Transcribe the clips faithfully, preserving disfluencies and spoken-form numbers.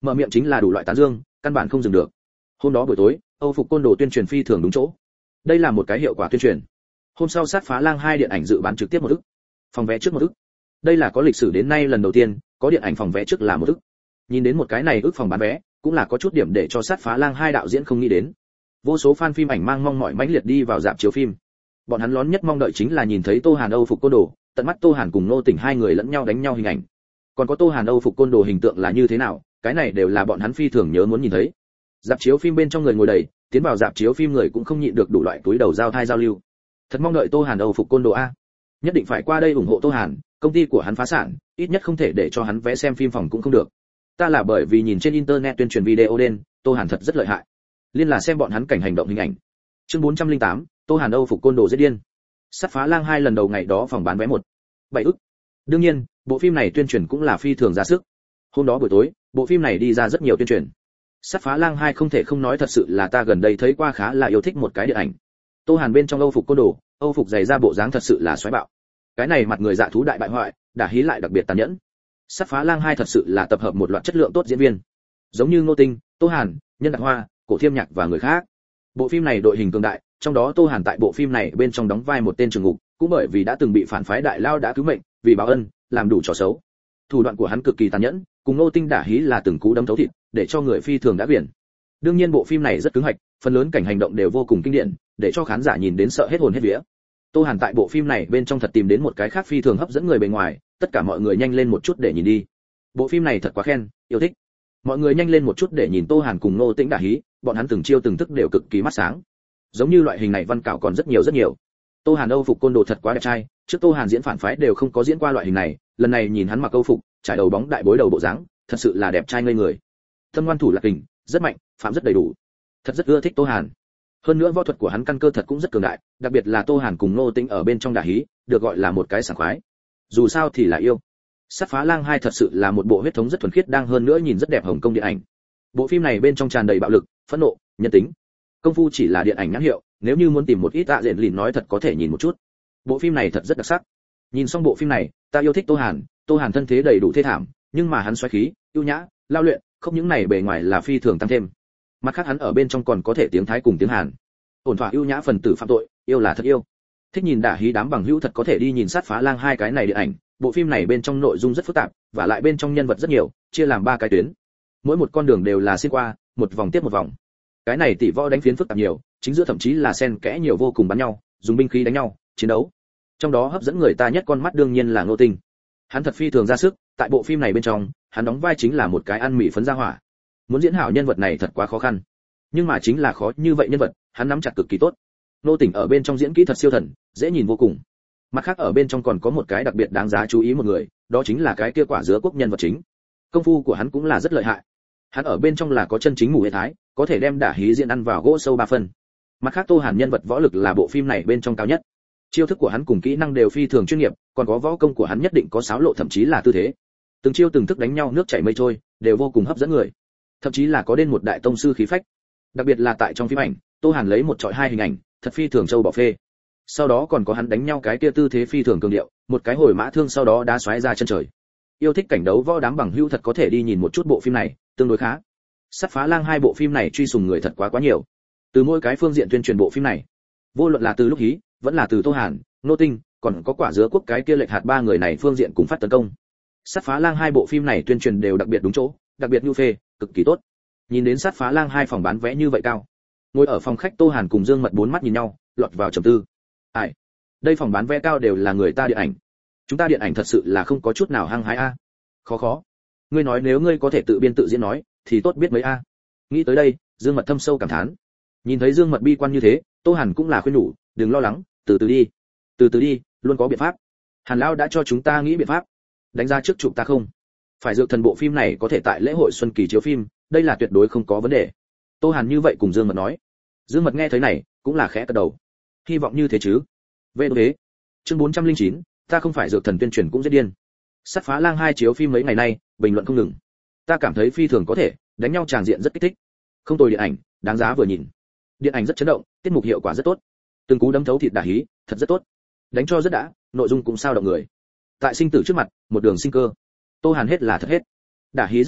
mở miệng chính là đủ loại tán dương, căn bản không dừng được. Hôm đó buổi tối, Âu phục côn đồ tuyên truyền phi thường đúng chỗ. Đây là một cái hiệu quả tuyên truyền. Hôm sau sát phá lang hai điện ảnh dự bán trực tiếp một ức, phòng vé trước một ức. Đây là có lịch sử đến nay lần đầu tiên có điện ảnh phòng vé trước là một ức. Nhìn đến một cái này ức phòng bán vé, cũng là có chút điểm để cho sát phá lang hai đạo diễn không nghĩ đến. Vô số fan phim ảnh mang mong mỏi mãnh liệt đi vào rạp chiếu phim. Bọn hắn lón nhất mong đợi chính là nhìn thấy Tô Hàn Âu phục côn đồ, tận mắt Tô Hàn cùng Nô Tỉnh hai người lẫn nhau đánh nhau hình ảnh. Còn có Tô Hàn Âu phục côn đồ hình tượng là như thế nào, cái này đều là bọn hắn phi thường nhớ muốn nhìn thấy. Rạp chiếu phim bên trong người ngồi đầy, tiến vào rạp chiếu phim người cũng không nhịn được đủ loại túi đầu giao thai giao lưu. Thật mong đợi Tô Hàn Âu phục côn đồ a. Nhất định phải qua đây ủng hộ Tô Hàn, công ty của hắn phá sản, ít nhất không thể để cho hắn vé xem phim phòng cũng không được. Ta là bởi vì nhìn trên internet tuyên truyền video đen, Tô Hàn thật rất lợi hại. Liên là xem bọn hắn cảnh hành động hình ảnh. Chương bốn trăm lẻ tám, Tô Hàn Âu phục côn đồ giết điên. Sát phá lang hai lần đầu ngày đó phòng bán vé một bảy ức. Đương nhiên, bộ phim này tuyên truyền cũng là phi thường ra sức. Hôm đó buổi tối, bộ phim này đi ra rất nhiều tuyên truyền. Sát phá lang hai không thể không nói thật sự là ta gần đây thấy qua khá là yêu thích một cái điện ảnh. Tô Hàn bên trong Âu phục côn đồ, Âu phục dày ra bộ dáng thật sự là xoáy bạo. Cái này mặt người dạ thú đại bại hoại, đả hí lại đặc biệt tàn nhẫn. Sát phá lang hai thật sự là tập hợp một loạt chất lượng tốt diễn viên. Giống như Ngô Tinh, Tô Hàn, Nhân Đạt Hoa, Cổ Thiêm Nhạc và người khác. Bộ phim này đội hình cường đại, trong đó Tô Hàn tại bộ phim này bên trong đóng vai một tên trường ngục, cũng bởi vì đã từng bị phản phái đại lao đã cứu mệnh, vì báo ân, làm đủ trò xấu. Thủ đoạn của hắn cực kỳ tàn nhẫn, cùng Ngô Tinh đả hí là từng cú đấm thấu thịt, để cho người phi thường đã biển. Đương nhiên bộ phim này rất cứng hạch, phần lớn cảnh hành động đều vô cùng kinh điển, để cho khán giả nhìn đến sợ hết hồn hết vía. Tô Hàn tại bộ phim này bên trong thật tìm đến một cái khác phi thường hấp dẫn người bề ngoài, tất cả mọi người nhanh lên một chút để nhìn đi. Bộ phim này thật quá khen, yêu thích. Mọi người nhanh lên một chút để nhìn Tô Hàn cùng Ngô Tĩnh đả hí, bọn hắn từng chiêu từng thức đều cực kỳ mắt sáng. Giống như loại hình này văn cảo còn rất nhiều rất nhiều. Tô Hàn Âu phục côn đồ thật quá đẹp trai, trước Tô Hàn diễn phản phái đều không có diễn qua loại hình này, lần này nhìn hắn mặc Âu phục, trải đầu bóng đại bối đầu bộ dáng, thật sự là đẹp trai ngây người. Tâm ngoan thủ là kình, rất mạnh, phạm rất đầy đủ. Thật rất ưa thích Tô Hàn. Hơn nữa võ thuật của hắn căn cơ thật cũng rất cường đại, đặc biệt là Tô Hàn cùng Ngô Tĩnh ở bên trong đả hí, được gọi là một cái sảng khoái. Dù sao thì là yêu. Sát phá lang hai thật sự là một bộ huyết thống rất thuần khiết đang hơn nữa nhìn rất đẹp Hồng Kông điện ảnh. Bộ phim này bên trong tràn đầy bạo lực, phẫn nộ, nhân tính. Công phu chỉ là điện ảnh nhãn hiệu, nếu như muốn tìm một ít tạ diện lìn nói thật có thể nhìn một chút. Bộ phim này thật rất đặc sắc. Nhìn xong bộ phim này, ta yêu thích Tô Hàn, Tô Hàn thân thế đầy đủ thê thảm, nhưng mà hắn xoáy khí, ưu nhã, lao luyện, không những này bề ngoài là phi thường tăng thêm. Mặt khác hắn ở bên trong còn có thể tiếng Thái cùng tiếng Hàn. Ổn thỏa ưu nhã phần tử phạm tội, yêu là thật yêu. Thích nhìn đả hí đám bằng hữu thật có thể đi nhìn Sát phá lang hai cái này điện ảnh, bộ phim này bên trong nội dung rất phức tạp, và lại bên trong nhân vật rất nhiều, chia làm ba cái tuyến. Mỗi một con đường đều là xuyên qua, một vòng tiếp một vòng. Cái này tỷ võ đánh phiến phức tạp nhiều, chính giữa thậm chí là xen kẽ nhiều vô cùng bắn nhau, dùng binh khí đánh nhau, chiến đấu. Trong đó hấp dẫn người ta nhất con mắt đương nhiên là Ngô Tinh. Hắn thật phi thường ra sức, tại bộ phim này bên trong, hắn đóng vai chính là một cái ăn mì phấn ra hỏa. Muốn diễn hảo nhân vật này thật quá khó khăn. Nhưng mà chính là khó như vậy nhân vật, hắn nắm chặt cực kỳ tốt. Ngô Tỉnh ở bên trong diễn kỹ thật siêu thần, dễ nhìn vô cùng. Mặt khác ở bên trong còn có một cái đặc biệt đáng giá chú ý một người, đó chính là cái kia quả dứa quốc nhân vật chính. Công phu của hắn cũng là rất lợi hại. Hắn ở bên trong là có chân chính ngủ hệ thái, có thể đem đả hí diễn ăn vào gỗ sâu ba phân. Mặt khác Tô Hàn nhân vật võ lực là bộ phim này bên trong cao nhất. Chiêu thức của hắn cùng kỹ năng đều phi thường chuyên nghiệp, còn có võ công của hắn nhất định có xáo lộ thậm chí là tư thế. Từng chiêu từng thức đánh nhau nước chảy mây trôi, đều vô cùng hấp dẫn người. Thậm chí là có đến một đại tông sư khí phách. Đặc biệt là tại trong phim ảnh, Tô Hàn lấy một chọi hai hình ảnh, thật phi thường châu bỏ phê. Sau đó còn có hắn đánh nhau cái kia tư thế phi thường cường điệu, một cái hồi mã thương sau đó đá xoáy ra chân trời. Yêu thích cảnh đấu võ đám bằng hữu thật có thể đi nhìn một chút bộ phim này, tương đối khá. Sát phá lang hai bộ phim này truy sùng người thật quá quá nhiều. Từ mỗi cái phương diện tuyên truyền bộ phim này, vô luận là từ lúc hí, vẫn là từ Tô Hàn, Nô Tinh, còn có quả dứa quốc cái kia lệch hạt ba người này phương diện cùng phát tấn công. Sát phá lang hai bộ phim này tuyên truyền đều đặc biệt đúng chỗ, đặc biệt nhu phê, cực kỳ tốt. Nhìn đến Sát phá lang hai phòng bán vé như vậy cao, ngồi ở phòng khách Tô Hàn cùng Dương Mật bốn mắt nhìn nhau, lọt vào trầm tư. Ai, đây phòng bán vé cao đều là người ta điện ảnh, chúng ta điện ảnh thật sự là không có chút nào hăng hái a. Khó khó. Ngươi nói nếu ngươi có thể tự biên tự diễn nói, thì tốt biết mấy a. Nghĩ tới đây, Dương Mật thâm sâu cảm thán. Nhìn thấy Dương Mật bi quan như thế, Tô Hàn cũng là khuyên nhủ, đừng lo lắng, từ từ đi, từ từ đi, luôn có biện pháp. Hàn lão đã cho chúng ta nghĩ biện pháp. Đánh ra trước chụp ta không? Phải dược thần bộ phim này có thể tại lễ hội xuân kỳ chiếu phim, đây là tuyệt đối không có vấn đề. Tô Hàn như vậy cùng Dương Mật nói. Dương Mật nghe thấy này, cũng là khẽ gật đầu. Hy vọng như thế chứ. Về thế. Chương bốn trăm lẻ chín, ta không phải dược thần tuyên truyền cũng rất điên. Sát phá lang hai chiếu phim mấy ngày nay, bình luận không ngừng. Ta cảm thấy phi thường có thể, đánh nhau tràng diện rất kích thích. Không tồi điện ảnh, đáng giá vừa nhìn. Điện ảnh rất chấn động, tiết mục hiệu quả rất tốt. Từng cú đấm thấu thịt đả hí, thật rất tốt. Đánh cho rất đã, nội dung cũng sao động người. Tại sinh tử trước mặt, một đường sinh cơ. Tô Hàn hết là thật hết. Đả hí rất tốt,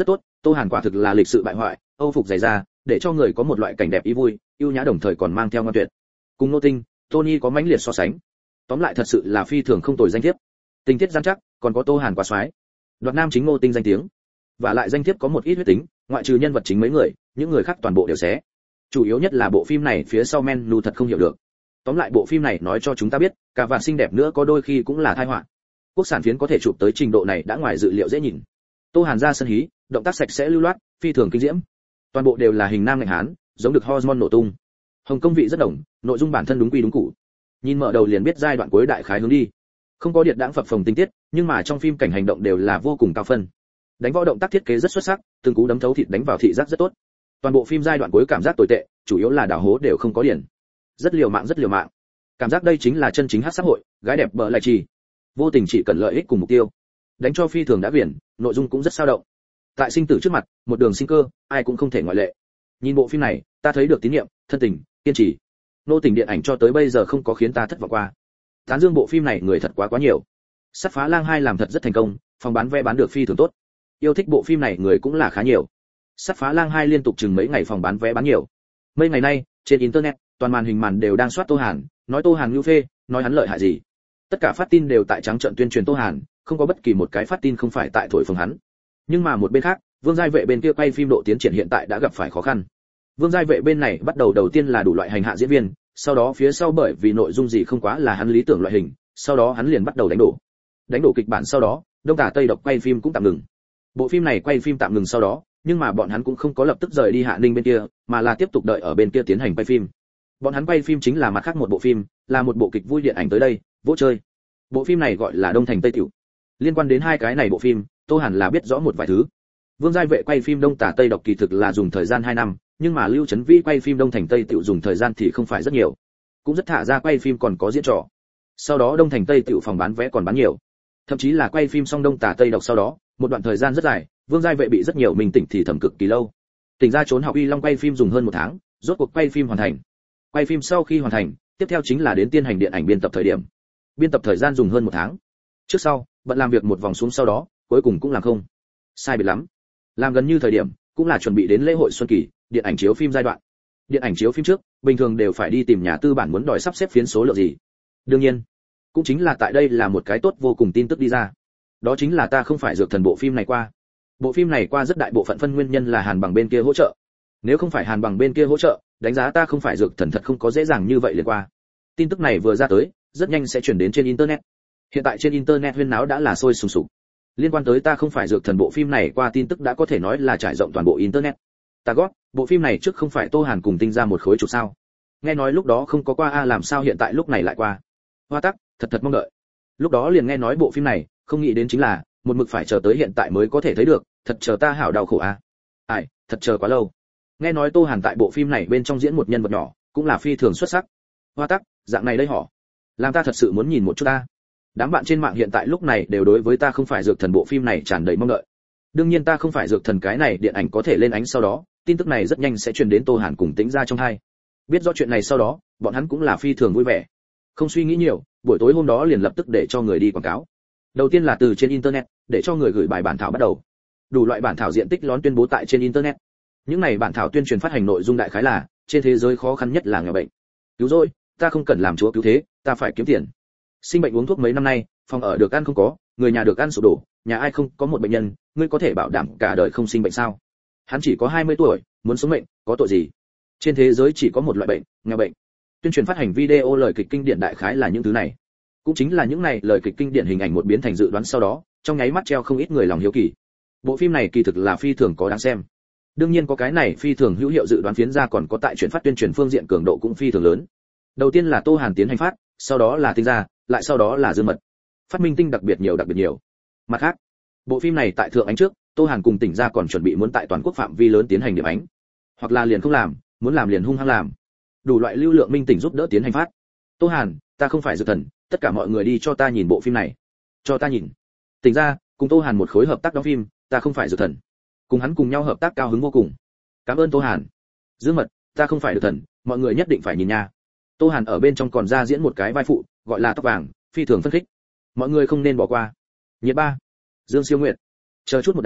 Tô Hàn quả thực là lịch sự bại hoại, âu phục dày da, để cho người có một loại cảnh đẹp ý vui, ưu nhã đồng thời còn mang theo ngoan tuyệt. Cùng Ngô Tinh, Tony có mãnh liệt so sánh. Tóm lại thật sự là phi thường không tồi danh thiếp. Tình tiết gian chắc, còn có Tô Hàn quá soái. Đoạt nam chính Ngô Tinh danh tiếng. Và lại danh thiếp có một ít huyết tính, ngoại trừ nhân vật chính mấy người, những người khác toàn bộ đều xé. Chủ yếu nhất là bộ phim này phía sau menu thật không hiểu được. Tóm lại bộ phim này nói cho chúng ta biết, cả vạn xinh đẹp nữa có đôi khi cũng là tai họa. Quốc sản phiến có thể chụp tới trình độ này đã ngoài dự liệu dễ nhìn. Tô Hàn ra sân hí, động tác sạch sẽ lưu loát, phi thường kinh diễm. Toàn bộ đều là hình nam ngạnh hán, giống được hormone nổ tung. Hồng công vị rất đồng, nội dung bản thân đúng quy đúng cũ. Nhìn mở đầu liền biết giai đoạn cuối đại khái hướng đi. Không có điện đãng phập phồng tinh tiết, nhưng mà trong phim cảnh hành động đều là vô cùng cao phân. Đánh võ động tác thiết kế rất xuất sắc, từng cú đấm thấu thịt đánh vào thị giác rất tốt. Toàn bộ phim giai đoạn cuối cảm giác tồi tệ, chủ yếu là đảo hố đều không có điển. Rất liều mạng rất liều mạng. Cảm giác đây chính là chân chính hát xã hội, gái đẹp bợ lại trì. Vô tình chỉ cần lợi ích cùng mục tiêu. Đánh cho phi thường đã biển, nội dung cũng rất sao động. Tại sinh tử trước mặt, một đường sinh cơ, ai cũng không thể ngoại lệ. Nhìn bộ phim này, ta thấy được tín nhiệm, thân tình, kiên trì. Nô tình điện ảnh cho tới bây giờ không có khiến ta thất vọng qua. Tán dương bộ phim này người thật quá quá nhiều. Sắt phá lang hai làm thật rất thành công, phòng bán vé bán được phi thường tốt. Yêu thích bộ phim này người cũng là khá nhiều. Sắt phá lang hai liên tục chừng mấy ngày phòng bán vé bán nhiều. Mấy ngày nay, trên internet, toàn màn hình màn đều đang soát Tô Hàn, nói Tô Hàn nhu phê, nói hắn lợi hại gì. Tất cả phát tin đều tại trắng trợn tuyên truyền Tô Hàn, không có bất kỳ một cái phát tin không phải tại thổi phồng hắn. Nhưng mà một bên khác, Vương Giai Vệ bên kia quay phim độ tiến triển hiện tại đã gặp phải khó khăn. Vương Giai Vệ bên này bắt đầu đầu tiên là đủ loại hành hạ diễn viên, sau đó phía sau bởi vì nội dung gì không quá là hắn lý tưởng loại hình, sau đó hắn liền bắt đầu đánh đổ. Đánh đổ kịch bản sau đó, Đông Tả Tây Độc quay phim cũng tạm ngừng. Bộ phim này quay phim tạm ngừng sau đó, nhưng mà bọn hắn cũng không có lập tức rời đi Hạ Ninh bên kia, mà là tiếp tục đợi ở bên kia tiến hành quay phim. Bọn hắn quay phim chính là mặt khác một bộ phim, là một bộ kịch vui điện ảnh tới đây, vỗ chơi. Bộ phim này gọi là Đông Thành Tây Tiểu. Liên quan đến hai cái này bộ phim, Tô Hàn là biết rõ một vài thứ. Vương Giai Vệ quay phim Đông Tả Tây Độc kỳ thực là dùng thời gian hai năm, nhưng mà Lưu Chấn Vĩ quay phim Đông Thành Tây Tiểu dùng thời gian thì không phải rất nhiều. Cũng rất thả ra quay phim còn có diễn trò. Sau đó Đông Thành Tây Tiểu phòng bán vé còn bán nhiều. Thậm chí là quay phim xong Đông Tả Tây Độc sau đó, một đoạn thời gian rất dài, Vương Giai Vệ bị rất nhiều mình tỉnh thì thầm cực kỳ lâu. Tỉnh ra trốn học Y Long quay phim dùng hơn một tháng, rốt cuộc quay phim hoàn thành. Quay phim sau khi hoàn thành, tiếp theo chính là đến tiên hành điện ảnh biên tập thời điểm. Biên tập thời gian dùng hơn một tháng. Trước sau, bận làm việc một vòng xuống sau đó, cuối cùng cũng làm không. Sai biệt lắm. Làm gần như thời điểm, cũng là chuẩn bị đến lễ hội xuân kỳ, điện ảnh chiếu phim giai đoạn. Điện ảnh chiếu phim trước, bình thường đều phải đi tìm nhà tư bản muốn đòi sắp xếp phiến số lượng gì. Đương nhiên, cũng chính là tại đây là một cái tốt vô cùng tin tức đi ra. Đó chính là ta không phải dược thần bộ phim này qua. Bộ phim này qua rất đại bộ phận phân nguyên nhân là Hàn Bằng bên kia hỗ trợ. Nếu không phải Hàn Bằng bên kia hỗ trợ, đánh giá ta không phải dược thần thật không có dễ dàng như vậy liền qua. Tin tức này vừa ra tới, rất nhanh sẽ truyền đến trên internet. Hiện tại trên internet huyên náo đã là sôi sùng sục. Liên quan tới ta không phải dược thần bộ phim này qua tin tức đã có thể nói là trải rộng toàn bộ internet. Ta gót, bộ phim này trước không phải Tô Hàn cùng Tinh ra một khối chụp sao? Nghe nói lúc đó không có qua a làm sao hiện tại lúc này lại qua? Hoa tắc, thật thật mong đợi. Lúc đó liền nghe nói bộ phim này, không nghĩ đến chính là một mực phải chờ tới hiện tại mới có thể thấy được, thật chờ ta hảo đau khổ a. Ai, thật chờ quá lâu. Nghe nói Tô Hàn tại bộ phim này bên trong diễn một nhân vật nhỏ, cũng là phi thường xuất sắc. Hoa tắc, dạng này đây họ, làm ta thật sự muốn nhìn một chút ta. Đám bạn trên mạng hiện tại lúc này đều đối với ta không phải dược thần bộ phim này tràn đầy mong đợi. Đương nhiên ta không phải dược thần cái này điện ảnh có thể lên ánh sau đó, tin tức này rất nhanh sẽ truyền đến Tô Hàn cùng Tĩnh ra trong hai. Biết rõ chuyện này sau đó, bọn hắn cũng là phi thường vui vẻ. Không suy nghĩ nhiều, buổi tối hôm đó liền lập tức để cho người đi quảng cáo. Đầu tiên là từ trên internet, để cho người gửi bài bản thảo bắt đầu. Đủ loại bản thảo diện tích lón tuyên bố tại trên internet. Những này bản thảo tuyên truyền phát hành nội dung đại khái là, trên thế giới khó khăn nhất là nghèo bệnh. Cứu rồi, ta không cần làm chúa cứu thế, ta phải kiếm tiền. Sinh bệnh uống thuốc mấy năm nay, phòng ở được ăn không có, người nhà được ăn sụp đổ, nhà ai không có một bệnh nhân, ngươi có thể bảo đảm cả đời không sinh bệnh sao? Hắn chỉ có hai mươi tuổi, muốn sống mệnh, có tội gì? Trên thế giới chỉ có một loại bệnh, nghèo bệnh. Tuyên truyền phát hành video lời kịch kinh điển đại khái là những thứ này. Cũng chính là những này lời kịch kinh điển hình ảnh một biến thành dự đoán sau đó, trong nháy mắt treo không ít người lòng hiếu kỳ. Bộ phim này kỳ thực là phi thường có đáng xem. Đương nhiên có cái này phi thường hữu hiệu dự đoán phiến ra còn có tại chuyển phát tuyên truyền phương diện cường độ cũng phi thường lớn. Đầu tiên là Tô Hàn tiến hành phát, sau đó là Tinh ra, lại sau đó là Dương Mật. Phát minh tinh đặc biệt nhiều đặc biệt nhiều. Mặt khác, bộ phim này tại thượng ánh trước, Tô Hàn cùng Tỉnh ra còn chuẩn bị muốn tại toàn quốc phạm vi lớn tiến hành điểm ánh, hoặc là liền không làm, muốn làm liền hung hăng làm. Đủ loại lưu lượng minh tỉnh giúp đỡ tiến hành phát. Tô Hàn, ta không phải dược thần, tất cả mọi người đi cho ta nhìn bộ phim này. Cho ta nhìn. Tỉnh ra, cùng Tô Hàn một khối hợp tác đóng phim, ta không phải dược thần. Cùng hắn cùng nhau hợp tác cao hứng vô cùng. Cảm ơn Tô Hàn. Dương Mật, ta không phải dược thần, mọi người nhất định phải nhìn nha. Tô Hàn ở bên trong còn ra diễn một cái vai phụ, gọi là Tóc Vàng, phi thường phân khích. Mọi người không nên bỏ qua. Nhiệt ba, Dương Siêu Nguyệt, chờ chút một đám,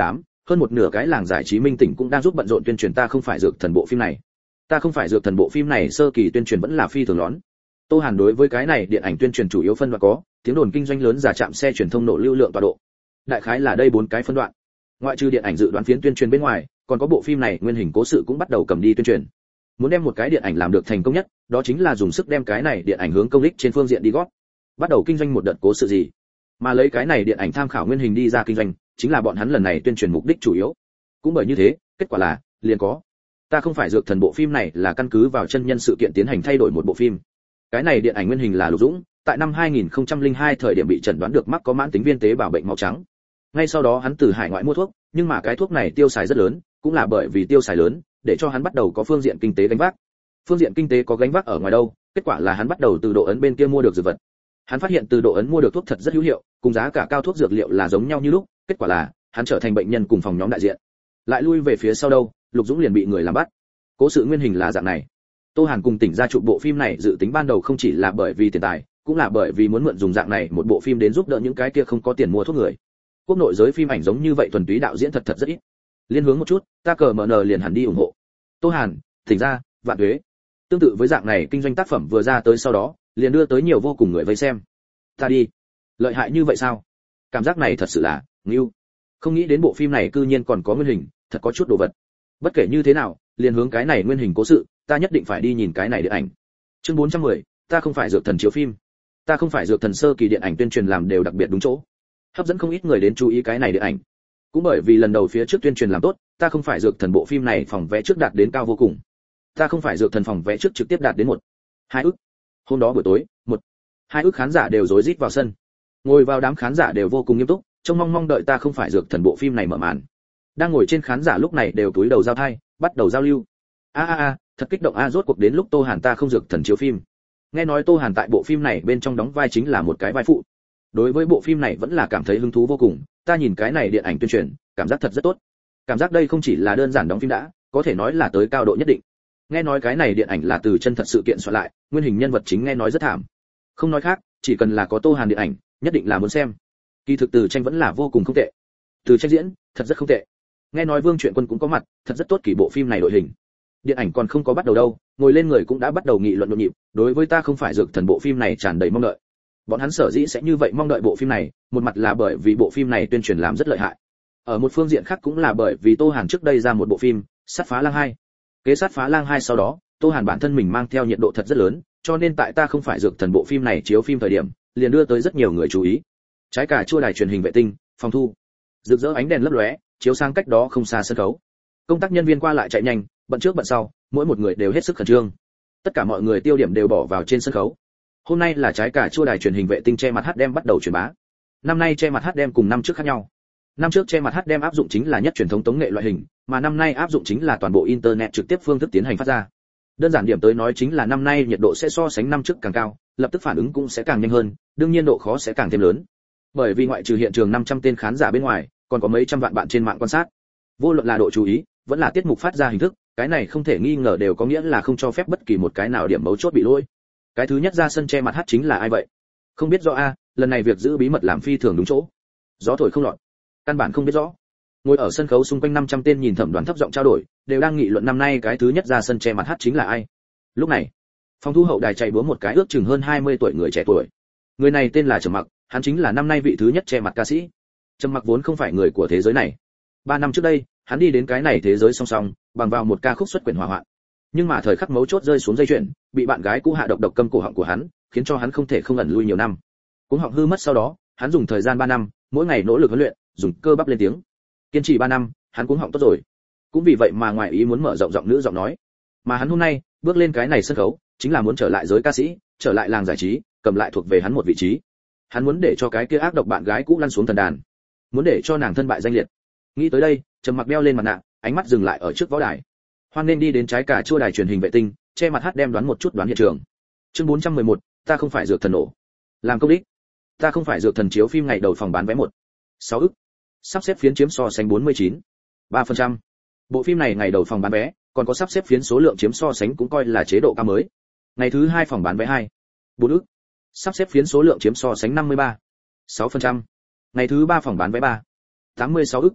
hơn một nửa cái làng giải trí minh tỉnh cũng đang giúp bận rộn tuyên truyền ta không phải dược thần bộ phim này. Ta không phải dược thần bộ phim này sơ kỳ tuyên truyền vẫn là phi thường lón. Tô Hàn đối với cái này điện ảnh tuyên truyền chủ yếu phân đoạn có tiếng đồn kinh doanh lớn, giả chạm xe truyền thông nổ lưu lượng tọa độ. Đại khái là đây bốn cái phân đoạn. Ngoại trừ điện ảnh dự đoán phiến tuyên truyền bên ngoài, còn có bộ phim này nguyên hình cố sự cũng bắt đầu cầm đi tuyên truyền. Muốn đem một cái điện ảnh làm được thành công nhất, đó chính là dùng sức đem cái này điện ảnh hướng công đích trên phương diện đi gót. Bắt đầu kinh doanh một đợt cố sự gì, mà lấy cái này điện ảnh tham khảo nguyên hình đi ra kinh doanh, chính là bọn hắn lần này tuyên truyền mục đích chủ yếu. Cũng bởi như thế, kết quả là liền có ta không phải dược thần bộ phim này là căn cứ vào chân nhân sự kiện tiến hành thay đổi một bộ phim. Cái này điện ảnh nguyên hình là Lục Dũng, tại năm hai nghìn không trăm lẻ hai thời điểm bị chẩn đoán được mắc có mãn tính viên tế bào bệnh máu trắng. Ngay sau đó hắn từ hải ngoại mua thuốc, nhưng mà cái thuốc này tiêu xài rất lớn, cũng là bởi vì tiêu xài lớn, để cho hắn bắt đầu có phương diện kinh tế gánh vác. Phương diện kinh tế có gánh vác ở ngoài đâu, kết quả là hắn bắt đầu từ độ ấn bên kia mua được dược vật. Hắn phát hiện từ độ ấn mua được thuốc thật rất hữu hiệu, cùng giá cả cao thuốc dược liệu là giống nhau như lúc, kết quả là hắn trở thành bệnh nhân cùng phòng nhóm đại diện. Lại lui về phía sau đâu, Lục Dũng liền bị người làm bắt. Cố sự nguyên hình là dạng này. Tô Hàn cùng tỉnh ra chụp bộ phim này dự tính ban đầu không chỉ là bởi vì tiền tài, cũng là bởi vì muốn mượn dùng dạng này một bộ phim đến giúp đỡ những cái kia không có tiền mua thuốc người. Quốc nội giới phim ảnh giống như vậy thuần túy đạo diễn thật thật rất ít. Liên hướng một chút, ta cờ mở nờ liền hẳn đi ủng hộ. Tô Hàn, tỉnh ra, vạn tuế. Tương tự với dạng này kinh doanh tác phẩm vừa ra tới sau đó, liền đưa tới nhiều vô cùng người vây xem. Ta đi, lợi hại như vậy sao? Cảm giác này thật sự là ngưu. Không nghĩ đến bộ phim này cư nhiên còn có nguyên hình, thật có chút đồ vật. Bất kể như thế nào, liền hướng cái này nguyên hình cố sự, ta nhất định phải đi nhìn cái này điện ảnh. Chương bốn trăm mười, ta không phải dược thần chiếu phim. Ta không phải dược thần sơ kỳ điện ảnh tuyên truyền làm đều đặc biệt đúng chỗ, hấp dẫn không ít người đến chú ý cái này điện ảnh. Cũng bởi vì lần đầu phía trước tuyên truyền làm tốt, ta không phải dược thần bộ phim này phòng vé trước đạt đến cao vô cùng. Ta không phải dược thần phòng vé trước trực tiếp đạt đến một hai ức. Hôm đó buổi tối, một hai ức khán giả đều rối rít vào sân. Ngồi vào đám khán giả đều vô cùng nghiêm túc, trông mong mong đợi ta không phải dược thần bộ phim này mở màn. Đang ngồi trên khán giả lúc này đều túi đầu giao thai, bắt đầu giao lưu. A a a, thật kích động a, rốt cuộc đến lúc Tô Hàn ta không dược thần chiếu phim. Nghe nói Tô Hàn tại bộ phim này bên trong đóng vai chính là một cái vai phụ. Đối với bộ phim này vẫn là cảm thấy hứng thú vô cùng, ta nhìn cái này điện ảnh tuyên truyền, cảm giác thật rất tốt. Cảm giác đây không chỉ là đơn giản đóng phim đã, có thể nói là tới cao độ nhất định. Nghe nói cái này điện ảnh là từ chân thật sự kiện soạn lại, nguyên hình nhân vật chính nghe nói rất thảm. Không nói khác, chỉ cần là có Tô Hàn điện ảnh, nhất định là muốn xem. Kỳ thực từ tranh vẫn là vô cùng không tệ. Từ tranh diễn, thật rất không tệ. Nghe nói Vương Truyện Quân cũng có mặt, thật rất tốt kỳ bộ phim này đội hình. Điện ảnh còn không có bắt đầu đâu, ngồi lên người cũng đã bắt đầu nghị luận nhộn nhịp, đối với ta không phải dược thần bộ phim này tràn đầy mong đợi. Bọn hắn sở dĩ sẽ như vậy mong đợi bộ phim này, một mặt là bởi vì bộ phim này tuyên truyền làm rất lợi hại. Ở một phương diện khác cũng là bởi vì Tô Hàn trước đây ra một bộ phim, Sát phá lang hai. Kế Sát phá lang hai sau đó, Tô Hàn bản thân mình mang theo nhiệt độ thật rất lớn, cho nên tại ta không phải dược thần bộ phim này chiếu phim thời điểm, liền đưa tới rất nhiều người chú ý. Trái cà chua đài truyền hình vệ tinh, phòng thu. Rực rỡ ánh đèn lấp lóe, chiếu sang cách đó không xa sân khấu. Công tác nhân viên qua lại chạy nhanh, bận trước bận sau, mỗi một người đều hết sức khẩn trương. Tất cả mọi người tiêu điểm đều bỏ vào trên sân khấu. Hôm nay là trái cà chua đài truyền hình vệ tinh che mặt hát đem bắt đầu truyền bá. Năm nay che mặt hát đem cùng năm trước khác nhau. Năm trước che mặt hát đem áp dụng chính là nhất truyền thống tống nghệ loại hình, mà năm nay áp dụng chính là toàn bộ internet trực tiếp phương thức tiến hành phát ra. Đơn giản điểm tới nói chính là năm nay nhiệt độ sẽ so sánh năm trước càng cao, lập tức phản ứng cũng sẽ càng nhanh hơn, đương nhiên độ khó sẽ càng thêm lớn. Bởi vì ngoại trừ hiện trường năm trăm tên khán giả bên ngoài, còn có mấy trăm vạn bạn trên mạng quan sát. Vô luận là độ chú ý, vẫn là tiết mục phát ra hình thức, cái này không thể nghi ngờ đều có nghĩa là không cho phép bất kỳ một cái nào điểm mấu chốt bị lỗi. Cái thứ nhất ra sân che mặt hát chính là ai vậy? Không biết rõ a, lần này việc giữ bí mật làm phi thường đúng chỗ. Gió thổi không lọt, căn bản không biết rõ. Ngồi ở sân khấu xung quanh năm trăm tên nhìn thẩm đoàn thấp giọng trao đổi, đều đang nghị luận năm nay cái thứ nhất ra sân che mặt hát chính là ai. Lúc này, phòng thu hậu đài chạy búa một cái ước chừng hơn hai mươi tuổi người trẻ tuổi. Người này tên là Trầm Mặc, hắn chính là năm nay vị thứ nhất che mặt ca sĩ. Trầm Mặc vốn không phải người của thế giới này. Ba năm trước đây, hắn đi đến cái này thế giới song song, bằng vào một ca khúc xuất quyển hỏa hoạn. Nhưng mà thời khắc mấu chốt rơi xuống dây chuyền, bị bạn gái cũ hạ độc độc câm cổ họng của hắn, khiến cho hắn không thể không ẩn lui nhiều năm. Cuống họng hư mất sau đó, hắn dùng thời gian ba năm, mỗi ngày nỗ lực huấn luyện, dùng cơ bắp lên tiếng. Kiên trì ba năm, hắn cuống họng tốt rồi. Cũng vì vậy mà ngoài ý muốn mở rộng giọng nữ giọng nói. Mà hắn hôm nay, bước lên cái này sân khấu, chính là muốn trở lại giới ca sĩ, trở lại làng giải trí, cầm lại thuộc về hắn một vị trí. Hắn muốn để cho cái kia ác độc bạn gái cũ lăn xuống thần đàn, muốn để cho nàng thân bại danh liệt. Nghĩ tới đây, Trầm Mặc đeo lên mặt nạ, ánh mắt dừng lại ở trước võ đài. Hoan nên đi đến trái cà chua đài truyền hình vệ tinh, che mặt hát đem đoán một chút đoán hiện trường. Chương bốn trăm mười một, ta không phải dược thần nổ. Làm công đích. Ta không phải dược thần chiếu phim ngày đầu phòng bán vé một sáu ức. Sắp xếp phiến chiếm so sánh bốn mươi chín ba phần trăm. Bộ phim này ngày đầu phòng bán vé, còn có sắp xếp phiến số lượng chiếm so sánh cũng coi là chế độ cao mới. Ngày thứ hai phòng bán vé hai bốn ức. Sắp xếp phiến số lượng chiếm so sánh năm mươi ba sáu phần trăm. Ngày thứ ba phòng bán vé ba tám mươi sáu ức.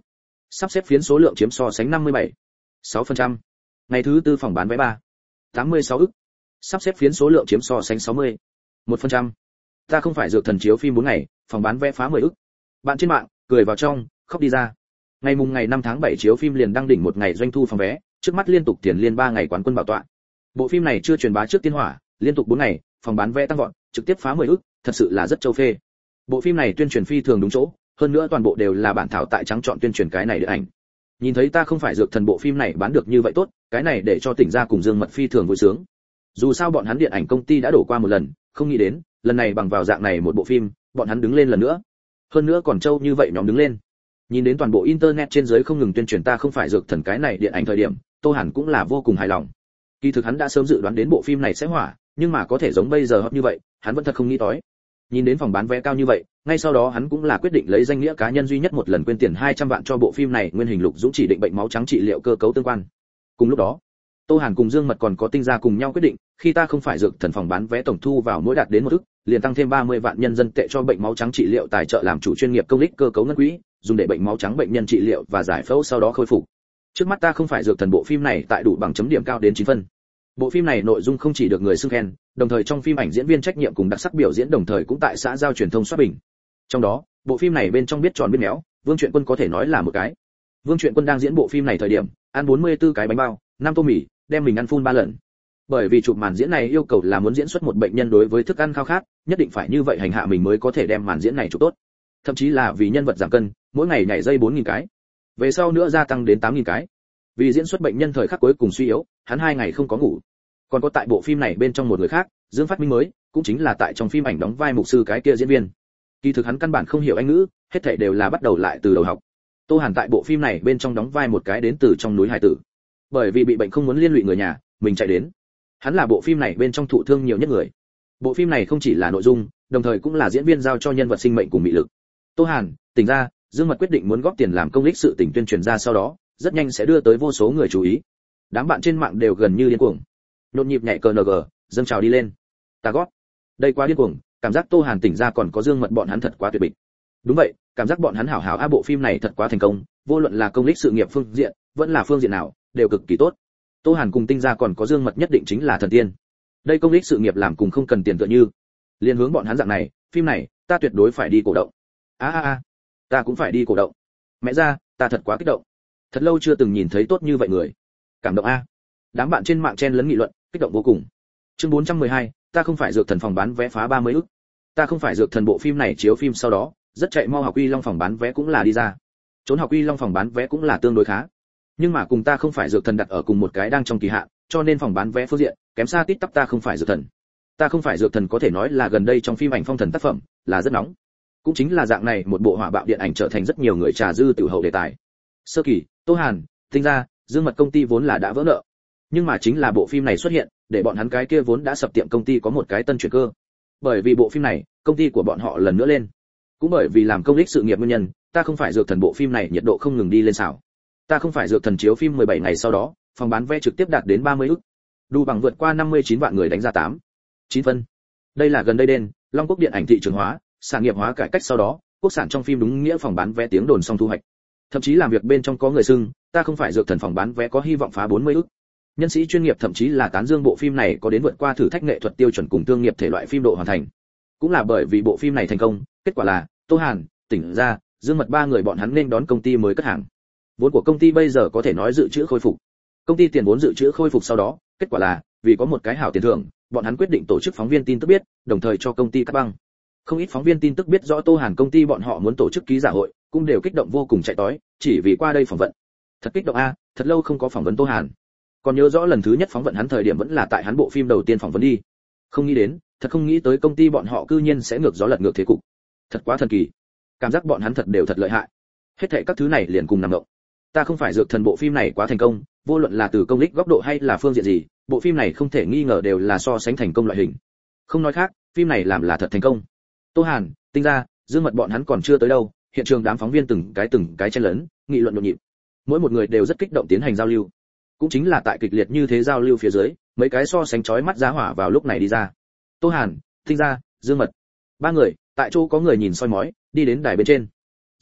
Sắp xếp phiến số lượng chiếm so sánh năm mươi bảy phẩy sáu phần trăm. Ngày thứ tư phòng bán vé ba tám mươi sáu ức. Sắp xếp phiến số lượng chiếm so sánh sáu mươi một phần trăm. Ta không phải dược thần chiếu phim bốn ngày, phòng bán vé phá mười ức. Bạn trên mạng cười vào trong, khóc đi ra. Ngày mùng ngày năm tháng bảy chiếu phim liền đăng đỉnh một ngày doanh thu phòng vé, trước mắt liên tục tiền liên ba ngày quán quân bảo tọa. Bộ phim này chưa truyền bá trước tiên hỏa, liên tục bốn ngày, phòng bán vé tăng vọt, trực tiếp phá mười ức, thật sự là rất châu phê. Bộ phim này tuyên truyền phi thường đúng chỗ, hơn nữa toàn bộ đều là bản thảo tại trắng chọn tuyên truyền cái này điện ảnh. Nhìn thấy ta không phải dược thần bộ phim này bán được như vậy tốt, cái này để cho Tỉnh Gia cùng Dương Mật phi thường vui sướng. Dù sao bọn hắn điện ảnh công ty đã đổ qua một lần, không nghĩ đến, lần này bằng vào dạng này một bộ phim, bọn hắn đứng lên lần nữa. Hơn nữa còn châu như vậy nhóm đứng lên. Nhìn đến toàn bộ internet trên dưới không ngừng tuyên truyền ta không phải dược thần cái này điện ảnh thời điểm, Tô Hàn cũng là vô cùng hài lòng. Kỳ thực hắn đã sớm dự đoán đến bộ phim này sẽ hỏa, nhưng mà có thể giống bây giờ hot như vậy, hắn vẫn thật không nghĩ tới. Nhìn đến phòng bán vé cao như vậy, ngay sau đó hắn cũng là quyết định lấy danh nghĩa cá nhân duy nhất một lần quyên tiền hai trăm vạn cho bộ phim này nguyên hình lục dũng chỉ định bệnh máu trắng trị liệu cơ cấu tương quan. Cùng lúc đó, Tô Hàn cùng Dương Mật còn có Tinh Gia cùng nhau quyết định, khi ta không phải dược thần phòng bán vé tổng thu vào mỗi đạt đến một ức, liền tăng thêm ba mươi vạn nhân dân tệ cho bệnh máu trắng trị liệu tài trợ làm chủ chuyên nghiệp công lích cơ cấu ngân quỹ, dùng để bệnh máu trắng bệnh nhân trị liệu và giải phẫu sau đó khôi phục. Trước mắt ta không phải dược thần bộ phim này tại đủ bằng chấm điểm cao đến chín phân. Bộ phim này nội dung không chỉ được người xưng khen, đồng thời trong phim ảnh diễn viên trách nhiệm cùng đặc sắc biểu diễn đồng thời cũng tại xã giao truyền thông soát bình. Trong đó, bộ phim này bên trong biết tròn biết méo, Vương Truyện Quân có thể nói là một cái. Vương Truyện Quân đang diễn bộ phim này thời điểm, ăn bốn mươi tư cái bánh bao, năm tô mì, đem mình ăn phun ba lần. Bởi vì chụp màn diễn này yêu cầu là muốn diễn xuất một bệnh nhân đối với thức ăn khao khát, nhất định phải như vậy hành hạ mình mới có thể đem màn diễn này chụp tốt. Thậm chí là vì nhân vật giảm cân, mỗi ngày nhảy dây bốn nghìn cái. Về sau nữa gia tăng đến tám nghìn cái. Vì diễn xuất bệnh nhân thời khắc cuối cùng suy yếu, hắn hai ngày không có ngủ. Còn có tại bộ phim này bên trong một người khác, Dương Phát Minh mới, cũng chính là tại trong phim ảnh đóng vai mục sư cái kia diễn viên. Kỳ thực hắn căn bản không hiểu Anh ngữ, hết thảy đều là bắt đầu lại từ đầu học. Tô Hàn tại bộ phim này bên trong đóng vai một cái đến từ trong núi hải tử. Bởi vì bị bệnh không muốn liên lụy người nhà, mình chạy đến. Hắn là bộ phim này bên trong thụ thương nhiều nhất người. Bộ phim này không chỉ là nội dung, đồng thời cũng là diễn viên giao cho nhân vật sinh mệnh cùng mị lực. Tô Hàn, Tỉnh Gia, Dương Mật quyết định muốn góp tiền làm công ích sự tình tuyên truyền ra sau đó, rất nhanh sẽ đưa tới vô số người chú ý. Đám bạn trên mạng đều gần như điên cuồng. Nhộn nhịp nhảy cờ nờ gờ, dâng trào đi lên. Ta gót. Đây quá điên cuồng, cảm giác Tô Hàn Tỉnh Gia còn có Dương Mật bọn hắn thật quá tuyệt vời. Đúng vậy, cảm giác bọn hắn hảo hảo a bộ phim này thật quá thành công, vô luận là công ích sự nghiệp phương diện, vẫn là phương diện nào, đều cực kỳ tốt. Tô Hàn cùng Tinh Gia còn có Dương Mật nhất định chính là thần tiên. Đây công ích sự nghiệp làm cùng không cần tiền tựa như. Liên hướng bọn hắn dạng này, phim này, ta tuyệt đối phải đi cổ động. A a a, ta cũng phải đi cổ động. Mẹ ra, ta thật quá kích động. Thật lâu chưa từng nhìn thấy tốt như vậy người. Cảm động a. Đám bạn trên mạng chen lấn nghị luận, kích động vô cùng. Chương bốn trăm mười hai, ta không phải dược thần phòng bán vé phá ba mươi ức. Ta không phải dược thần bộ phim này chiếu phim sau đó, rất chạy mau học uy long phòng bán vé cũng là đi ra. Trốn học uy long phòng bán vé cũng là tương đối khá. Nhưng mà cùng ta không phải dược thần đặt ở cùng một cái đang trong kỳ hạn, cho nên phòng bán vé phương diện kém xa tít tắp ta không phải dược thần. Ta không phải dược thần có thể nói là gần đây trong phim ảnh phong thần tác phẩm, là rất nóng. Cũng chính là dạng này một bộ hỏa bạo điện ảnh trở thành rất nhiều người trà dư tiểu hậu đề tài. Sơ kỳ, Tô Hàn, Tinh Gia, Dương Mật công ty vốn là đã vỡ nợ. Nhưng mà chính là bộ phim này xuất hiện, để bọn hắn cái kia vốn đã sập tiệm công ty có một cái tân chuyển cơ. Bởi vì bộ phim này, công ty của bọn họ lần nữa lên. Cũng bởi vì làm công ích sự nghiệp nguyên nhân, ta không phải dược thần bộ phim này nhiệt độ không ngừng đi lên xảo. Ta không phải dược thần chiếu phim mười bảy ngày sau đó, phòng bán vé trực tiếp đạt đến ba mươi ức. Đủ bằng vượt qua năm mươi chín vạn người đánh ra tám chín phân. Đây là gần đây đen, Long Quốc điện ảnh thị trường hóa, sản nghiệp hóa cải cách sau đó, quốc sản trong phim đúng nghĩa phòng bán vé tiếng đồn xong thu hoạch. Thậm chí làm việc bên trong có người xưng, ta không phải dược thần phòng bán vé có hy vọng phá bốn mươi ức. Nhân sĩ chuyên nghiệp thậm chí là tán dương bộ phim này có đến vượt qua thử thách nghệ thuật tiêu chuẩn cùng thương nghiệp thể loại phim độ hoàn thành. Cũng là bởi vì bộ phim này thành công, kết quả là Tô Hàn, Tỉnh Gia, Dương Mật ba người bọn hắn nên đón công ty mới cất hàng. Vốn của công ty bây giờ có thể nói dự trữ khôi phục. Công ty tiền vốn dự trữ khôi phục sau đó, kết quả là vì có một cái hảo tiền thưởng, bọn hắn quyết định tổ chức phóng viên tin tức biết, đồng thời cho công ty cắt băng. Không ít phóng viên tin tức biết rõ Tô Hàn công ty bọn họ muốn tổ chức ký giả hội, cũng đều kích động vô cùng chạy tới, chỉ vì qua đây phỏng vấn. Thật kích động a, thật lâu không có phỏng vấn Tô Hàn. Còn nhớ rõ lần thứ nhất phỏng vấn hắn thời điểm vẫn là tại hắn bộ phim đầu tiên phỏng vấn đi. Không nghĩ đến, thật không nghĩ tới công ty bọn họ cư nhiên sẽ ngược gió lật ngược thế cục. Thật quá thần kỳ. Cảm giác bọn hắn thật đều thật lợi hại. Hết thảy các thứ này liền cùng nằm động. Ta không phải dược thần bộ phim này quá thành công, vô luận là từ công lý góc độ hay là phương diện gì, bộ phim này không thể nghi ngờ đều là so sánh thành công loại hình. Không nói khác, phim này làm là thật thành công. Tô Hàn, Tinh Gia, Dương Mật bọn hắn còn chưa tới đâu, hiện trường đám phóng viên từng cái từng cái chen lấn, nghị luận nhộn nhịp. Mỗi một người đều rất kích động tiến hành giao lưu. Cũng chính là tại kịch liệt như thế giao lưu phía dưới, mấy cái so sánh chói mắt giá hỏa vào lúc này đi ra. Tô Hàn, Tinh Gia, Dương Mật, ba người, tại chỗ có người nhìn soi mói, đi đến đài bên trên.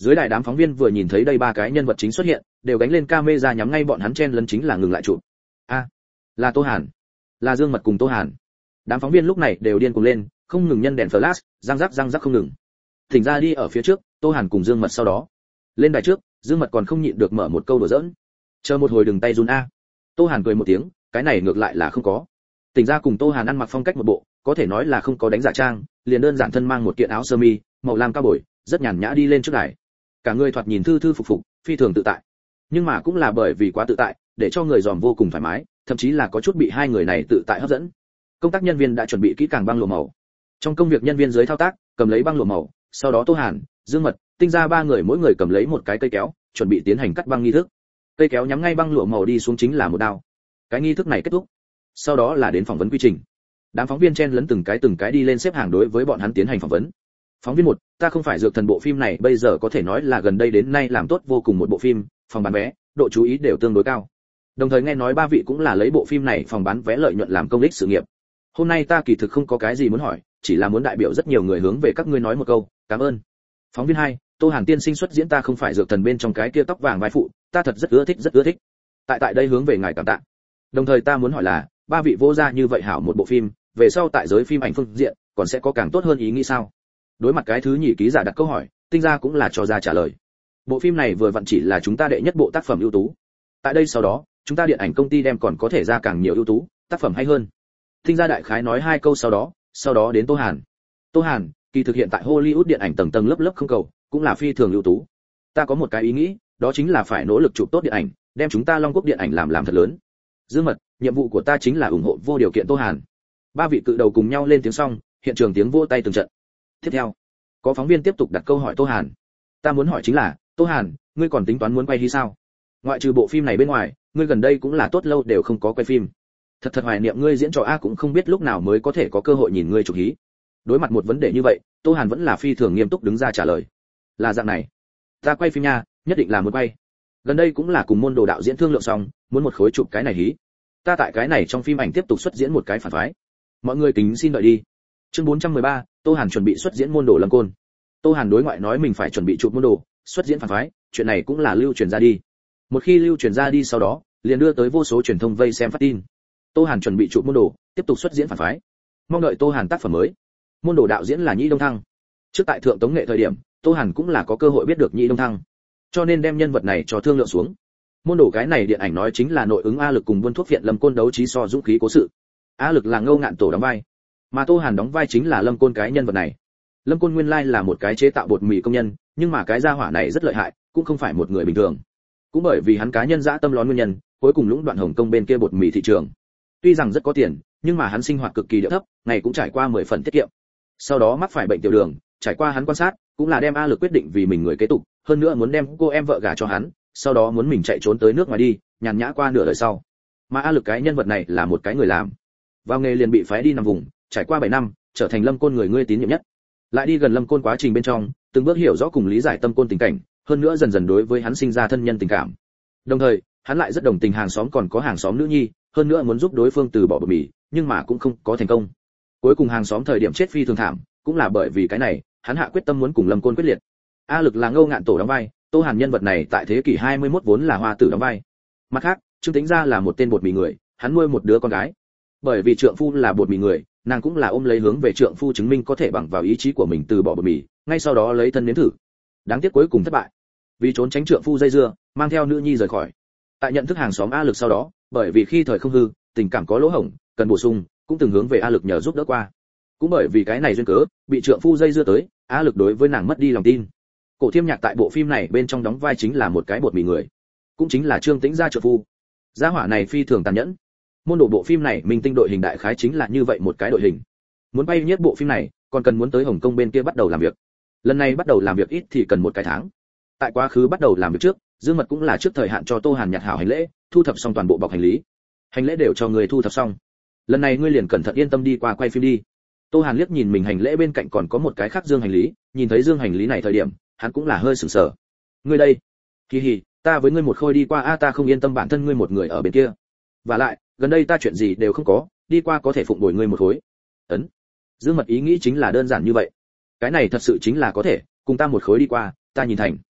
Dưới đài đám phóng viên vừa nhìn thấy đây ba cái nhân vật chính xuất hiện, đều gánh lên camera nhắm ngay bọn hắn chen lấn chính là ngừng lại chụp. A, là Tô Hàn, là Dương Mật cùng Tô Hàn. Đám phóng viên lúc này đều điên cuồng lên, không ngừng nhân đèn flash, răng rắc răng rắc không ngừng. Thỉnh ra đi ở phía trước, Tô Hàn cùng Dương Mật sau đó. Lên đài trước, Dương Mật còn không nhịn được mở một câu đùa giỡn. Chờ một hồi đừng tay run a. Tô Hàn cười một tiếng, cái này ngược lại là không có. Tỉnh ra cùng Tô Hàn ăn mặc phong cách một bộ, có thể nói là không có đánh giả trang, liền đơn giản thân mang một kiện áo sơ mi màu lam cao bồi, rất nhàn nhã đi lên trước đài. Cả người thoạt nhìn thư thư phục phục, phi thường tự tại. Nhưng mà cũng là bởi vì quá tự tại, để cho người dòm vô cùng thoải mái, thậm chí là có chút bị hai người này tự tại hấp dẫn. Công tác nhân viên đã chuẩn bị kỹ càng băng lụa màu. Trong công việc nhân viên dưới thao tác, cầm lấy băng lụa màu, sau đó Tô Hàn, Dương Mật, Tinh ra ba người mỗi người cầm lấy một cái cây kéo, chuẩn bị tiến hành cắt băng nghi thức. Cây kéo nhắm ngay băng lụa màu đi xuống chính là một đao. Cái nghi thức này kết thúc. Sau đó là đến phỏng vấn quy trình. Đám phóng viên chen lấn từng cái từng cái đi lên xếp hàng đối với bọn hắn tiến hành phỏng vấn. Phóng viên một, ta không phải dược thần bộ phim này bây giờ có thể nói là gần đây đến nay làm tốt vô cùng một bộ phim, phòng bán vé, độ chú ý đều tương đối cao. Đồng thời nghe nói ba vị cũng là lấy bộ phim này phòng bán vé lợi nhuận làm công đích sự nghiệp. Hôm nay ta kỳ thực không có cái gì muốn hỏi, chỉ là muốn đại biểu rất nhiều người hướng về các ngươi nói một câu, cảm ơn. Phóng viên hai, Tô Hàn tiên sinh xuất diễn ta không phải dược thần bên trong cái kia tóc vàng vai phụ, ta thật rất ưa thích rất ưa thích. Tại tại đây hướng về ngài cảm tạ. Đồng thời ta muốn hỏi là, ba vị vô gia như vậy hảo một bộ phim, về sau tại giới phim ảnh phương diện, còn sẽ có càng tốt hơn ý nghĩ sao? Đối mặt cái thứ nhì ký giả đặt câu hỏi, Tinh ra cũng là cho ra trả lời. Bộ phim này vừa vặn chỉ là chúng ta đệ nhất bộ tác phẩm ưu tú. Tại đây sau đó, chúng ta điện ảnh công ty đem còn có thể ra càng nhiều ưu tú tác phẩm hay hơn. Tinh ra đại khái nói hai câu sau đó, sau đó đến Tô Hàn. Tô Hàn, kỳ thực hiện tại Hollywood điện ảnh tầng tầng lớp lớp không cầu, cũng là phi thường ưu tú. Ta có một cái ý nghĩ, đó chính là phải nỗ lực chụp tốt điện ảnh, đem chúng ta Long Quốc điện ảnh làm làm thật lớn. Dương Mật, nhiệm vụ của ta chính là ủng hộ vô điều kiện Tô Hàn. Ba vị cự đầu cùng nhau lên tiếng xong, hiện trường tiếng vỗ tay từng trận. Tiếp theo, có phóng viên tiếp tục đặt câu hỏi Tô Hàn. Ta muốn hỏi chính là, Tô Hàn, ngươi còn tính toán muốn quay hay sao? Ngoại trừ bộ phim này bên ngoài, ngươi gần đây cũng là tốt lâu đều không có quay phim. Thật thật hoài niệm ngươi diễn trò a cũng không biết lúc nào mới có thể có cơ hội nhìn ngươi chụp hí. Đối mặt một vấn đề như vậy, Tô Hàn vẫn là phi thường nghiêm túc đứng ra trả lời. Là dạng này, ta quay phim nha, nhất định là muốn quay. Gần đây cũng là cùng môn đồ đạo diễn thương lượng xong, muốn một khối chụp cái này hí. Ta tại cái này trong phim ảnh tiếp tục xuất diễn một cái phản phái. Mọi người kính xin đợi đi. Chương bốn trăm mười ba, Tô Hàn chuẩn bị xuất diễn môn đồ Lâm Côn. Tô Hàn đối ngoại nói mình phải chuẩn bị chụp môn đồ, xuất diễn phản phái, chuyện này cũng là lưu truyền ra đi. Một khi lưu truyền ra đi sau đó, liền đưa tới vô số truyền thông vây xem phát tin. Tô Hàn chuẩn bị chụp môn đồ, tiếp tục xuất diễn phản phái. Mong đợi Tô Hàn tác phẩm mới. Môn đồ đạo diễn là Nhĩ Đông Thăng. Trước tại Thượng Tống nghệ thời điểm, Tô Hàn cũng là có cơ hội biết được Nhĩ Đông Thăng, cho nên đem nhân vật này cho thương lượng xuống. Môn đồ cái này điện ảnh nói chính là nội ứng A Lực cùng buôn thuốc viện Lâm Côn đấu trí so dũng khí cố sự. A Lực là Ngô Ngạn Tổ đóng vai, mà Tô Hàn đóng vai chính là Lâm Côn cái nhân vật này. Lâm Côn nguyên lai là một cái chế tạo bột mì công nhân, nhưng mà cái gia hỏa này rất lợi hại, cũng không phải một người bình thường. Cũng bởi vì hắn cá nhân dã tâm lón nguyên nhân, cuối cùng lũng đoạn Hồng Kông bên kia bột mì thị trường. Tuy rằng rất có tiền, nhưng mà hắn sinh hoạt cực kỳ điệu thấp, ngày cũng trải qua mười phần tiết kiệm. Sau đó mắc phải bệnh tiểu đường, trải qua hắn quan sát, cũng là đem A Lực quyết định vì mình người kế tục, hơn nữa muốn đem cô em vợ gả cho hắn, sau đó muốn mình chạy trốn tới nước ngoài đi, nhàn nhã qua nửa đời sau. Mà A Lực cái nhân vật này là một cái người làm, vào nghề liền bị phái đi nằm vùng, trải qua bảy năm, trở thành Lâm Côn người ngươi tín nhiệm nhất. Lại đi gần Lâm Côn quá trình bên trong, từng bước hiểu rõ cùng lý giải Tâm Côn tình cảnh, hơn nữa dần dần đối với hắn sinh ra thân nhân tình cảm. Đồng thời, hắn lại rất đồng tình hàng xóm còn có hàng xóm nữ nhi, hơn nữa muốn giúp đối phương từ bỏ bột mì, nhưng mà cũng không có thành công. Cuối cùng hàng xóm thời điểm chết phi thường thảm, cũng là bởi vì cái này, hắn hạ quyết tâm muốn cùng Lâm Côn quyết liệt. A Lực là Ngô Ngạn Tổ đóng vai, Tô Hàn nhân vật này tại thế kỷ hai mươi mốt vốn là Hoa Tử đóng vai. Mặt khác, Trương Tĩnh Gia là một tên bột mì người, hắn nuôi một đứa con gái. Bởi vì trượng phu là bột mì người, nàng cũng là ôm lấy hướng về trượng phu chứng minh có thể bằng vào ý chí của mình từ bỏ bột mì, ngay sau đó lấy thân nếm thử. Đáng tiếc cuối cùng thất bại. Vì trốn tránh trượng phu dây dưa, mang theo nữ nhi rời khỏi. Tại nhận thức hàng xóm A Lực sau đó, bởi vì khi thời không hư, tình cảm có lỗ hổng, cần bổ sung, cũng từng hướng về A Lực nhờ giúp đỡ qua. Cũng bởi vì cái này duyên cớ, bị trượng phu dây dưa tới, A Lực đối với nàng mất đi lòng tin. Cổ Thiêm Nhạc tại bộ phim này bên trong đóng vai chính là một cái bột mì người, cũng chính là Trương Tĩnh Gia trượng phu. Gia hỏa này phi thường tàn nhẫn. Môn đồ bộ phim này minh tinh đội hình đại khái chính là như vậy một cái đội hình. Muốn bay nhất bộ phim này, còn cần muốn tới Hồng Kông bên kia bắt đầu làm việc. Lần này bắt đầu làm việc ít thì cần một cái tháng. Tại quá khứ bắt đầu làm việc trước, Dương Mật cũng là trước thời hạn cho Tô Hàn nhặt hảo hành lễ, thu thập xong toàn bộ bọc hành lý. Hành lễ đều cho người thu thập xong. Lần này ngươi liền cẩn thận yên tâm đi qua quay phim đi. Tô Hàn liếc nhìn mình hành lễ bên cạnh còn có một cái khác dương hành lý, nhìn thấy dương hành lý này thời điểm, hắn cũng là hơi sửng sở. Ngươi đây? Kỳ hì, ta với ngươi một khôi đi qua a ta không yên tâm bản thân ngươi một người ở bên kia. Và lại, gần đây ta chuyện gì đều không có, đi qua có thể phụng bồi ngươi một khối. Ấn. Dương Mật ý nghĩ chính là đơn giản như vậy. Cái này thật sự chính là có thể, cùng ta một khối đi qua, ta nhìn thành.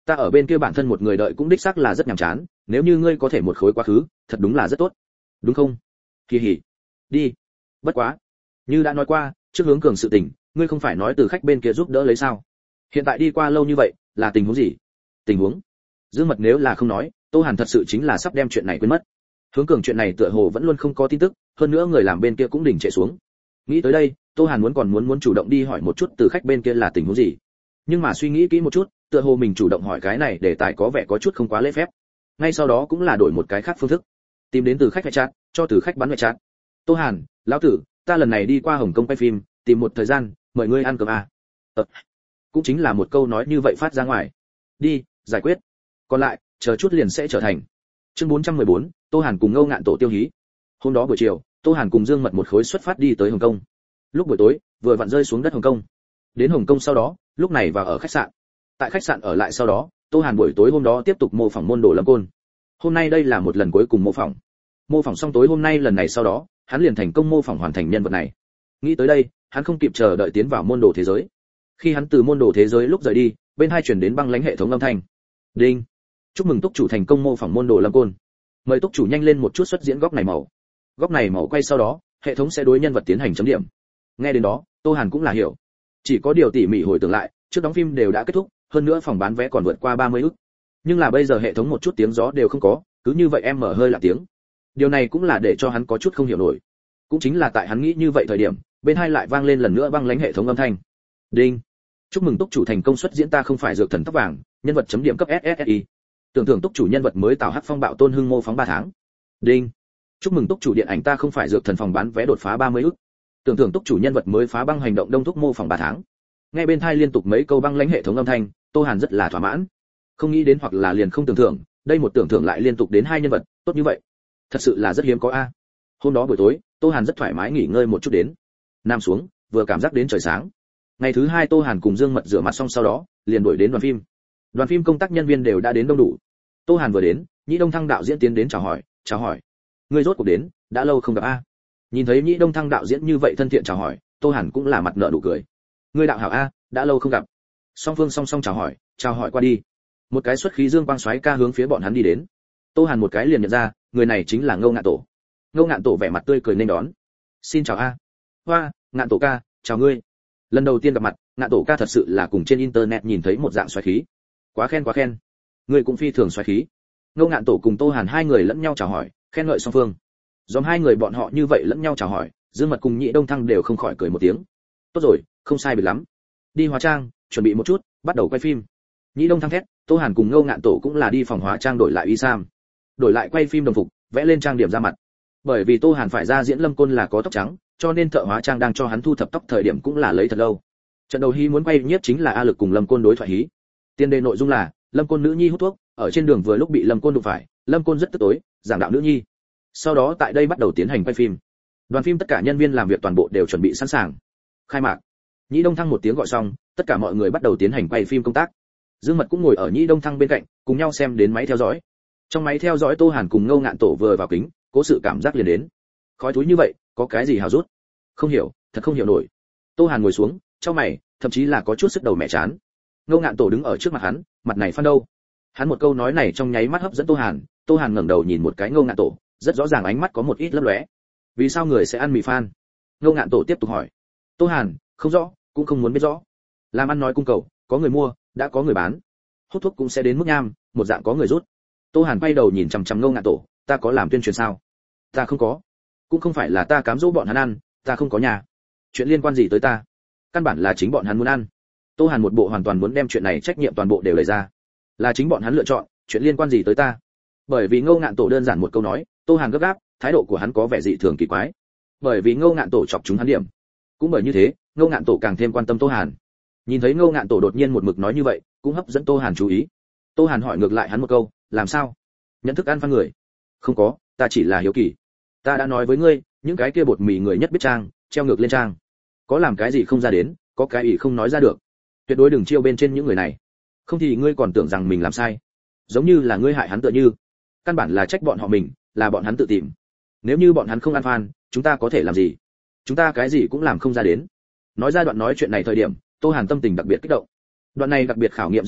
Ta ở bên kia bản thân một người đợi cũng đích xác là rất nhàm chán, nếu như ngươi có thể một khối quá khứ, thật đúng là rất tốt. Đúng không? Kỳ hỉ. Đi. Bất quá, như đã nói qua, trước hướng cường sự tình, ngươi không phải nói từ khách bên kia giúp đỡ lấy sao? Hiện tại đi qua lâu như vậy, là tình huống gì? Tình huống? Dương Mật nếu là không nói, Tô Hàn thật sự chính là sắp đem chuyện này quên mất. Hướng cường chuyện này tựa hồ vẫn luôn không có tin tức, hơn nữa người làm bên kia cũng đình trệ xuống. Nghĩ tới đây, Tô Hàn muốn còn muốn muốn chủ động đi hỏi một chút từ khách bên kia là tình huống gì. Nhưng mà suy nghĩ kỹ một chút, tựa hồ mình chủ động hỏi cái này để tài có vẻ có chút không quá lễ phép. Ngay sau đó cũng là đổi một cái khác phương thức, tìm đến từ khách phải chat, cho từ khách bắn ngoại chat. Tô Hàn, lão tử, ta lần này đi qua Hồng Kông quay phim, tìm một thời gian, mời ngươi ăn cơm à. Ờ, cũng chính là một câu nói như vậy phát ra ngoài. Đi, giải quyết. Còn lại, chờ chút liền sẽ trở thành. Chương bốn trăm mười bốn, Tô Hàn cùng Ngô Ngạn Tổ tiêu hí. Hôm đó buổi chiều, Tô Hàn cùng Dương Mật một khối xuất phát đi tới Hồng Kông. Lúc buổi tối, vừa vặn rơi xuống đất Hồng Kông. Đến Hồng Kông sau đó, lúc này vào ở khách sạn. Tại khách sạn ở lại sau đó, Tô Hàn buổi tối hôm đó tiếp tục mô phỏng môn đồ Lâm Côn. Hôm nay đây là một lần cuối cùng mô phỏng. Mô phỏng xong tối hôm nay lần này sau đó, hắn liền thành công mô phỏng hoàn thành nhân vật này. Nghĩ tới đây, hắn không kịp chờ đợi tiến vào môn đồ thế giới. Khi hắn từ môn đồ thế giới lúc rời đi, bên hai chuyển đến băng lãnh hệ thống âm thanh. Đinh. Chúc mừng túc chủ thành công mô phỏng môn đồ Lâm Côn. Mời túc chủ nhanh lên một chút xuất diễn góc này màu. Góc này màu quay sau đó, hệ thống sẽ đối nhân vật tiến hành chấm điểm. Nghe đến đó, Tô Hàn cũng là hiểu. Chỉ có điều tỉ mỉ hồi tưởng lại, trước đóng phim đều đã kết thúc, hơn nữa phòng bán vé còn vượt qua ba mươi ức. Nhưng là bây giờ hệ thống một chút tiếng gió đều không có, cứ như vậy em mở hơi là tiếng. Điều này cũng là để cho hắn có chút không hiểu nổi. Cũng chính là tại hắn nghĩ như vậy thời điểm, bên hai lại vang lên lần nữa băng lãnh hệ thống âm thanh. Đinh. Chúc mừng túc chủ thành công xuất diễn ta không phải dược thần tóc vàng, nhân vật chấm điểm cấp ét ét i. Tưởng thưởng túc chủ nhân vật mới Tào Hắc Phong bạo tôn hưng mô phóng ba tháng. Đinh. Chúc mừng túc chủ điện ảnh ta không phải dược thần phòng bán vé đột phá ba mươi ức. Tưởng thưởng túc chủ nhân vật mới phá băng hành động đông thúc mô phỏng ba tháng. Nghe bên thai liên tục mấy câu băng lãnh hệ thống âm thanh, Tô Hàn rất là thỏa mãn. Không nghĩ đến hoặc là liền không tưởng thưởng, đây một tưởng thưởng lại liên tục đến hai nhân vật, tốt như vậy. Thật sự là rất hiếm có a. Hôm đó buổi tối, Tô Hàn rất thoải mái nghỉ ngơi một chút đến. Nằm xuống, vừa cảm giác đến trời sáng. Ngày thứ hai Tô Hàn cùng Dương Mật rửa mặt xong sau đó, liền đuổi đến đoàn phim. Đoàn phim công tác nhân viên đều đã đến đông đủ. Tô Hàn vừa đến, Nhĩ Đông Thăng đạo diễn tiến đến chào hỏi, chào hỏi. Ngươi rốt cuộc đến, đã lâu không gặp a. Nhìn thấy Nhĩ Đông Thăng đạo diễn như vậy thân thiện chào hỏi, Tô Hàn cũng là mặt nở nụ cười. Ngươi đạo hảo a, đã lâu không gặp. Song phương song song chào hỏi, chào hỏi qua đi. Một cái xuất khí dương quang xoáy ca hướng phía bọn hắn đi đến. Tô Hàn một cái liền nhận ra, người này chính là Ngô Ngạn Tổ. Ngô Ngạn Tổ vẻ mặt tươi cười nên đón. Xin chào a. Hoa, Ngạn Tổ ca, chào ngươi. Lần đầu tiên gặp mặt, Ngạn Tổ ca thật sự là cùng trên internet nhìn thấy một dạng xoáy khí. Quá khen quá khen. Ngươi cũng phi thường xoáy khí. Ngô Ngạn Tổ cùng Tô Hàn hai người lẫn nhau chào hỏi, khen ngợi song phương. Dòng hai người bọn họ như vậy lẫn nhau chào hỏi, Dương Mật cùng Nhị Đông Thăng đều không khỏi cười một tiếng. Tốt rồi, không sai biệt lắm. Đi hóa trang, chuẩn bị một chút, bắt đầu quay phim. Nhị Đông Thăng thét, Tô Hàn cùng Ngô Ngạn Tổ cũng là đi phòng hóa trang đổi lại y sam, đổi lại quay phim đồng phục, vẽ lên trang điểm ra mặt. Bởi vì Tô Hàn phải ra diễn Lâm Côn là có tóc trắng, cho nên thợ hóa trang đang cho hắn thu thập tóc thời điểm cũng là lấy thật lâu. Trận đầu hí muốn quay nhiếp chính là A Lực cùng Lâm Côn đối thoại hí. Tiên đề nội dung là Lâm Côn nữ nhi hút thuốc, ở trên đường vừa lúc bị Lâm Côn đụng phải, Lâm Côn rất tức tối, giảng đạo nữ nhi. Sau đó tại đây bắt đầu tiến hành quay phim. Đoàn phim tất cả nhân viên làm việc toàn bộ đều chuẩn bị sẵn sàng. Khai mạc. Nhĩ Đông Thăng một tiếng gọi xong, tất cả mọi người bắt đầu tiến hành quay phim công tác. Dương Mật cũng ngồi ở Nhĩ Đông Thăng bên cạnh, cùng nhau xem đến máy theo dõi. Trong máy theo dõi Tô Hàn cùng Ngô Ngạn Tổ vừa vào kính, cố sự cảm giác liền đến. Khói thúi như vậy, có cái gì hào rút? Không hiểu, thật không hiểu nổi. Tô Hàn ngồi xuống, chau mày, thậm chí là có chút sức đầu mẹ chán. Ngô Ngạn Tổ đứng ở trước mặt hắn, mặt này phan đâu? Hắn một câu nói này trong nháy mắt hấp dẫn Tô Hàn, Tô Hàn ngẩng đầu nhìn một cái Ngô Ngạn Tổ, rất rõ ràng ánh mắt có một ít lấp lóe. Vì sao người sẽ ăn mì phan? Ngô Ngạn Tổ tiếp tục hỏi. Tô Hàn, không rõ, cũng không muốn biết rõ. Làm ăn nói cung cầu, có người mua, đã có người bán. Hút thuốc cũng sẽ đến mức nham, một dạng có người rút. Tô Hàn quay đầu nhìn chằm chằm Ngô Ngạn Tổ, ta có làm tuyên truyền sao? Ta không có. Cũng không phải là ta cám dỗ bọn hắn ăn, ta không có nhà. Chuyện liên quan gì tới ta? Căn bản là chính bọn hắn muốn ăn. Tô Hàn một bộ hoàn toàn muốn đem chuyện này trách nhiệm toàn bộ đều lấy ra. Là chính bọn hắn lựa chọn, chuyện liên quan gì tới ta? Bởi vì Ngô Ngạn Tổ đơn giản một câu nói, Tô Hàn gấp gáp, thái độ của hắn có vẻ dị thường kỳ quái. Bởi vì Ngô Ngạn Tổ chọc chúng hắn điểm. Cũng bởi như thế, Ngô Ngạn Tổ càng thêm quan tâm Tô Hàn. Nhìn thấy Ngô Ngạn Tổ đột nhiên một mực nói như vậy, cũng hấp dẫn Tô Hàn chú ý. Tô Hàn hỏi ngược lại hắn một câu, làm sao? Nhận thức ăn phan người? Không có, ta chỉ là hiếu kỳ. Ta đã nói với ngươi, những cái kia bột mì người nhất biết trang, treo ngược lên trang. Có làm cái gì không ra đến, có cái ý không nói ra được. Tuyệt đối đừng chiêu bên trên những người này. Không thì ngươi còn tưởng rằng mình làm sai. Giống như là ngươi hại hắn tựa như. Căn bản là trách bọn họ mình, là bọn hắn tự tìm. Nếu như bọn hắn không ăn phan, chúng ta có thể làm gì? Chúng ta cái gì cũng làm không ra đến. Nói ra đoạn nói chuyện này thời điểm, Tô Hàn tâm tình đặc biệt kích động. Đoạn này đặc biệt khảo nghiệm diễn kỹ,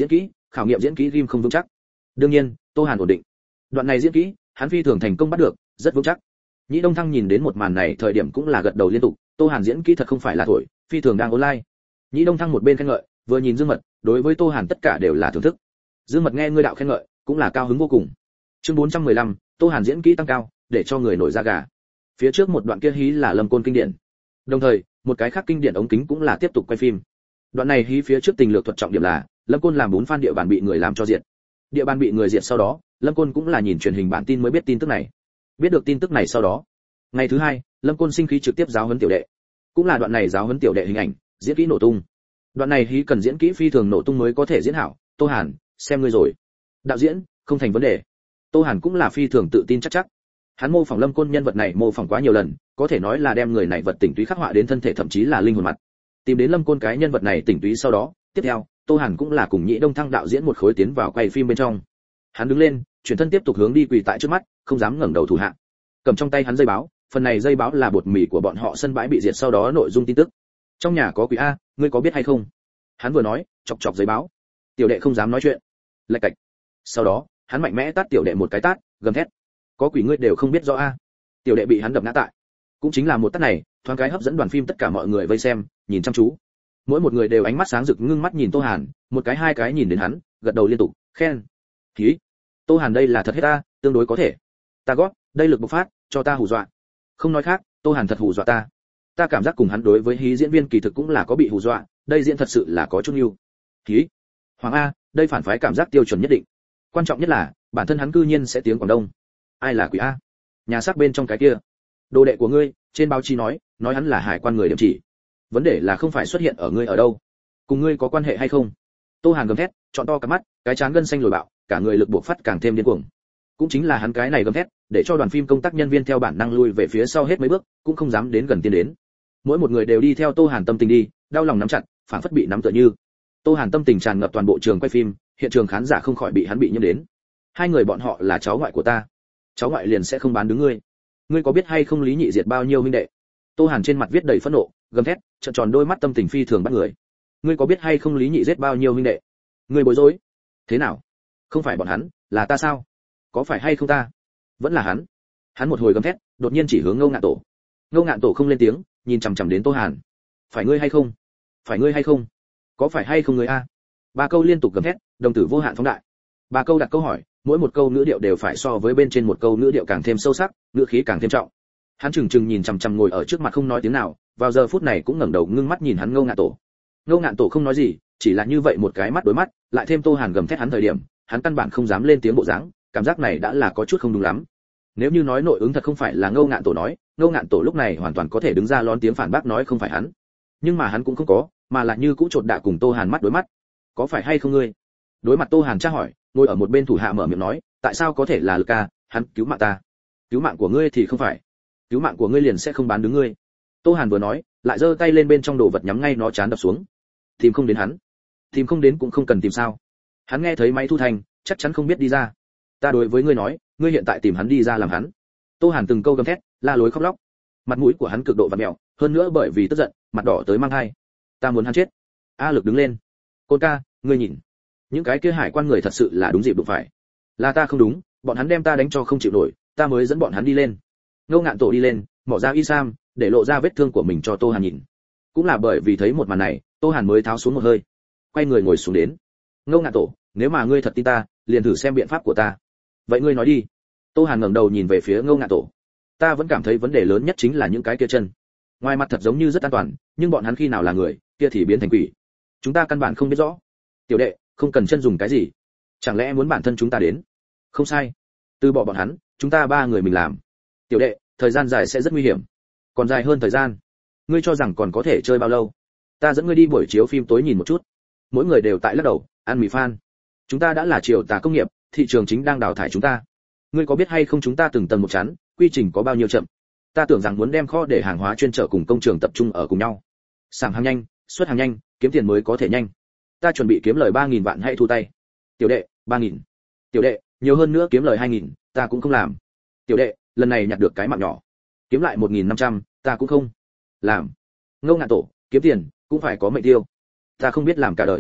khảo nghiệm diễn kỹ ghim không vững chắc. Đương nhiên, Tô Hàn ổn định. Đoạn này diễn kỹ, hắn phi thường thành công bắt được, rất vững chắc. Nhĩ Đông Thăng nhìn đến một màn này thời điểm cũng là gật đầu liên tục, Tô Hàn diễn kỹ thật không phải là thổi, phi thường đang online. Nhĩ Đông Thăng một bên khen ngợi, vừa nhìn Dương Mật, đối với Tô Hàn tất cả đều là thưởng thức. Dương Mật nghe ngươi đạo khen ngợi, cũng là cao hứng vô cùng. Chương bốn trăm mười lăm, Tô Hàn diễn kỹ tăng cao, để cho người nổi da gà. Phía trước một đoạn kia hí là Lâm Côn kinh điển. Đồng thời, một cái khác kinh điển ống kính cũng là tiếp tục quay phim. Đoạn này hí phía trước tình lược thuật trọng điểm là Lâm Côn làm bốn fan địa bàn bị người làm cho diệt. Địa bàn bị người diệt sau đó, Lâm Côn cũng là nhìn truyền hình bản tin mới biết tin tức này. Biết được tin tức này sau đó, ngày thứ hai, Lâm Côn sinh khí trực tiếp giáo huấn tiểu đệ. Cũng là đoạn này giáo huấn tiểu đệ hình ảnh, diễn kỹ nổ tung. Đoạn này hí cần diễn kỹ phi thường nổ tung mới có thể diễn hảo, Tô Hàn, xem ngươi rồi. Đạo diễn, không thành vấn đề. Tô Hàn cũng là phi thường tự tin chắc chắc. Hắn mô phỏng Lâm Côn nhân vật này mô phỏng quá nhiều lần, có thể nói là đem người này vật tỉnh túy khắc họa đến thân thể thậm chí là linh hồn mặt. Tìm đến Lâm Côn cái nhân vật này tỉnh túy sau đó, tiếp theo, Tô Hàn cũng là cùng Nhĩ Đông Thăng đạo diễn một khối tiến vào quay phim bên trong. Hắn đứng lên, chuyển thân tiếp tục hướng đi quỳ tại trước mắt, không dám ngẩng đầu thủ hạ. Cầm trong tay hắn dây báo, phần này dây báo là bột mì của bọn họ sân bãi bị diệt sau đó nội dung tin tức. Trong nhà có quỷ a, ngươi có biết hay không? Hắn vừa nói, chọc chọc giấy báo. Tiểu đệ không dám nói chuyện. Lạch cạch. Sau đó, hắn mạnh mẽ tát tiểu đệ một cái tát, gầm thét. Có quỷ ngươi đều không biết rõ a. Tiểu đệ bị hắn đập ngã tại. Cũng chính là một tát này, thoáng cái hấp dẫn đoàn phim tất cả mọi người vây xem, nhìn chăm chú. Mỗi một người đều ánh mắt sáng rực ngưng mắt nhìn Tô Hàn, một cái hai cái nhìn đến hắn, gật đầu liên tục, khen. Khí. Tô Hàn đây là thật hết ta, tương đối có thể. Ta gót, đây lực bộc phát, cho ta hù dọa. Không nói khác, Tô Hàn thật hù dọa ta. Ta cảm giác cùng hắn đối với hí diễn viên kỳ thực cũng là có bị hù dọa, đây diễn thật sự là có chút nhu. Khí. Hoàng a, đây phản phái cảm giác tiêu chuẩn nhất định. Quan trọng nhất là, bản thân hắn cư nhiên sẽ tiếng Quảng Đông. Ai là quỷ a? Nhà xác bên trong cái kia. Đồ đệ của ngươi, trên báo chí nói, nói hắn là hải quan người điểm chỉ. Vấn đề là không phải xuất hiện ở ngươi ở đâu, cùng ngươi có quan hệ hay không? Tô Hàn gầm thét, trọn to cả mắt, cái trán gân xanh lồi bạo, cả người lực buộc phát càng thêm điên cuồng. Cũng chính là hắn cái này gầm thét, để cho đoàn phim công tác nhân viên theo bản năng lui về phía sau hết mấy bước, cũng không dám đến gần tiến đến. Mỗi một người đều đi theo Tô Hàn tâm tình đi, đau lòng nắm chặt, phảng phất bị nắm tựa như. Tô Hàn tâm tình tràn ngập toàn bộ trường quay phim, hiện trường khán giả không khỏi bị hắn bị nhiễm đến. Hai người bọn họ là cháu ngoại của ta, cháu ngoại liền sẽ không bán đứng ngươi. Ngươi có biết hay không Lý Nhị diệt bao nhiêu huynh đệ? Tô Hàn trên mặt viết đầy phẫn nộ, gầm thét, trợn tròn đôi mắt tâm tình phi thường bắt người. Ngươi có biết hay không Lý Nhị giết bao nhiêu huynh đệ? Ngươi bối rối. Thế nào? Không phải bọn hắn, là ta sao? Có phải hay không ta? Vẫn là hắn. Hắn một hồi gầm thét, đột nhiên chỉ hướng Ngô Ngạn Tổ. Ngô Ngạn Tổ không lên tiếng, nhìn chằm chằm đến Tô Hàn. Phải ngươi hay không? Phải ngươi hay không? Có phải hay không ngươi a? Ba câu liên tục gầm thét, đồng tử vô hạn phóng đại. Ba câu đặt câu hỏi, mỗi một câu ngữ điệu đều phải so với bên trên một câu ngữ điệu càng thêm sâu sắc, ngữ khí càng thêm trọng. Hắn chừng chừng nhìn chằm chằm ngồi ở trước mặt không nói tiếng nào, vào giờ phút này cũng ngẩng đầu ngưng mắt nhìn hắn Ngô Ngạn Tổ. Ngô Ngạn Tổ không nói gì, chỉ là như vậy một cái mắt đối mắt, lại thêm Tô Hàn gầm thét hắn thời điểm, hắn căn bản không dám lên tiếng bộ dáng, cảm giác này đã là có chút không đúng lắm. Nếu như nói nội ứng thật không phải là Ngô Ngạn Tổ nói, Ngô Ngạn Tổ lúc này hoàn toàn có thể đứng ra lón tiếng phản bác nói không phải hắn. Nhưng mà hắn cũng không có, mà là như cũ chột đạ cùng Tô Hàn mắt đối mắt. Có phải hay không ngươi? Đối mặt Tô Hàn tra hỏi, ngồi ở một bên thủ hạ mở miệng nói, tại sao có thể là Lực ca, hắn cứu mạng ta. Cứu mạng của ngươi thì không phải. Cứu mạng của ngươi liền sẽ không bán đứng ngươi. Tô Hàn vừa nói, lại giơ tay lên bên trong đồ vật nhắm ngay nó chán đập xuống. Tìm không đến hắn. Tìm không đến cũng không cần tìm sao? Hắn nghe thấy máy thu thanh, chắc chắn không biết đi ra. Ta đối với ngươi nói, ngươi hiện tại tìm hắn đi ra làm hắn. Tô Hàn từng câu gầm thét, la lối khóc lóc. Mặt mũi của hắn cực độ vặn mèo, hơn nữa bởi vì tức giận, mặt đỏ tới mang hai. Ta muốn hắn chết. A Lực đứng lên. Côn ca, ngươi nhìn, những cái kia hải quan người thật sự là đúng dịp đụng phải. Là ta không đúng, bọn hắn đem ta đánh cho không chịu nổi, ta mới dẫn bọn hắn đi lên. Ngô Ngạn Tổ đi lên, mỏ ra y sam, để lộ ra vết thương của mình cho Tô Hàn nhìn. Cũng là bởi vì thấy một màn này, Tô Hàn mới tháo xuống một hơi, quay người ngồi xuống đến. Ngô Ngạn Tổ, nếu mà ngươi thật tin ta, liền thử xem biện pháp của ta. Vậy ngươi nói đi. Tô Hàn ngẩng đầu nhìn về phía Ngô Ngạn Tổ. Ta vẫn cảm thấy vấn đề lớn nhất chính là những cái kia chân. Ngoài mặt thật giống như rất an toàn, nhưng bọn hắn khi nào là người, kia thì biến thành quỷ. Chúng ta căn bản không biết rõ. Tiểu đệ, không cần chân dùng cái gì. Chẳng lẽ muốn bản thân chúng ta đến? Không sai. Từ bỏ bọn hắn, chúng ta ba người mình làm. Tiểu đệ, thời gian dài sẽ rất nguy hiểm. Còn dài hơn thời gian. Ngươi cho rằng còn có thể chơi bao lâu? Ta dẫn ngươi đi buổi chiếu phim tối nhìn một chút. Mỗi người đều tại lắc đầu, ăn mì phan. Chúng ta đã là triều tà công nghiệp, thị trường chính đang đào thải chúng ta. Ngươi có biết hay không chúng ta từng tầng một chắn, quy trình có bao nhiêu chậm? Ta tưởng rằng muốn đem kho để hàng hóa chuyên chở cùng công trường tập trung ở cùng nhau. Sản hàng nhanh, xuất hàng nhanh, kiếm tiền mới có thể nhanh. Ta chuẩn bị kiếm lời ba nghìn vạn hãy thu tay. Tiểu đệ, ba nghìn. Tiểu đệ, nhiều hơn nữa kiếm lời hai nghìn, ta cũng không làm. Tiểu đệ, lần này nhặt được cái mạng nhỏ, kiếm lại một nghìn năm trăm, ta cũng không làm. Ngô Ngạn Tổ, kiếm tiền cũng phải có mệnh tiêu. Ta không biết làm cả đời.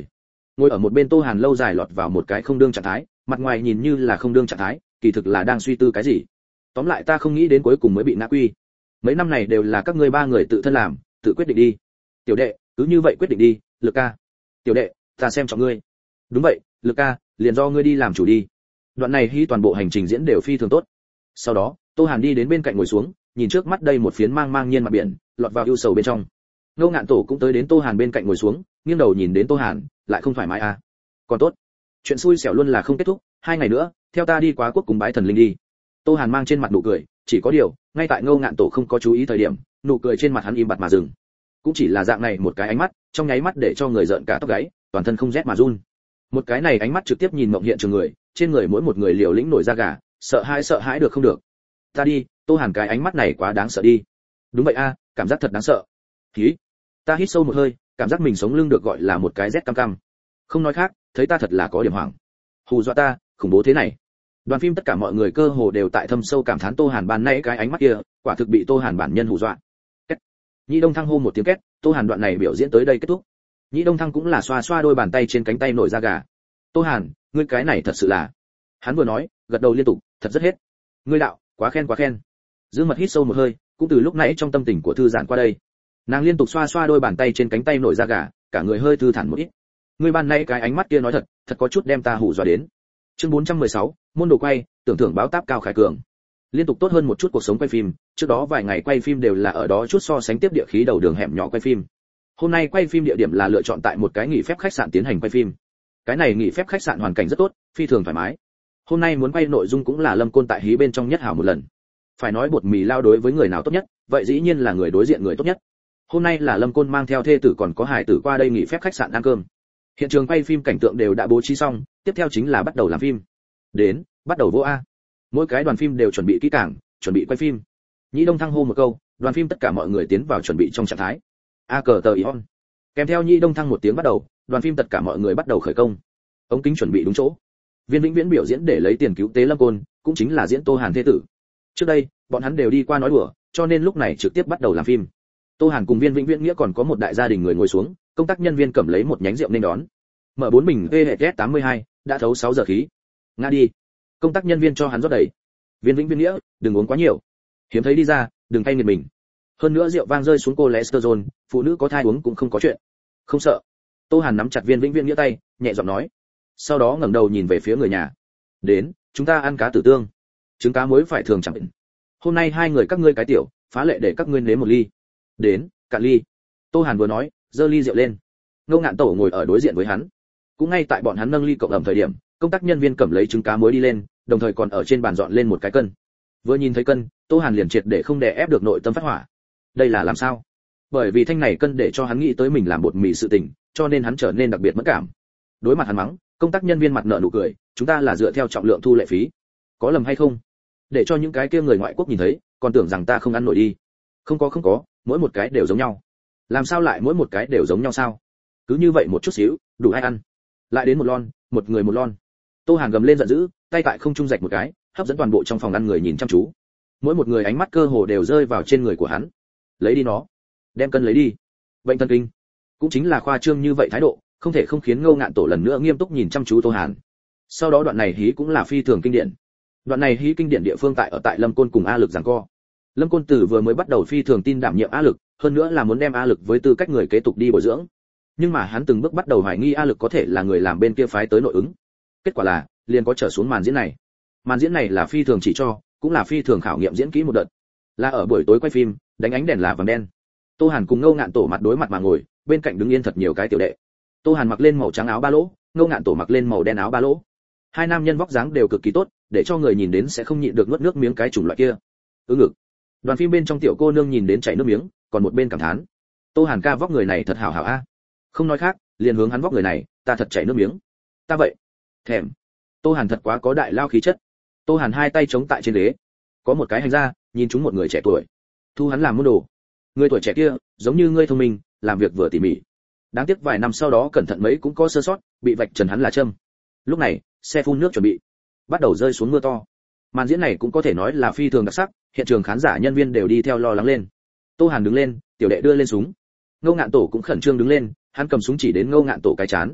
Ngồi ở một bên Tô Hàn lâu dài lọt vào một cái không đương trạng thái, mặt ngoài nhìn như là không đương trạng thái, kỳ thực là đang suy tư cái gì. Tóm lại ta không nghĩ đến cuối cùng mới bị ngã quy. Mấy năm này đều là các ngươi ba người tự thân làm, tự quyết định đi. Tiểu đệ, cứ như vậy quyết định đi, Lực ca. Tiểu đệ, ta xem trọng ngươi. Đúng vậy, Lực ca, liền do ngươi đi làm chủ đi. Đoạn này hy toàn bộ hành trình diễn đều phi thường tốt. Sau đó, Tô Hàn đi đến bên cạnh ngồi xuống, nhìn trước mắt đây một phiến mang mang nhiên mặt biển, lọt vào ưu sầu bên trong. Ngô Ngạn Tổ cũng tới đến Tô Hàn bên cạnh ngồi xuống, nghiêng đầu nhìn đến Tô Hàn, lại không thoải mái à? Còn tốt, chuyện xui xẻo luôn là không kết thúc, hai ngày nữa, theo ta đi Quá Quốc cùng bái thần linh đi. Tô Hàn mang trên mặt nụ cười, chỉ có điều, ngay tại Ngô Ngạn Tổ không có chú ý thời điểm, nụ cười trên mặt hắn im bặt mà dừng. Cũng chỉ là dạng này một cái ánh mắt, trong nháy mắt để cho người giận cả tóc gáy, toàn thân không rét mà run. Một cái này ánh mắt trực tiếp nhìn mộng hiện trường người, trên người mỗi một người liều lĩnh nổi da gà, sợ hãi sợ hãi được không được. Ta đi, Tô Hàn cái ánh mắt này quá đáng sợ đi. Đúng vậy a, cảm giác thật đáng sợ. Hí. Ta hít sâu một hơi, cảm giác mình sống lưng được gọi là một cái rét cam cam. Không nói khác, thấy ta thật là có điểm hoảng. Hù dọa ta, khủng bố thế này. Đoàn phim tất cả mọi người cơ hồ đều tại thâm sâu cảm thán Tô Hàn ban nãy cái ánh mắt kia, quả thực bị Tô Hàn bản nhân hù dọa. Két. Nhĩ Đông Thăng hô một tiếng két, Tô Hàn đoạn này biểu diễn tới đây kết thúc. Nhĩ Đông Thăng cũng là xoa xoa đôi bàn tay trên cánh tay nổi da gà. Tô Hàn, ngươi cái này thật sự là. Hắn vừa nói, gật đầu liên tục, thật rất hết. Ngươi đạo, quá khen quá khen. Dương Mật hít sâu một hơi, cũng từ lúc nãy trong tâm tình của thư giãn qua đây. Nàng liên tục xoa xoa đôi bàn tay trên cánh tay nổi da gà, cả người hơi thư thản một ít. Ngươi ban nãy cái ánh mắt kia nói thật, thật có chút đem ta hù dọa đến. Chương bốn trăm mười sáu, môn đồ quay, tưởng thưởng báo táp cao khải cường. Liên tục tốt hơn một chút cuộc sống quay phim, trước đó vài ngày quay phim đều là ở đó chút so sánh tiếp địa khí đầu đường hẻm nhỏ quay phim. Hôm nay quay phim địa điểm là lựa chọn tại một cái nghỉ phép khách sạn tiến hành quay phim. Cái này nghỉ phép khách sạn hoàn cảnh rất tốt, phi thường thoải mái. Hôm nay muốn quay nội dung cũng là Lâm Côn tại hí bên trong nhất hảo một lần. Phải nói bột mì lao đối với người nào tốt nhất, vậy dĩ nhiên là người đối diện người tốt nhất. Hôm nay là Lâm Côn mang theo thê tử còn có hải tử qua đây nghỉ phép khách sạn ăn cơm. Hiện trường quay phim cảnh tượng đều đã bố trí xong, tiếp theo chính là bắt đầu làm phim. Đến, bắt đầu vô a. Mỗi cái đoàn phim đều chuẩn bị kỹ càng, chuẩn bị quay phim. Nhĩ Đông Thăng hô một câu, đoàn phim tất cả mọi người tiến vào chuẩn bị trong trạng thái. A cờ tờ ion. Kèm theo Nhĩ Đông Thăng một tiếng bắt đầu, đoàn phim tất cả mọi người bắt đầu khởi công. Ống kính chuẩn bị đúng chỗ. Viên Vĩnh Viễn biểu diễn để lấy tiền cứu tế Lâm Côn, cũng chính là diễn Tô Hàn thế tử. Trước đây, bọn hắn đều đi qua nói đùa, cho nên lúc này trực tiếp bắt đầu làm phim. Tô Hàn cùng Viên Vĩnh Viễn nghĩa còn có một đại gia đình người ngồi xuống, công tác nhân viên cầm lấy một nhánh rượu nên đón. Mở bốn bình E H S tám mươi hai, đã thấu sáu giờ khí. Ngã đi. Công tác nhân viên cho hắn rót đầy. Viên Vĩnh Viễn nghĩa, đừng uống quá nhiều. Hiếm thấy đi ra, đừng tay nghiệt mình. Hơn nữa rượu vang rơi xuống cholesterol, phụ nữ có thai uống cũng không có chuyện. Không sợ. Tô Hàn nắm chặt Viên Vĩnh Viễn nghĩa tay, nhẹ giọng nói. Sau đó ngẩng đầu nhìn về phía người nhà. Đến, chúng ta ăn cá tử tương. Trứng cá muối phải thường chẳng định. Hôm nay hai người các ngươi cái tiểu, phá lệ để các ngươi nếm một ly. Đến, cạn ly. Tô Hàn vừa nói, giơ ly rượu lên. Ngô Ngạn Tổ ngồi ở đối diện với hắn. Cũng ngay tại bọn hắn nâng ly cộng ẩm thời điểm, công tác nhân viên cầm lấy trứng cá muối đi lên, đồng thời còn ở trên bàn dọn lên một cái cân. Vừa nhìn thấy cân, Tô Hàn liền triệt để không đè ép được nội tâm phát hỏa. Đây là làm sao? Bởi vì thanh này cân để cho hắn nghĩ tới mình làm bột mì sự tình, cho nên hắn trở nên đặc biệt mất cảm. Đối mặt hắn mắng, công tác nhân viên mặt nợ nụ cười, chúng ta là dựa theo trọng lượng thu lệ phí. Có lầm hay không? Để cho những cái kia người ngoại quốc nhìn thấy, còn tưởng rằng ta không ăn nổi đi. Không có không có, mỗi một cái đều giống nhau. Làm sao lại mỗi một cái đều giống nhau sao? Cứ như vậy một chút xíu, đủ ai ăn. Lại đến một lon, một người một lon. Tô Hàn gầm lên giận dữ, tay tại không trung rạch một cái, hấp dẫn toàn bộ trong phòng ăn người nhìn chăm chú. Mỗi một người ánh mắt cơ hồ đều rơi vào trên người của hắn. Lấy đi nó, đem cân lấy đi. Bệnh thần kinh. Cũng chính là khoa trương như vậy thái độ, không thể không khiến Ngô Ngạn Tổ lần nữa nghiêm túc nhìn chăm chú Tô Hàn. Sau đó đoạn này hí cũng là phi thường kinh điển. Đoạn này hí kinh điển địa phương tại ở tại Lâm Côn cùng A Lực giằng co. Lâm Côn Tử vừa mới bắt đầu phi thường tin đảm nhiệm A Lực, hơn nữa là muốn đem A Lực với tư cách người kế tục đi bồi dưỡng. Nhưng mà hắn từng bước bắt đầu hoài nghi A Lực có thể là người làm bên kia phái tới nội ứng. Kết quả là, liền có trở xuống màn diễn này. Màn diễn này là phi thường chỉ cho, cũng là phi thường khảo nghiệm diễn kỹ một đợt. Là ở buổi tối quay phim, đánh ánh đèn là vàng đen. Tô Hàn cùng Ngô Ngạn Tổ mặt đối mặt mà ngồi, bên cạnh đứng yên thật nhiều cái tiểu đệ. Tô Hàn mặc lên màu trắng áo ba lỗ, Ngô Ngạn Tổ mặc lên màu đen áo ba lỗ. Hai nam nhân vóc dáng đều cực kỳ tốt, để cho người nhìn đến sẽ không nhịn được nuốt nước miếng cái chủng loại kia. Ứ ngực. Đoàn phim bên trong tiểu cô nương nhìn đến chảy nước miếng, còn một bên cảm thán. Tô Hàn ca vóc người này thật hảo hảo a. Không nói khác, liền hướng hắn vóc người này, ta thật chảy nước miếng. Ta vậy. Thèm. Tô Hàn thật quá có đại lao khí chất. Tô Hàn hai tay chống tại trên ghế, có một cái hành ra, nhìn chúng một người trẻ tuổi, thu hắn làm môn đồ. Người tuổi trẻ kia, giống như ngươi thông minh, làm việc vừa tỉ mỉ. Đáng tiếc vài năm sau đó cẩn thận mấy cũng có sơ sót, bị vạch trần hắn là châm. Lúc này, xe phun nước chuẩn bị, bắt đầu rơi xuống mưa to. Màn diễn này cũng có thể nói là phi thường đặc sắc, hiện trường khán giả nhân viên đều đi theo lo lắng lên. Tô Hàn đứng lên, tiểu đệ đưa lên súng. Ngô Ngạn Tổ cũng khẩn trương đứng lên, hắn cầm súng chỉ đến Ngô Ngạn Tổ cái chán.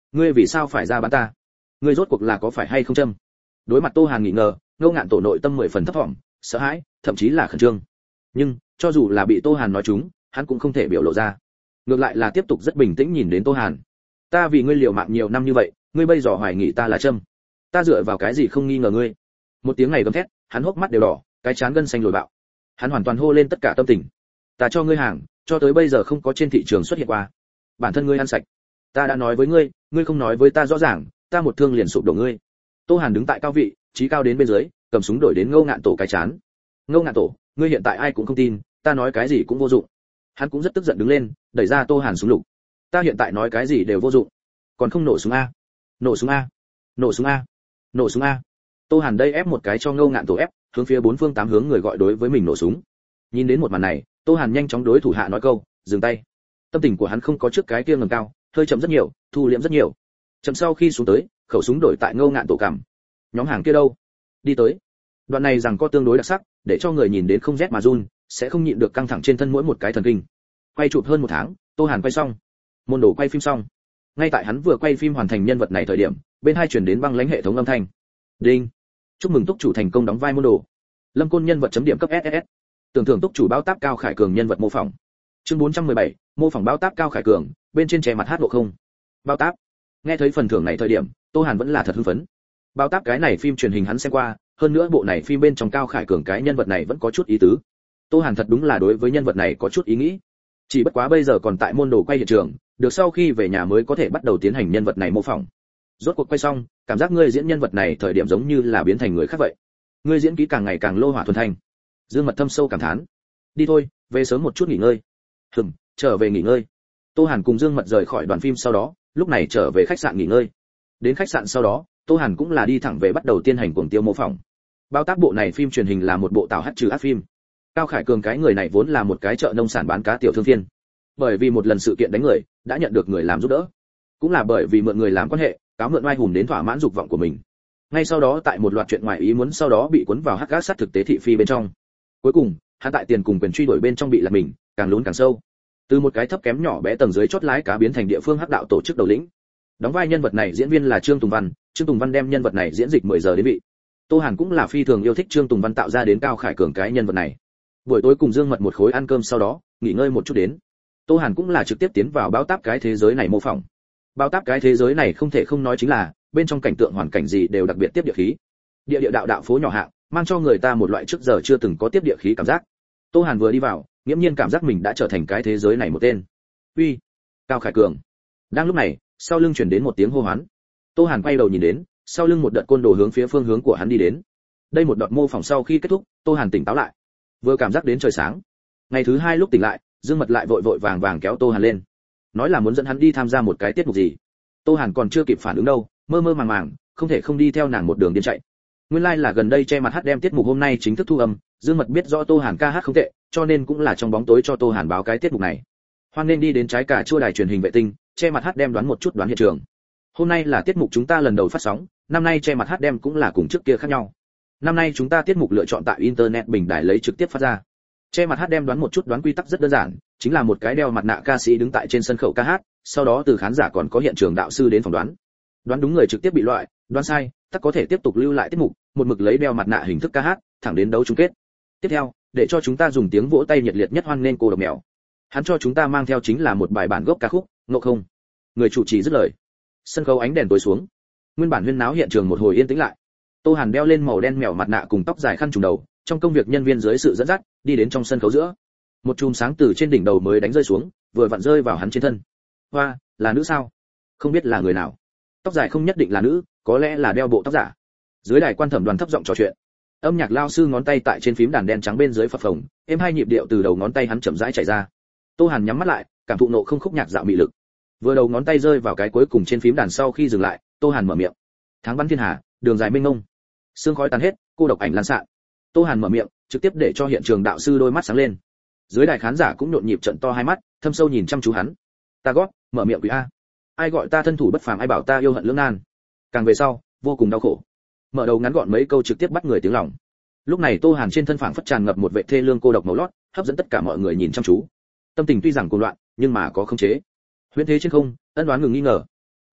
ngươi vì sao phải ra bán ta? Ngươi rốt cuộc là có phải hay không châm? Đối mặt Tô Hàn nghi ngờ, Ngô Ngạn Tổ nội tâm mười phần thấp thỏm, sợ hãi, thậm chí là khẩn trương. Nhưng cho dù là bị Tô Hàn nói trúng, hắn cũng không thể biểu lộ ra, ngược lại là tiếp tục rất bình tĩnh nhìn đến Tô Hàn. Ta vì ngươi liều mạng nhiều năm như vậy, ngươi bây giờ hoài nghi ta là châm, ta dựa vào cái gì không nghi ngờ ngươi? Một tiếng này gầm thét, hắn hốc mắt đều đỏ, cái trán gân xanh lồi bạo. Hắn hoàn toàn hô lên tất cả tâm tình. Ta cho ngươi hàng, cho tới bây giờ không có trên thị trường xuất hiện qua. Bản thân ngươi ăn sạch. Ta đã nói với ngươi, ngươi không nói với ta rõ ràng, ta một thương liền sụp đổ ngươi. Tô Hàn đứng tại cao vị, chí cao đến bên dưới, cầm súng đổi đến Ngô Ngạn Tổ cái chán. Ngô Ngạn Tổ, ngươi hiện tại ai cũng không tin, ta nói cái gì cũng vô dụng. Hắn cũng rất tức giận đứng lên, đẩy ra Tô Hàn súng lục. Ta hiện tại nói cái gì đều vô dụng, còn không nổ súng a? Nổ súng a? Nổ súng a? Nổ súng a? Tô Hàn đây ép một cái cho Ngô Ngạn Tổ ép, hướng phía bốn phương tám hướng người gọi đối với mình nổ súng. Nhìn đến một màn này, Tô Hàn nhanh chóng đối thủ hạ nói câu, dừng tay. Tâm tình của hắn không có trước cái kia ngầm cao, hơi chậm rất nhiều, thu liễm rất nhiều. Chậm sau khi xuống tới, khẩu súng đổi tại Ngô Ngạn Tổ cằm. Nhóm hàng kia đâu? Đi tới. Đoạn này rằng có tương đối đặc sắc, để cho người nhìn đến không rét mà run, sẽ không nhịn được căng thẳng trên thân mỗi một cái thần kinh. Quay chụp hơn một tháng, Tô Hàn quay xong. Môn đồ quay phim xong. Ngay tại hắn vừa quay phim hoàn thành nhân vật này thời điểm, bên hai truyền đến băng lãnh hệ thống âm thanh. Đinh. Chúc mừng túc chủ thành công đóng vai môn đồ. Lâm Côn nhân vật chấm điểm cấp ét ét ét. Tưởng thưởng túc chủ báo táp cao khải cường nhân vật mô phỏng. Chương bốn trăm mười bảy, mô phỏng báo táp cao khải cường, bên trên che mặt hát độ không. Báo táp. Nghe thấy phần thưởng này thời điểm, Tô Hàn vẫn là thật hưng phấn. Báo táp cái này phim truyền hình hắn xem qua, hơn nữa bộ này phim bên trong cao khải cường cái nhân vật này vẫn có chút ý tứ. Tô Hàn thật đúng là đối với nhân vật này có chút ý nghĩ. Chỉ bất quá bây giờ còn tại môn đồ quay hiện trường, được sau khi về nhà mới có thể bắt đầu tiến hành nhân vật này mô phỏng. Rốt cuộc quay xong, cảm giác ngươi diễn nhân vật này thời điểm giống như là biến thành người khác vậy. Ngươi diễn kỹ càng ngày càng lô hỏa thuần thanh. Dương Mật thâm sâu cảm thán. Đi thôi, về sớm một chút nghỉ ngơi. Hừm, trở về nghỉ ngơi. Tô Hàn cùng Dương Mật rời khỏi đoàn phim sau đó, lúc này trở về khách sạn nghỉ ngơi. Đến khách sạn sau đó, Tô Hàn cũng là đi thẳng về bắt đầu tiến hành cuồng tiêu mô phỏng. Bao tác bộ này phim truyền hình là một bộ tạo hát trừ ác phim. Cao Khải Cường cái người này vốn là một cái chợ nông sản bán cá tiểu thương phiên. Bởi vì một lần sự kiện đánh người, đã nhận được người làm giúp đỡ. Cũng là bởi vì mượn người làm quan hệ, cáo mượn oai hùng đến thỏa mãn dục vọng của mình. Ngay sau đó tại một loạt chuyện ngoài ý muốn sau đó bị cuốn vào hắc gác sát thực tế thị phi bên trong. Cuối cùng, hắn tại tiền cùng quyền truy đuổi bên trong bị lật mình, càng lún càng sâu. Từ một cái thấp kém nhỏ bé tầng dưới chót lái cá biến thành địa phương hắc đạo tổ chức đầu lĩnh. Đóng vai nhân vật này diễn viên là Trương Tùng Văn, Trương Tùng Văn đem nhân vật này diễn dịch mười giờ đến vị. Tô Hàn cũng là phi thường yêu thích Trương Tùng Văn tạo ra đến Cao Khải Cường cái nhân vật này. Buổi tối cùng Dương Mật một khối ăn cơm sau đó, nghỉ ngơi một chút đến. Tô Hàn cũng là trực tiếp tiến vào báo táp cái thế giới này mô phỏng. Báo táp cái thế giới này không thể không nói chính là, bên trong cảnh tượng hoàn cảnh gì đều đặc biệt tiếp địa khí. Địa địa đạo đạo phố nhỏ hạng, mang cho người ta một loại trước giờ chưa từng có tiếp địa khí cảm giác. Tô Hàn vừa đi vào, nghiễm nhiên cảm giác mình đã trở thành cái thế giới này một tên. Uy, Cao Khải Cường. Đang lúc này, sau lưng truyền đến một tiếng hô hoán. Tô Hàn quay đầu nhìn đến, sau lưng một đợt côn đồ hướng phía phương hướng của hắn đi đến. Đây một đợt mô phỏng sau khi kết thúc, Tô Hàn tỉnh táo lại. Vừa cảm giác đến trời sáng. Ngày thứ hai lúc tỉnh lại, Dương Mật lại vội vội vàng vàng kéo Tô Hàn lên, nói là muốn dẫn hắn đi tham gia một cái tiết mục gì. Tô Hàn còn chưa kịp phản ứng đâu, mơ mơ màng màng, không thể không đi theo nàng một đường điên chạy. Nguyên lai like là gần đây che mặt hát đem tiết mục hôm nay chính thức thu âm, Dương Mật biết rõ Tô Hàn ca hát không tệ, cho nên cũng là trong bóng tối cho Tô Hàn báo cái tiết mục này. Hoan nên đi đến trái cà chua đài truyền hình vệ tinh, che mặt hát đem đoán một chút đoán hiện trường. Hôm nay là tiết mục chúng ta lần đầu phát sóng, năm nay che mặt hát đem cũng là cùng trước kia khác nhau. Năm nay chúng ta tiết mục lựa chọn tại internet bình đài lấy trực tiếp phát ra. Che mặt hát đem đoán một chút đoán quy tắc rất đơn giản, chính là một cái đeo mặt nạ ca sĩ đứng tại trên sân khấu ca hát, sau đó từ khán giả còn có hiện trường đạo sư đến phỏng đoán. Đoán đúng người trực tiếp bị loại, đoán sai, tắc có thể tiếp tục lưu lại tiết mục, một mực lấy đeo mặt nạ hình thức ca hát, thẳng đến đấu chung kết. Tiếp theo, để cho chúng ta dùng tiếng vỗ tay nhiệt liệt nhất hoan nghênh cô độc mèo. Hắn cho chúng ta mang theo chính là một bài bản gốc ca khúc, Ngộ Không. Người chủ trì dứt lời. Sân khấu ánh đèn tối xuống. Nguyên bản huyên náo hiện trường một hồi yên tĩnh lại. Tô Hàn đeo lên màu đen mèo mặt nạ cùng tóc dài khăn trùm đầu, trong công việc nhân viên dưới sự dẫn dắt, đi đến trong sân khấu giữa. Một chùm sáng từ trên đỉnh đầu mới đánh rơi xuống, vừa vặn rơi vào hắn trên thân. Hoa, là nữ sao? Không biết là người nào. Tóc dài không nhất định là nữ, có lẽ là đeo bộ tóc giả. Dưới đài quan thẩm đoàn thấp giọng trò chuyện. Âm nhạc lao sư ngón tay tại trên phím đàn đen trắng bên dưới phập phồng, êm hai nhịp điệu từ đầu ngón tay hắn chậm rãi chạy ra. Tô Hàn nhắm mắt lại, cảm thụ nộ không khúc nhạc dạo mị lực. Vừa đầu ngón tay rơi vào cái cuối cùng trên phím đàn sau khi dừng lại, Tô Hàn mở miệng. Tháng bắn thiên hà, đường dài mênh mông. Sương khói tan hết, cô độc ảnh lan xạ. Tô Hàn mở miệng, trực tiếp để cho hiện trường đạo sư đôi mắt sáng lên. Dưới đài khán giả cũng nhộn nhịp trận to hai mắt, thâm sâu nhìn chăm chú hắn. Ta gót, mở miệng quỷ a. Ai gọi ta thân thủ bất phàm, ai bảo ta yêu hận lưỡng nan. Càng về sau, vô cùng đau khổ. Mở đầu ngắn gọn mấy câu trực tiếp bắt người tiếng lòng. Lúc này Tô Hàn trên thân phảng phất tràn ngập một vệ thê lương cô độc màu lót, hấp dẫn tất cả mọi người nhìn chăm chú. Tâm tình tuy rằng cuồng loạn, nhưng mà có khống chế. Huyễn thế trên không, ân đoán ngừng nghi ngờ.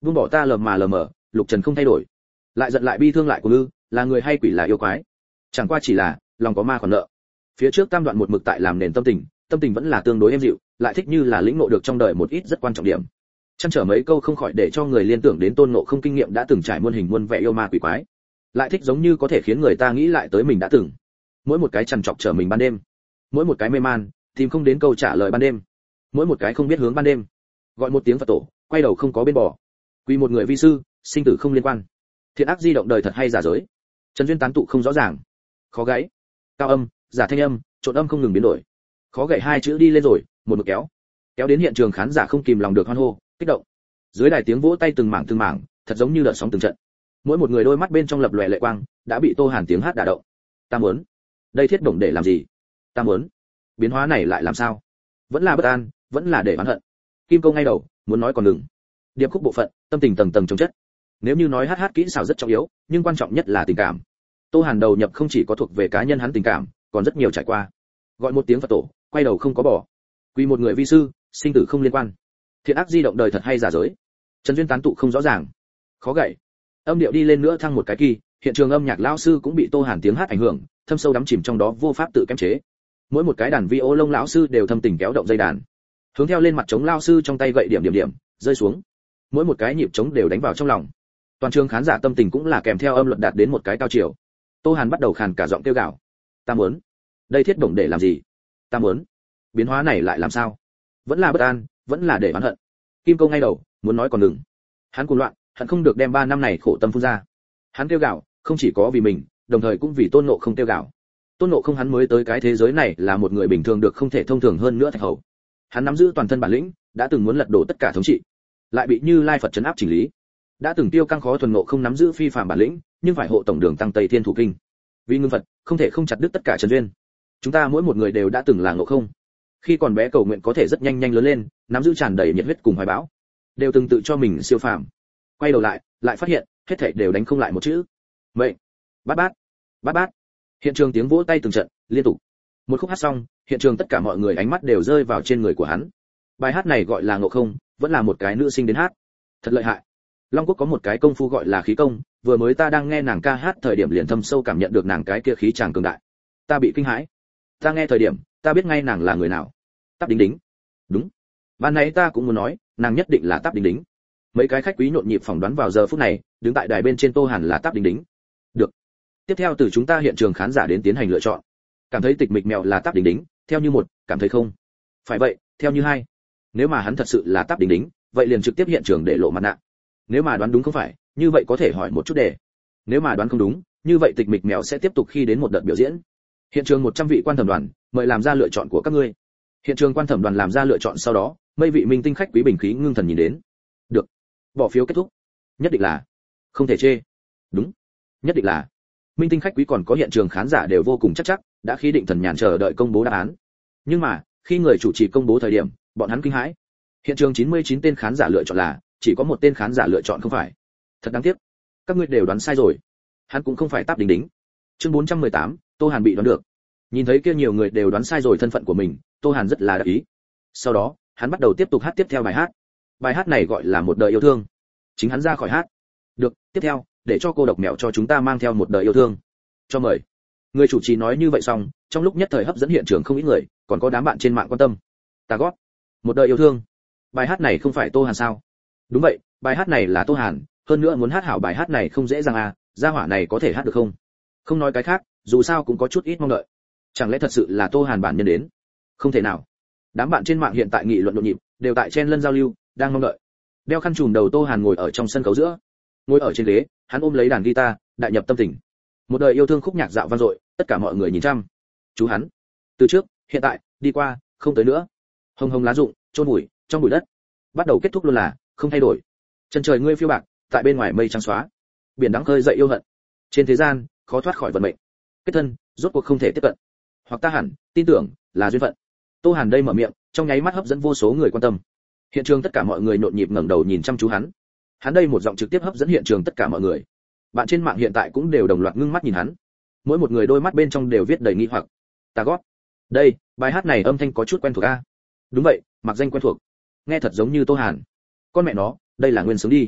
Buông bỏ ta lờ mà lờ mờ, Lục Trần không thay đổi. Lại giận lại bi thương lại của ư, là người hay quỷ là yêu quái. Chẳng qua chỉ là, lòng có ma còn nợ. Phía trước tam đoạn một mực tại làm nền tâm tình, tâm tình vẫn là tương đối êm dịu, lại thích như là lĩnh ngộ được trong đời một ít rất quan trọng điểm. Chăn trở mấy câu không khỏi để cho người liên tưởng đến Tôn Ngộ Không kinh nghiệm đã từng trải muôn hình muôn vẻ yêu ma quỷ quái. Lại thích giống như có thể khiến người ta nghĩ lại tới mình đã từng. Mỗi một cái chằn trọc trở mình ban đêm, mỗi một cái mê man, tìm không đến câu trả lời ban đêm, mỗi một cái không biết hướng ban đêm. Gọi một tiếng Phật tổ, quay đầu không có bên bò. Quy một người vi sư, sinh tử không liên quan. Thiện ác di động đời thật hay giả dối. Trần duyên tán tụ không rõ ràng. Khó gãy. Cao âm, giả thanh âm, trộn âm không ngừng biến đổi. Khó gãy hai chữ đi lên rồi, một mực kéo. Kéo đến hiện trường khán giả không kìm lòng được hoan hô, kích động. Dưới đài tiếng vỗ tay từng mảng từng mảng, thật giống như đợt sóng từng trận. Mỗi một người đôi mắt bên trong lập lòe lệ quang, đã bị Tô Hàn tiếng hát đả động. Ta muốn, đây thiết động để làm gì? Ta muốn, biến hóa này lại làm sao? Vẫn là bất an, vẫn là để oán hận. Kim Câu ngay đầu, muốn nói còn đừng. Điệp khúc bộ phận, tâm tình tầng tầng chồng chất. Nếu như nói hát hát kỹ xảo rất trọng yếu, nhưng quan trọng nhất là tình cảm. Tô Hàn đầu nhập không chỉ có thuộc về cá nhân hắn tình cảm, còn rất nhiều trải qua. Gọi một tiếng Phật tổ, quay đầu không có bỏ. Quy một người vi sư, sinh tử không liên quan. Thiện ác di động đời thật hay giả dối. Trần duyên tán tụ không rõ ràng. Khó gậy. Âm điệu đi lên nữa thăng một cái kỳ, hiện trường âm nhạc lão sư cũng bị Tô Hàn tiếng hát ảnh hưởng, thâm sâu đắm chìm trong đó vô pháp tự kiềm chế. Mỗi một cái đàn vi ô lông lão sư đều thâm tình kéo động dây đàn. Hướng theo lên mặt trống lão sư trong tay gậy điểm điểm điểm, rơi xuống. Mỗi một cái nhịp trống đều đánh vào trong lòng. Toàn trường khán giả tâm tình cũng là kèm theo âm luật đạt đến một cái cao chiều. Tô Hàn bắt đầu khàn cả giọng kêu gào. Ta muốn, đây thiết động để làm gì? Ta muốn, biến hóa này lại làm sao? Vẫn là bất an, vẫn là để oán hận. Kim Câu ngay đầu, muốn nói còn đừng. Hắn cuồng loạn, hận không được đem ba năm này khổ tâm phun ra. Hắn kêu gào, không chỉ có vì mình, đồng thời cũng vì Tôn Ngộ Không kêu gào. Tôn Ngộ Không hắn mới tới cái thế giới này là một người bình thường được không thể thông thường hơn nữa thạch hầu. Hắn nắm giữ toàn thân bản lĩnh, đã từng muốn lật đổ tất cả thống trị, lại bị Như Lai Phật trấn áp chỉnh lý. Đã từng tiêu căng khó thuần Ngộ Không nắm giữ phi phàm bản lĩnh, nhưng phải hộ tổng đường tăng Tây Thiên Thủ Kinh. Vì ngưng Phật, không thể không chặt đứt tất cả trần duyên. Chúng ta mỗi một người đều đã từng là Ngộ Không. Khi còn bé cầu nguyện có thể rất nhanh nhanh lớn lên, nắm giữ tràn đầy nhiệt huyết cùng hoài bão, đều từng tự cho mình siêu phàm. Quay đầu lại, lại phát hiện, hết thảy đều đánh không lại một chữ. Vậy, bát bát, bát bát. Hiện trường tiếng vỗ tay từng trận, liên tục. Một khúc hát xong, hiện trường tất cả mọi người ánh mắt đều rơi vào trên người của hắn. Bài hát này gọi là Ngộ Không, vẫn là một cái nữ sinh đến hát. Thật lợi hại. Long Quốc có một cái công phu gọi là khí công, vừa mới ta đang nghe nàng ca hát thời điểm liền thâm sâu cảm nhận được nàng cái kia khí tràng cường đại. Ta bị kinh hãi. Ta nghe thời điểm, ta biết ngay nàng là người nào. Táp Đính Đính. Đúng. Ban nãy ta cũng muốn nói, nàng nhất định là Táp Đính Đính. Mấy cái khách quý nhộn nhịp phỏng đoán vào giờ phút này, đứng tại đài bên trên Tô Hàn là Táp Đính Đính. Được. Tiếp theo từ chúng ta hiện trường khán giả đến tiến hành lựa chọn. Cảm thấy Tịch Mịch Mèo là Táp Đính Đính, theo như một, cảm thấy không. Phải vậy, theo như hai. Nếu mà hắn thật sự là Táp Đính Đính, vậy liền trực tiếp hiện trường để lộ mặt nạ. Nếu mà đoán đúng không phải, như vậy có thể hỏi một chút đề. Nếu mà đoán không đúng, như vậy Tịch Mịch Mèo sẽ tiếp tục khi đến một đợt biểu diễn. Hiện trường một trăm vị quan thẩm đoàn, mời làm ra lựa chọn của các ngươi. Hiện trường quan thẩm đoàn làm ra lựa chọn sau đó, mấy vị minh tinh khách quý bình khí ngưng thần nhìn đến. Được. Bỏ phiếu kết thúc. Nhất định là. Không thể chê. Đúng. Nhất định là. Minh tinh khách quý còn có hiện trường khán giả đều vô cùng chắc chắc, đã khí định thần nhàn chờ đợi công bố đáp án. Nhưng mà, khi người chủ trì công bố thời điểm, bọn hắn kinh hãi. Hiện trường chín mươi chín tên khán giả lựa chọn là, chỉ có một tên khán giả lựa chọn không phải. Thật đáng tiếc. Các ngươi đều đoán sai rồi. Hắn cũng không phải Táp Đính Đính. Chương bốn trăm mười tám, Tô Hàn bị đoán được. Nhìn thấy kia nhiều người đều đoán sai rồi thân phận của mình, Tô Hàn rất là đắc ý. Sau đó, hắn bắt đầu tiếp tục hát tiếp theo bài hát. Bài hát này gọi là Một đời yêu thương. Chính hắn ra khỏi hát. Được, tiếp theo, để cho cô độc mẹo cho chúng ta mang theo một đời yêu thương. Cho mời. Người chủ trì nói như vậy xong, trong lúc nhất thời hấp dẫn hiện trường không ít người, còn có đám bạn trên mạng quan tâm. Ta gót. Một đời yêu thương. Bài hát này không phải Tô Hàn sao? Đúng vậy, bài hát này là Tô Hàn, hơn nữa muốn hát hảo bài hát này không dễ dàng à, gia hỏa này có thể hát được không? Không nói cái khác, dù sao cũng có chút ít mong đợi. Chẳng lẽ thật sự là Tô Hàn bản nhân đến? Không thể nào. Đám bạn trên mạng hiện tại nghị luận nhộn nhịp, đều tại chen lân giao lưu, đang mong đợi. Đeo khăn trùm đầu Tô Hàn ngồi ở trong sân khấu giữa, ngồi ở trên ghế, hắn ôm lấy đàn guitar, đại nhập tâm tình. Một đời yêu thương khúc nhạc dạo vang dội, tất cả mọi người nhìn chăm chú hắn. Từ trước, hiện tại, đi qua, không tới nữa. Hồng hồng lá rụng, chôn bụi, trong bụi đất. Bắt đầu kết thúc luôn là, không thay đổi. Chân trời ngươi phiêu bạc, tại bên ngoài mây trắng xóa. Biển đắng khơi dậy yêu hận. Trên thế gian, khó thoát khỏi vận mệnh. Kết thân, rốt cuộc không thể tiếp cận. Hoặc ta hẳn, tin tưởng, là duyên phận. Tô Hàn đây mở miệng, trong nháy mắt hấp dẫn vô số người quan tâm. Hiện trường tất cả mọi người nhộn nhịp ngẩng đầu nhìn chăm chú hắn. Hắn đây một giọng trực tiếp hấp dẫn hiện trường tất cả mọi người. Bạn trên mạng hiện tại cũng đều đồng loạt ngưng mắt nhìn hắn. Mỗi một người đôi mắt bên trong đều viết đầy nghi hoặc. Ta gót. Đây, bài hát này âm thanh có chút quen thuộc a. Đúng vậy, mặc danh quen thuộc. Nghe thật giống như Tô Hàn. Con mẹ nó, đây là nguyên sướng đi.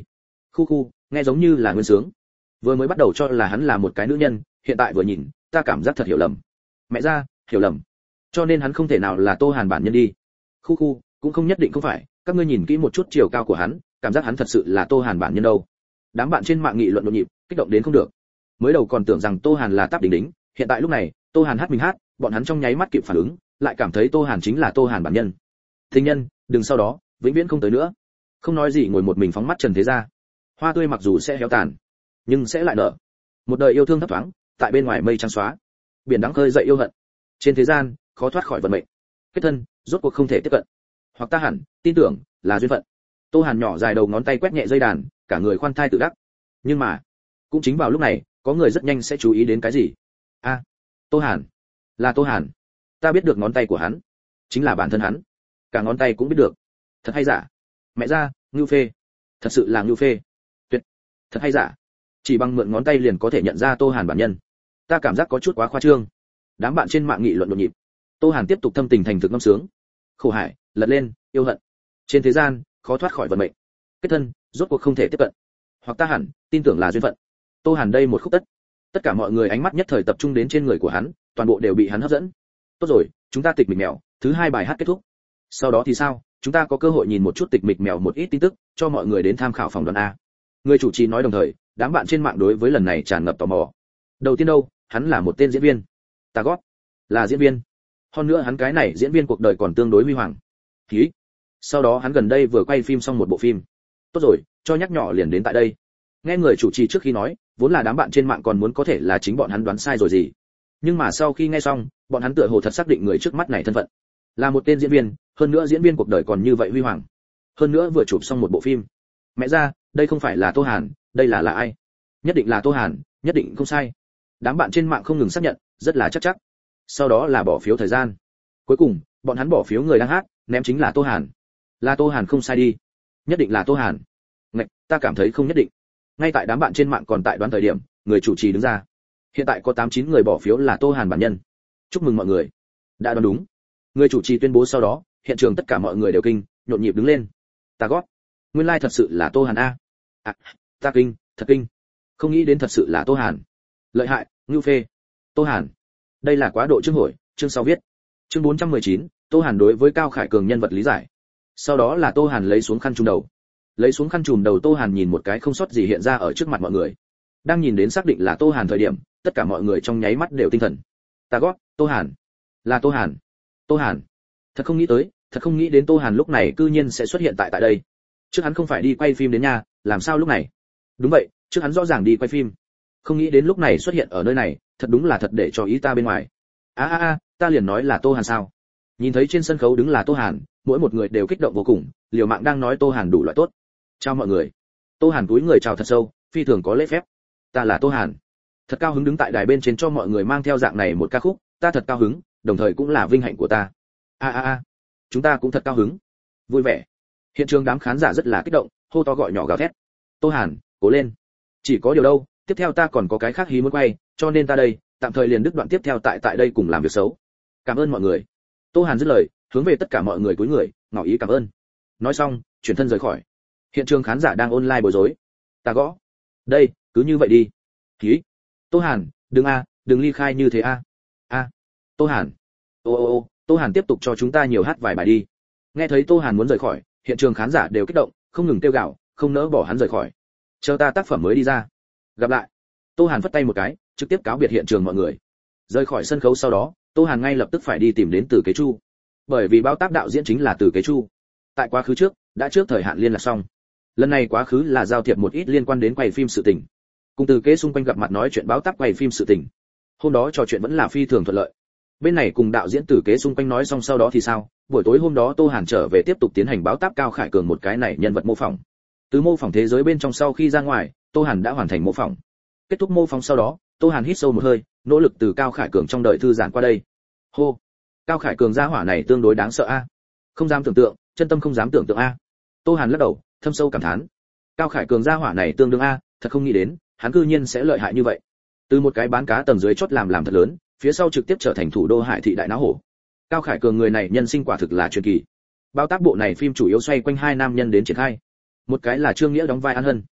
Khu khu, nghe giống như là Nguyên Sướng. Vừa mới bắt đầu cho là hắn là một cái nữ nhân, hiện tại vừa nhìn, ta cảm giác thật hiểu lầm. Mẹ ra, hiểu lầm. Cho nên hắn không thể nào là Tô Hàn bản nhân đi. Khu khu, cũng không nhất định không phải, các ngươi nhìn kỹ một chút chiều cao của hắn, cảm giác hắn thật sự là Tô Hàn bản nhân đâu. Đám bạn trên mạng nghị luận nhộn nhịp, kích động đến không được. Mới đầu còn tưởng rằng Tô Hàn là Táp Đỉnh Đính, hiện tại lúc này, Tô Hàn hát mình hát, bọn hắn trong nháy mắt kịp phản ứng, lại cảm thấy Tô Hàn chính là Tô Hàn bản nhân. Tình nhân, đừng sau đó, vĩnh viễn không tới nữa. Không nói gì ngồi một mình phóng mắt trần thế ra. Hoa tươi mặc dù sẽ héo tàn, nhưng sẽ lại nở. Một đời yêu thương thấp thoáng, tại bên ngoài mây trắng xóa. Biển đắng khơi dậy yêu hận. Trên thế gian, khó thoát khỏi vận mệnh. Kết thân, rốt cuộc không thể tiếp cận. Hoặc ta hẳn, tin tưởng, là duyên phận. Tô Hàn nhỏ dài đầu ngón tay quét nhẹ dây đàn, cả người khoan thai tự đắc. Nhưng mà, cũng chính vào lúc này, có người rất nhanh sẽ chú ý đến cái gì. A, à, Tô Hàn, là Tô Hàn. Ta biết được ngón tay của hắn, chính là bản thân hắn. Cả ngón tay cũng biết được. Thật hay giả? Mẹ ra, ngưu phê. Thật sự là ngưu phê. Tuyệt. Thật hay giả? Chỉ bằng mượn ngón tay liền có thể nhận ra Tô Hàn bản nhân. Ta cảm giác có chút quá khoa trương. Đám bạn trên mạng nghị luận nhộn nhịp. Tô Hàn tiếp tục thâm tình thành thực ngâm sướng. Khổ hải, lật lên, yêu hận. Trên thế gian, khó thoát khỏi vận mệnh. Kết thân, rốt cuộc không thể tiếp cận. Hoặc ta hẳn, tin tưởng là duyên phận. Tô Hàn đây một khúc tất. Tất cả mọi người ánh mắt nhất thời tập trung đến trên người của hắn, toàn bộ đều bị hắn hấp dẫn. Tốt rồi, chúng ta tịch mịch mèo, thứ hai bài hát kết thúc. Sau đó thì sao? Chúng ta có cơ hội nhìn một chút tịch mịch mèo một ít tin tức, cho mọi người đến tham khảo phòng đoán a. Người chủ trì nói đồng thời, đám bạn trên mạng đối với lần này tràn ngập tò mò. Đầu tiên đâu, hắn là một tên diễn viên. Ta gót, là diễn viên. Hơn nữa hắn cái này diễn viên cuộc đời còn tương đối huy hoàng. Hí. Sau đó hắn gần đây vừa quay phim xong một bộ phim. Tốt rồi, cho nhắc nhỏ liền đến tại đây. Nghe người chủ trì trước khi nói, vốn là đám bạn trên mạng còn muốn có thể là chính bọn hắn đoán sai rồi gì. Nhưng mà sau khi nghe xong, bọn hắn tựa hồ thật xác định người trước mắt này thân phận. Là một tên diễn viên, hơn nữa diễn viên cuộc đời còn như vậy huy hoàng. Hơn nữa vừa chụp xong một bộ phim. Mẹ ra, đây không phải là Tô Hàn, đây là là ai? Nhất định là Tô Hàn, nhất định không sai. Đám bạn trên mạng không ngừng xác nhận, rất là chắc chắc. Sau đó là bỏ phiếu thời gian. Cuối cùng, bọn hắn bỏ phiếu người đang hát, ném chính là Tô Hàn. Là Tô Hàn không sai đi. Nhất định là Tô Hàn. Ngạch, ta cảm thấy không nhất định. Ngay tại đám bạn trên mạng còn tại đoán thời điểm, người chủ trì đứng ra. Hiện tại có tám chín người bỏ phiếu là Tô Hàn bản nhân. Chúc mừng mọi người. Đã đoán đúng. Người chủ trì tuyên bố sau đó, hiện trường tất cả mọi người đều kinh, nhộn nhịp đứng lên. Ta gót. Nguyên lai like thật sự là Tô Hàn a. À, ta kinh, thật kinh. Không nghĩ đến thật sự là Tô Hàn. Lợi hại, ngưu phê. Tô Hàn. Đây là quá độ chương hồi, chương sau viết. Chương bốn trăm mười chín, Tô Hàn đối với Cao Khải Cường nhân vật lý giải. Sau đó là Tô Hàn lấy xuống khăn trùm đầu. Lấy xuống khăn trùm đầu Tô Hàn nhìn một cái không sót gì hiện ra ở trước mặt mọi người. Đang nhìn đến xác định là Tô Hàn thời điểm, tất cả mọi người trong nháy mắt đều tinh thần. Ta gót, Tô Hàn. Là Tô Hàn. Tô Hàn. Thật không nghĩ tới, thật không nghĩ đến Tô Hàn lúc này cư nhiên sẽ xuất hiện tại tại đây. Trước hắn không phải đi quay phim đến nhà, làm sao lúc này? Đúng vậy, trước hắn rõ ràng đi quay phim. Không nghĩ đến lúc này xuất hiện ở nơi này, thật đúng là thật để cho ý ta bên ngoài. A a a, ta liền nói là Tô Hàn sao? Nhìn thấy trên sân khấu đứng là Tô Hàn, mỗi một người đều kích động vô cùng, liều mạng đang nói Tô Hàn đủ loại tốt. Chào mọi người. Tô Hàn cúi người chào thật sâu, phi thường có lễ phép. Ta là Tô Hàn. Thật cao hứng đứng tại đài bên trên cho mọi người mang theo dạng này một ca khúc, ta thật cao hứng, đồng thời cũng là vinh hạnh của ta. A a a, chúng ta cũng thật cao hứng. Vui vẻ. Hiện trường đám khán giả rất là kích động, hô to gọi nhỏ gào thét. Tô Hàn, cố lên. Chỉ có điều đâu, tiếp theo ta còn có cái khác hí muốn quay, cho nên ta đây, tạm thời liền đứt đoạn tiếp theo tại tại đây cùng làm việc xấu. Cảm ơn mọi người. Tô Hàn dứt lời, hướng về tất cả mọi người cúi người, ngỏ ý cảm ơn. Nói xong, chuyển thân rời khỏi. Hiện trường khán giả đang online bối rối. Ta gõ. Đây, cứ như vậy đi. Hí. Tô Hàn, đừng a, đừng ly khai như thế a. A. Tô Hàn. Ô ô ô, Tô Hàn tiếp tục cho chúng ta nhiều hát vài bài đi. Nghe thấy Tô Hàn muốn rời khỏi, hiện trường khán giả đều kích động, không ngừng kêu gào, không nỡ bỏ hắn rời khỏi. Chờ ta tác phẩm mới đi ra. Gặp lại. Tô Hàn phất tay một cái, trực tiếp cáo biệt hiện trường mọi người. Rời khỏi sân khấu sau đó, Tô Hàn ngay lập tức phải đi tìm đến Từ Kế Chu. Bởi vì báo tác đạo diễn chính là Từ Kế Chu. Tại quá khứ trước, đã trước thời hạn liên lạc xong. Lần này quá khứ là giao thiệp một ít liên quan đến quay phim sự tình. Cùng Từ Kế xung quanh gặp mặt nói chuyện báo tác quay phim sự tình. Hôm đó trò chuyện vẫn là phi thường thuận lợi. Bên này cùng đạo diễn Từ Kế xung quanh nói xong sau đó thì sao? Buổi tối hôm đó Tô Hàn trở về tiếp tục tiến hành báo tác Cao Khải Cường một cái này nhân vật mô phỏng. Từ mô phỏng thế giới bên trong sau khi ra ngoài, Tô Hàn đã hoàn thành mô phỏng. Kết thúc mô phỏng sau đó, Tô Hàn hít sâu một hơi, nỗ lực từ Cao Khải Cường trong đời thư giãn qua đây. Hô, Cao Khải Cường gia hỏa này tương đối đáng sợ a. Không dám tưởng tượng, chân tâm không dám tưởng tượng a. Tô Hàn lắc đầu, thâm sâu cảm thán. Cao Khải Cường gia hỏa này tương đương a, thật không nghĩ đến, hắn cư nhiên sẽ lợi hại như vậy. Từ một cái bán cá tầng dưới chót làm làm thật lớn, phía sau trực tiếp trở thành thủ đô Hải thị đại náo hổ. Cao Khải Cường người này nhân sinh quả thực là truyền kỳ. Bao tác bộ này phim chủ yếu xoay quanh hai nam nhân đến triển khai. Một cái là Trương Nghĩa đóng vai An Hân,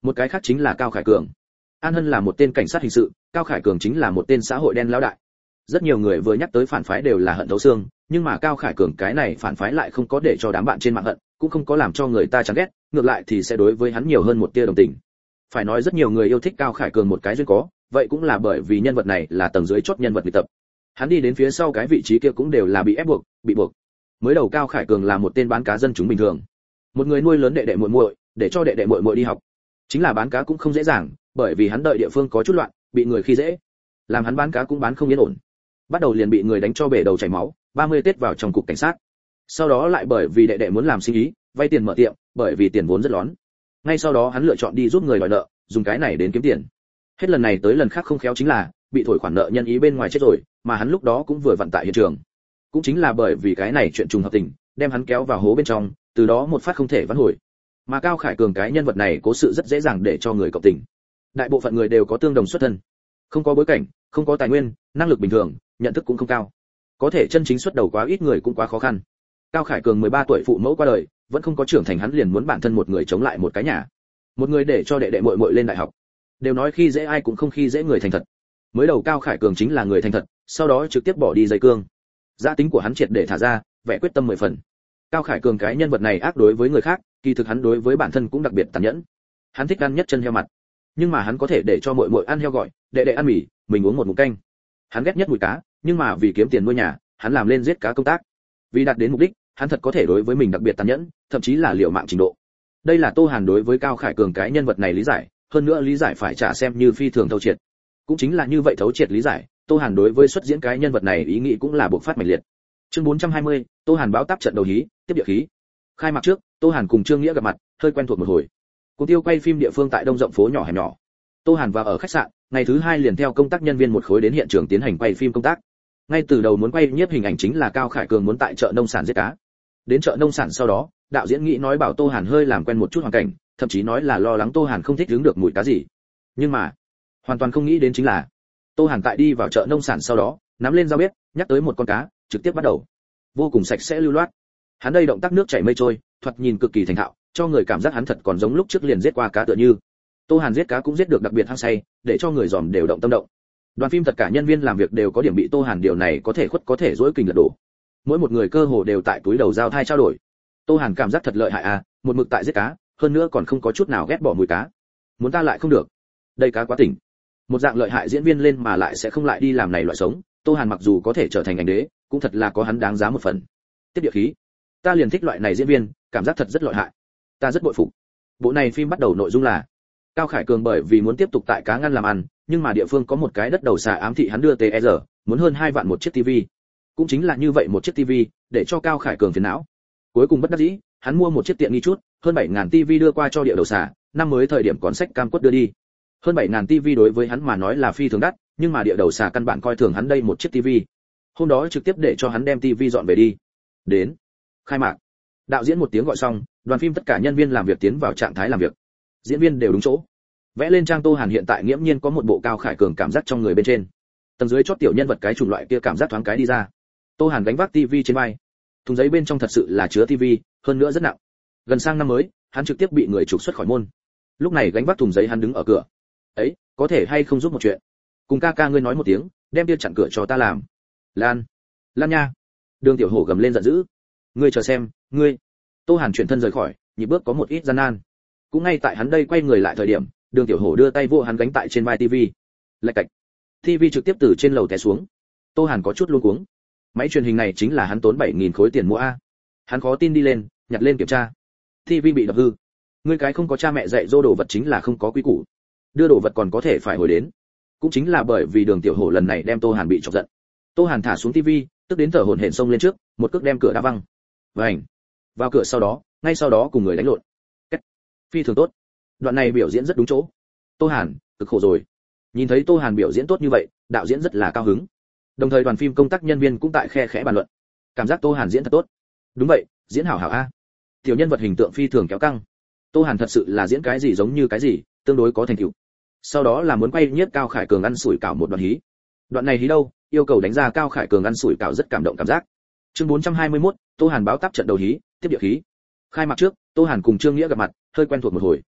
một cái khác chính là Cao Khải Cường. An Hân là một tên cảnh sát hình sự, Cao Khải Cường chính là một tên xã hội đen lão đại. Rất nhiều người vừa nhắc tới phản phái đều là hận thấu xương, nhưng mà Cao Khải Cường cái này phản phái lại không có để cho đám bạn trên mạng hận, cũng không có làm cho người ta chán ghét, ngược lại thì sẽ đối với hắn nhiều hơn một tia đồng tình. Phải nói rất nhiều người yêu thích Cao Khải Cường một cái duyên có, vậy cũng là bởi vì nhân vật này là tầng dưới chót nhân vật luyện tập. Hắn đi đến phía sau cái vị trí kia cũng đều là bị ép buộc, bị buộc. Mới đầu Cao Khải Cường là một tên bán cá dân chúng bình thường, một người nuôi lớn đệ đệ muội muội, để cho đệ đệ muội muội đi học. Chính là bán cá cũng không dễ dàng, bởi vì hắn đợi địa phương có chút loạn, bị người khi dễ, làm hắn bán cá cũng bán không yên ổn. Bắt đầu liền bị người đánh cho bể đầu chảy máu, ba mươi Tết vào trong cục cảnh sát. Sau đó lại bởi vì đệ đệ muốn làm sinh ý, vay tiền mở tiệm, bởi vì tiền vốn rất lón. Ngay sau đó hắn lựa chọn đi giúp người đòi nợ, dùng cái này đến kiếm tiền. Hết lần này tới lần khác không khéo chính là bị thổi khoản nợ nhân ý bên ngoài chết rồi, mà hắn lúc đó cũng vừa vặn tại hiện trường. Cũng chính là bởi vì cái này chuyện trùng hợp tình, đem hắn kéo vào hố bên trong, từ đó một phát không thể vãn hồi. Mà Cao Khải Cường cái nhân vật này cố sự rất dễ dàng để cho người cộng tình. Đại bộ phận người đều có tương đồng xuất thân, không có bối cảnh, không có tài nguyên, năng lực bình thường, nhận thức cũng không cao. Có thể chân chính xuất đầu quá ít người cũng quá khó khăn. Cao Khải Cường mười ba tuổi phụ mẫu qua đời, vẫn không có trưởng thành hắn liền muốn bản thân một người chống lại một cái nhà. Một người để cho đệ đệ muội muội lên đại học. Đều nói khi dễ ai cũng không khi dễ người thành thật. Mới đầu Cao Khải Cường chính là người thành thật, sau đó trực tiếp bỏ đi dây cương. Giá tính của hắn triệt để thả ra, vẻ quyết tâm mười phần. Cao Khải Cường cái nhân vật này ác đối với người khác, kỳ thực hắn đối với bản thân cũng đặc biệt tàn nhẫn. Hắn thích ăn nhất chân heo mặt, nhưng mà hắn có thể để cho muội muội ăn heo gọi, đệ đệ ăn mì, mình uống một ngụm canh. Hắn ghét nhất mùi cá, nhưng mà vì kiếm tiền nuôi nhà, hắn làm lên giết cá công tác. Vì đạt đến mục đích, hắn thật có thể đối với mình đặc biệt tàn nhẫn, thậm chí là liều mạng trình độ. Đây là Tô Hàn đối với Cao Khải Cường cái nhân vật này lý giải, hơn nữa lý giải phải trả xem như phi thường thấu triệt. Cũng chính là như vậy thấu triệt lý giải, Tô Hàn đối với xuất diễn cái nhân vật này ý nghĩ cũng là bộc phát mạnh liệt. Chương bốn trăm hai mươi, Tô Hàn báo táp trận đầu hí, tiếp địa khí. Khai mạc trước, Tô Hàn cùng Trương Nghĩa gặp mặt, hơi quen thuộc một hồi. Cùng tiêu quay phim địa phương tại đông rộng phố nhỏ hẻm nhỏ. Tô Hàn vào ở khách sạn, ngày thứ hai liền theo công tác nhân viên một khối đến hiện trường tiến hành quay phim công tác. Ngay từ đầu muốn quay nhiếp hình ảnh chính là Cao Khải Cường muốn tại chợ nông sản giết cá. Đến chợ nông sản sau đó, đạo diễn nghĩ nói bảo Tô Hàn hơi làm quen một chút hoàn cảnh, thậm chí nói là lo lắng Tô Hàn không thích hứng được mùi cá gì. Nhưng mà, hoàn toàn không nghĩ đến chính là, Tô Hàn tại đi vào chợ nông sản sau đó, nắm lên dao bếp, nhắc tới một con cá, trực tiếp bắt đầu. Vô cùng sạch sẽ lưu loát. Hắn đây động tác nước chảy mây trôi, thoạt nhìn cực kỳ thành thạo, cho người cảm giác hắn thật còn giống lúc trước liền giết qua cá tựa như. Tô Hàn giết cá cũng giết được đặc biệt hăng say, để cho người dòm đều động tâm động. Đoàn phim tất cả nhân viên làm việc đều có điểm bị Tô Hàn điều này có thể khuất có thể dỗi kình lật đổ. Mỗi một người cơ hồ đều tại túi đầu giao thai trao đổi. Tô Hàn cảm giác thật lợi hại à, một mực tại giết cá, hơn nữa còn không có chút nào ghét bỏ mùi cá. Muốn ta lại không được. Đây cá quá tỉnh. Một dạng lợi hại diễn viên lên mà lại sẽ không lại đi làm này loại sống, Tô Hàn mặc dù có thể trở thành ảnh đế, cũng thật là có hắn đáng giá một phần. Tiếp địa khí. Ta liền thích loại này diễn viên, cảm giác thật rất lợi hại. Ta rất bội phục. Bộ này phim bắt đầu nội dung là Cao Khải Cường bởi vì muốn tiếp tục tại cá ngăn làm ăn, nhưng mà địa phương có một cái đất đầu xà ám thị hắn đưa tê e rờ, muốn hơn hai vạn một chiếc tivi. Cũng chính là như vậy một chiếc tivi, để cho Cao Khải Cường phiền não. Cuối cùng bất đắc dĩ, hắn mua một chiếc tiện nghi chút, hơn bảy ngàn tivi đưa qua cho địa đầu xà, năm mới thời điểm còn sách cam quất đưa đi. Hơn bảy ngàn tivi đối với hắn mà nói là phi thường đắt, nhưng mà địa đầu xà căn bản coi thường hắn đây một chiếc tivi. Hôm đó trực tiếp để cho hắn đem tivi dọn về đi. Đến khai mạc, đạo diễn một tiếng gọi xong, đoàn phim tất cả nhân viên làm việc tiến vào trạng thái làm việc. Diễn viên đều đúng chỗ. Vẽ lên trang Tô Hàn hiện tại nghiễm nhiên có một bộ Cao Khải Cường cảm giác trong người bên trên. Tầng dưới chót tiểu nhân vật cái chủng loại kia cảm giác thoáng cái đi ra. Tô Hàn gánh vác tivi trên vai. Thùng giấy bên trong thật sự là chứa tivi, hơn nữa rất nặng. Gần sang năm mới, hắn trực tiếp bị người trục xuất khỏi môn. Lúc này gánh vác thùng giấy hắn đứng ở cửa. "Ấy, có thể hay không giúp một chuyện? Cùng ca ca ngươi nói một tiếng, đem kia chặn cửa cho ta làm." "Lan, Lan nha." Đường Tiểu Hổ gầm lên giận dữ. "Ngươi chờ xem, ngươi." Tô Hàn chuyển thân rời khỏi, nhịp bước có một ít gian nan. Cũng ngay tại hắn đây quay người lại thời điểm, Đường Tiểu Hổ đưa tay vô hắn gánh tại trên vai tivi. Lạch cạch. Tivi trực tiếp từ trên lầu té xuống. Tô Hàn có chút luống cuống. Máy truyền hình này chính là hắn tốn bảy nghìn khối tiền mua a. Hắn khó tin đi lên, nhặt lên kiểm tra. Tivi bị đập hư. Ngươi cái không có cha mẹ dạy dỗ đồ vật chính là không có quý củ. Đưa đồ vật còn có thể phải hồi đến. Cũng chính là bởi vì Đường Tiểu Hổ lần này đem Tô Hàn bị chọc giận. Tô Hàn thả xuống tivi, tức đến thở hổn hển xông lên trước, một cước đem cửa đá văng. Vành. Vào cửa sau đó, ngay sau đó cùng người đánh lộn. Cách. Phi thường tốt. Đoạn này biểu diễn rất đúng chỗ. Tô Hàn, cực khổ rồi. Nhìn thấy Tô Hàn biểu diễn tốt như vậy, đạo diễn rất là cao hứng. Đồng thời đoàn phim công tác nhân viên cũng tại khe khẽ bàn luận. Cảm giác Tô Hàn diễn thật tốt. Đúng vậy, diễn hảo hảo a. Tiểu nhân vật hình tượng phi thường kéo căng. Tô Hàn thật sự là diễn cái gì giống như cái gì, tương đối có thành tựu. Sau đó là muốn quay nhiếp Cao Khải Cường ăn sủi cảo một đoạn hí. Đoạn này hí đâu, yêu cầu đánh ra Cao Khải Cường ăn sủi cảo rất cảm động cảm giác. Chương bốn trăm hai mươi mốt, Tô Hàn báo táp trận đầu hí, tiếp địa khí. Khai mạc trước, Tô Hàn cùng Trương Nghĩa gặp mặt, hơi quen thuộc một hồi.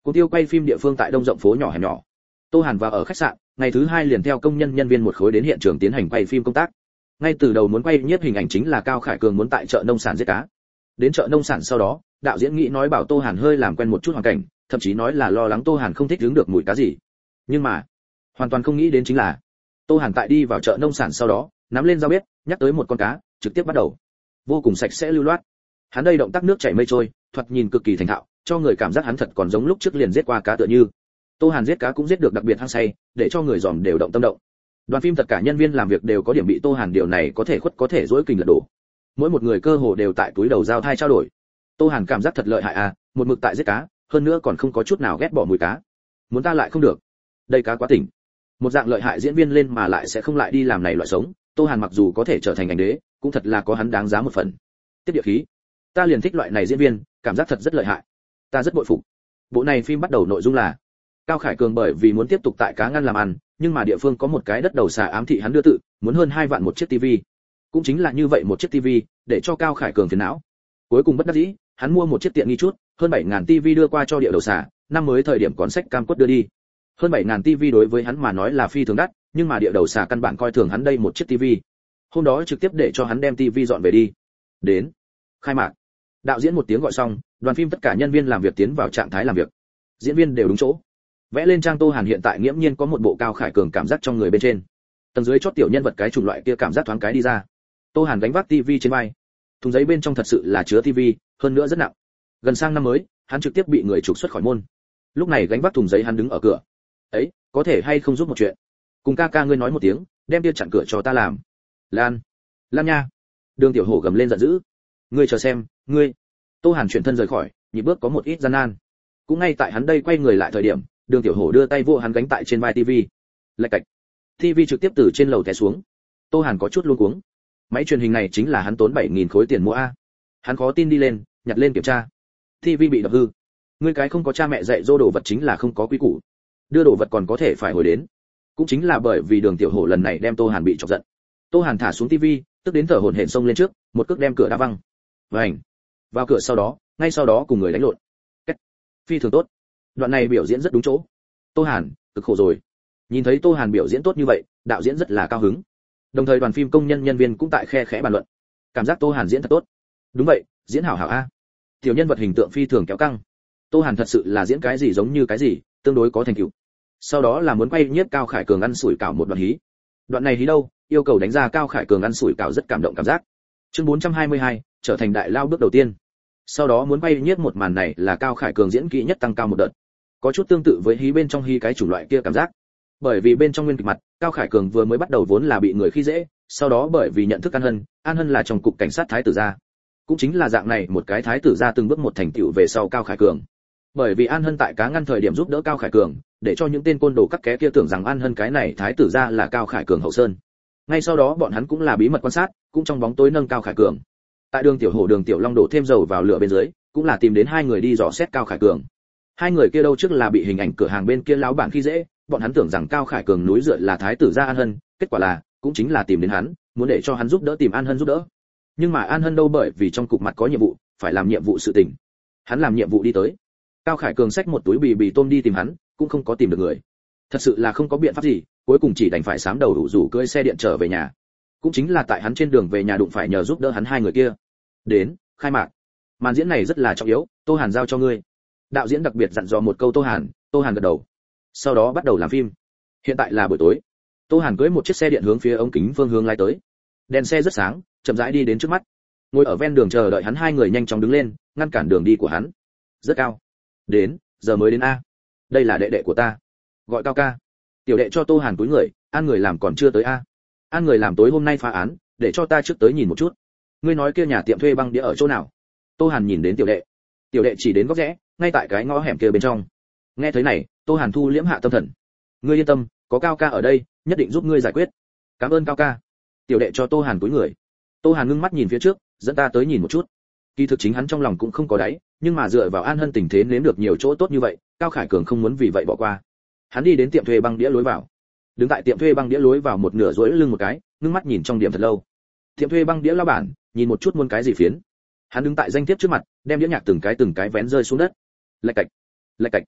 Cuộc tiêu quay phim địa phương tại đông rộng phố nhỏ hẻm nhỏ. Tô Hàn vào ở khách sạn, ngày thứ hai liền theo công nhân nhân viên một khối đến hiện trường tiến hành quay phim công tác. Ngay từ đầu muốn quay nhiếp hình ảnh chính là Cao Khải Cường muốn tại chợ nông sản giết cá. Đến chợ nông sản sau đó, đạo diễn nghĩ nói bảo Tô Hàn hơi làm quen một chút hoàn cảnh, thậm chí nói là lo lắng Tô Hàn không thích hứng được mùi cá gì. Nhưng mà, hoàn toàn không nghĩ đến chính là, Tô Hàn tại đi vào chợ nông sản sau đó, nắm lên dao bếp, nhắc tới một con cá, trực tiếp bắt đầu. Vô cùng sạch sẽ lưu loát. Hắn đây động tác nước chảy mây trôi, thoạt nhìn cực kỳ thành thạo, cho người cảm giác hắn thật còn giống lúc trước liền giết qua cá tựa như. Tô Hàn giết cá cũng giết được đặc biệt hăng say, để cho người dòm đều động tâm động. Đoàn phim tất cả nhân viên làm việc đều có điểm bị Tô Hàn điều này có thể khuất có thể dỗi kình lật đổ. Mỗi một người cơ hồ đều tại túi đầu giao thai trao đổi. Tô Hàn cảm giác thật lợi hại à, một mực tại giết cá, hơn nữa còn không có chút nào ghét bỏ mùi cá. Muốn ta lại không được. Đây cá quá tỉnh. Một dạng lợi hại diễn viên lên mà lại sẽ không lại đi làm này loại sống, Tô Hàn mặc dù có thể trở thành ảnh đế, cũng thật là có hắn đáng giá một phần. Tiếp địa khí. Ta liền thích loại này diễn viên, cảm giác thật rất lợi hại. Ta rất bội phục. Bộ này phim bắt đầu nội dung là Cao Khải Cường bởi vì muốn tiếp tục tại cá ngăn làm ăn, nhưng mà địa phương có một cái đất đầu xà ám thị hắn đưa tự, muốn hơn hai vạn một chiếc tivi. Cũng chính là như vậy một chiếc tivi, để cho Cao Khải Cường phiền não. Cuối cùng bất đắc dĩ, hắn mua một chiếc tiện nghi chút, hơn bảy ngàn tivi đưa qua cho địa đầu xà, năm mới thời điểm còn sách cam quất đưa đi. Hơn bảy ngàn tivi đối với hắn mà nói là phi thường đắt, nhưng mà địa đầu xà căn bản coi thường hắn đây một chiếc tivi. Hôm đó trực tiếp để cho hắn đem tivi dọn về đi. Đến khai mạc, đạo diễn một tiếng gọi xong, đoàn phim tất cả nhân viên làm việc tiến vào trạng thái làm việc. Diễn viên đều đúng chỗ. Vẽ lên trang Tô Hàn hiện tại nghiễm nhiên có một bộ Cao Khải Cường cảm giác trong người bên trên. Tầng dưới chót tiểu nhân vật cái chủng loại kia cảm giác thoáng cái đi ra. Tô Hàn gánh vác tivi trên vai. Thùng giấy bên trong thật sự là chứa tivi, hơn nữa rất nặng. Gần sang năm mới, hắn trực tiếp bị người trục xuất khỏi môn. Lúc này gánh vác thùng giấy hắn đứng ở cửa. "Ấy, có thể hay không giúp một chuyện? Cùng ca ca ngươi nói một tiếng, đem kia chặn cửa cho ta làm." "Lan, Lan nha." Đường Tiểu Hổ gầm lên giận dữ. "Ngươi chờ xem, ngươi." Tô Hàn chuyển thân rời khỏi, nhịp bước có một ít gian nan. Cũng ngay tại hắn đây quay người lại thời điểm, Đường Tiểu Hổ đưa tay vô hắn gánh tại trên vai tivi. Lạch cạch. Tivi trực tiếp từ trên lầu té xuống. Tô Hàn có chút luống cuống. Máy truyền hình này chính là hắn tốn bảy nghìn khối tiền mua a. Hắn khó tin đi lên, nhặt lên kiểm tra. Tivi bị đập hư. Ngươi cái không có cha mẹ dạy dỗ đồ vật chính là không có quý củ. Đưa đồ vật còn có thể phải hồi đến. Cũng chính là bởi vì Đường Tiểu Hổ lần này đem Tô Hàn bị chọc giận. Tô Hàn thả xuống tivi, tức đến thở hổn hển xông lên trước, một cước đem cửa đá văng. Vành. Vào cửa sau đó, ngay sau đó cùng người đánh lộn. Cách. Phi thường tốt. Đoạn này biểu diễn rất đúng chỗ. Tô Hàn, cực khổ rồi. Nhìn thấy Tô Hàn biểu diễn tốt như vậy, đạo diễn rất là cao hứng. Đồng thời đoàn phim công nhân nhân viên cũng tại khe khẽ bàn luận. Cảm giác Tô Hàn diễn thật tốt. Đúng vậy, diễn hảo hảo a. Tiểu nhân vật hình tượng phi thường kéo căng. Tô Hàn thật sự là diễn cái gì giống như cái gì, tương đối có thành tựu. Sau đó là muốn quay nhiếp Cao Khải Cường ăn sủi cảo một đoạn hí. Đoạn này hí đâu, yêu cầu đánh ra Cao Khải Cường ăn sủi cảo rất cảm động cảm giác. Chương bốn trăm hai mươi hai, trở thành đại lao bước đầu tiên. Sau đó muốn quay nhiếp một màn này là Cao Khải Cường diễn kỹ nhất tăng cao một đợt. Có chút tương tự với hí bên trong hí cái chủng loại kia cảm giác. Bởi vì bên trong nguyên kịch mặt, Cao Khải Cường vừa mới bắt đầu vốn là bị người khi dễ, sau đó bởi vì nhận thức An Hân, An Hân là trong cục cảnh sát thái tử gia. Cũng chính là dạng này một cái thái tử gia từng bước một thành tựu về sau Cao Khải Cường. Bởi vì An Hân tại cá ngăn thời điểm giúp đỡ Cao Khải Cường, để cho những tên côn đồ cắt ké kia tưởng rằng An Hân cái này thái tử gia là Cao Khải Cường hậu sơn. Ngay sau đó bọn hắn cũng là bí mật quan sát, cũng trong bóng tối nâng Cao Khải Cường. Tại Đường Tiểu Hổ Đường Tiểu Long đổ thêm dầu vào lửa bên dưới, cũng là tìm đến hai người đi dò xét Cao Khải Cường. Hai người kia đâu trước là bị hình ảnh cửa hàng bên kia lão bản khi dễ, bọn hắn tưởng rằng Cao Khải Cường núi dựa là thái tử gia An Hân, kết quả là cũng chính là tìm đến hắn, muốn để cho hắn giúp đỡ tìm An Hân giúp đỡ. Nhưng mà An Hân đâu bởi vì trong cục mặt có nhiệm vụ, phải làm nhiệm vụ sự tình. Hắn làm nhiệm vụ đi tới. Cao Khải Cường xách một túi bì bì tôm đi tìm hắn, cũng không có tìm được người. Thật sự là không có biện pháp gì, cuối cùng chỉ đành phải sám đầu đủ rủ cưỡi xe điện trở về nhà. Cũng chính là tại hắn trên đường về nhà đụng phải nhờ giúp đỡ hắn hai người kia. Đến, khai mạc. Màn diễn này rất là trọng yếu, Tô Hàn giao cho ngươi. Đạo diễn đặc biệt dặn dò một câu Tô Hàn, Tô Hàn gật đầu. Sau đó bắt đầu làm phim. Hiện tại là buổi tối. Tô Hàn cưỡi một chiếc xe điện hướng phía ống kính phương hướng lái tới. Đèn xe rất sáng, chậm rãi đi đến trước mắt. Ngồi ở ven đường chờ đợi hắn hai người nhanh chóng đứng lên, ngăn cản đường đi của hắn. Rất cao. Đến, giờ mới đến a. Đây là đệ đệ của ta. Gọi Cao ca. Tiểu đệ cho Tô Hàn túi người, An người làm còn chưa tới a. An người làm tối hôm nay phá án, để cho ta trước tới nhìn một chút. Ngươi nói kia nhà tiệm thuê băng đĩa ở chỗ nào? Tô Hàn nhìn đến tiểu đệ. Tiểu đệ chỉ đến góc rẽ, ngay tại cái ngõ hẻm kia bên trong. Nghe thấy này, Tô Hàn thu liễm hạ tâm thần. Ngươi yên tâm, có Cao ca ở đây, nhất định giúp ngươi giải quyết. Cảm ơn Cao ca. Tiểu đệ cho Tô Hàn túi người. Tô Hàn ngưng mắt nhìn phía trước, dẫn ta tới nhìn một chút. Kỳ thực chính hắn trong lòng cũng không có đáy, nhưng mà dựa vào An Hân tình thế nếm được nhiều chỗ tốt như vậy, Cao Khải Cường không muốn vì vậy bỏ qua. Hắn đi đến tiệm thuê băng đĩa lối vào. Đứng tại tiệm thuê băng đĩa lối vào một nửa duỗi lưng một cái, ngưng mắt nhìn trong điểm thật lâu. Tiệm thuê băng đĩa lão bản, nhìn một chút muốn cái gì phiến. Hắn đứng tại danh thiếp trước mặt, đem đĩa nhạc từng cái từng cái vén rơi xuống đất. Lạch cạch, lạch cạch.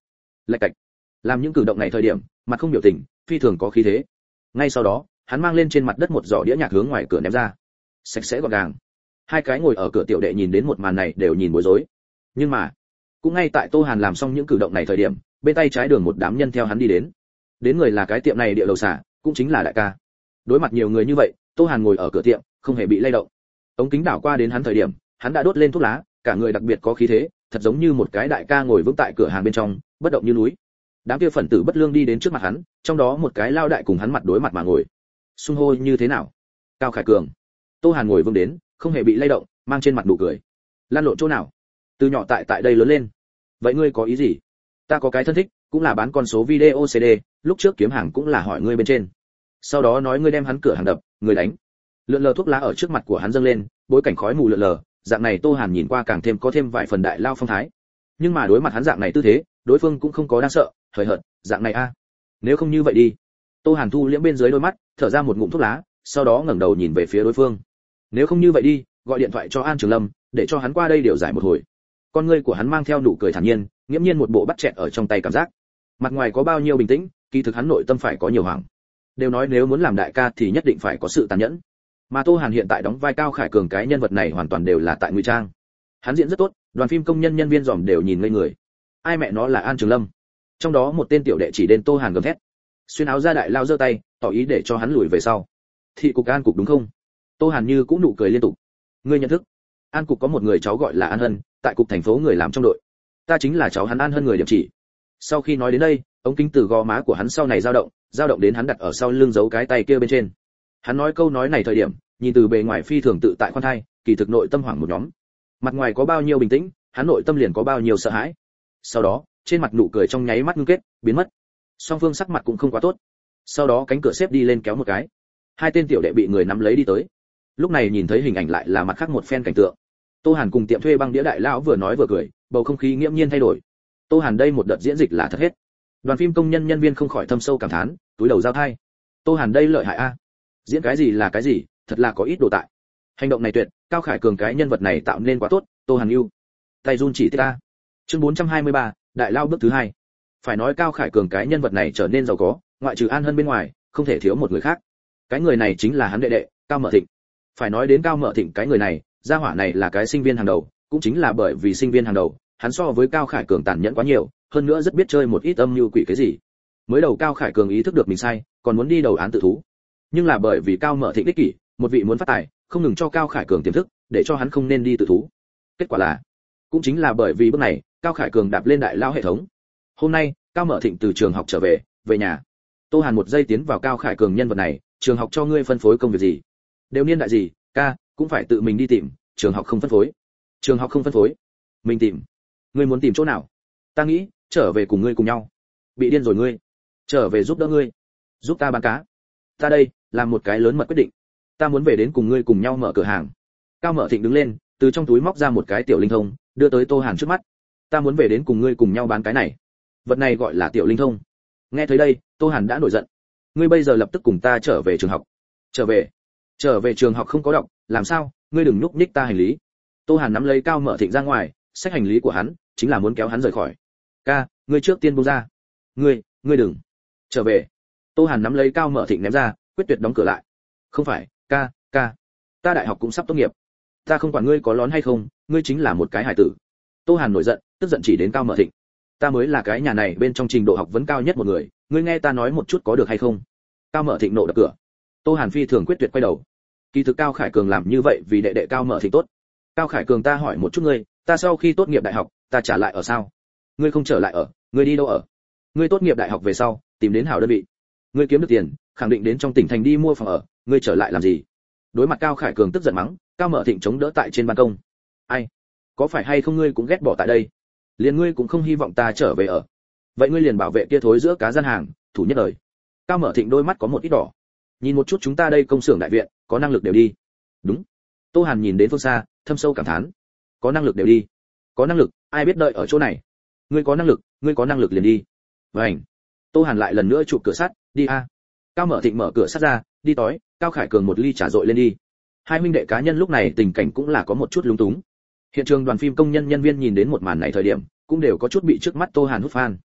Lạch cạch. Làm những cử động này thời điểm, mặt không biểu tình, phi thường có khí thế. Ngay sau đó, hắn mang lên trên mặt đất một giỏ đĩa nhạc hướng ngoài cửa ném ra. Sạch sẽ gọn gàng. Hai cái ngồi ở cửa tiểu đệ nhìn đến một màn này đều nhìn bối rối. Nhưng mà, cũng ngay tại Tô Hàn làm xong những cử động này thời điểm, bên tay trái đường một đám nhân theo hắn đi đến. Đến người là cái tiệm này địa lầu xả, cũng chính là đại ca. Đối mặt nhiều người như vậy, Tô Hàn ngồi ở cửa tiệm, không hề bị lay động. Ống kính đảo qua đến hắn thời điểm, hắn đã đốt lên thuốc lá, cả người đặc biệt có khí thế, thật giống như một cái đại ca ngồi vững tại cửa hàng bên trong, bất động như núi. Đám kia phần tử bất lương đi đến trước mặt hắn, trong đó một cái lao đại cùng hắn mặt đối mặt mà ngồi. Xung hô như thế nào? Cao Khải Cường. Tô Hàn ngồi vững đến, không hề bị lay động, mang trên mặt nụ cười. Lan lộn chỗ nào? Từ nhỏ tại tại đây lớn lên. Vậy ngươi có ý gì? Ta có cái thân thích, cũng là bán con số video xê đê, lúc trước kiếm hàng cũng là hỏi ngươi bên trên. Sau đó nói ngươi đem hắn cửa hàng đập, người đánh. Lượn lờ thuốc lá ở trước mặt của hắn dâng lên, bối cảnh khói mù lượn lờ, dạng này Tô Hàn nhìn qua càng thêm có thêm vài phần đại lao phong thái. Nhưng mà đối mặt hắn dạng này tư thế, đối phương cũng không có đáng sợ, hời hợt, dạng này a. Nếu không như vậy đi. Tô Hàn thu liễm bên dưới đôi mắt, thở ra một ngụm thuốc lá, sau đó ngẩng đầu nhìn về phía đối phương. Nếu không như vậy đi, gọi điện thoại cho An Trường Lâm, để cho hắn qua đây điều giải một hồi. Con ngươi của hắn mang theo nụ cười thản nhiên, nghiễm nhiên một bộ bắt chẹt ở trong tay cảm giác. Mặt ngoài có bao nhiêu bình tĩnh, kỳ thực hắn nội tâm phải có nhiều hoảng. Đều nói nếu muốn làm đại ca thì nhất định phải có sự tàn nhẫn. Mà Tô Hàn hiện tại đóng vai Cao Khải Cường cái nhân vật này hoàn toàn đều là tại ngụy trang. Hắn diễn rất tốt, đoàn phim công nhân nhân viên dòm đều nhìn ngây người. Ai mẹ nó là An Trường Lâm? Trong đó một tên tiểu đệ chỉ đến Tô Hàn gầm thét. Xuyên áo ra đại lao giơ tay, tỏ ý để cho hắn lùi về sau. Thị cục An cục đúng không? Tô Hàn như cũng nụ cười liên tục. Ngươi nhận thức? An cục có một người cháu gọi là An Hân, tại cục thành phố người làm trong đội. Ta chính là cháu hắn An Hân người điểm chỉ. Sau khi nói đến đây, ống kính từ gò má của hắn sau này dao động, dao động đến hắn đặt ở sau lưng giấu cái tay kia bên trên. Hắn nói câu nói này thời điểm, nhìn từ bề ngoài phi thường tự tại khoan thai, kỳ thực nội tâm hoảng một nhóm. Mặt ngoài có bao nhiêu bình tĩnh, hắn nội tâm liền có bao nhiêu sợ hãi. Sau đó, trên mặt nụ cười trong nháy mắt ngưng kết, biến mất. Song phương sắc mặt cũng không quá tốt. Sau đó cánh cửa xếp đi lên kéo một cái. Hai tên tiểu đệ bị người nắm lấy đi tới. Lúc này nhìn thấy hình ảnh lại là mặt khác một phen cảnh tượng. Tô Hàn cùng tiệm thuê băng đĩa đại lão vừa nói vừa cười, bầu không khí nghiễm nhiên thay đổi. Tô Hàn đây một đợt diễn dịch là thật hết. Đoàn phim công nhân nhân viên không khỏi thâm sâu cảm thán, túi đầu giao thai. Tô Hàn đây lợi hại a. Diễn cái gì là cái gì, thật là có ít đồ tại. Hành động này tuyệt, Cao Khải Cường cái nhân vật này tạo nên quá tốt, Tô Hàn yêu. Tay run chỉ tiết ta. Chương bốn trăm hai mươi ba, đại lao bước thứ hai. Phải nói Cao Khải Cường cái nhân vật này trở nên giàu có, ngoại trừ An Hân bên ngoài, không thể thiếu một người khác. Cái người này chính là hắn đệ đệ, Cao Mở Thịnh. Phải nói đến Cao Mở Thịnh cái người này, gia hỏa này là cái sinh viên hàng đầu, cũng chính là bởi vì sinh viên hàng đầu, hắn so với Cao Khải Cường tàn nhẫn quá nhiều, hơn nữa rất biết chơi một ít âm mưu quỷ cái gì. Mới đầu Cao Khải Cường ý thức được mình sai, còn muốn đi đầu án tự thú. Nhưng là bởi vì Cao Mở Thịnh ích kỷ, một vị muốn phát tài, không ngừng cho Cao Khải Cường tiềm thức, để cho hắn không nên đi tự thú. Kết quả là, cũng chính là bởi vì bước này, Cao Khải Cường đạp lên đại lao hệ thống. Hôm nay, Cao Mở Thịnh từ trường học trở về, về nhà. Tô Hàn một giây tiến vào Cao Khải Cường nhân vật này, trường học cho ngươi phân phối công việc gì? Đều niên đại gì, ca, cũng phải tự mình đi tìm, trường học không phân phối. Trường học không phân phối, mình tìm. Ngươi muốn tìm chỗ nào? Ta nghĩ, trở về cùng ngươi cùng nhau. Bị điên rồi ngươi. Trở về giúp đỡ ngươi. Giúp ta bán cá. Ta đây, làm một cái lớn mật quyết định. Ta muốn về đến cùng ngươi cùng nhau mở cửa hàng. Cao Mở Thịnh đứng lên, từ trong túi móc ra một cái tiểu linh thông, đưa tới Tô Hàn trước mắt. Ta muốn về đến cùng ngươi cùng nhau bán cái này. Vật này gọi là tiểu linh thông. Nghe thấy đây, Tô Hàn đã nổi giận. Ngươi bây giờ lập tức cùng ta trở về trường học. Trở về? Trở về trường học không có đọc, làm sao? Ngươi đừng nhúc nhích ta hành lý. Tô Hàn nắm lấy Cao Mở Thịnh ra ngoài, xách hành lý của hắn, chính là muốn kéo hắn rời khỏi. Ca, ngươi trước tiên buông ra. Ngươi, ngươi đừng. Trở về. Tô Hàn nắm lấy Cao Mở Thịnh ném ra, quyết tuyệt đóng cửa lại. Không phải, ca, ca. Ta đại học cũng sắp tốt nghiệp. Ta không quản ngươi có lón hay không, ngươi chính là một cái hải tử. Tô Hàn nổi giận, tức giận chỉ đến Cao Mở Thịnh. Ta mới là cái nhà này bên trong trình độ học vấn cao nhất một người, ngươi nghe ta nói một chút có được hay không? Cao Mở Thịnh nộ đập cửa. Tô Hàn phi thường quyết tuyệt quay đầu. Kỳ thực Cao Khải Cường làm như vậy vì đệ đệ Cao Mở Thịnh tốt. Cao Khải Cường, ta hỏi một chút ngươi, ta sau khi tốt nghiệp đại học, ta trả lại ở sao? Ngươi không trở lại ở, ngươi đi đâu ở? Ngươi tốt nghiệp đại học về sau, tìm đến hảo đơn vị. Ngươi kiếm được tiền, khẳng định đến trong tỉnh thành đi mua phòng ở, ngươi trở lại làm gì? Đối mặt Cao Khải Cường tức giận mắng, Cao Mở Thịnh chống đỡ tại trên ban công. Ai? Có phải hay không ngươi cũng ghét bỏ tại đây? Liền ngươi cũng không hy vọng ta trở về ở. Vậy ngươi liền bảo vệ kia thối giữa cá gian hàng, thủ nhất đời. Cao Mở Thịnh đôi mắt có một ít đỏ. Nhìn một chút chúng ta đây công xưởng đại viện, có năng lực đều đi. Đúng. Tô Hàn nhìn đến phương xa, thâm sâu cảm thán. Có năng lực đều đi. Có năng lực, ai biết đợi ở chỗ này. Ngươi có năng lực, ngươi có năng lực liền đi. Vành. Tô Hàn lại lần nữa chụp cửa sắt, đi a. Cao Mở Thịnh mở cửa sắt ra, đi tối, Cao Khải Cường một ly trà dội lên đi. Hai huynh đệ cá nhân lúc này tình cảnh cũng là có một chút lúng túng. Hiện trường đoàn phim công nhân nhân viên nhìn đến một màn này thời điểm, cũng đều có chút bị trước mắt Tô Hàn hút phan.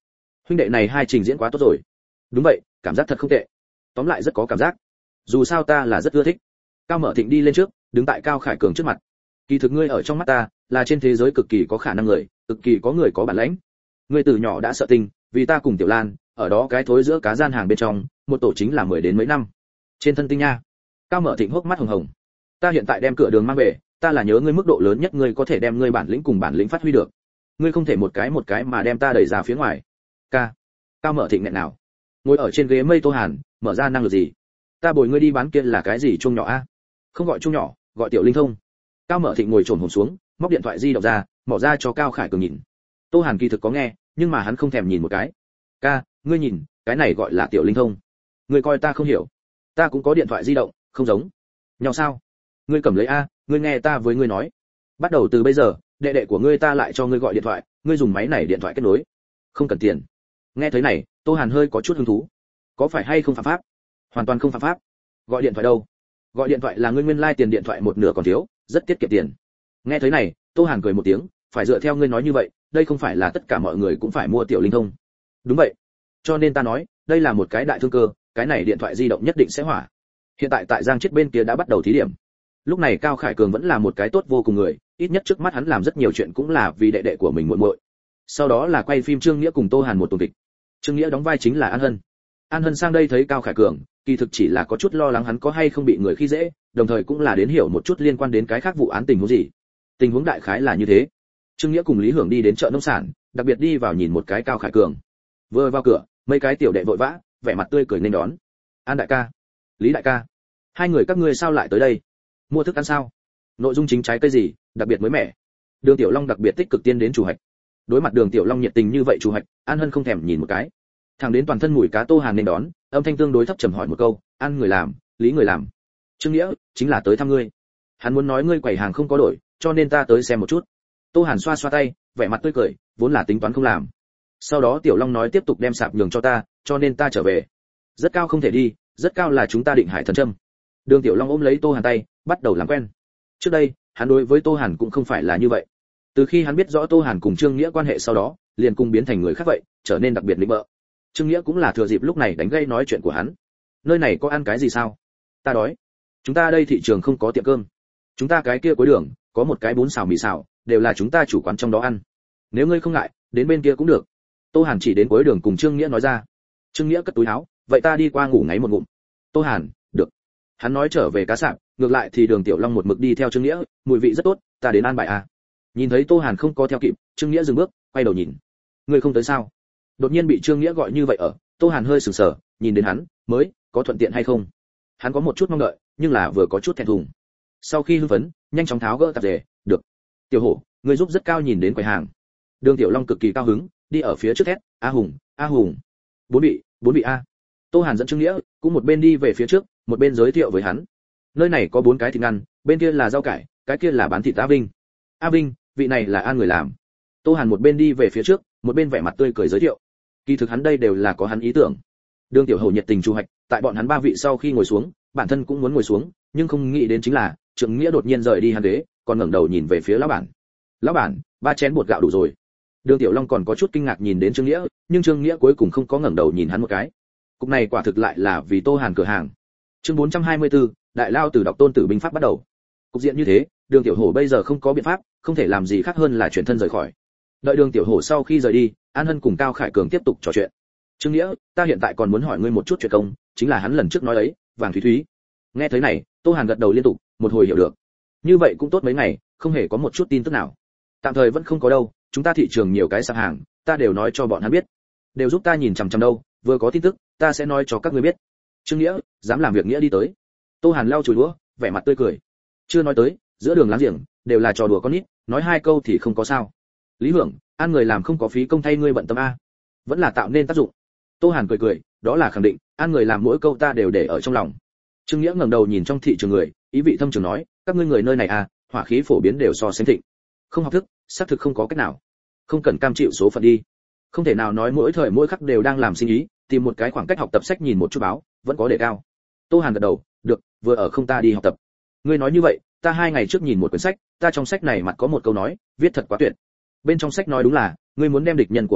huynh đệ này hai trình diễn quá tốt rồi. Đúng vậy, cảm giác thật không tệ. Tóm lại rất có cảm giác. Dù sao ta là rất ưa thích. Cao Mở Thịnh đi lên trước, đứng tại Cao Khải Cường trước mặt. Kỳ thực ngươi ở trong mắt ta, là trên thế giới cực kỳ có khả năng người, cực kỳ có người có bản lĩnh. Ngươi từ nhỏ đã sợ tình, vì ta cùng Tiểu Lan, ở đó cái thối giữa cá gian hàng bên trong, một tổ chính là mười đến mấy năm. Trên thân tinh nha. Cao Mở Thịnh hốc mắt hồng hồng. Ta hiện tại đem cửa đường mang về, ta là nhớ ngươi mức độ lớn nhất ngươi có thể đem ngươi bản lĩnh cùng bản lĩnh phát huy được. Ngươi không thể một cái một cái mà đem ta đẩy ra phía ngoài. Ca. Cao Mở Thịnh nghẹn nào. Ngồi ở trên ghế mây Tô Hàn, mở ra năng lực gì? Ta bồi ngươi đi bán kia là cái gì chuông nhỏ a? Không gọi chuông nhỏ, gọi tiểu linh thông. Cao Mở Thịnh ngồi trồn hổm xuống, móc điện thoại di động ra, mỏ ra cho Cao Khải Cường nhìn. Tô Hàn kỳ thực có nghe, nhưng mà hắn không thèm nhìn một cái. Ca, ngươi nhìn, cái này gọi là tiểu linh thông. Ngươi coi ta không hiểu. Ta cũng có điện thoại di động, không giống nhau sao? Ngươi cầm lấy a, ngươi nghe ta với ngươi nói. Bắt đầu từ bây giờ, đệ đệ của ngươi ta lại cho ngươi gọi điện thoại, ngươi dùng máy này điện thoại kết nối. Không cần tiền. Nghe thấy này, Tô Hàn hơi có chút hứng thú. Có phải hay không phạm pháp? Hoàn toàn không phạm pháp. Gọi điện thoại đâu? Gọi điện thoại là ngươi nguyên lai tiền điện thoại một nửa còn thiếu, rất tiết kiệm tiền. Nghe thấy này, Tô Hàn cười một tiếng, phải dựa theo ngươi nói như vậy, đây không phải là tất cả mọi người cũng phải mua tiểu linh thông. Đúng vậy. Cho nên ta nói, đây là một cái đại thương cơ, cái này điện thoại di động nhất định sẽ hỏa. Hiện tại tại Giang Chiết bên kia đã bắt đầu thí điểm. Lúc này Cao Khải Cường vẫn là một cái tốt vô cùng người, ít nhất trước mắt hắn làm rất nhiều chuyện cũng là vì đệ đệ của mình muội muội. Sau đó là quay phim Trương Nghĩa cùng Tô Hàn một tuần kịch. Trương Nghĩa đóng vai chính là An Hân. An Hân sang đây thấy Cao Khải Cường, kỳ thực chỉ là có chút lo lắng hắn có hay không bị người khi dễ, đồng thời cũng là đến hiểu một chút liên quan đến cái khác vụ án tình huống gì. Tình huống đại khái là như thế. Trương Nghĩa cùng Lý Hưởng đi đến chợ nông sản, đặc biệt đi vào nhìn một cái Cao Khải Cường. Vừa vào cửa, mấy cái tiểu đệ vội vã, vẻ mặt tươi cười nên đón. An đại ca, Lý đại ca, hai người các ngươi sao lại tới đây? Mua thức ăn sao? Nội dung chính trái cây gì, đặc biệt mới mẻ. Đường Tiểu Long đặc biệt tích cực tiên đến chủ hạch. Đối mặt Đường Tiểu Long nhiệt tình như vậy chủ hạch, An Hân không thèm nhìn một cái. Thẳng đến toàn thân mùi cá Tô Hàn nên đón, âm thanh tương đối thấp trầm hỏi một câu, An người làm, Lý người làm. Trương Nghĩa, chính là tới thăm ngươi. Hắn muốn nói ngươi quầy hàng không có đổi, cho nên ta tới xem một chút. Tô Hàn xoa xoa tay, vẻ mặt tươi cười, vốn là tính toán không làm. Sau đó Tiểu Long nói tiếp tục đem sạp nhường cho ta, cho nên ta trở về. Rất cao không thể đi, rất cao là chúng ta định hải thần châm. Đường Tiểu Long ôm lấy Tô Hàn tay, bắt đầu làm quen. Trước đây, hắn đối với Tô Hàn cũng không phải là như vậy. Từ khi hắn biết rõ Tô Hàn cùng Trương Nghĩa quan hệ sau đó, liền cùng biến thành người khác vậy, trở nên đặc biệt lĩnh bợ. Trương Nghĩa cũng là thừa dịp lúc này đánh gây nói chuyện của hắn. Nơi này có ăn cái gì sao? Ta đói. Chúng ta đây thị trường không có tiệm cơm. Chúng ta cái kia cuối đường, có một cái bún xào mì xào, đều là chúng ta chủ quán trong đó ăn. Nếu ngươi không ngại, đến bên kia cũng được. Tô Hàn chỉ đến cuối đường cùng Trương Nghĩa nói ra. Trương Nghĩa cất túi áo, vậy ta đi qua ngủ ngáy một ngụm. Tô Hàn, được. Hắn nói trở về cá sạp, ngược lại thì Đường Tiểu Long một mực đi theo Trương Nghĩa, mùi vị rất tốt, ta đến an bài à. Nhìn thấy Tô Hàn không có theo kịp, Trương Nghĩa dừng bước, quay đầu nhìn. Ngươi không tới sao? Đột nhiên bị Trương Nghĩa gọi như vậy ở, Tô Hàn hơi sửng sở, nhìn đến hắn, mới có thuận tiện hay không. Hắn có một chút mong đợi, nhưng là vừa có chút thẹn thùng. Sau khi hưng phấn, nhanh chóng tháo gỡ tạp dề, được. Tiểu Hổ, ngươi giúp rất cao nhìn đến quầy hàng. Đường Tiểu Long cực kỳ cao hứng, đi ở phía trước thét, A Hùng, A Hùng. Bốn bị, bốn bị a. Tô Hàn dẫn Trương Nghĩa, cũng một bên đi về phía trước, một bên giới thiệu với hắn. Nơi này có bốn cái thịt ngăn, bên kia là rau cải, cái kia là bán thịt A Vinh. A Vinh, vị này là An người làm. Tô Hàn một bên đi về phía trước, một bên vẻ mặt tươi cười giới thiệu. Kỳ thực hắn đây đều là có hắn ý tưởng. Đường Tiểu Hầu nhiệt tình chu hoạch, tại bọn hắn ba vị sau khi ngồi xuống, bản thân cũng muốn ngồi xuống, nhưng không nghĩ đến chính là, Trương Nghĩa đột nhiên rời đi hắn ghế, còn ngẩng đầu nhìn về phía lão bản. Lão bản, ba chén bột gạo đủ rồi. Đường Tiểu Long còn có chút kinh ngạc nhìn đến Trương Nghĩa, nhưng Trương Nghĩa cuối cùng không có ngẩng đầu nhìn hắn một cái. Cục này quả thực lại là vì Tô Hàn cửa hàng. Chương bốn trăm hai mươi tư, đại lao từ đọc tôn tử binh pháp bắt đầu. Cục diện như thế, Đường Tiểu Hổ bây giờ không có biện pháp, không thể làm gì khác hơn là chuyển thân rời khỏi. Đợi Đường Tiểu Hổ sau khi rời đi, An Hân cùng Cao Khải Cường tiếp tục trò chuyện. Trương Nghĩa, ta hiện tại còn muốn hỏi ngươi một chút chuyện công, chính là hắn lần trước nói ấy, vàng thúy thúy. Nghe thấy này, Tô Hàn gật đầu liên tục, một hồi hiểu được. Như vậy cũng tốt mấy ngày, không hề có một chút tin tức nào. Tạm thời vẫn không có đâu, chúng ta thị trường nhiều cái sạp hàng, ta đều nói cho bọn hắn biết. Đều giúp ta nhìn chằm chằm đâu, vừa có tin tức, ta sẽ nói cho các ngươi biết. Trương Nghĩa, dám làm việc nghĩa đi tới. Tô Hàn lau chùi đũa, vẻ mặt tươi cười. Chưa nói tới, giữa đường láng giềng, đều là trò đùa con nít, nói hai câu thì không có sao. Lý Hưởng, An người làm không có phí công thay ngươi bận tâm a, vẫn là tạo nên tác dụng. Tô Hàn cười cười, đó là khẳng định, An người làm mỗi câu ta đều để ở trong lòng. Trương Nghĩa ngẩng đầu nhìn trong thị trường người, ý vị thâm trường nói, các ngươi người nơi này à, hỏa khí phổ biến đều so sánh thịnh. Không học thức, xác thực không có cách nào. Không cần cam chịu số phận đi. Không thể nào nói mỗi thời mỗi khắc đều đang làm sinh ý, tìm một cái khoảng cách học tập sách nhìn một chút báo, vẫn có đề cao. Tô Hàn gật đầu, được, vừa ở không ta đi học tập. Ngươi nói như vậy, ta hai ngày trước nhìn một quyển sách, ta trong sách này mặt có một câu nói, viết thật quá tuyệt. Bên trong sách nói đúng là, ngươi muốn đem địch nhân của ngươi,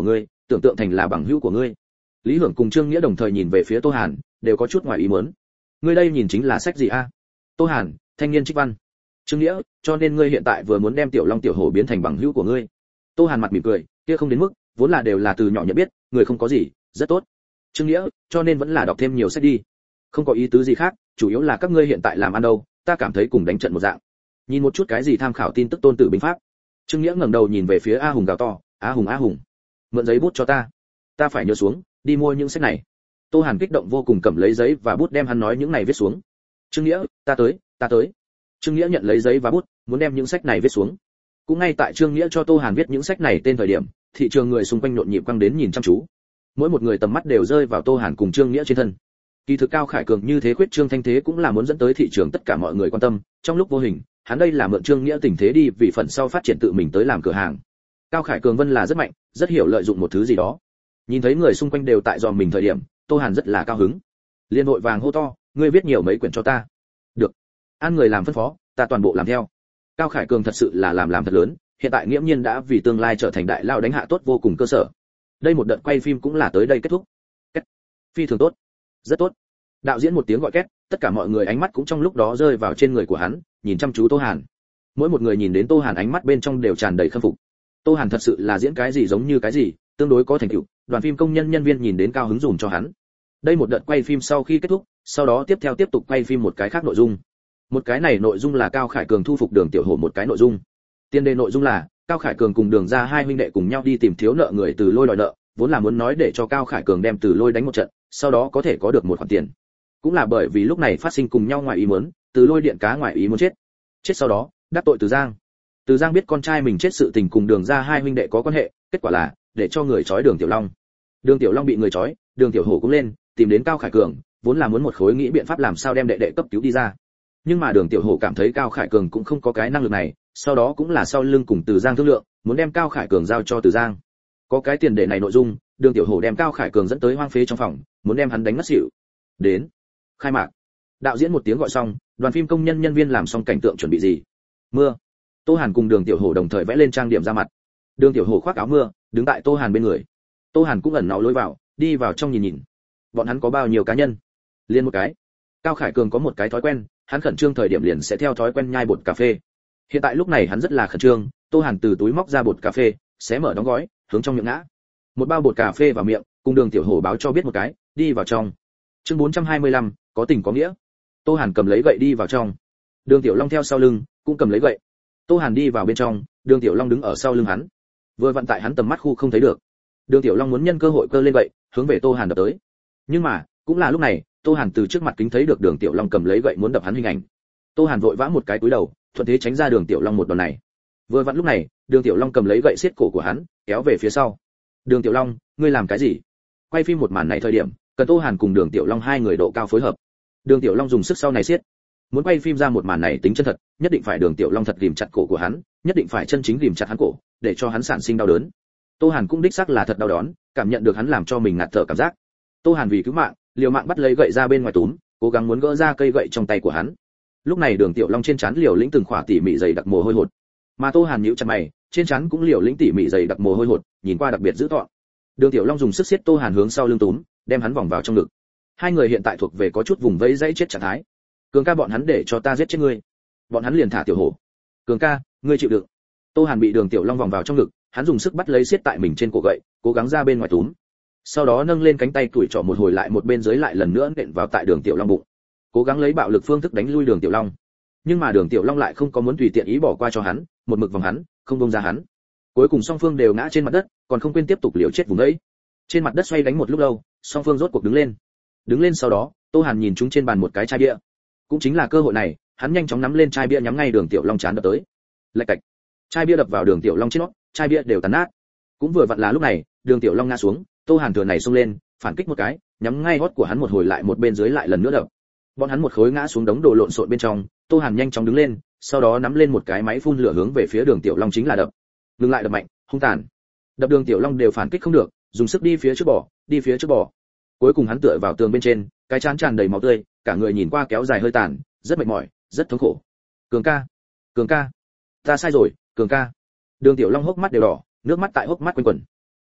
tưởng tượng thành là bằng hữu của ngươi. Lý Hưởng cùng Trương Nghĩa đồng thời nhìn về phía Tô Hàn, đều có chút ngoài ý muốn. Ngươi đây nhìn chính là sách gì a? Tô Hàn, thanh niên trích văn. Trương Nghĩa, cho nên ngươi hiện tại vừa muốn đem Tiểu Long Tiểu Hổ biến thành bằng hữu của ngươi. Tô Hàn mặt mỉm cười, kia không đến mức, vốn là đều là từ nhỏ nhận biết, người không có gì, rất tốt. Trương Nghĩa, cho nên vẫn là đọc thêm nhiều sách đi. Không có ý tứ gì khác, chủ yếu là các ngươi hiện tại làm ăn đâu, ta cảm thấy cùng đánh trận một dạng. Nhìn một chút cái gì tham khảo tin tức tôn tử binh pháp. Trương Nghĩa ngẩng đầu nhìn về phía A Hùng gào to, "A Hùng, A Hùng, mượn giấy bút cho ta, ta phải nhớ xuống, đi mua những sách này." Tô Hàn kích động vô cùng cầm lấy giấy và bút đem hắn nói những này viết xuống. "Trương Nghĩa, ta tới, ta tới." Trương Nghĩa nhận lấy giấy và bút, muốn đem những sách này viết xuống. Cũng ngay tại Trương Nghĩa cho Tô Hàn viết những sách này tên thời điểm, thị trường người xung quanh nhộn nhịp quăng đến nhìn chăm chú. Mỗi một người tầm mắt đều rơi vào Tô Hàn cùng Trương Nghĩa trên thân. Kỳ thực Cao Khải Cường như thế khuyết trương thanh thế cũng là muốn dẫn tới thị trường tất cả mọi người quan tâm, trong lúc vô hình, hắn đây là mượn Trương Nghĩa tình thế đi vì phần sau phát triển tự mình tới làm cửa hàng. Cao Khải Cường vân là rất mạnh, rất hiểu lợi dụng một thứ gì đó. Nhìn thấy người xung quanh đều tại dòm mình thời điểm, Tô Hàn rất là cao hứng. Liên hội vàng hô to, ngươi viết nhiều mấy quyển cho ta. Được. An người làm phân phó, ta toàn bộ làm theo. Cao Khải Cường thật sự là làm làm thật lớn, hiện tại nghiễm nhiên đã vì tương lai trở thành đại lao đánh hạ tốt vô cùng cơ sở. Đây một đợt quay phim cũng là tới đây kết thúc. Kết. Phi thường tốt. Rất tốt. Đạo diễn một tiếng gọi két, tất cả mọi người ánh mắt cũng trong lúc đó rơi vào trên người của hắn, nhìn chăm chú Tô Hàn. Mỗi một người nhìn đến Tô Hàn ánh mắt bên trong đều tràn đầy khâm phục. Tô Hàn thật sự là diễn cái gì giống như cái gì, tương đối có thành tựu, đoàn phim công nhân nhân viên nhìn đến cao hứng dùm cho hắn. Đây một đợt quay phim sau khi kết thúc, sau đó tiếp theo tiếp tục quay phim một cái khác nội dung. Một cái này nội dung là Cao Khải Cường thu phục Đường Tiểu Hổ một cái nội dung. Tiên đề nội dung là Cao Khải Cường cùng Đường gia hai huynh đệ cùng nhau đi tìm thiếu nợ người Từ Lôi đòi nợ, vốn là muốn nói để cho Cao Khải Cường đem Từ Lôi đánh một trận, sau đó có thể có được một khoản tiền. Cũng là bởi vì lúc này phát sinh cùng nhau ngoài ý muốn, Từ Lôi điện cá ngoài ý muốn chết. Chết sau đó, đắc tội Từ Giang. Từ Giang biết con trai mình chết sự tình cùng Đường gia hai huynh đệ có quan hệ, kết quả là để cho người trói Đường Tiểu Long. Đường Tiểu Long bị người trói, Đường Tiểu Hổ cũng lên, tìm đến Cao Khải Cường, vốn là muốn một khối nghĩ biện pháp làm sao đem đệ đệ cấp cứu đi ra. Nhưng mà Đường Tiểu Hổ cảm thấy Cao Khải Cường cũng không có cái năng lực này, sau đó cũng là sau lưng cùng Từ Giang thương lượng, muốn đem Cao Khải Cường giao cho Từ Giang. Có cái tiền đề này nội dung, Đường Tiểu Hổ đem Cao Khải Cường dẫn tới hoang phế trong phòng, muốn đem hắn đánh ngất xỉu. Đến, khai mạc. Đạo diễn một tiếng gọi xong, đoàn phim công nhân nhân viên làm xong cảnh tượng chuẩn bị gì. Mưa. Tô Hàn cùng Đường Tiểu Hổ đồng thời vẽ lên trang điểm ra mặt. Đường Tiểu Hổ khoác áo mưa, đứng tại Tô Hàn bên người. Tô Hàn cũng ẩn náu lối vào, đi vào trong nhìn nhìn. Bọn hắn có bao nhiêu cá nhân? Liên một cái. Cao Khải Cường có một cái thói quen, hắn khẩn trương thời điểm liền sẽ theo thói quen nhai bột cà phê. Hiện tại lúc này hắn rất là khẩn trương, Tô Hàn từ túi móc ra bột cà phê, xé mở đóng gói, hướng trong miệng ngã. Một bao bột cà phê vào miệng, cùng Đường Tiểu Hổ báo cho biết một cái, đi vào trong. Chương bốn trăm hai mươi lăm, có tình có nghĩa. Tô Hàn cầm lấy gậy đi vào trong. Đường Tiểu Long theo sau lưng, cũng cầm lấy gậy. Tô Hàn đi vào bên trong, Đường Tiểu Long đứng ở sau lưng hắn. Vừa vặn tại hắn tầm mắt khu không thấy được. Đường Tiểu Long muốn nhân cơ hội cơ lên gậy, hướng về Tô Hàn đập tới. Nhưng mà, cũng là lúc này, Tô Hàn từ trước mặt kính thấy được Đường Tiểu Long cầm lấy gậy muốn đập hắn hình ảnh. Tô Hàn vội vã một cái cúi đầu, thuận thế tránh ra Đường Tiểu Long một đòn này. Vừa vặn lúc này, Đường Tiểu Long cầm lấy gậy siết cổ của hắn, kéo về phía sau. "Đường Tiểu Long, ngươi làm cái gì?" Quay phim một màn này thời điểm, cần Tô Hàn cùng Đường Tiểu Long hai người độ cao phối hợp. Đường Tiểu Long dùng sức sau này siết. Muốn quay phim ra một màn này tính chân thật, nhất định phải Đường Tiểu Long thật ghìm chặt cổ của hắn, nhất định phải chân chính ghìm chặt hắn cổ, để cho hắn sản sinh đau đớn. Tô Hàn cũng đích xác là thật đau đớn, cảm nhận được hắn làm cho mình ngạt thở cảm giác. Tô Hàn vì cứu mạng, liều mạng bắt lấy gậy ra bên ngoài túm, cố gắng muốn gỡ ra cây gậy trong tay của hắn. Lúc này Đường Tiểu Long trên trán liều lĩnh từng khỏa tỉ mỉ dày đặc mồ hôi hột, mà Tô Hàn nhíu chặt mày, trên trán cũng liều lĩnh tỉ mỉ dày đặc mồ hôi hột, nhìn qua đặc biệt dữ tợn. Đường Tiểu Long dùng sức siết Tô Hàn hướng sau lưng túm, đem hắn vòng vào trong ngực. Hai người hiện tại thuộc về có chút vùng vẫy dãy chết trạng thái. "Cường ca, bọn hắn để cho ta giết chết ngươi." Bọn hắn liền thả Tiểu Hổ. "Cường ca, ngươi chịu đựng." Tô Hàn bị Đường Tiểu Long vòng vào trong ngực, hắn dùng sức bắt lấy siết tại mình trên cổ gậy, cố gắng ra bên ngoài túm. Sau đó nâng lên cánh tay tuổi trỏ một hồi lại một bên dưới lại lần nữa nện vào tại Đường Tiểu Long bụng, cố gắng lấy bạo lực phương thức đánh lui Đường Tiểu Long. Nhưng mà Đường Tiểu Long lại không có muốn tùy tiện ý bỏ qua cho hắn, một mực vòng hắn, không buông ra hắn. Cuối cùng song phương đều ngã trên mặt đất, còn không quên tiếp tục liều chết vùng ấy. Trên mặt đất xoay đánh một lúc lâu, song phương rốt cuộc đứng lên. Đứng lên sau đó, Tô Hàn nhìn chúng trên bàn một cái chai bia. Cũng chính là cơ hội này, hắn nhanh chóng nắm lên chai bia nhắm ngay Đường Tiểu Long chán đập tới. Lạch cạch. Chai bia đập vào Đường Tiểu Long trên nót, chai bia đều tàn nát. Cũng vừa vặn là lúc này, Đường Tiểu Long ngã xuống, Tô Hàn thừa này xông lên, phản kích một cái, nhắm ngay hót của hắn một hồi lại một bên dưới lại lần nữa đập. Bọn hắn một khối ngã xuống đống đồ lộn xộn bên trong, Tô Hàn nhanh chóng đứng lên, sau đó nắm lên một cái máy phun lửa hướng về phía Đường Tiểu Long chính là đập. Ngừng lại đập mạnh, hung tàn. Đập Đường Tiểu Long đều phản kích không được, dùng sức đi phía trước bỏ, đi phía trước bỏ. Cuối cùng hắn tựa vào tường bên trên, cái trán tràn đầy máu tươi, cả người nhìn qua kéo dài hơi tàn, rất mệt mỏi, rất thống khổ. "Cường ca, Cường ca, ta sai rồi, Cường ca." Đường Tiểu Long hốc mắt đều đỏ, nước mắt tại hốc mắt quanh quẩn.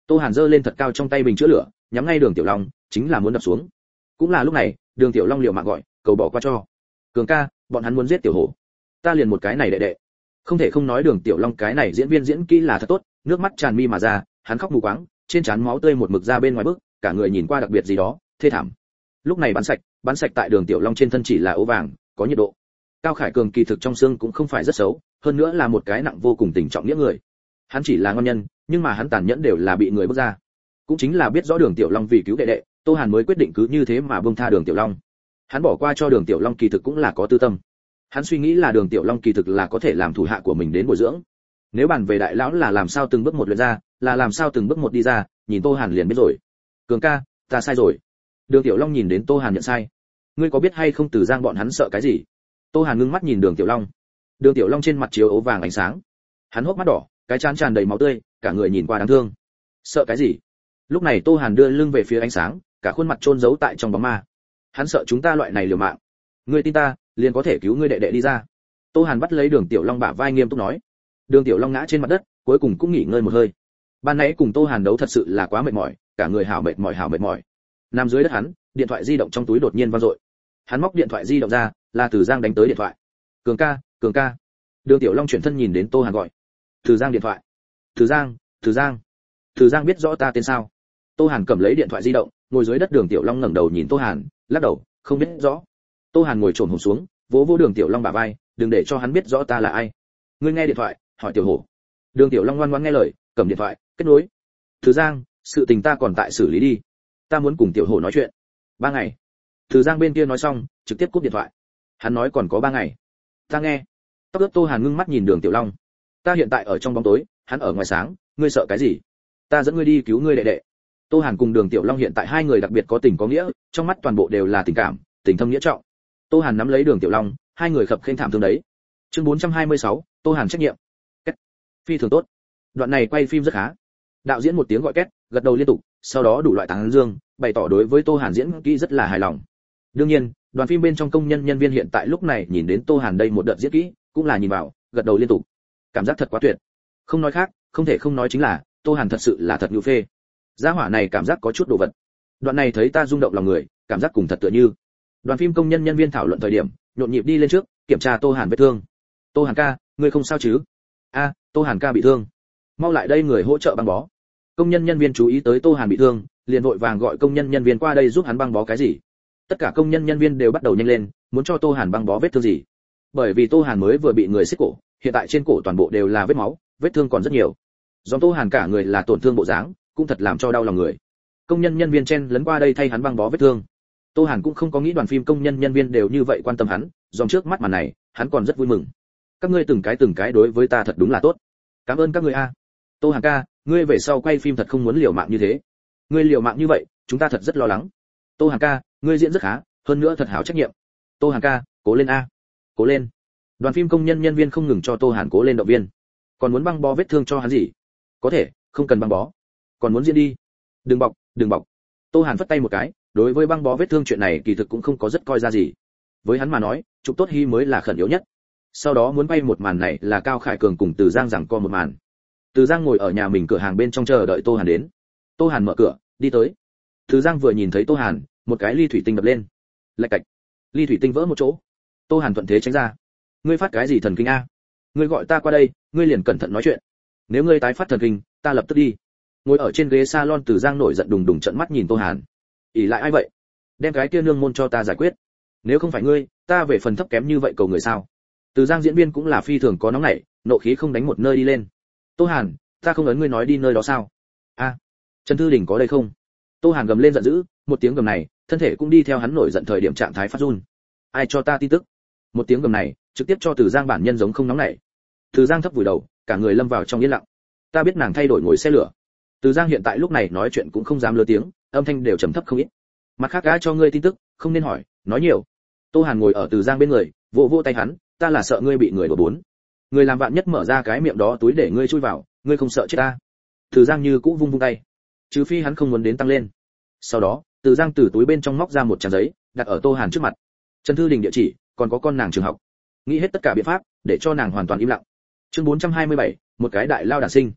Tô Hàn giơ lên thật cao trong tay bình chữa lửa, nhắm ngay Đường Tiểu Long, chính là muốn đập xuống. Cũng là lúc này, Đường Tiểu Long liều mạng gọi, cầu bỏ qua cho. Cường ca, bọn hắn muốn giết tiểu hổ. Ta liền một cái này đệ đệ. Không thể không nói Đường Tiểu Long cái này diễn viên diễn kỹ là thật tốt, nước mắt tràn mi mà ra, hắn khóc mù quáng, trên trán máu tươi một mực ra bên ngoài bức, cả người nhìn qua đặc biệt gì đó, thê thảm. Lúc này bắn sạch, bắn sạch tại Đường Tiểu Long trên thân chỉ là ố vàng, có nhiệt độ. Cao Khải Cường kỳ thực trong xương cũng không phải rất xấu, hơn nữa là một cái nặng vô cùng tình trọng nghĩa người. Hắn chỉ là ngon nhân, nhưng mà hắn tàn nhẫn đều là bị người bước ra. Cũng chính là biết rõ Đường Tiểu Long vì cứu đệ đệ, Tô Hàn mới quyết định cứ như thế mà buông tha Đường Tiểu Long. Hắn bỏ qua cho Đường Tiểu Long kỳ thực cũng là có tư tâm. Hắn suy nghĩ là Đường Tiểu Long kỳ thực là có thể làm thủ hạ của mình đến bồi dưỡng. Nếu bàn về đại lão là làm sao từng bước một luyện ra, là làm sao từng bước một đi ra, nhìn Tô Hàn liền biết rồi. Cường ca, ta sai rồi. Đường Tiểu Long nhìn đến Tô Hàn nhận sai. Ngươi có biết hay không Từ Giang bọn hắn sợ cái gì? Tô Hàn ngưng mắt nhìn Đường Tiểu Long. Đường Tiểu Long trên mặt chiếu ố vàng ánh sáng. Hắn hốc mắt đỏ, cái trán tràn đầy máu tươi, cả người nhìn qua đáng thương. Sợ cái gì? Lúc này Tô Hàn đưa lưng về phía ánh sáng, cả khuôn mặt chôn giấu tại trong bóng ma. Hắn sợ chúng ta loại này liều mạng. Ngươi tin ta, liền có thể cứu ngươi đệ đệ đi ra. Tô Hàn bắt lấy Đường Tiểu Long bả vai nghiêm túc nói. Đường Tiểu Long ngã trên mặt đất, cuối cùng cũng nghỉ ngơi một hơi. Ban nãy cùng Tô Hàn đấu thật sự là quá mệt mỏi, cả người hảo mệt mỏi hảo mệt mỏi. Nằm dưới đất hắn, điện thoại di động trong túi đột nhiên vang dội. Hắn móc điện thoại di động ra, là Từ Giang đánh tới điện thoại. Cường ca, Cường ca. Đường Tiểu Long chuyển thân nhìn đến Tô Hàn gọi. Từ Giang điện thoại. Từ Giang, Từ Giang. Từ Giang biết rõ ta tên sao? Tô Hàn cầm lấy điện thoại di động, ngồi dưới đất. Đường Tiểu Long ngẩng đầu nhìn Tô Hàn, lắc đầu, không biết rõ. Tô Hàn ngồi trồn hổm xuống, vỗ vỗ Đường Tiểu Long bả vai, đừng để cho hắn biết rõ ta là ai. Ngươi nghe điện thoại, hỏi Tiểu Hổ. Đường Tiểu Long ngoan ngoãn nghe lời, cầm điện thoại, kết nối. Từ Giang, sự tình ta còn tại xử lý đi, ta muốn cùng Tiểu Hổ nói chuyện. Ba ngày. Từ Giang bên kia nói xong, trực tiếp cúp điện thoại. Hắn nói còn có ba ngày. Ta nghe. Tóc ướt Tô Hàn ngưng mắt nhìn Đường Tiểu Long. Ta hiện tại ở trong bóng tối, hắn ở ngoài sáng, ngươi sợ cái gì? Ta dẫn ngươi đi cứu ngươi đệ đệ. Tô Hàn cùng Đường Tiểu Long hiện tại hai người đặc biệt có tình có nghĩa, trong mắt toàn bộ đều là tình cảm, tình thâm nghĩa trọng. Tô Hàn nắm lấy Đường Tiểu Long, hai người khập khênh thảm thương đấy. Chương bốn trăm hai mươi sáu, Tô Hàn trách nhiệm. Kết. Phi thường tốt. Đoạn này quay phim rất khá. Đạo diễn một tiếng gọi két, gật đầu liên tục, sau đó đủ loại tán dương, bày tỏ đối với Tô Hàn diễn kỹ rất là hài lòng. Đương nhiên, đoàn phim bên trong công nhân nhân viên hiện tại lúc này nhìn đến Tô Hàn đây một đợt diễn kỹ, cũng là nhìn vào, gật đầu liên tục. Cảm giác thật quá tuyệt. Không nói khác, không thể không nói chính là, Tô Hàn thật sự là thật nhu phê. Gia hỏa này cảm giác có chút đồ vật. Đoạn này thấy ta rung động lòng người, cảm giác cùng thật tựa như. Đoàn phim công nhân nhân viên thảo luận thời điểm, nhộn nhịp đi lên trước, kiểm tra Tô Hàn vết thương. Tô Hàn ca, ngươi không sao chứ? A, Tô Hàn ca bị thương. Mau lại đây người hỗ trợ băng bó. Công nhân nhân viên chú ý tới Tô Hàn bị thương, liền vội vàng gọi công nhân nhân viên qua đây giúp hắn băng bó cái gì. Tất cả công nhân nhân viên đều bắt đầu nhanh lên, muốn cho Tô Hàn băng bó vết thương gì. Bởi vì Tô Hàn mới vừa bị người xiết cổ, hiện tại trên cổ toàn bộ đều là vết máu, vết thương còn rất nhiều. Do Tô Hàn cả người là tổn thương bộ dáng, cũng thật làm cho đau lòng người. Công nhân nhân viên chen lấn qua đây thay hắn băng bó vết thương. Tô Hàn cũng không có nghĩ đoàn phim công nhân nhân viên đều như vậy quan tâm hắn, dòng trước mắt màn này, hắn còn rất vui mừng. Các ngươi từng cái từng cái đối với ta thật đúng là tốt. Cảm ơn các ngươi a. Tô Hàn ca, ngươi về sau quay phim thật không muốn liều mạng như thế. Ngươi liều mạng như vậy, chúng ta thật rất lo lắng. Tô Hàn ca, ngươi diễn rất khá, hơn nữa thật hảo trách nhiệm. Tô Hàn ca, cố lên a. Cố lên. Đoàn phim công nhân nhân viên không ngừng cho Tô Hàn cố lên động viên. Còn muốn băng bó vết thương cho hắn gì? Có thể, không cần băng bó. Còn muốn diễn đi. Đừng bọc, đừng bọc. Tô Hàn phất tay một cái, đối với băng bó vết thương chuyện này kỳ thực cũng không có rất coi ra gì. Với hắn mà nói, chụp tốt hy mới là khẩn yếu nhất. Sau đó muốn bay một màn này là Cao Khải Cường cùng Từ Giang giằng co một màn. Từ Giang ngồi ở nhà mình cửa hàng bên trong chờ đợi Tô Hàn đến. Tô Hàn mở cửa, đi tới. Từ Giang vừa nhìn thấy Tô Hàn, một cái ly thủy tinh đập lên. Lạch cạch. Ly thủy tinh vỡ một chỗ. Tô Hàn thuận thế tránh ra. Ngươi phát cái gì thần kinh a? Ngươi gọi ta qua đây, ngươi liền cẩn thận nói chuyện. Nếu ngươi tái phát thần kinh, ta lập tức đi. Ngồi ở trên ghế salon Từ Giang nổi giận đùng đùng trợn mắt nhìn Tô Hàn. ỉ lại ai vậy? Đem cái kia nương môn cho ta giải quyết. Nếu không phải ngươi, ta về phần thấp kém như vậy cầu người sao? Từ Giang diễn viên cũng là phi thường có nóng nảy, nộ khí không đánh một nơi đi lên. Tô Hàn, ta không ấn ngươi nói đi nơi đó sao? A, Trần Thư Đình có đây không? Tô Hàn gầm lên giận dữ, một tiếng gầm này, thân thể cũng đi theo hắn nổi giận thời điểm trạng thái phát run. Ai cho ta tin tức? Một tiếng gầm này, trực tiếp cho Từ Giang bản nhân giống không nóng nảy. Từ Giang thấp vùi đầu, cả người lâm vào trong yên lặng. Ta biết nàng thay đổi ngồi xe lửa. Từ Giang hiện tại lúc này nói chuyện cũng không dám lớn tiếng, âm thanh đều trầm thấp không ít. Mặt khác gã cho ngươi tin tức, không nên hỏi, nói nhiều. Tô Hàn ngồi ở Từ Giang bên người, vỗ vỗ tay hắn, ta là sợ ngươi bị người đổ bốn. Người làm vạn nhất mở ra cái miệng đó túi để ngươi chui vào, ngươi không sợ chết ta? Từ Giang như cũ vung vung tay, trừ phi hắn không muốn đến tăng lên. Sau đó, Từ Giang từ túi bên trong móc ra một trang giấy, đặt ở Tô Hàn trước mặt. Trần Thư Đình địa chỉ, còn có con nàng trường học. Nghĩ hết tất cả biện pháp để cho nàng hoàn toàn im lặng. Chương bốn trăm hai mươi bảy, một cái đại lao đản sinh.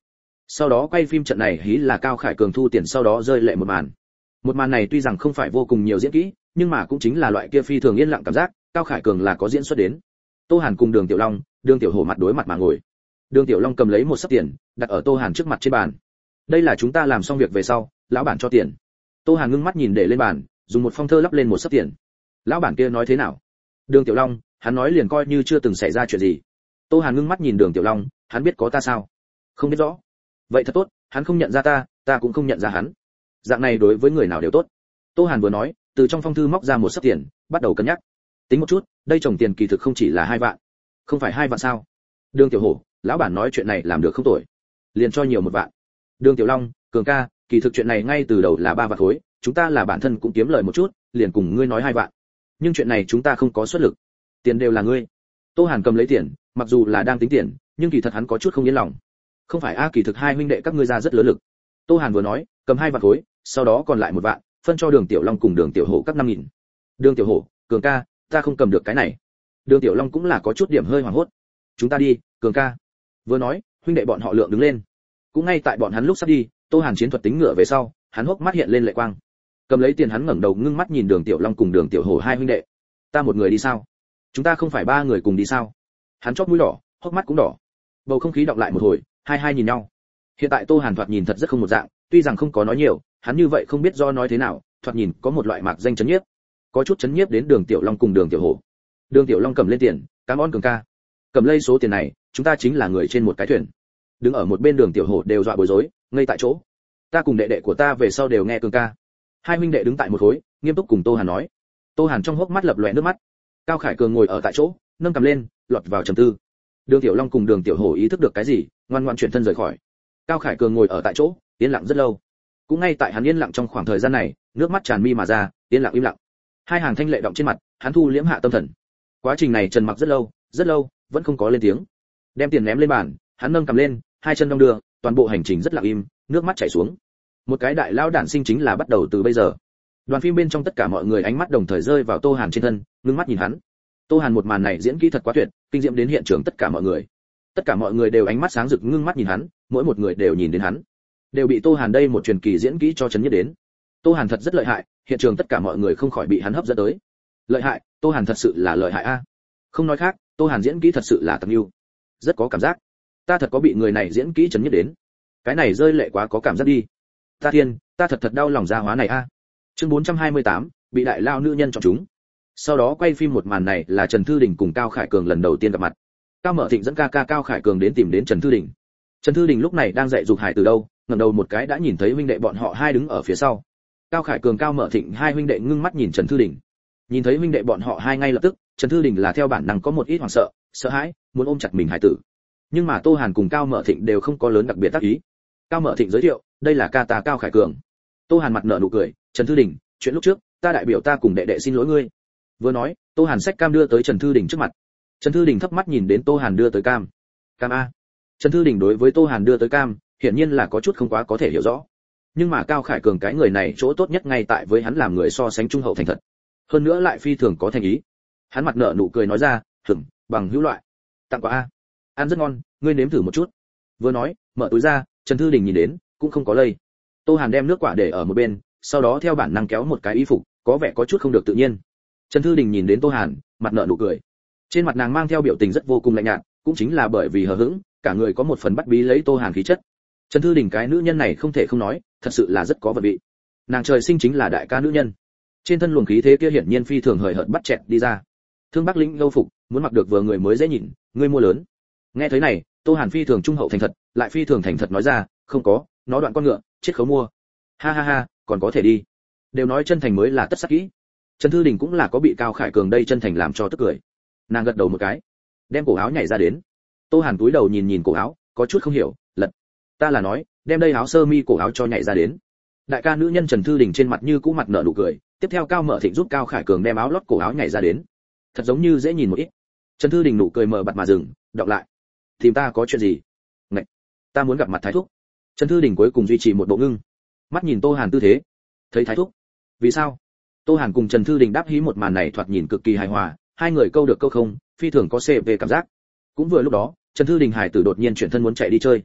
Sau đó quay phim trận này hí là Cao Khải Cường thu tiền sau đó rơi lệ một màn. Một màn này tuy rằng không phải vô cùng nhiều diễn kỹ, nhưng mà cũng chính là loại kia phi thường yên lặng cảm giác, Cao Khải Cường là có diễn xuất đến. Tô Hàn cùng Đường Tiểu Long, Đường Tiểu Hổ mặt đối mặt mà ngồi. Đường Tiểu Long cầm lấy một sấp tiền, đặt ở Tô Hàn trước mặt trên bàn. Đây là chúng ta làm xong việc về sau, lão bản cho tiền. Tô Hàn ngưng mắt nhìn để lên bàn, dùng một phong thơ lắp lên một sấp tiền. Lão bản kia nói thế nào? Đường Tiểu Long, hắn nói liền coi như chưa từng xảy ra chuyện gì. Tô Hàn ngưng mắt nhìn Đường Tiểu Long, hắn biết có ta sao? Không biết rõ. Vậy thật tốt, hắn không nhận ra ta, ta cũng không nhận ra hắn. Dạng này đối với người nào đều tốt. Tô Hàn vừa nói, từ trong phong thư móc ra một sấp tiền, bắt đầu cân nhắc. Tính một chút, đây chồng tiền kỳ thực không chỉ là hai vạn. Không phải hai vạn sao? Đường Tiểu Hổ, lão bản nói chuyện này làm được không tồi, liền cho nhiều một vạn. Đường Tiểu Long, Cường ca, kỳ thực chuyện này ngay từ đầu là ba vạn khối, chúng ta là bản thân cũng kiếm lời một chút, liền cùng ngươi nói hai vạn. Nhưng chuyện này chúng ta không có xuất lực, tiền đều là ngươi. Tô Hàn cầm lấy tiền, mặc dù là đang tính tiền, nhưng kỳ thật hắn có chút không yên lòng. Không phải a, kỳ thực hai huynh đệ các ngươi ra rất lớn lực. Tô Hàn vừa nói, cầm hai vạn khối, sau đó còn lại một vạn, phân cho Đường Tiểu Long cùng Đường Tiểu Hổ các năm nghìn. Đường Tiểu Hổ, Cường ca, ta không cầm được cái này. Đường Tiểu Long cũng là có chút điểm hơi hoảng hốt. Chúng ta đi, Cường ca. Vừa nói, huynh đệ bọn họ lượng đứng lên. Cũng ngay tại bọn hắn lúc sắp đi, Tô Hàn chiến thuật tính ngựa về sau, hắn hốc mắt hiện lên lệ quang. Cầm lấy tiền hắn ngẩng đầu ngưng mắt nhìn Đường Tiểu Long cùng Đường Tiểu Hổ hai huynh đệ. Ta một người đi sao? Chúng ta không phải ba người cùng đi sao? Hắn chóp mũi đỏ, hốc mắt cũng đỏ. Bầu không khí đọng lại một hồi, hai hai nhìn nhau. Hiện tại Tô Hàn thoạt nhìn thật rất không một dạng, tuy rằng không có nói nhiều, hắn như vậy không biết do nói thế nào, thoạt nhìn có một loại mạc danh chấn nhiếp. Có chút chấn nhiếp đến Đường Tiểu Long cùng Đường Tiểu Hổ. Đường Tiểu Long cầm lên tiền, cảm ơn Cường ca. Cầm lấy số tiền này, chúng ta chính là người trên một cái thuyền. Đứng ở một bên Đường Tiểu Hổ đều dọa bối rối, ngây tại chỗ. Ta cùng đệ đệ của ta về sau đều nghe Cường ca. Hai huynh đệ đứng tại một khối, nghiêm túc cùng Tô Hàn nói. Tô Hàn trong hốc mắt lập lòe nước mắt. Cao Khải Cường ngồi ở tại chỗ, nâng cầm lên, lọt vào trầm tư. Đường Tiểu Long cùng Đường Tiểu Hổ ý thức được cái gì, ngoan ngoãn chuyển thân rời khỏi. Cao Khải Cường ngồi ở tại chỗ, yên lặng rất lâu. Cũng ngay tại hắn yên lặng trong khoảng thời gian này, nước mắt tràn mi mà ra, yên lặng im lặng. Hai hàng thanh lệ đọng trên mặt, hắn thu liễm hạ tâm thần. Quá trình này trần mặc rất lâu, rất lâu, vẫn không có lên tiếng. Đem tiền ném lên bàn, hắn nâng cầm lên, hai chân đong đưa, toàn bộ hành trình rất lặng im, nước mắt chảy xuống. Một cái đại lao đản sinh chính là bắt đầu từ bây giờ. Đoàn phim bên trong tất cả mọi người ánh mắt đồng thời rơi vào Tô Hàn trên thân, ngưng mắt nhìn hắn. Tô Hàn một màn này diễn kỹ thật quá tuyệt, kinh diễm đến hiện trường tất cả mọi người. Tất cả mọi người đều ánh mắt sáng rực ngưng mắt nhìn hắn, mỗi một người đều nhìn đến hắn, đều bị Tô Hàn đây một truyền kỳ diễn kỹ cho chấn nhất đến. Tô Hàn thật rất lợi hại, hiện trường tất cả mọi người không khỏi bị hắn hấp dẫn tới. Lợi hại, Tô Hàn thật sự là lợi hại a. Không nói khác, Tô Hàn diễn kỹ thật sự là tầng ưu. Rất có cảm giác. Ta thật có bị người này diễn kỹ chấn nhất đến. Cái này rơi lệ quá có cảm giác đi. Ta thiên, ta thật thật đau lòng gia hóa này a. Chương bốn trăm hai mươi tám, bị đại lao nữ nhân chọn chúng. Sau đó quay phim một màn này là Trần Thư Đình cùng Cao Khải Cường lần đầu tiên gặp mặt. Cao Mở Thịnh dẫn ca ca Cao Khải Cường đến tìm đến Trần Thư Đình. Trần Thư Đình lúc này đang dạy dục Hải từ đâu, ngẩng đầu một cái đã nhìn thấy huynh đệ bọn họ hai đứng ở phía sau. Cao Khải Cường Cao Mở Thịnh hai huynh đệ ngưng mắt nhìn Trần Thư Đình. Nhìn thấy huynh đệ bọn họ hai ngay lập tức, Trần Thư Đình là theo bản năng có một ít hoảng sợ, sợ hãi, muốn ôm chặt mình Hải tử. Nhưng mà Tô Hàn cùng Cao Mở Thịnh đều không có lớn đặc biệt tác ý. Cao Mở Thịnh giới thiệu, đây là ca ta Cao Khải Cường. Tô Hàn mặt nở nụ cười, Trần Thư Đình, chuyện lúc trước, ta đại biểu ta cùng đệ đệ xin lỗi ngươi. Vừa nói, Tô Hàn xách cam đưa tới Trần Thư Đình trước mặt. Trần Thư Đình thấp mắt nhìn đến Tô Hàn đưa tới cam. Cam a. Trần Thư Đình đối với Tô Hàn đưa tới cam, hiển nhiên là có chút không quá có thể hiểu rõ. Nhưng mà Cao Khải Cường cái người này chỗ tốt nhất ngay tại với hắn làm người so sánh trung hậu thành thật. Hơn nữa lại phi thường có thành ý. Hắn mặt nở nụ cười nói ra, "Hửm, bằng hữu loại. Tặng quà a. Ăn rất ngon, ngươi nếm thử một chút." Vừa nói, mở túi ra, Trần Thư Đình nhìn đến, cũng không có lây. Tô Hàn đem nước quả để ở một bên, sau đó theo bản năng kéo một cái y phục, có vẻ có chút không được tự nhiên. Trần Thư Đình nhìn đến Tô Hàn, mặt nở nụ cười. Trên mặt nàng mang theo biểu tình rất vô cùng lạnh nhạt, cũng chính là bởi vì hờ hững, cả người có một phần bắt bí lấy Tô Hàn khí chất. Trần Thư Đình cái nữ nhân này không thể không nói, thật sự là rất có vận vị. Nàng trời sinh chính là đại ca nữ nhân. Trên thân luồng khí thế kia hiển nhiên phi thường hời hợt bắt chẹt đi ra. Thương Bắc lĩnh lâu phục, muốn mặc được vừa người mới dễ nhìn, ngươi mua lớn. Nghe thấy này, Tô Hàn phi thường trung hậu thành thật, lại phi thường thành thật nói ra, không có, nó đoạn con ngựa, chết khấu mua. Ha ha ha, còn có thể đi. Đều nói chân thành mới là tất sắc kỹ. Trần Thư Đình cũng là có bị Cao Khải Cường đây chân thành làm cho tức cười. Nàng gật đầu một cái, đem cổ áo nhảy ra đến. Tô Hàn cúi đầu nhìn nhìn cổ áo, có chút không hiểu, lật. Ta là nói, đem đây áo sơ mi cổ áo cho nhảy ra đến. Đại ca nữ nhân Trần Thư Đình trên mặt như cũ mặt nở nụ cười, tiếp theo Cao Mở Thịnh giúp Cao Khải Cường đem áo lót cổ áo nhảy ra đến. Thật giống như dễ nhìn một ít. Trần Thư Đình nụ cười mờ bặt mà dừng, đọc lại. Tìm ta có chuyện gì? Ngậy, ta muốn gặp mặt Thái thúc. Trần Thư Đình cuối cùng duy trì một bộ ngưng, mắt nhìn Tô Hàn tư thế. Thấy Thái thúc? Vì sao? Tô Hàn cùng Trần Thư Đình đáp hí một màn này thoạt nhìn cực kỳ hài hòa, hai người câu được câu không, phi thường có xê về cảm giác. Cũng vừa lúc đó, Trần Thư Đình hải tử đột nhiên chuyển thân muốn chạy đi chơi.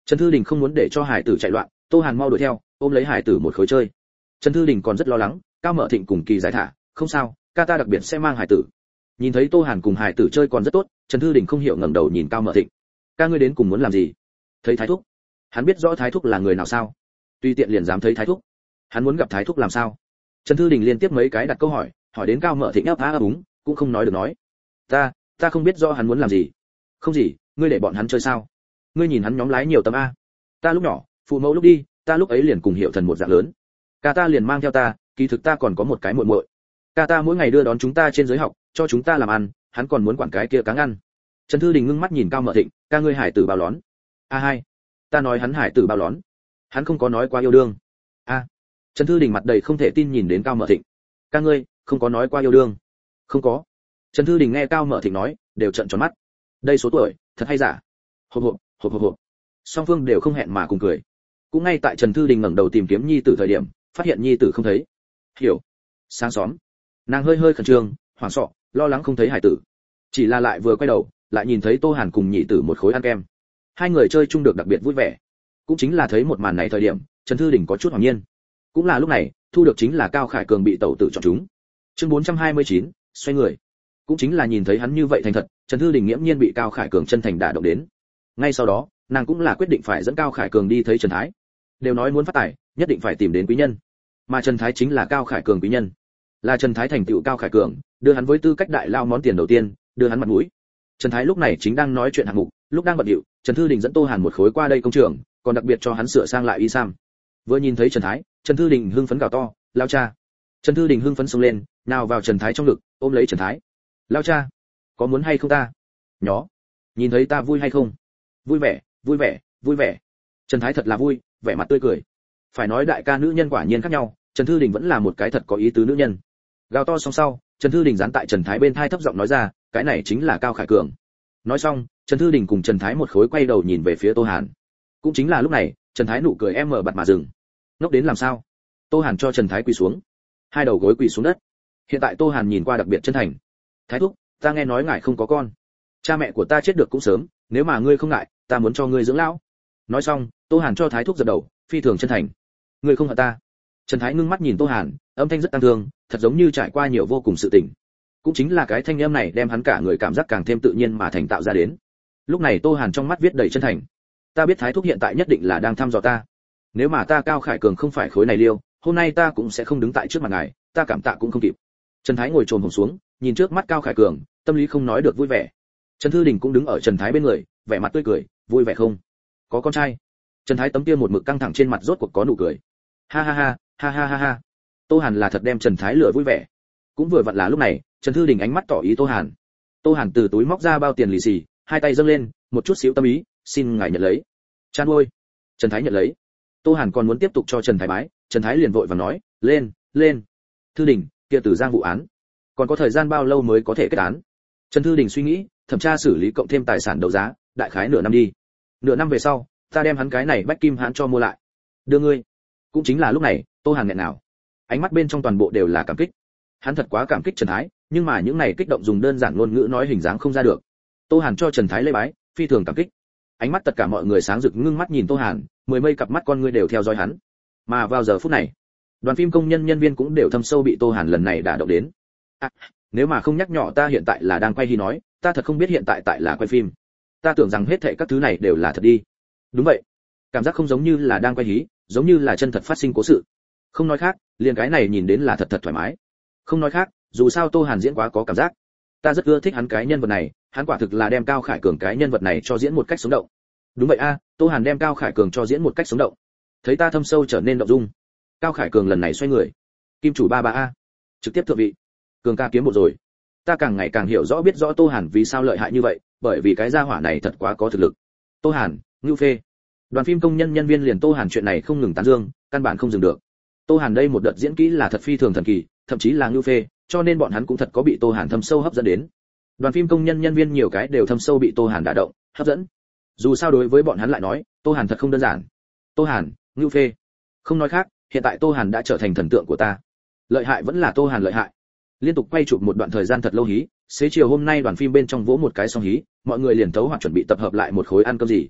Trần Thư Đình không muốn để cho hải tử chạy loạn, Tô Hàn mau đuổi theo, ôm lấy hải tử một khối chơi. Trần Thư Đình còn rất lo lắng, Cao Mở Thịnh cùng Kỳ giải thả, không sao, ca ta đặc biệt sẽ mang hải tử. Nhìn thấy Tô Hàn cùng hải tử chơi còn rất tốt, Trần Thư Đình không hiểu ngẩng đầu nhìn Cao Mở Thịnh. Ca ngươi đến cùng muốn làm gì? Thấy Thái thúc? Hắn biết rõ Thái thúc là người nào sao? Tuy tiện liền dám thấy Thái thúc. Hắn muốn gặp Thái thúc làm sao? Trần Thư Đình liên tiếp mấy cái đặt câu hỏi, hỏi đến Cao Mở Thịnh ấp á ấp úng, cũng không nói được nói. Ta, ta không biết rõ hắn muốn làm gì. Không gì, ngươi để bọn hắn chơi sao? Ngươi nhìn hắn nhóm lái nhiều tấm a. Ta lúc nhỏ, phụ mẫu lúc đi, ta lúc ấy liền cùng Hiệu Thần một dạng lớn. Ca ta liền mang theo ta, kỳ thực ta còn có một cái muội muội. Ca ta mỗi ngày đưa đón chúng ta trên giới học, cho chúng ta làm ăn, hắn còn muốn quản cái kia cáng ăn. Trần Thư Đình ngưng mắt nhìn Cao Mở Thịnh, ca ngươi hải tử bao lón. A hai, ta nói hắn hải tử bao lón. Hắn không có nói qua yêu đương. A. Trần Thư Đình mặt đầy không thể tin nhìn đến Cao Mở Thịnh. Ca ngươi không có nói qua yêu đương. Không có. Trần Thư Đình nghe Cao Mở Thịnh nói, đều trợn tròn mắt. Đây số tuổi, thật hay giả? Hộp hộp, hộp hộp hộp. Song phương đều không hẹn mà cùng cười. Cũng ngay tại Trần Thư Đình ngẩng đầu tìm kiếm nhi tử thời điểm, phát hiện nhi tử không thấy. Hiểu. Sáng xóm. Nàng hơi hơi khẩn trương, hoảng sợ, lo lắng không thấy hải tử. Chỉ là lại vừa quay đầu, lại nhìn thấy Tô Hàn cùng nhị tử một khối ăn kem. Hai người chơi chung được đặc biệt vui vẻ. Cũng chính là thấy một màn này thời điểm, Trần Thư Đình có chút hoảng nhiên. Cũng là lúc này, thu được chính là Cao Khải Cường bị tẩu tử chọn chúng. Chương bốn trăm hai mươi chín, xoay người. Cũng chính là nhìn thấy hắn như vậy thành thật, Trần Thư Đình nghiễm nhiên bị Cao Khải Cường chân thành đả động đến. Ngay sau đó, nàng cũng là quyết định phải dẫn Cao Khải Cường đi thấy Trần Thái. Đều nói muốn phát tài, nhất định phải tìm đến quý nhân. Mà Trần Thái chính là Cao Khải Cường quý nhân. Là Trần Thái thành tựu Cao Khải Cường, đưa hắn với tư cách đại lao món tiền đầu tiên, đưa hắn mặt mũi. Trần Thái lúc này chính đang nói chuyện hạng mục, lúc đang bận rộn, Trần Thư Đình dẫn Tô Hàn một khối qua đây công trường, còn đặc biệt cho hắn sửa sang lại y sam. Vừa nhìn thấy Trần Thái, Trần Thư Đình hưng phấn gào to, "Lao cha!" Trần Thư Đình hưng phấn xông lên, nào vào Trần Thái trong ngực, ôm lấy Trần Thái. "Lao cha, có muốn hay không ta?" "Nhó, nhìn thấy ta vui hay không?" "Vui vẻ, vui vẻ, vui vẻ." Trần Thái thật là vui, vẻ mặt tươi cười. Phải nói đại ca nữ nhân quả nhiên khác nhau, Trần Thư Đình vẫn là một cái thật có ý tứ nữ nhân. Gào to xong sau, Trần Thư Đình dán tại Trần Thái bên thai thấp giọng nói ra, "Cái này chính là Cao Khải Cường." Nói xong, Trần Thư Đình cùng Trần Thái một khối quay đầu nhìn về phía Tô Hàn. Cũng chính là lúc này, Trần Thái nụ cười em mở bặt mà dừng. Ngốc đến làm sao? Tô Hàn cho Trần Thái quỳ xuống, hai đầu gối quỳ xuống đất. Hiện tại Tô Hàn nhìn qua đặc biệt chân thành. "Thái thúc, ta nghe nói ngài không có con. Cha mẹ của ta chết được cũng sớm, nếu mà ngươi không ngại, ta muốn cho ngươi dưỡng lão." Nói xong, Tô Hàn cho Thái thúc dập đầu, phi thường chân thành. "Ngươi không hận ta?" Trần Thái ngưng mắt nhìn Tô Hàn, âm thanh rất tăng thương, thật giống như trải qua nhiều vô cùng sự tình. Cũng chính là cái thanh âm này đem hắn cả người cảm giác càng thêm tự nhiên mà thành tạo ra đến. Lúc này Tô Hàn trong mắt viết đầy chân thành. "Ta biết Thái thúc hiện tại nhất định là đang thăm dò ta. Nếu mà ta Cao Khải Cường không phải khối này liêu, hôm nay ta cũng sẽ không đứng tại trước mặt ngài, ta cảm tạ cũng không kịp." Trần Thái ngồi chồm hổm xuống, nhìn trước mắt Cao Khải Cường, tâm lý không nói được vui vẻ. Trần Thư Đình cũng đứng ở Trần Thái bên người, vẻ mặt tươi cười, "Vui vẻ không? Có con trai?" Trần Thái tấm kia một mực căng thẳng trên mặt rốt cuộc có nụ cười. "Ha ha ha, ha ha ha ha." Tô Hàn là thật đem Trần Thái lừa vui vẻ. Cũng vừa vặn là lúc này, Trần Thư Đình ánh mắt tỏ ý Tô Hàn. Tô Hàn từ túi móc ra bao tiền lì xì, hai tay dâng lên, một chút xíu tâm ý, "Xin ngài nhận lấy." "Chan ôi." Trần Thái nhận lấy. Tô Hàn còn muốn tiếp tục cho Trần Thái bái, Trần Thái liền vội vàng nói, "Lên, lên. Thư Đình, kia Từ Giang vụ án, còn có thời gian bao lâu mới có thể kết án?" Trần Thư Đình suy nghĩ, thẩm tra xử lý cộng thêm tài sản đấu giá, đại khái nửa năm đi. Nửa năm về sau, ta đem hắn cái này Bách Kim hãn cho mua lại. Đưa ngươi. Cũng chính là lúc này, Tô Hàn nghẹn nào. Ánh mắt bên trong toàn bộ đều là cảm kích. Hắn thật quá cảm kích Trần Thái, nhưng mà những này kích động dùng đơn giản ngôn ngữ nói hình dáng không ra được. Tô Hàn cho Trần Thái lễ bái, phi thường cảm kích. Ánh mắt tất cả mọi người sáng rực ngưng mắt nhìn Tô Hàn, mười mây cặp mắt con ngươi đều theo dõi hắn. Mà vào giờ phút này, đoàn phim công nhân nhân viên cũng đều thâm sâu bị Tô Hàn lần này đả động đến. À, nếu mà không nhắc nhỏ ta hiện tại là đang quay hí nói, ta thật không biết hiện tại tại là quay phim. Ta tưởng rằng hết thảy các thứ này đều là thật đi. Đúng vậy, cảm giác không giống như là đang quay hí, giống như là chân thật phát sinh cố sự. Không nói khác, liền cái này nhìn đến là thật thật thoải mái. Không nói khác, dù sao Tô Hàn diễn quá có cảm giác. Ta rất ưa thích hắn cái nhân vật này, hắn quả thực là đem Cao Khải Cường cái nhân vật này cho diễn một cách sống động. Đúng vậy a, Tô Hàn đem Cao Khải Cường cho diễn một cách sống động. Thấy ta thâm sâu trở nên động dung. Cao Khải Cường lần này xoay người. Kim chủ ba ba a, trực tiếp thượng vị. Cường ca kiếm một rồi. Ta càng ngày càng hiểu rõ biết rõ Tô Hàn vì sao lợi hại như vậy, bởi vì cái gia hỏa này thật quá có thực lực. Tô Hàn, ngưu phê. Đoàn phim công nhân nhân viên liền Tô Hàn chuyện này không ngừng tán dương, căn bản không dừng được. Tô Hàn đây một đợt diễn kỹ là thật phi thường thần kỳ, thậm chí là ngưu phê, cho nên bọn hắn cũng thật có bị Tô Hàn thâm sâu hấp dẫn đến. Đoàn phim công nhân nhân viên nhiều cái đều thâm sâu bị Tô Hàn đả động, hấp dẫn. Dù sao đối với bọn hắn lại nói, Tô Hàn thật không đơn giản. Tô Hàn, ngưu phê. Không nói khác, hiện tại Tô Hàn đã trở thành thần tượng của ta. Lợi hại vẫn là Tô Hàn lợi hại. Liên tục quay chụp một đoạn thời gian thật lâu hí, xế chiều hôm nay đoàn phim bên trong vỗ một cái xong hí, mọi người liền tấu hoặc chuẩn bị tập hợp lại một khối ăn cơm gì.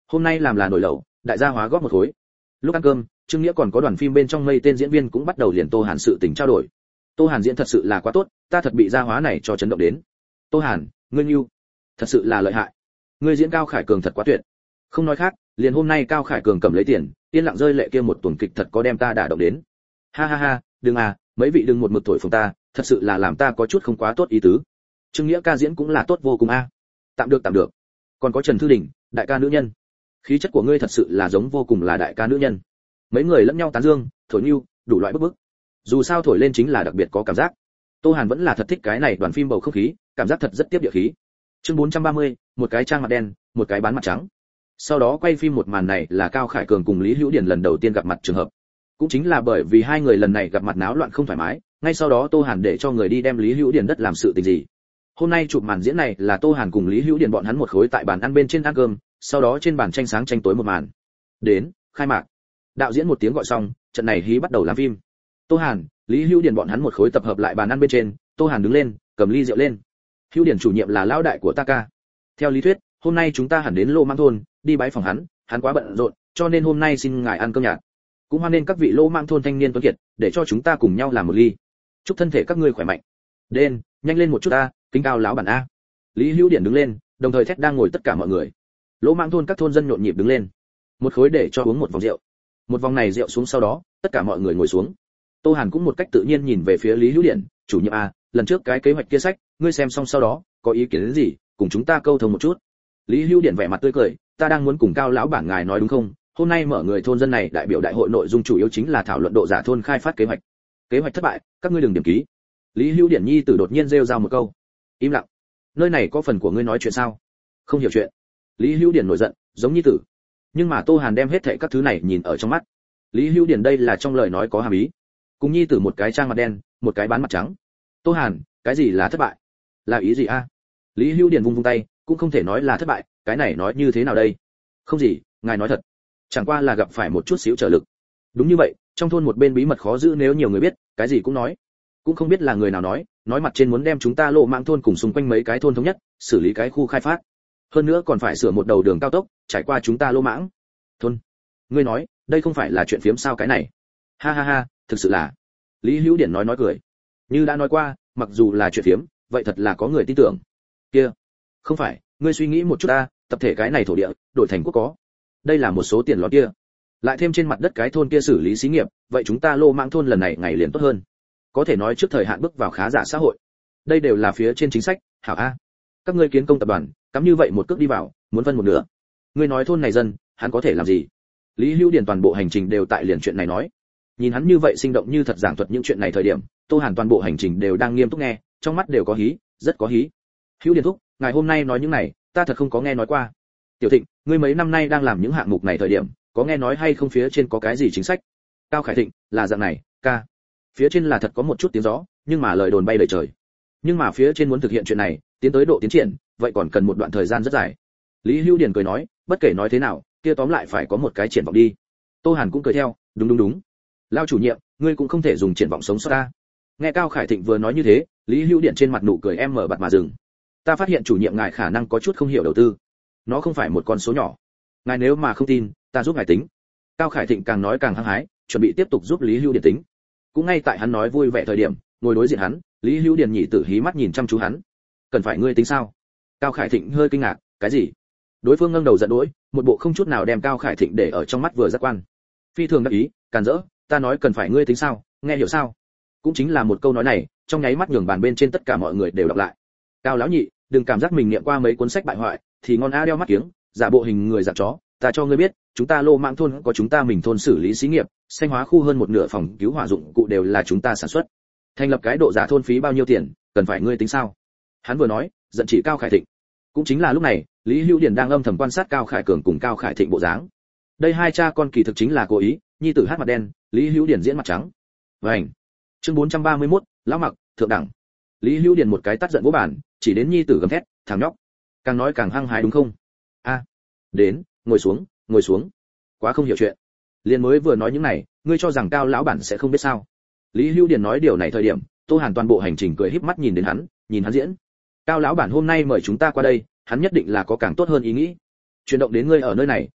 Hôm nay làm là nồi lẩu, đại gia hóa góp một khối. Lúc ăn cơm, Trương Nghĩa còn có đoàn phim bên trong mây tên diễn viên cũng bắt đầu liền Tô Hàn sự tình trao đổi. Tô Hàn diễn thật sự là quá tốt, ta thật bị gia hóa này cho chấn động đến. Tô Hàn, ngươi yêu, thật sự là lợi hại. Ngươi diễn Cao Khải Cường thật quá tuyệt. Không nói khác, liền hôm nay Cao Khải Cường cầm lấy tiền, yên lặng rơi lệ kia một tuần kịch thật có đem ta đả động đến. Ha ha ha, đừng à, mấy vị đừng một mực thổi phồng ta, thật sự là làm ta có chút không quá tốt ý tứ. Trương Nghĩa ca diễn cũng là tốt vô cùng a. À. Tạm được tạm được. Còn có Trần Thư Đình, đại ca nữ nhân. Khí chất của ngươi thật sự là giống vô cùng là đại ca nữ nhân. Mấy người lẫn nhau tán dương, thổi nưu, đủ loại bức bức. Dù sao thổi lên chính là đặc biệt có cảm giác. Tô Hàn vẫn là thật thích cái này đoàn phim bầu không khí, cảm giác thật rất tiếp địa khí. Chương bốn trăm ba mươi, một cái trang mặt đen, một cái bán mặt trắng. Sau đó quay phim một màn này là Cao Khải Cường cùng Lý Hữu Điền lần đầu tiên gặp mặt trường hợp. Cũng chính là bởi vì hai người lần này gặp mặt náo loạn không thoải mái, ngay sau đó Tô Hàn để cho người đi đem Lý Hữu Điền đất làm sự tình gì. Hôm nay chụp màn diễn này là Tô Hàn cùng Lý Hữu Điền bọn hắn một khối tại bàn ăn bên trên ăn cơm, sau đó trên bàn tranh sáng tranh tối một màn. Đến, khai mạc. Đạo diễn một tiếng gọi xong, trận này hí bắt đầu làm phim. Tô Hàn, Lý Hữu Điền bọn hắn một khối tập hợp lại bàn ăn bên trên, Tô Hàn đứng lên, cầm ly rượu lên. Hữu Điền chủ nhiệm là lão đại của ta ca. Theo lý thuyết, hôm nay chúng ta hẳn đến Lô Mang thôn, đi bái phòng hắn, hắn quá bận rộn, cho nên hôm nay xin ngài ăn cơm nhạt. Cũng hoan nên các vị Lô Mang thôn thanh niên tuấn kiệt, để cho chúng ta cùng nhau làm một ly. Chúc thân thể các ngươi khỏe mạnh. Đến, nhanh lên một chút ta, kính cao lão bản a. Lý Hữu Điền đứng lên, đồng thời thét đang ngồi tất cả mọi người. Lô Mang thôn các thôn dân nhộn nhịp đứng lên. Một khối để cho uống một vòng rượu. Một vòng này rượu xuống sau đó, tất cả mọi người ngồi xuống. Tô Hàn cũng một cách tự nhiên nhìn về phía Lý Hữu Điền, chủ nhiệm a, lần trước cái kế hoạch kia sách, ngươi xem xong sau đó, có ý kiến đến gì, cùng chúng ta câu thông một chút. Lý Hữu Điền vẻ mặt tươi cười, ta đang muốn cùng Cao lão bản ngài nói đúng không? Hôm nay mở người thôn dân này đại biểu đại hội nội dung chủ yếu chính là thảo luận độ giả thôn khai phát kế hoạch. Kế hoạch thất bại, các ngươi đừng điểm ký. Lý Hữu Điền nhi tử đột nhiên rêu rao một câu. Im lặng. Nơi này có phần của ngươi nói chuyện sao? Không hiểu chuyện. Lý Hữu Điền nổi giận, giống nhi tử. Nhưng mà Tô Hàn đem hết thảy các thứ này nhìn ở trong mắt. Lý Hữu Điền đây là trong lời nói có hàm ý. Cùng nhi tử một cái trang mặt đen, một cái bán mặt trắng. Tô Hàn, cái gì là thất bại? Là ý gì a? Lý Hữu Điền vung vung tay, cũng không thể nói là thất bại, cái này nói như thế nào đây? Không gì, ngài nói thật. Chẳng qua là gặp phải một chút xíu trở lực. Đúng như vậy, trong thôn một bên bí mật khó giữ nếu nhiều người biết, cái gì cũng nói. Cũng không biết là người nào nói, nói mặt trên muốn đem chúng ta Lộ Mạng thôn cùng xung quanh mấy cái thôn thống nhất, xử lý cái khu khai phát. Hơn nữa còn phải sửa một đầu đường cao tốc, trải qua chúng ta Lô Mãng thôn. Ngươi nói, đây không phải là chuyện phiếm sao cái này? Ha ha ha, thực sự là. Lý Hữu Điển nói nói cười. Như đã nói qua, mặc dù là chuyện phiếm, vậy thật là có người tin tưởng. Kia, không phải, ngươi suy nghĩ một chút ta, tập thể cái này thổ địa, đổi thành quốc có. Đây là một số tiền lót kia. Lại thêm trên mặt đất cái thôn kia xử lý xí nghiệp, vậy chúng ta Lô Mãng thôn lần này ngày liền tốt hơn. Có thể nói trước thời hạn bước vào khá giả xã hội. Đây đều là phía trên chính sách, hảo a. Các ngươi kiến công tập đoàn, cắm như vậy một cước đi vào, muốn phân một nửa. Ngươi nói thôn này dân, hắn có thể làm gì? Lý Hữu Điền toàn bộ hành trình đều tại liền chuyện này nói. Nhìn hắn như vậy sinh động như thật giảng thuật những chuyện này thời điểm, Tô Hàn toàn bộ hành trình đều đang nghiêm túc nghe, trong mắt đều có hí, rất có hí. Hữu Điền thúc, ngài hôm nay nói những này, ta thật không có nghe nói qua. Tiểu Thịnh, ngươi mấy năm nay đang làm những hạng mục này thời điểm, có nghe nói hay không phía trên có cái gì chính sách? Cao Khải Thịnh, là dạng này, ca. Phía trên là thật có một chút tiếng gió, nhưng mà lời đồn bay đầy trời. Nhưng mà phía trên muốn thực hiện chuyện này, tiến tới độ tiến triển, vậy còn cần một đoạn thời gian rất dài. Lý Hữu Điền cười nói, bất kể nói thế nào, kia tóm lại phải có một cái triển vọng đi. Tô Hàn cũng cười theo, đúng đúng đúng. Lao chủ nhiệm, ngươi cũng không thể dùng triển vọng sống sót ta. Nghe Cao Khải Thịnh vừa nói như thế, Lý Hữu Điền trên mặt nụ cười em mở bặt mà dừng. Ta phát hiện chủ nhiệm ngài khả năng có chút không hiểu đầu tư. Nó không phải một con số nhỏ. Ngài nếu mà không tin, ta giúp ngài tính. Cao Khải Thịnh càng nói càng hăng hái, chuẩn bị tiếp tục giúp Lý Hữu Điền tính. Cũng ngay tại hắn nói vui vẻ thời điểm, ngồi đối diện hắn, Lý Hữu Điền nhị tử hí mắt nhìn chăm chú hắn. Cần phải ngươi tính sao? Cao Khải Thịnh hơi kinh ngạc, cái gì? Đối phương ngẩng đầu giận dỗi, một bộ không chút nào đem Cao Khải Thịnh để ở trong mắt vừa giác quan. Phi thường đắc ý, càn rỡ, ta nói cần phải ngươi tính sao, nghe hiểu sao? Cũng chính là một câu nói này, trong nháy mắt nhường bàn bên trên tất cả mọi người đều đọc lại. Cao lão nhị, đừng cảm giác mình niệm qua mấy cuốn sách bại hoại, thì ngon a đeo mắt kiếng, giả bộ hình người dạng chó, ta cho ngươi biết, chúng ta Lô Mạng thôn có chúng ta mình thôn xử lý xí nghiệp, xanh hóa khu hơn một nửa phòng cứu hỏa dụng cụ đều là chúng ta sản xuất. Thành lập cái độ giả thôn phí bao nhiêu tiền, cần phải ngươi tính sao? Hắn vừa nói, giận chỉ Cao Khải Thịnh. Cũng chính là lúc này, Lý Hữu Điền đang âm thầm quan sát Cao Khải Cường cùng Cao Khải Thịnh bộ dáng. Đây hai cha con kỳ thực chính là cố ý, nhi tử hát mặt đen, Lý Hữu Điền diễn mặt trắng. Vành. Chương bốn trăm ba mươi mốt, lão mặc, thượng đẳng. Lý Hữu Điền một cái tát giận vỗ bản, chỉ đến nhi tử gầm thét, thằng nhóc, càng nói càng hăng hái đúng không? A, đến, ngồi xuống, ngồi xuống. Quá không hiểu chuyện. Liền mới vừa nói những này, ngươi cho rằng Cao lão bản sẽ không biết sao? Lý Hữu Điền nói điều này thời điểm, Tô Hàn toàn bộ hành trình cười híp mắt nhìn đến hắn, nhìn hắn diễn. Cao lão bản hôm nay mời chúng ta qua đây, hắn nhất định là có càng tốt hơn ý nghĩ. Chuyển động đến ngươi ở nơi này,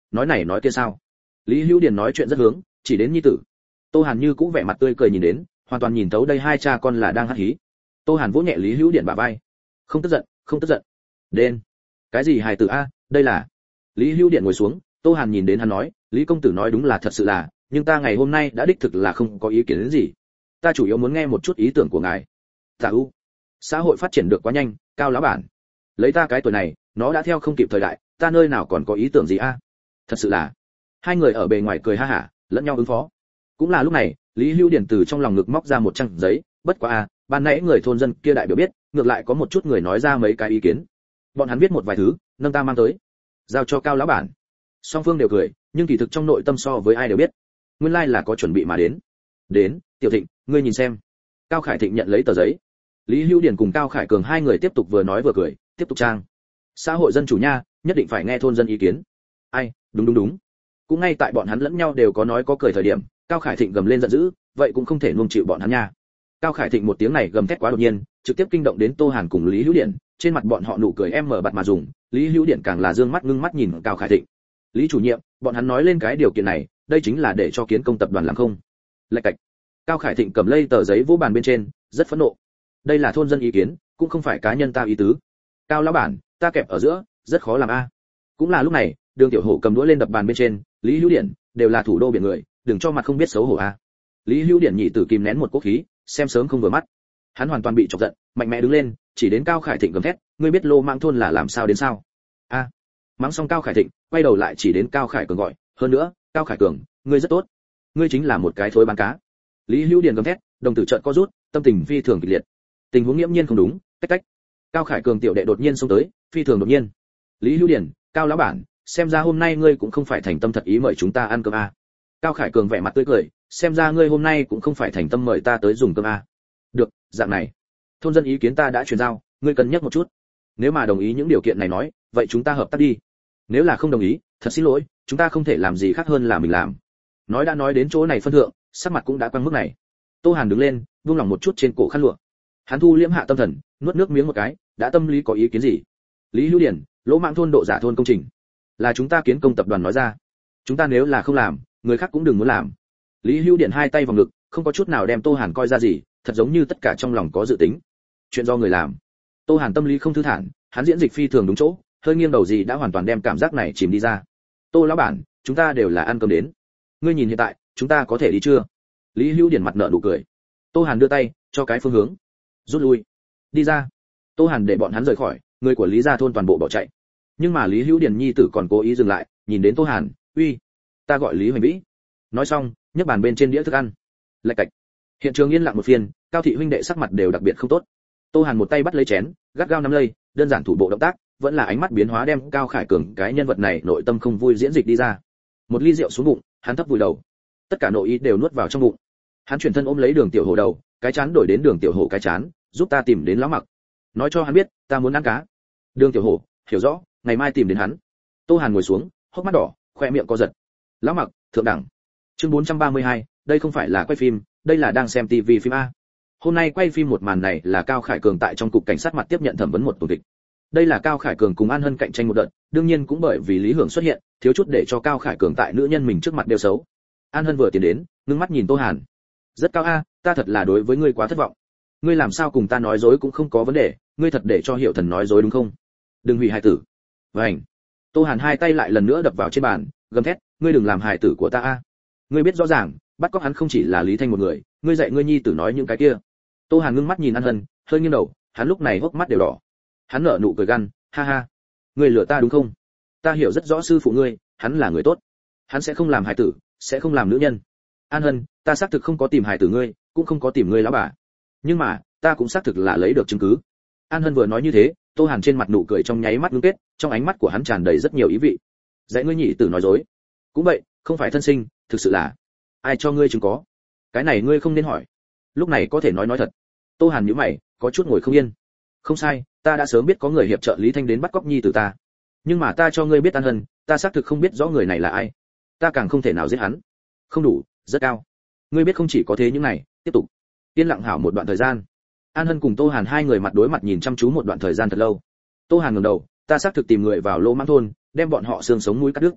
nói này nói kia sao? Lý Hữu Điền nói chuyện rất hướng, chỉ đến nhi tử. Tô Hàn như cũng vẻ mặt tươi cười nhìn đến, hoàn toàn nhìn thấu đây hai cha con là đang hắt hí. Tô Hàn vỗ nhẹ Lý Hữu Điền bả vai. Không tức giận, không tức giận. Đen. Cái gì hài tử a, đây là. Lý Hữu Điền ngồi xuống, Tô Hàn nhìn đến hắn nói, Lý công tử nói đúng là thật sự là, nhưng ta ngày hôm nay đã đích thực là không có ý kiến đến gì. Ta chủ yếu muốn nghe một chút ý tưởng của ngài. Tạ U. Xã hội phát triển được quá nhanh, Cao lão bản. Lấy ta cái tuổi này, nó đã theo không kịp thời đại, ta nơi nào còn có ý tưởng gì a? Thật sự là. Hai người ở bề ngoài cười ha hả, lẫn nhau ứng phó. Cũng là lúc này, Lý Hữu Điền từ trong lòng ngực móc ra một trang giấy, bất quá a, ban nãy người thôn dân kia đại biểu biết, ngược lại có một chút người nói ra mấy cái ý kiến. Bọn hắn viết một vài thứ, nâng ta mang tới, giao cho Cao lão bản. Song phương đều cười, nhưng kỳ thực trong nội tâm so với ai đều biết, nguyên lai là có chuẩn bị mà đến. Đến, Tiểu Thịnh, ngươi nhìn xem. Cao Khải Thịnh nhận lấy tờ giấy. Lý Hữu Điền cùng Cao Khải Cường hai người tiếp tục vừa nói vừa cười, tiếp tục trang. Xã hội dân chủ nha, nhất định phải nghe thôn dân ý kiến. Ai, đúng đúng đúng. Cũng ngay tại bọn hắn lẫn nhau đều có nói có cười thời điểm, Cao Khải Thịnh gầm lên giận dữ, vậy cũng không thể nuông chịu bọn hắn nha. Cao Khải Thịnh một tiếng này gầm thét quá đột nhiên, trực tiếp kinh động đến Tô Hàn cùng Lý Hữu Điền, trên mặt bọn họ nụ cười em mở bặt mà dùng, Lý Hữu Điền càng là dương mắt ngưng mắt nhìn Cao Khải Thịnh. Lý chủ nhiệm, bọn hắn nói lên cái điều kiện này, đây chính là để cho Kiến Công tập đoàn làm không? Lạch cạch. Cao Khải Thịnh cầm lấy tờ giấy vỗ bàn bên trên, rất phẫn nộ. Đây là thôn dân ý kiến, cũng không phải cá nhân ta ý tứ. Cao lão bản, ta kẹp ở giữa, rất khó làm a. Cũng là lúc này, Đường Tiểu Hổ cầm đũa lên đập bàn bên trên, Lý Hữu Điển, đều là thủ đô biển người, đừng cho mặt không biết xấu hổ a. Lý Hữu Điển nhị tử kìm nén một cỗ khí, xem sớm không vừa mắt. Hắn hoàn toàn bị chọc giận, mạnh mẽ đứng lên, chỉ đến Cao Khải Thịnh gầm thét, ngươi biết Lô Mang thôn là làm sao đến sao? A. Mắng xong Cao Khải Thịnh, quay đầu lại chỉ đến Cao Khải Cường gọi, hơn nữa, Cao Khải Cường, ngươi rất tốt. Ngươi chính là một cái thối bán cá. Lý Hữu Điền gầm thét, đồng tử trợn co rút, tâm tình phi thường kịch liệt. Tình huống nghiễm nhiên không đúng, cách cách. Cao Khải Cường tiểu đệ đột nhiên xông tới, phi thường đột nhiên. Lý Hữu Điền, Cao lão bản, xem ra hôm nay ngươi cũng không phải thành tâm thật ý mời chúng ta ăn cơm a. Cao Khải Cường vẻ mặt tươi cười, xem ra ngươi hôm nay cũng không phải thành tâm mời ta tới dùng cơm a. Được, dạng này. Thôn dân ý kiến ta đã truyền giao, ngươi cân nhắc một chút. Nếu mà đồng ý những điều kiện này nói, vậy chúng ta hợp tác đi. Nếu là không đồng ý, thật xin lỗi, chúng ta không thể làm gì khác hơn là mình làm. Nói đã nói đến chỗ này phân thượng, sắc mặt cũng đã quăng mức này. Tô Hàn đứng lên, buông lỏng một chút trên cổ khăn lụa. Hắn thu liễm hạ tâm thần, nuốt nước miếng một cái, đã tâm lý có ý kiến gì? Lý Hữu Điển, Lỗ Mạng thôn độ giả thôn công trình, là chúng ta Kiến Công tập đoàn nói ra. Chúng ta nếu là không làm, người khác cũng đừng muốn làm. Lý Hữu Điển hai tay vào ngực, không có chút nào đem Tô Hàn coi ra gì, thật giống như tất cả trong lòng có dự tính. Chuyện do người làm. Tô Hàn tâm lý không thư thản, hắn diễn dịch phi thường đúng chỗ, hơi nghiêng đầu gì đã hoàn toàn đem cảm giác này chìm đi ra. Tô lão bản, chúng ta đều là ăn cơm đến. Ngươi nhìn hiện tại, chúng ta có thể đi chưa? Lý Hữu Điển mặt nợ nụ cười. Tô Hàn đưa tay, cho cái phương hướng. Rút lui. Đi ra. Tô Hàn để bọn hắn rời khỏi, người của Lý gia thôn toàn bộ bỏ chạy. Nhưng mà Lý Hữu Điển nhi tử còn cố ý dừng lại, nhìn đến Tô Hàn, uy, ta gọi Lý Hoành Vĩ. Nói xong, nhấc bàn bên trên đĩa thức ăn. Lạch cạch. Hiện trường yên lặng một phiên, Cao thị huynh đệ sắc mặt đều đặc biệt không tốt. Tô Hàn một tay bắt lấy chén, gắt gao nắm lấy, đơn giản thủ bộ động tác, vẫn là ánh mắt biến hóa đem Cao Khải Cường cái nhân vật này nội tâm không vui diễn dịch đi ra. Một ly rượu xuống bụng, hắn thấp vùi đầu. Tất cả nội ý đều nuốt vào trong bụng. Hắn chuyển thân ôm lấy Đường Tiểu Hổ đầu, cái chán đổi đến Đường Tiểu Hổ cái chán, giúp ta tìm đến lão Mặc. Nói cho hắn biết, ta muốn ăn cá. Đường Tiểu Hổ, hiểu rõ, ngày mai tìm đến hắn. Tô Hàn ngồi xuống, hốc mắt đỏ, khoe miệng co giật. Lão Mặc, thượng đẳng. Chương bốn trăm ba mươi hai, đây không phải là quay phim, đây là đang xem tivi phim a. Hôm nay quay phim một màn này là Cao Khải Cường tại trong cục cảnh sát mặt tiếp nhận thẩm vấn một tuần kịch. Đây là Cao Khải Cường cùng An Hân cạnh tranh một đợt, đương nhiên cũng bởi vì Lý Hưởng xuất hiện, thiếu chút để cho Cao Khải Cường tại nữ nhân mình trước mặt đều xấu. An Hân vừa tiến đến, ngưng mắt nhìn Tô Hàn. Rất cao a, ta thật là đối với ngươi quá thất vọng. Ngươi làm sao cùng ta nói dối cũng không có vấn đề, ngươi thật để cho Hiểu Thần nói dối đúng không? Đừng hủy hài tử. Vành. Tô Hàn hai tay lại lần nữa đập vào trên bàn, gầm thét, ngươi đừng làm hài tử của ta a. Ngươi biết rõ ràng, bắt cóc hắn không chỉ là Lý Thanh một người, ngươi dạy ngươi nhi tử nói những cái kia. Tô Hàn ngưng mắt nhìn An Hân, hơi nghiêng đầu, hắn lúc này hốc mắt đều đỏ. Hắn nở nụ cười gằn, ha ha, ngươi lừa ta đúng không? Ta hiểu rất rõ sư phụ ngươi, hắn là người tốt, hắn sẽ không làm hài tử, sẽ không làm nữ nhân. An Hân, ta xác thực không có tìm hài tử ngươi, cũng không có tìm ngươi lão bà, nhưng mà ta cũng xác thực là lấy được chứng cứ. An Hân vừa nói như thế, Tô Hàn trên mặt nụ cười trong nháy mắt ngưng kết, trong ánh mắt của hắn tràn đầy rất nhiều ý vị. Dạy ngươi nhị tử nói dối, cũng vậy, không phải thân sinh, thực sự là ai cho ngươi chứng có? Cái này ngươi không nên hỏi. Lúc này có thể nói nói thật. Tô Hàn nhíu mày, có chút ngồi không yên. Không sai, ta đã sớm biết có người hiệp trợ Lý Thanh đến bắt cóc nhi tử ta, nhưng mà ta cho ngươi biết An Hân, ta xác thực không biết rõ người này là ai, ta càng không thể nào giết hắn. Không đủ, rất cao. Ngươi biết không chỉ có thế những này, tiếp tục. Yên lặng hảo một đoạn thời gian. An Hân cùng Tô Hàn hai người mặt đối mặt nhìn chăm chú một đoạn thời gian thật lâu. Tô Hàn ngẩng đầu, ta xác thực tìm người vào Lô Mãng thôn, đem bọn họ xương sống mũi cắt đứt.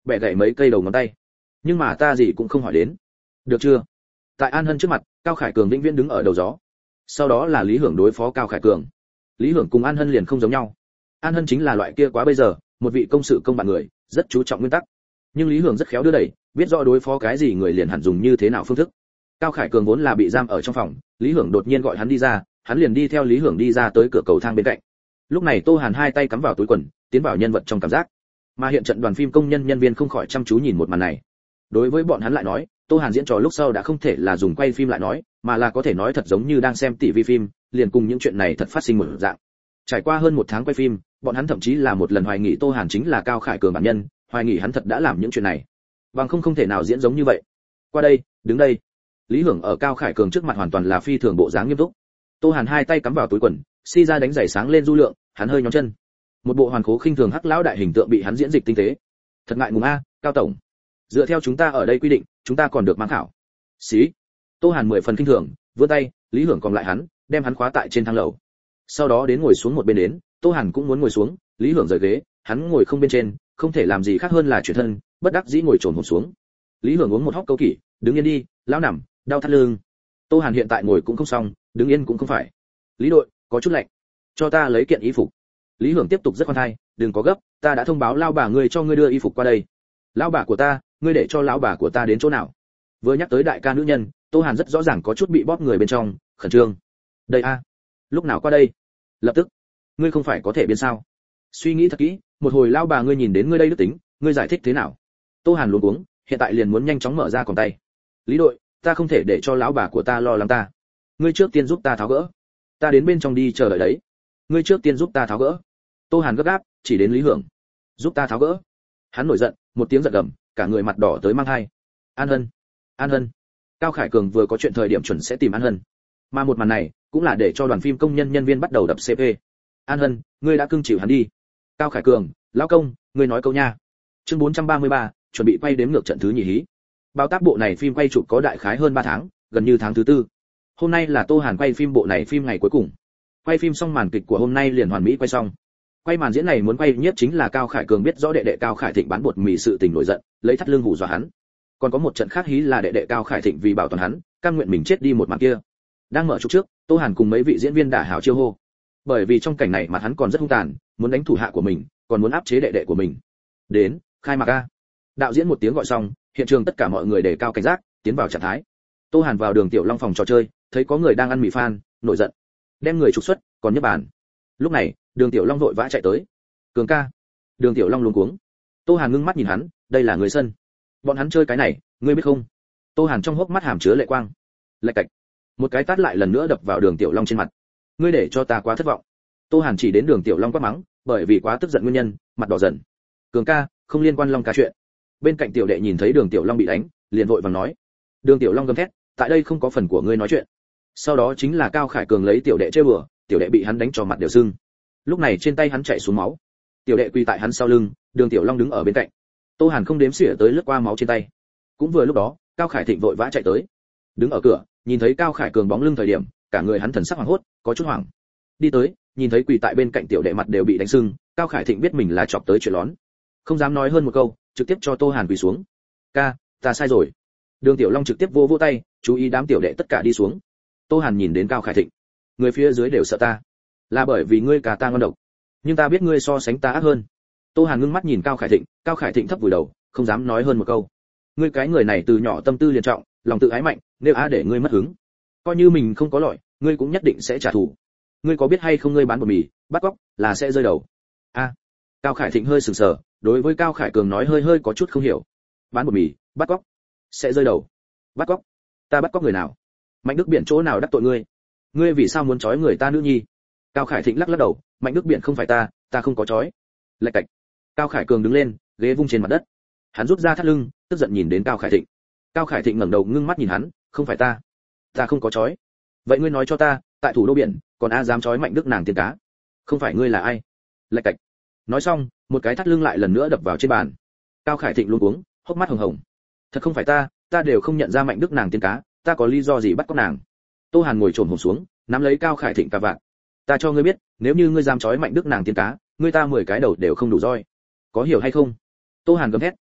bẻ gãy mấy cây đầu ngón tay. Nhưng mà ta gì cũng không hỏi đến. Được chưa? Tại An Hân trước mặt, Cao Khải Cường vĩnh viễn đứng ở đầu gió. Sau đó là Lý Hưởng đối phó Cao Khải Cường. Lý Hưởng cùng An Hân liền không giống nhau. An Hân chính là loại kia quá bây giờ, một vị công sự công bạn người, rất chú trọng nguyên tắc. Nhưng Lý Hưởng rất khéo đưa đẩy, biết rõ đối phó cái gì người liền hẳn dùng như thế nào phương thức. Cao Khải Cường vốn là bị giam ở trong phòng, Lý Hưởng đột nhiên gọi hắn đi ra, hắn liền đi theo Lý Hưởng đi ra tới cửa cầu thang bên cạnh. Lúc này Tô Hàn hai tay cắm vào túi quần, tiến vào nhân vật trong cảm giác. Mà hiện trận đoàn phim công nhân nhân viên không khỏi chăm chú nhìn một màn này. Đối với bọn hắn lại nói, Tô Hàn diễn trò lúc sau đã không thể là dùng quay phim lại nói, mà là có thể nói thật giống như đang xem tỷ vi phim, liền cùng những chuyện này thật phát sinh một dạng. Trải qua hơn một tháng quay phim, bọn hắn thậm chí là một lần hoài nghi Tô Hàn chính là Cao Khải Cường bản nhân, hoài nghi hắn thật đã làm những chuyện này. Bằng không không thể nào diễn giống như vậy. Qua đây, đứng đây. Lý Hưởng ở Cao Khải Cường trước mặt hoàn toàn là phi thường bộ dáng nghiêm túc. Tô Hàn hai tay cắm vào túi quần, si ra đánh giày sáng lên du lượng, hắn hơi nhón chân. Một bộ hoàn khố khinh thường hắc lão đại hình tượng bị hắn diễn dịch tinh tế. Thật ngại ngùng a, Cao tổng. Dựa theo chúng ta ở đây quy định, chúng ta còn được mang khảo. Xí. Tô Hàn mười phần khinh thường, vươn tay, Lý Hưởng còn lại hắn, đem hắn khóa tại trên thang lầu. Sau đó đến ngồi xuống một bên đến, Tô Hàn cũng muốn ngồi xuống, Lý Hưởng rời ghế, hắn ngồi không bên trên, không thể làm gì khác hơn là chuyển thân, bất đắc dĩ ngồi trồn hổm xuống. Lý Hưởng uống một hốc câu kỷ, đứng yên đi, lão nằm, đau thắt lưng. Tô Hàn hiện tại ngồi cũng không xong, đứng yên cũng không phải. Lý đội, có chút lạnh, cho ta lấy kiện y phục. Lý Hưởng tiếp tục rất khoan thai, đừng có gấp, ta đã thông báo lão bà ngươi cho ngươi đưa y phục qua đây. Lão bà của ta, ngươi để cho lão bà của ta đến chỗ nào? Vừa nhắc tới đại ca nữ nhân, Tô Hàn rất rõ ràng có chút bị bóp người bên trong, khẩn trương. Đây a, lúc nào qua đây? Lập tức. Ngươi không phải có thể biến sao? Suy nghĩ thật kỹ, một hồi lão bà ngươi nhìn đến ngươi đây đức tính, ngươi giải thích thế nào? Tô Hàn luống cuống, hiện tại liền muốn nhanh chóng mở ra còng tay. Lý đội, ta không thể để cho lão bà của ta lo lắng ta. Ngươi trước tiên giúp ta tháo gỡ. Ta đến bên trong đi chờ đợi đấy. Ngươi trước tiên giúp ta tháo gỡ. Tô Hàn gấp gáp, chỉ đến Lý Hưởng. Giúp ta tháo gỡ. Hắn nổi giận, một tiếng giận gầm, cả người mặt đỏ tới mang hai. An Hân, An Hân. Cao Khải Cường vừa có chuyện thời điểm chuẩn sẽ tìm An Hân. Mà một màn này, cũng là để cho đoàn phim công nhân nhân viên bắt đầu đập xê pê. An Hân, ngươi đã cưng chịu hắn đi. Cao Khải Cường, lão công, ngươi nói câu nha. Chương bốn trăm ba mươi ba, chuẩn bị quay đếm ngược trận thứ nhì hí. Bao tác bộ này phim quay chụp có đại khái hơn ba tháng, gần như tháng thứ tư. Hôm nay là Tô Hàn quay phim bộ này phim ngày cuối cùng. Quay phim xong màn kịch của hôm nay liền hoàn mỹ quay xong. Quay màn diễn này muốn quay nhất chính là Cao Khải Cường biết rõ đệ đệ Cao Khải Thịnh bán bột mì sự tình nổi giận, lấy thắt lưng hù dọa hắn. Còn có một trận khác hí là đệ đệ Cao Khải Thịnh vì bảo toàn hắn, cam nguyện mình chết đi một màn kia. Đang mở chụp trước, Tô Hàn cùng mấy vị diễn viên đả hào chiêu hô. Bởi vì trong cảnh này mặt hắn còn rất hung tàn, muốn đánh thủ hạ của mình, còn muốn áp chế đệ đệ của mình. Đến, khai mạc a. Đạo diễn một tiếng gọi xong, hiện trường tất cả mọi người đề cao cảnh giác, tiến vào trạng thái. Tô Hàn vào Đường Tiểu Long phòng trò chơi, thấy có người đang ăn mì phan, nổi giận, đem người trục xuất, còn nhấc bàn. Lúc này, Đường Tiểu Long vội vã chạy tới. Cường ca. Đường Tiểu Long luống cuống. Tô Hàn ngưng mắt nhìn hắn, đây là người sân. Bọn hắn chơi cái này, ngươi biết không? Tô Hàn trong hốc mắt hàm chứa lệ quang. Lạch cạch. Một cái tát lại lần nữa đập vào Đường Tiểu Long trên mặt. Ngươi để cho ta quá thất vọng. Tô Hàn chỉ đến Đường Tiểu Long quát mắng, bởi vì quá tức giận nguyên nhân, mặt đỏ dần. Cường ca, không liên quan Long ca chuyện. Bên cạnh tiểu đệ nhìn thấy Đường Tiểu Long bị đánh, liền vội vàng nói. Đường Tiểu Long gầm thét, tại đây không có phần của ngươi nói chuyện. Sau đó chính là Cao Khải Cường lấy tiểu đệ chơi bừa, tiểu đệ bị hắn đánh cho mặt đều sưng. Lúc này trên tay hắn chảy xuống máu. Tiểu đệ quỳ tại hắn sau lưng, Đường Tiểu Long đứng ở bên cạnh. Tô Hàn không đếm xỉa tới lướt qua máu trên tay. Cũng vừa lúc đó, Cao Khải Thịnh vội vã chạy tới. Đứng ở cửa, nhìn thấy Cao Khải Cường bóng lưng thời điểm, cả người hắn thần sắc hoảng hốt, có chút hoảng. Đi tới, nhìn thấy quỳ tại bên cạnh tiểu đệ mặt đều bị đánh sưng, Cao Khải Thịnh biết mình là chọc tới chuyện lớn, không dám nói hơn một câu, trực tiếp cho Tô Hàn quỳ xuống. Ca, ta sai rồi. Đường Tiểu Long trực tiếp vô vô tay, chú ý đám tiểu đệ tất cả đi xuống. Tô Hàn nhìn đến Cao Khải Thịnh, người phía dưới đều sợ ta, là bởi vì ngươi cả ta ngon độc, nhưng ta biết ngươi so sánh ta ác hơn. Tô Hàn ngưng mắt nhìn Cao Khải Thịnh, Cao Khải Thịnh thấp vùi đầu, không dám nói hơn một câu. Ngươi cái người này từ nhỏ tâm tư liền trọng, lòng tự ái mạnh, nếu á để ngươi mất hứng, coi như mình không có lỗi, ngươi cũng nhất định sẽ trả thù. Ngươi có biết hay không, ngươi bán bột mì, bắt cóc là sẽ rơi đầu. A. À, Cao Khải Thịnh hơi sừng sờ, đối với Cao Khải Cường nói hơi hơi có chút không hiểu. Bán bột mì, bắt cóc, sẽ rơi đầu. Bắt cóc? Ta bắt cóc người nào? Mạnh Đức Biển chỗ nào đắc tội ngươi? Ngươi vì sao muốn trói người ta nữ nhi? Cao Khải Thịnh lắc lắc đầu, Mạnh Đức Biển không phải ta, ta không có trói. Lạch cạch. Cao Khải Cường đứng lên, ghế vung trên mặt đất. Hắn rút ra thắt lưng, tức giận nhìn đến Cao Khải Thịnh. Cao Khải Thịnh ngẩng đầu ngưng mắt nhìn hắn, không phải ta, ta không có trói. Vậy ngươi nói cho ta, tại thủ đô biển, còn a dám trói Mạnh Đức nàng tiền cá? Không phải ngươi là ai? Lạch cạch. Nói xong, một cái thắt lưng lại lần nữa đập vào trên bàn. Cao Khải Thịnh luống cuống, hốc mắt hồng hồng. Thật không phải ta, ta đều không nhận ra Mạnh Đức nàng tiền cá, ta có lý do gì bắt cóc nàng? Tô Hàn ngồi trồm hổm xuống, nắm lấy Cao Khải Thịnh cà vạt. Ta cho ngươi biết, nếu như ngươi dám trói Mạnh Đức nàng tiền cá, ngươi ta mười cái đầu đều không đủ roi. Có hiểu hay không? Tô Hàn gầm thét,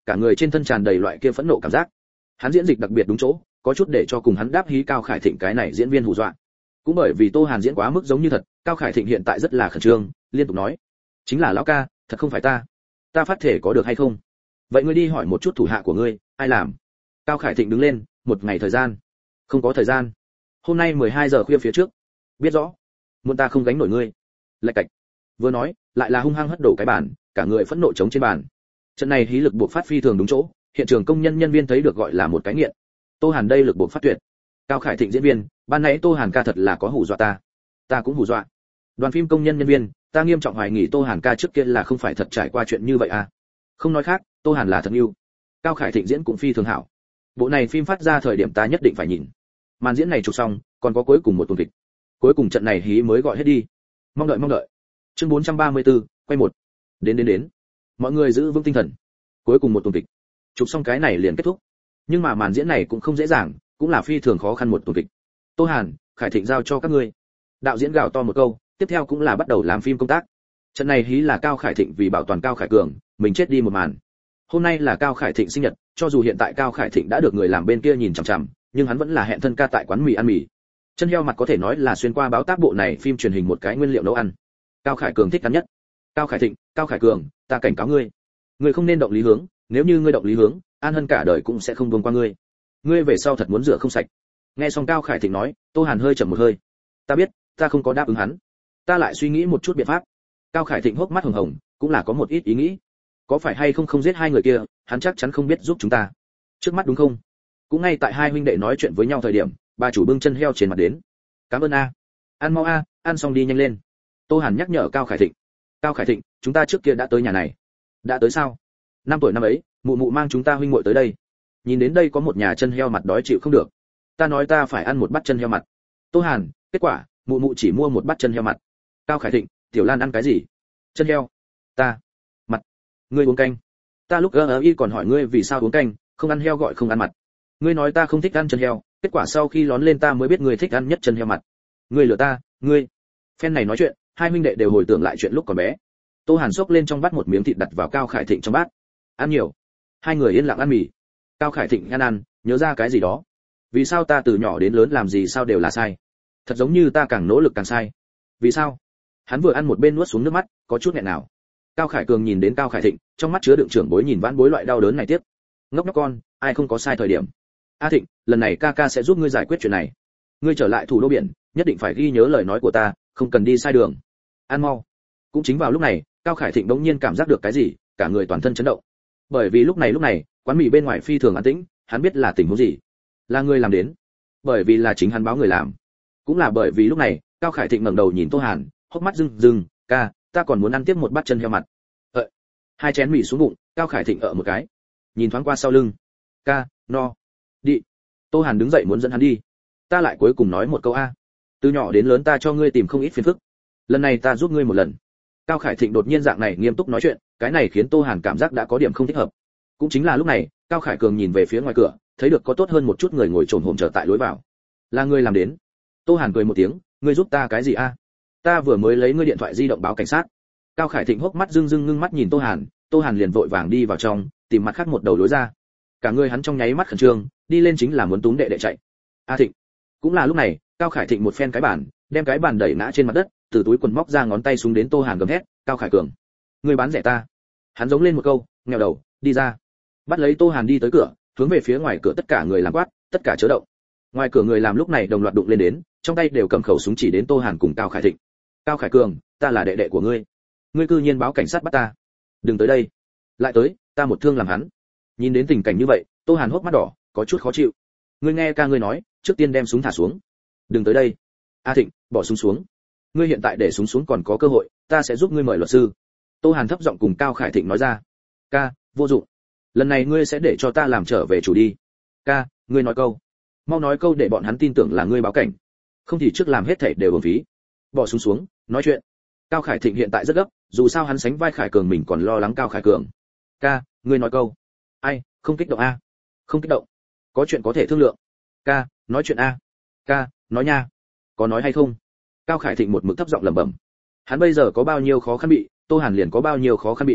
cả người trên thân tràn đầy loại kia phẫn nộ cảm giác. Hắn diễn dịch đặc biệt đúng chỗ, có chút để cho cùng hắn đáp hí Cao Khải Thịnh cái này diễn viên hù dọa. Cũng bởi vì Tô Hàn diễn quá mức giống như thật, Cao Khải Thịnh hiện tại rất là khẩn trương, liên tục nói: "Chính là lão ca, thật không phải ta. Ta phát thể có được hay không? Vậy ngươi đi hỏi một chút thủ hạ của ngươi, ai làm?" Cao Khải Thịnh đứng lên, một ngày thời gian. Không có thời gian. Hôm nay mười hai giờ khuya phía trước. Biết rõ. Muốn ta không gánh nổi ngươi. Lạch cạch. Vừa nói, lại là hung hăng hất đổ cái bàn, cả người phẫn nộ chống trên bàn. Trận này hí lực buộc phát phi thường đúng chỗ, hiện trường công nhân nhân viên thấy được gọi là một cái nghiện. Tô Hàn đây lực buộc phát tuyệt. Cao Khải Thịnh diễn viên, ban nãy Tô Hàn ca thật là có hù dọa ta. Ta cũng hù dọa. Đoàn phim công nhân nhân viên, ta nghiêm trọng hoài nghi Tô Hàn ca trước kia là không phải thật trải qua chuyện như vậy à? Không nói khác, Tô Hàn là thật yêu. Cao Khải Thịnh diễn cũng phi thường hảo. Bộ này phim phát ra thời điểm ta nhất định phải nhìn. Màn diễn này chụp xong, còn có cuối cùng một tuần kịch. Cuối cùng trận này hí mới gọi hết đi. Mong đợi mong đợi. Chương bốn trăm ba mươi tư, quay một. Đến đến đến. Mọi người giữ vững tinh thần. Cuối cùng một tuần kịch. Chụp xong cái này liền kết thúc. Nhưng mà màn diễn này cũng không dễ dàng, cũng là phi thường khó khăn một tuần kịch. Tô Hàn, Khải Thịnh giao cho các ngươi. Đạo diễn gào to một câu, tiếp theo cũng là bắt đầu làm phim công tác. Trận này hí là Cao Khải Thịnh vì bảo toàn Cao Khải Cường, mình chết đi một màn. Hôm nay là Cao Khải Thịnh sinh nhật, cho dù hiện tại Cao Khải Thịnh đã được người làm bên kia nhìn chằm chằm, nhưng hắn vẫn là hẹn thân ca tại quán mì ăn mì. Chân heo mặt có thể nói là xuyên qua báo tác bộ này phim truyền hình một cái nguyên liệu nấu ăn. Cao Khải Cường thích ăn nhất. Cao Khải Thịnh, Cao Khải Cường, ta cảnh cáo ngươi, ngươi không nên động Lý Hướng, nếu như ngươi động Lý Hướng, An Hân cả đời cũng sẽ không buông qua ngươi. Ngươi về sau thật muốn rửa không sạch. Nghe xong Cao Khải Thịnh nói, Tô Hàn hơi chậm một hơi. Ta biết, ta không có đáp ứng hắn. Ta lại suy nghĩ một chút biện pháp. Cao Khải Thịnh hốc mắt hồng hồng, cũng là có một ít ý nghĩ. Có phải hay không không giết hai người kia, hắn chắc chắn không biết giúp chúng ta. Trước mắt đúng không? Cũng ngay tại hai huynh đệ nói chuyện với nhau thời điểm, bà chủ bưng chân heo trên mặt đến. Cảm ơn a. Ăn mau a, ăn xong đi nhanh lên. Tô Hàn nhắc nhở Cao Khải Thịnh. Cao Khải Thịnh, chúng ta trước kia đã tới nhà này. Đã tới sao? Năm tuổi năm ấy, mụ mụ mang chúng ta huynh muội tới đây. Nhìn đến đây có một nhà chân heo mặt đói chịu không được. Ta nói ta phải ăn một bát chân heo mặt. Tô Hàn, kết quả, mụ mụ chỉ mua một bát chân heo mặt. Cao Khải Thịnh, Tiểu Lan ăn cái gì? Chân heo. Ta. Mặt. Ngươi uống canh. Ta lúc gơ y còn hỏi ngươi vì sao uống canh, không ăn heo gọi không ăn mặt. Ngươi nói ta không thích ăn chân heo, kết quả sau khi lón lên ta mới biết ngươi thích ăn nhất chân heo mặt. Ngươi lừa ta, ngươi. Phen này nói chuyện, hai huynh đệ đều hồi tưởng lại chuyện lúc còn bé. Tô Hàn xốc lên trong bát một miếng thịt đặt vào Cao Khải Thịnh trong bát. Ăn nhiều. Hai người yên lặng ăn mì. Cao Khải Thịnh ăn ăn, nhớ ra cái gì đó. Vì sao ta từ nhỏ đến lớn làm gì sao đều là sai? Thật giống như ta càng nỗ lực càng sai. Vì sao? Hắn vừa ăn một bên nuốt xuống nước mắt, có chút nghẹn nào. Cao Khải Cường nhìn đến Cao Khải Thịnh, trong mắt chứa đựng trưởng bối nhìn vãn bối loại đau đớn này tiếp. Ngốc nhóc con, ai không có sai thời điểm. A Thịnh, lần này ca ca sẽ giúp ngươi giải quyết chuyện này. Ngươi trở lại thủ đô biển, nhất định phải ghi nhớ lời nói của ta, không cần đi sai đường. Ăn mau. Cũng chính vào lúc này, Cao Khải Thịnh bỗng nhiên cảm giác được cái gì, cả người toàn thân chấn động. Bởi vì lúc này lúc này, quán mì bên ngoài phi thường an tĩnh, hắn biết là tình huống gì. Là người làm đến. Bởi vì là chính hắn báo người làm. Cũng là bởi vì lúc này, Cao Khải Thịnh ngẩng đầu nhìn Tô Hàn, hốc mắt rưng rưng, ca, ta còn muốn ăn tiếp một bát chân heo mặt. Ờ. Hai chén mì xuống bụng, Cao Khải Thịnh ở một cái. Nhìn thoáng qua sau lưng. Ca, no. Đi. Tô Hàn đứng dậy muốn dẫn hắn đi. Ta lại cuối cùng nói một câu a. Từ nhỏ đến lớn ta cho ngươi tìm không ít phiền phức. Lần này ta giúp ngươi một lần. Cao Khải Thịnh đột nhiên dạng này nghiêm túc nói chuyện, cái này khiến Tô Hàn cảm giác đã có điểm không thích hợp. Cũng chính là lúc này, Cao Khải Cường nhìn về phía ngoài cửa, thấy được có tốt hơn một chút người ngồi trồn hổm chờ tại lối vào. Là ngươi làm đến. Tô Hàn cười một tiếng, ngươi giúp ta cái gì a? Ta vừa mới lấy ngươi điện thoại di động báo cảnh sát. Cao Khải Thịnh hốc mắt rưng rưng ngưng mắt nhìn Tô Hàn, Tô Hàn liền vội vàng đi vào trong, tìm mặt khác một đầu lối ra. Cả người hắn trong nháy mắt khẩn trương, đi lên chính là muốn túm đệ đệ chạy. A Thịnh. Cũng là lúc này, Cao Khải Thịnh một phen cái bàn, đem cái bàn đẩy ngã trên mặt đất, từ túi quần móc ra ngón tay xuống đến Tô Hàn gầm hét, Cao Khải Cường, ngươi bán rẻ ta. Hắn giống lên một câu, nghèo đầu, đi ra. Bắt lấy Tô Hàn đi tới cửa, hướng về phía ngoài cửa tất cả người làm quát, tất cả chớ động. Ngoài cửa người làm lúc này đồng loạt đụng lên đến, trong tay đều cầm khẩu súng chỉ đến Tô Hàn cùng Cao Khải Thịnh. Cao Khải Cường, ta là đệ đệ của ngươi, ngươi cư nhiên báo cảnh sát bắt ta. Đừng tới đây. Lại tới, ta một thương làm hắn. Nhìn đến tình cảnh như vậy, Tô Hàn hốc mắt đỏ, có chút khó chịu. Ngươi nghe ca ngươi nói, trước tiên đem súng thả xuống. Đừng tới đây. A Thịnh, bỏ súng xuống. Ngươi hiện tại để súng xuống còn có cơ hội, ta sẽ giúp ngươi mời luật sư. Tô Hàn thấp giọng cùng Cao Khải Thịnh nói ra. Ca, vô dụng. Lần này ngươi sẽ để cho ta làm trở về chủ đi. Ca, ngươi nói câu. Mau nói câu để bọn hắn tin tưởng là ngươi báo cảnh. Không thì trước làm hết thảy đều uổng phí. Bỏ súng xuống, nói chuyện. Cao Khải Thịnh hiện tại rất gấp, dù sao hắn sánh vai Khải Cường mình còn lo lắng Cao Khải Cường. Ca, ngươi nói câu. Ai, không kích động a? Không kích động. Có chuyện có thể thương lượng. Ca, nói chuyện a. Ca, nói nha. Có nói hay không? Cao Khải Thịnh một mực thấp giọng lẩm bẩm. Hắn bây giờ có bao nhiêu khó khăn bị, Tô Hàn liền có bao nhiêu khó khăn bị.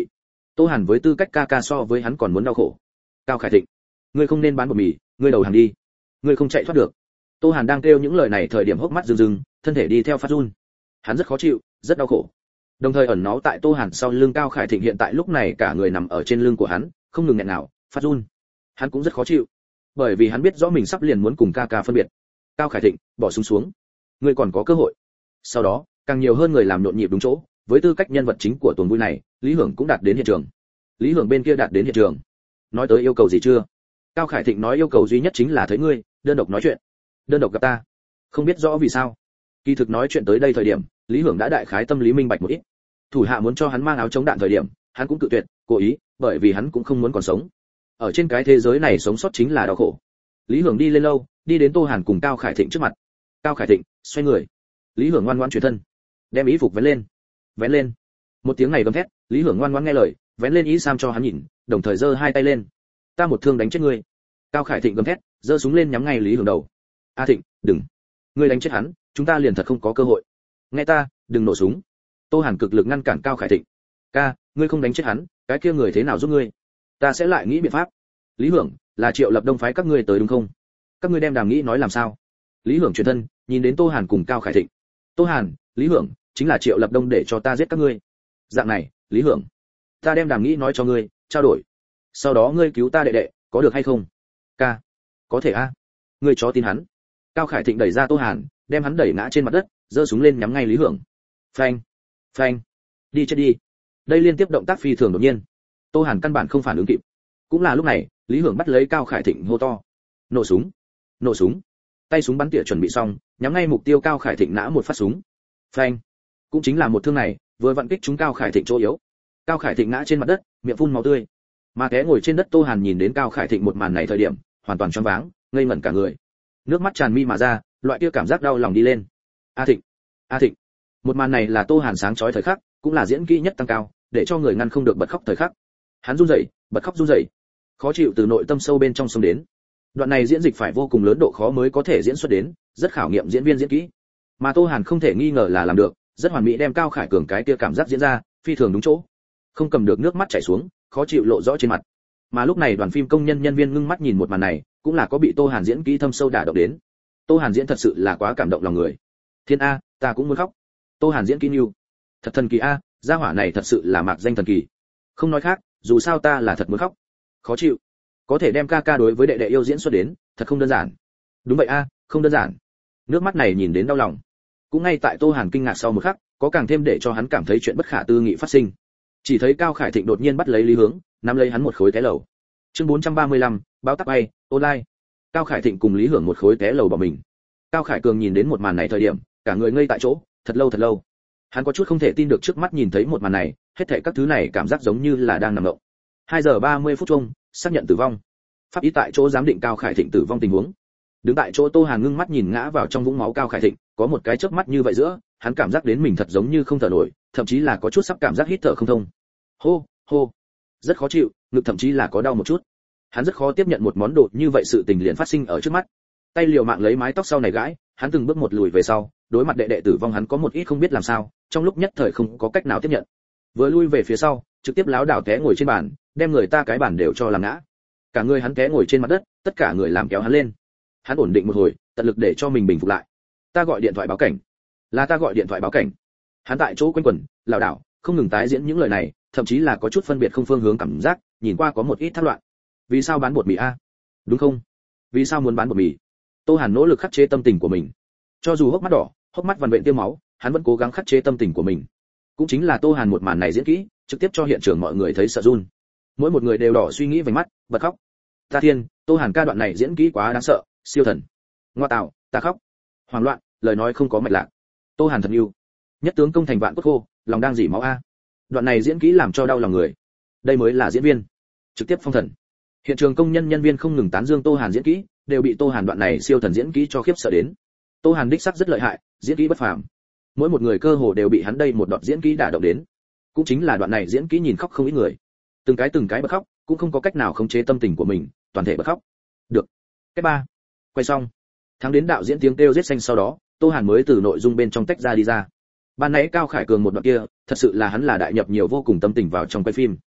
Tô Hàn với tư cách ca ca so với hắn còn muốn đau khổ. Cao Khải Thịnh, ngươi không nên bán bột mì, ngươi đầu hàng đi, ngươi không chạy thoát được. Tô Hàn đang kêu những lời này thời điểm hốc mắt rưng rưng, thân thể đi theo phát run. Hắn rất khó chịu, rất đau khổ. Đồng thời ẩn náu tại Tô Hàn sau lưng Cao Khải Thịnh hiện tại lúc này cả người nằm ở trên lưng của hắn, không ngừng nghẹn nào, phát run. Hắn cũng rất khó chịu, bởi vì hắn biết rõ mình sắp liền muốn cùng ca ca phân biệt. Cao Khải Thịnh, bỏ súng xuống, ngươi còn có cơ hội. Sau đó, càng nhiều hơn người làm nhộn nhịp đúng chỗ, với tư cách nhân vật chính của tuần vui này, Lý Hưởng cũng đạt đến hiện trường. Lý Hưởng bên kia đạt đến hiện trường. Nói tới yêu cầu gì chưa? Cao Khải Thịnh nói yêu cầu duy nhất chính là thấy ngươi, đơn độc nói chuyện. Đơn độc gặp ta. Không biết rõ vì sao. Kỳ thực nói chuyện tới đây thời điểm, Lý Hưởng đã đại khái tâm lý minh bạch một ít. Thủ hạ muốn cho hắn mang áo chống đạn thời điểm, hắn cũng cự tuyệt, cố ý, bởi vì hắn cũng không muốn còn sống. Ở trên cái thế giới này sống sót chính là đau khổ. Lý Hưởng đi lên lâu, đi đến Tô Hàn cùng Cao Khải Thịnh trước mặt. Cao Khải Thịnh xoay người. Lý Hưởng ngoan ngoãn chuyển thân, đem y phục vén lên. Vén lên. Một tiếng này gầm thét, Lý Hưởng ngoan ngoãn nghe lời, vén lên y sam cho hắn nhìn, đồng thời giơ hai tay lên. Ta một thương đánh chết ngươi. Cao Khải Thịnh gầm thét, giơ súng lên nhắm ngay Lý Hưởng đầu. A Thịnh, đừng. Ngươi đánh chết hắn, chúng ta liền thật không có cơ hội. Nghe ta, đừng nổ súng. Tô Hàn cực lực ngăn cản Cao Khải Thịnh. Ca, ngươi không đánh chết hắn, cái kia người thế nào giúp ngươi? Ta sẽ lại nghĩ biện pháp. Lý Hưởng, là Triệu Lập Đông phái các ngươi tới đúng không? Các ngươi đem đàm nghĩ nói làm sao? Lý Hưởng chuyển thân, nhìn đến Tô Hàn cùng Cao Khải Thịnh. Tô Hàn, Lý Hưởng, chính là Triệu Lập Đông để cho ta giết các ngươi. Dạng này, Lý Hưởng, ta đem đàm nghĩ nói cho ngươi, trao đổi. Sau đó ngươi cứu ta đệ đệ, có được hay không? Ca, có thể a. Ngươi chó tin hắn. Cao Khải Thịnh đẩy ra Tô Hàn, đem hắn đẩy ngã trên mặt đất, giơ súng lên nhắm ngay Lý Hưởng. Phanh, phanh, đi chết đi. Đây liên tiếp động tác phi thường đột nhiên. Tô Hàn căn bản không phản ứng kịp. Cũng là lúc này, Lý Hưởng bắt lấy Cao Khải Thịnh hô to. Nổ súng, nổ súng. Tay súng bắn tỉa chuẩn bị xong, nhắm ngay mục tiêu Cao Khải Thịnh nã một phát súng. Phanh. Cũng chính là một thương này, vừa vặn kích trúng Cao Khải Thịnh chỗ yếu. Cao Khải Thịnh ngã trên mặt đất, miệng phun máu tươi. Mà té ngồi trên đất Tô Hàn nhìn đến Cao Khải Thịnh một màn này thời điểm, hoàn toàn choáng váng, ngây ngẩn cả người. Nước mắt tràn mi mà ra, loại kia cảm giác đau lòng đi lên. A Thịnh, A Thịnh. Một màn này là Tô Hàn sáng chói thời khắc, cũng là diễn kỹ nhất tăng cao, để cho người ngăn không được bật khóc thời khắc. Hắn run rẩy, bật khóc run rẩy. Khó chịu từ nội tâm sâu bên trong xông đến. Đoạn này diễn dịch phải vô cùng lớn độ khó mới có thể diễn xuất đến, rất khảo nghiệm diễn viên diễn kỹ. Mà Tô Hàn không thể nghi ngờ là làm được, rất hoàn mỹ đem Cao Khải Cường cái kia cảm giác diễn ra, phi thường đúng chỗ. Không cầm được nước mắt chảy xuống, khó chịu lộ rõ trên mặt. Mà lúc này đoàn phim công nhân nhân viên ngưng mắt nhìn một màn này, cũng là có bị Tô Hàn diễn kỹ thâm sâu đả động đến. Tô Hàn diễn thật sự là quá cảm động lòng người. Thiên a, ta cũng muốn khóc. Tô Hàn diễn kỹ nhiều, thật thần kỳ a, gia hỏa này thật sự là mạc danh thần kỳ. Không nói khác, dù sao ta là thật muốn khóc. Khó chịu. Có thể đem ca ca đối với đệ đệ yêu diễn xuất đến, thật không đơn giản. Đúng vậy a, không đơn giản. Nước mắt này nhìn đến đau lòng. Cũng ngay tại Tô Hàn kinh ngạc sau một khắc, có càng thêm để cho hắn cảm thấy chuyện bất khả tư nghị phát sinh. Chỉ thấy Cao Khải Thịnh đột nhiên bắt lấy Lý Hướng, nắm lấy hắn một khối té lầu. Chương bốn trăm ba mươi lăm, báo tắc bay, online. Cao Khải Thịnh cùng Lý Hưởng một khối té lầu bỏ mình. Cao Khải Cường nhìn đến một màn này thời điểm, cả người ngây tại chỗ, thật lâu thật lâu. Hắn có chút không thể tin được trước mắt nhìn thấy một màn này, hết thảy các thứ này cảm giác giống như là đang nằm mộng. hai giờ ba mươi phút chung, xác nhận tử vong. Pháp y tại chỗ giám định Cao Khải Thịnh tử vong tình huống. Đứng tại chỗ Tô Hàn ngưng mắt nhìn ngã vào trong vũng máu Cao Khải Thịnh, có một cái chớp mắt như vậy giữa, hắn cảm giác đến mình thật giống như không thở nổi, thậm chí là có chút sắp cảm giác hít thở không thông. Hô, hô. Rất khó chịu, ngực thậm chí là có đau một chút. Hắn rất khó tiếp nhận một món đồ như vậy sự tình liền phát sinh ở trước mắt. Tay liều mạng lấy mái tóc sau này gãi, hắn từng bước một lùi về sau, đối mặt đệ đệ tử vong hắn có một ít không biết làm sao, trong lúc nhất thời không có cách nào tiếp nhận. Vừa lui về phía sau, trực tiếp láo đảo té ngồi trên bàn, đem người ta cái bàn đều cho làm ngã. Cả người hắn té ngồi trên mặt đất, tất cả người làm kéo hắn lên. Hắn ổn định một hồi, tận lực để cho mình bình phục lại. Ta gọi điện thoại báo cảnh. Là ta gọi điện thoại báo cảnh. Hắn tại chỗ quanh quẩn, lảo đảo, không ngừng tái diễn những lời này, thậm chí là có chút phân biệt không phương hướng cảm giác, nhìn qua có một ít thất loạn. Vì sao bán bột mì a? Đúng không? Vì sao muốn bán bột mì? Tô Hàn nỗ lực khắc chế tâm tình của mình. Cho dù hốc mắt đỏ, hốc mắt vằn vện tiêu máu, hắn vẫn cố gắng khắc chế tâm tình của mình. Cũng chính là Tô Hàn một màn này diễn kỹ, trực tiếp cho hiện trường mọi người thấy sợ run. Mỗi một người đều đỏ suy nghĩ vành mắt, bật khóc. Ta thiên, Tô Hàn ca đoạn này diễn kỹ quá đáng sợ, siêu thần. Ngoa tạo, ta khóc. Hoảng loạn, lời nói không có mạch lạc. Tô Hàn thật yêu. Nhất tướng công thành vạn cốt khô, lòng đang dỉ máu a. Đoạn này diễn kỹ làm cho đau lòng người. Đây mới là diễn viên. Trực tiếp phong thần. Hiện trường công nhân nhân viên không ngừng tán dương Tô Hàn diễn kỹ, đều bị Tô Hàn đoạn này siêu thần diễn kỹ cho khiếp sợ đến. Tô Hàn đích sắc rất lợi hại, diễn kỹ bất phàm. Mỗi một người cơ hồ đều bị hắn đây một đoạn diễn kỹ đả động đến. Cũng chính là đoạn này diễn kỹ nhìn khóc không ít người. Từng cái từng cái bật khóc, cũng không có cách nào khống chế tâm tình của mình, toàn thể bật khóc. Được. Cái ba. Quay xong. Thắng đến đạo diễn tiếng kêu giết xanh sau đó, Tô Hàn mới từ nội dung bên trong tách ra đi ra. Ban nãy Cao Khải Cường một đoạn kia, thật sự là hắn là đại nhập nhiều vô cùng tâm tình vào trong quay phim.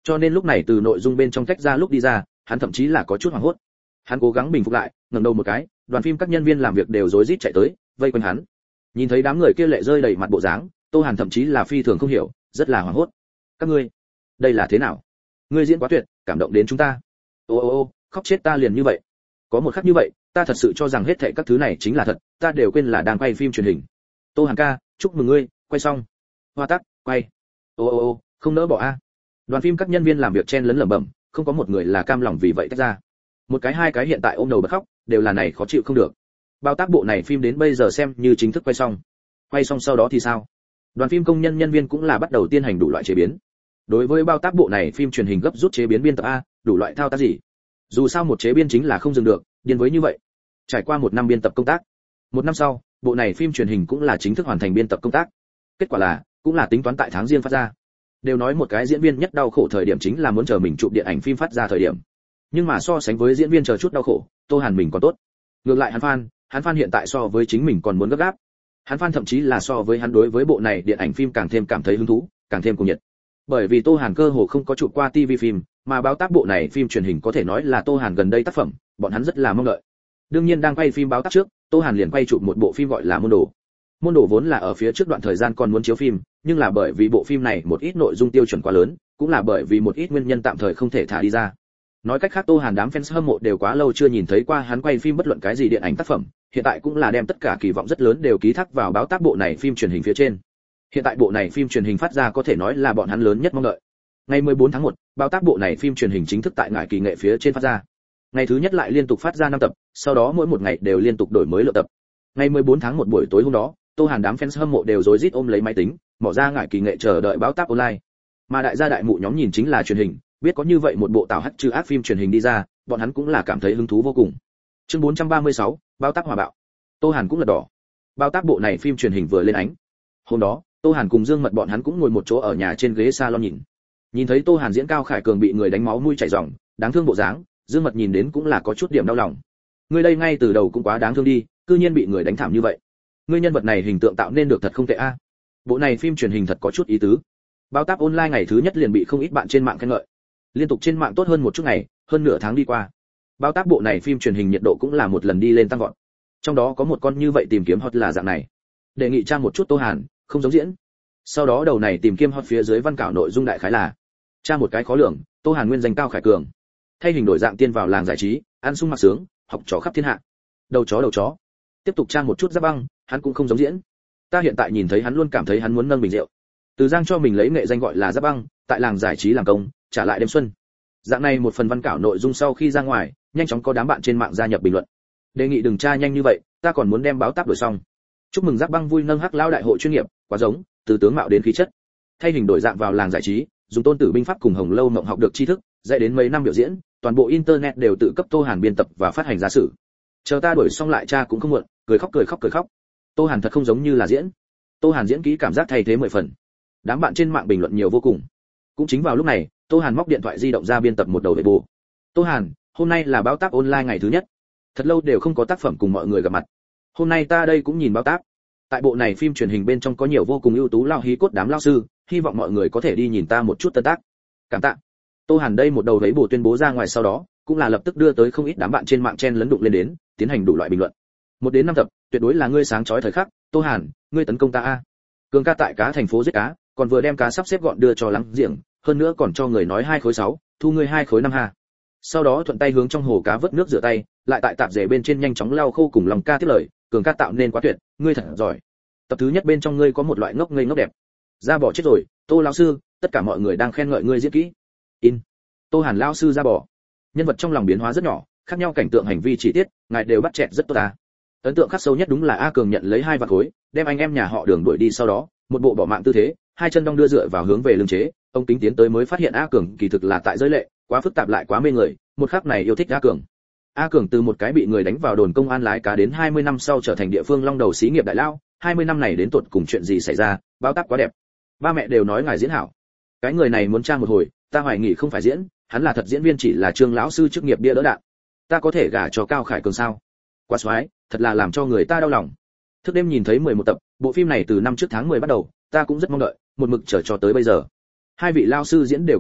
Cho nên lúc này từ nội dung bên trong tách ra lúc đi ra, hắn thậm chí là có chút hoảng hốt. Hắn cố gắng bình phục lại, ngẩng đầu một cái, đoàn phim các nhân viên làm việc đều rối rít chạy tới, vây quanh hắn. Nhìn thấy đám người kia lệ rơi đầy mặt bộ dáng, Tô Hàn thậm chí là phi thường không hiểu, rất là hoảng hốt. Các ngươi, đây là thế nào? Ngươi diễn quá tuyệt, cảm động đến chúng ta. Ô ô ô, khóc chết ta liền như vậy. Có một khắc như vậy, ta thật sự cho rằng hết thảy các thứ này chính là thật, ta đều quên là đang quay phim truyền hình. Tô Hàn ca, chúc mừng ngươi, quay xong. Hoa tắc, quay. Ô ô ô, không nỡ bỏ a. Đoàn phim các nhân viên làm việc chen lấn lẩm bẩm, không có một người là cam lòng vì vậy tách ra. Một cái hai cái hiện tại ôm đầu bật khóc, đều là này khó chịu không được. Bao tác bộ này phim đến bây giờ xem như chính thức quay xong. Quay xong sau đó thì sao? Đoàn phim công nhân nhân viên cũng là bắt đầu tiến hành đủ loại chế biến. Đối với bao tác bộ này phim truyền hình gấp rút chế biến biên tập a, đủ loại thao tác gì? Dù sao một chế biên chính là không dừng được, điên với như vậy. Trải qua một năm biên tập công tác, một năm sau, bộ này phim truyền hình cũng là chính thức hoàn thành biên tập công tác. Kết quả là, cũng là tính toán tại tháng riêng phát ra. Đều nói một cái diễn viên nhất đau khổ thời điểm chính là muốn chờ mình chụp điện ảnh phim phát ra thời điểm. Nhưng mà so sánh với diễn viên chờ chút đau khổ, Tô Hàn mình còn tốt. Ngược lại hắn fan, hắn fan hiện tại so với chính mình còn muốn gấp gáp. Hắn fan thậm chí là so với hắn đối với bộ này điện ảnh phim càng thêm cảm thấy hứng thú, càng thêm cuồng nhiệt. Bởi vì Tô Hàn cơ hồ không có chụp qua ti vi phim, mà báo tác bộ này phim truyền hình có thể nói là Tô Hàn gần đây tác phẩm, bọn hắn rất là mong đợi. Đương nhiên đang quay phim báo tác trước, Tô Hàn liền quay chụp một bộ phim gọi là Môn Đồ. Môn Đồ vốn là ở phía trước đoạn thời gian còn muốn chiếu phim, nhưng là bởi vì bộ phim này một ít nội dung tiêu chuẩn quá lớn, cũng là bởi vì một ít nguyên nhân tạm thời không thể thả đi ra. Nói cách khác Tô Hàn đám fans hâm mộ đều quá lâu chưa nhìn thấy qua hắn quay phim bất luận cái gì điện ảnh tác phẩm, hiện tại cũng là đem tất cả kỳ vọng rất lớn đều ký thác vào báo tác bộ này phim truyền hình phía trên. Hiện tại bộ này phim truyền hình phát ra có thể nói là bọn hắn lớn nhất mong đợi. Ngày mười bốn tháng một, báo tác bộ này phim truyền hình chính thức tại ngải kỳ nghệ phía trên phát ra. Ngày thứ nhất lại liên tục phát ra năm tập, sau đó mỗi một ngày đều liên tục đổi mới lượng tập. Ngày mười bốn tháng một buổi tối hôm đó, Tô Hàn đám fans hâm mộ đều rối rít ôm lấy máy tính, mỏ ra ngải kỳ nghệ chờ đợi báo tác online. Mà đại gia đại mụ nhóm nhìn chính là truyền hình, biết có như vậy một bộ tảo hắc trừ ác phim truyền hình đi ra, bọn hắn cũng là cảm thấy hứng thú vô cùng. Chương bốn trăm ba mươi sáu, báo tác hòa bạo. Tô Hàn cũng là đỏ. Báo tác bộ này phim truyền hình vừa lên ánh. Hôm đó, Tô Hàn cùng Dương Mật bọn hắn cũng ngồi một chỗ ở nhà trên ghế salon nhìn. Nhìn thấy Tô Hàn diễn Cao Khải Cường bị người đánh máu mũi chảy ròng, đáng thương bộ dáng, Dương Mật nhìn đến cũng là có chút điểm đau lòng. Ngươi đây ngay từ đầu cũng quá đáng thương đi, cư nhiên bị người đánh thảm như vậy. Ngươi nhân vật này hình tượng tạo nên được thật không tệ a. Bộ này phim truyền hình thật có chút ý tứ. Báo tác online ngày thứ nhất liền bị không ít bạn trên mạng khen ngợi. Liên tục trên mạng tốt hơn một chút ngày, hơn nửa tháng đi qua. Báo tác bộ này phim truyền hình nhiệt độ cũng là một lần đi lên tăng vọt. Trong đó có một con như vậy tìm kiếm hot là dạng này. Đề nghị trang một chút Tô Hàn, không giống diễn. Sau đó đầu này tìm kiếm hot phía dưới văn cảo nội dung đại khái là: trang một cái khó lường, Tô Hàn nguyên danh Cao Khải Cường. Thay hình đổi dạng tiên vào làng giải trí, ăn sung mặc sướng, học trò khắp thiên hạ. Đầu chó đầu chó. Tiếp tục trang một chút Giáp Băng, hắn cũng không giống diễn. Ta hiện tại nhìn thấy hắn luôn cảm thấy hắn muốn nâng bình rượu. Từ Giang cho mình lấy nghệ danh gọi là Giáp Băng, tại làng giải trí làm công, trả lại đêm xuân. Dạng này một phần văn cảo nội dung sau khi ra ngoài, nhanh chóng có đám bạn trên mạng gia nhập bình luận. Đề nghị đừng tra nhanh như vậy, ta còn muốn đem báo táp đổi xong. Chúc mừng Giáp Băng vui nâng hắc lao đại hội chuyên nghiệp, quá giống, từ tướng mạo đến khí chất. Thay hình đổi dạng vào làng giải trí, dùng Tôn Tử binh pháp cùng Hồng Lâu Mộng học được tri thức, dạy đến mấy năm biểu diễn, toàn bộ internet đều tự cấp Tô Hàn biên tập và phát hành giả sử. Chờ ta đổi xong lại cha cũng không muộn, cười khóc cười khóc cười khóc. Tô Hàn thật không giống như là diễn. Tô Hàn diễn kỹ cảm giác thay thế mười phần. Đám bạn trên mạng bình luận nhiều vô cùng. Cũng chính vào lúc này, Tô Hàn móc điện thoại di động ra biên tập một đầu về bù. Tô Hàn, hôm nay là báo tác online ngày thứ nhất. Thật lâu đều không có tác phẩm cùng mọi người gặp mặt. Hôm nay ta đây cũng nhìn báo tác. Tại bộ này phim truyền hình bên trong có nhiều vô cùng ưu tú lao hí cốt đám lao sư, hy vọng mọi người có thể đi nhìn ta một chút tân tác. Cảm tạ. Tô Hàn đây một đầu vấy bù tuyên bố ra ngoài sau đó, cũng là lập tức đưa tới không ít đám bạn trên mạng chen lấn đụng lên đến, tiến hành đủ loại bình luận. Một đến năm tập, tuyệt đối là ngươi sáng chói thời khắc, Tô Hàn, ngươi tấn công ta a. Cường ca tại cá thành phố giết cá, còn vừa đem cá sắp xếp gọn đưa cho lắng giềng, hơn nữa còn cho người nói hai khối sáu, thu ngươi hai khối năm ha. Sau đó thuận tay hướng trong hồ cá vớt nước rửa tay, lại tại tạp dề bên trên nhanh chóng lau khô cùng lòng ca tiếp lời, Cường ca tạo nên quá tuyệt, ngươi thật giỏi. Tập thứ nhất bên trong ngươi có một loại ngốc ngây ngốc đẹp. Ra bỏ chết rồi, Tô lão sư, tất cả mọi người đang khen ngợi ngươi diễn kỹ. In. Tô Hàn lão sư ra bỏ. Nhân vật trong lòng biến hóa rất nhỏ, khác nhau cảnh tượng hành vi chi tiết, ngài đều bắt chẹt rất tốt ta. Ấn tượng khắc sâu nhất đúng là A Cường nhận lấy hai vạt khối, đem anh em nhà họ Đường đuổi đi sau đó, một bộ bỏ mạng tư thế, hai chân đong đưa dựa vào hướng về lưng chế, ông tính tiến tới mới phát hiện A Cường kỳ thực là tại giới lệ, quá phức tạp lại quá mê người, một khắc này yêu thích A Cường. A Cường từ một cái bị người đánh vào đồn công an lái cá đến hai mươi năm sau trở thành địa phương long đầu xí nghiệp đại lao, hai mươi năm này đến tột cùng chuyện gì xảy ra, báo tác quá đẹp. Ba mẹ đều nói ngài diễn hảo. Cái người này muốn tra một hồi, ta hoài nghi không phải diễn, hắn là thật diễn viên chỉ là Trương lão sư chức nghiệp bia đỡ đạn. Ta có thể gả cho Cao Khải Cường sao? Quá xoái, thật là làm cho người ta đau lòng. Thức đêm nhìn thấy mười một tập, bộ phim này từ năm trước tháng mười bắt đầu, ta cũng rất mong đợi, một mực chờ cho tới bây giờ. Hai vị lao sư diễn đều quá tuyệt,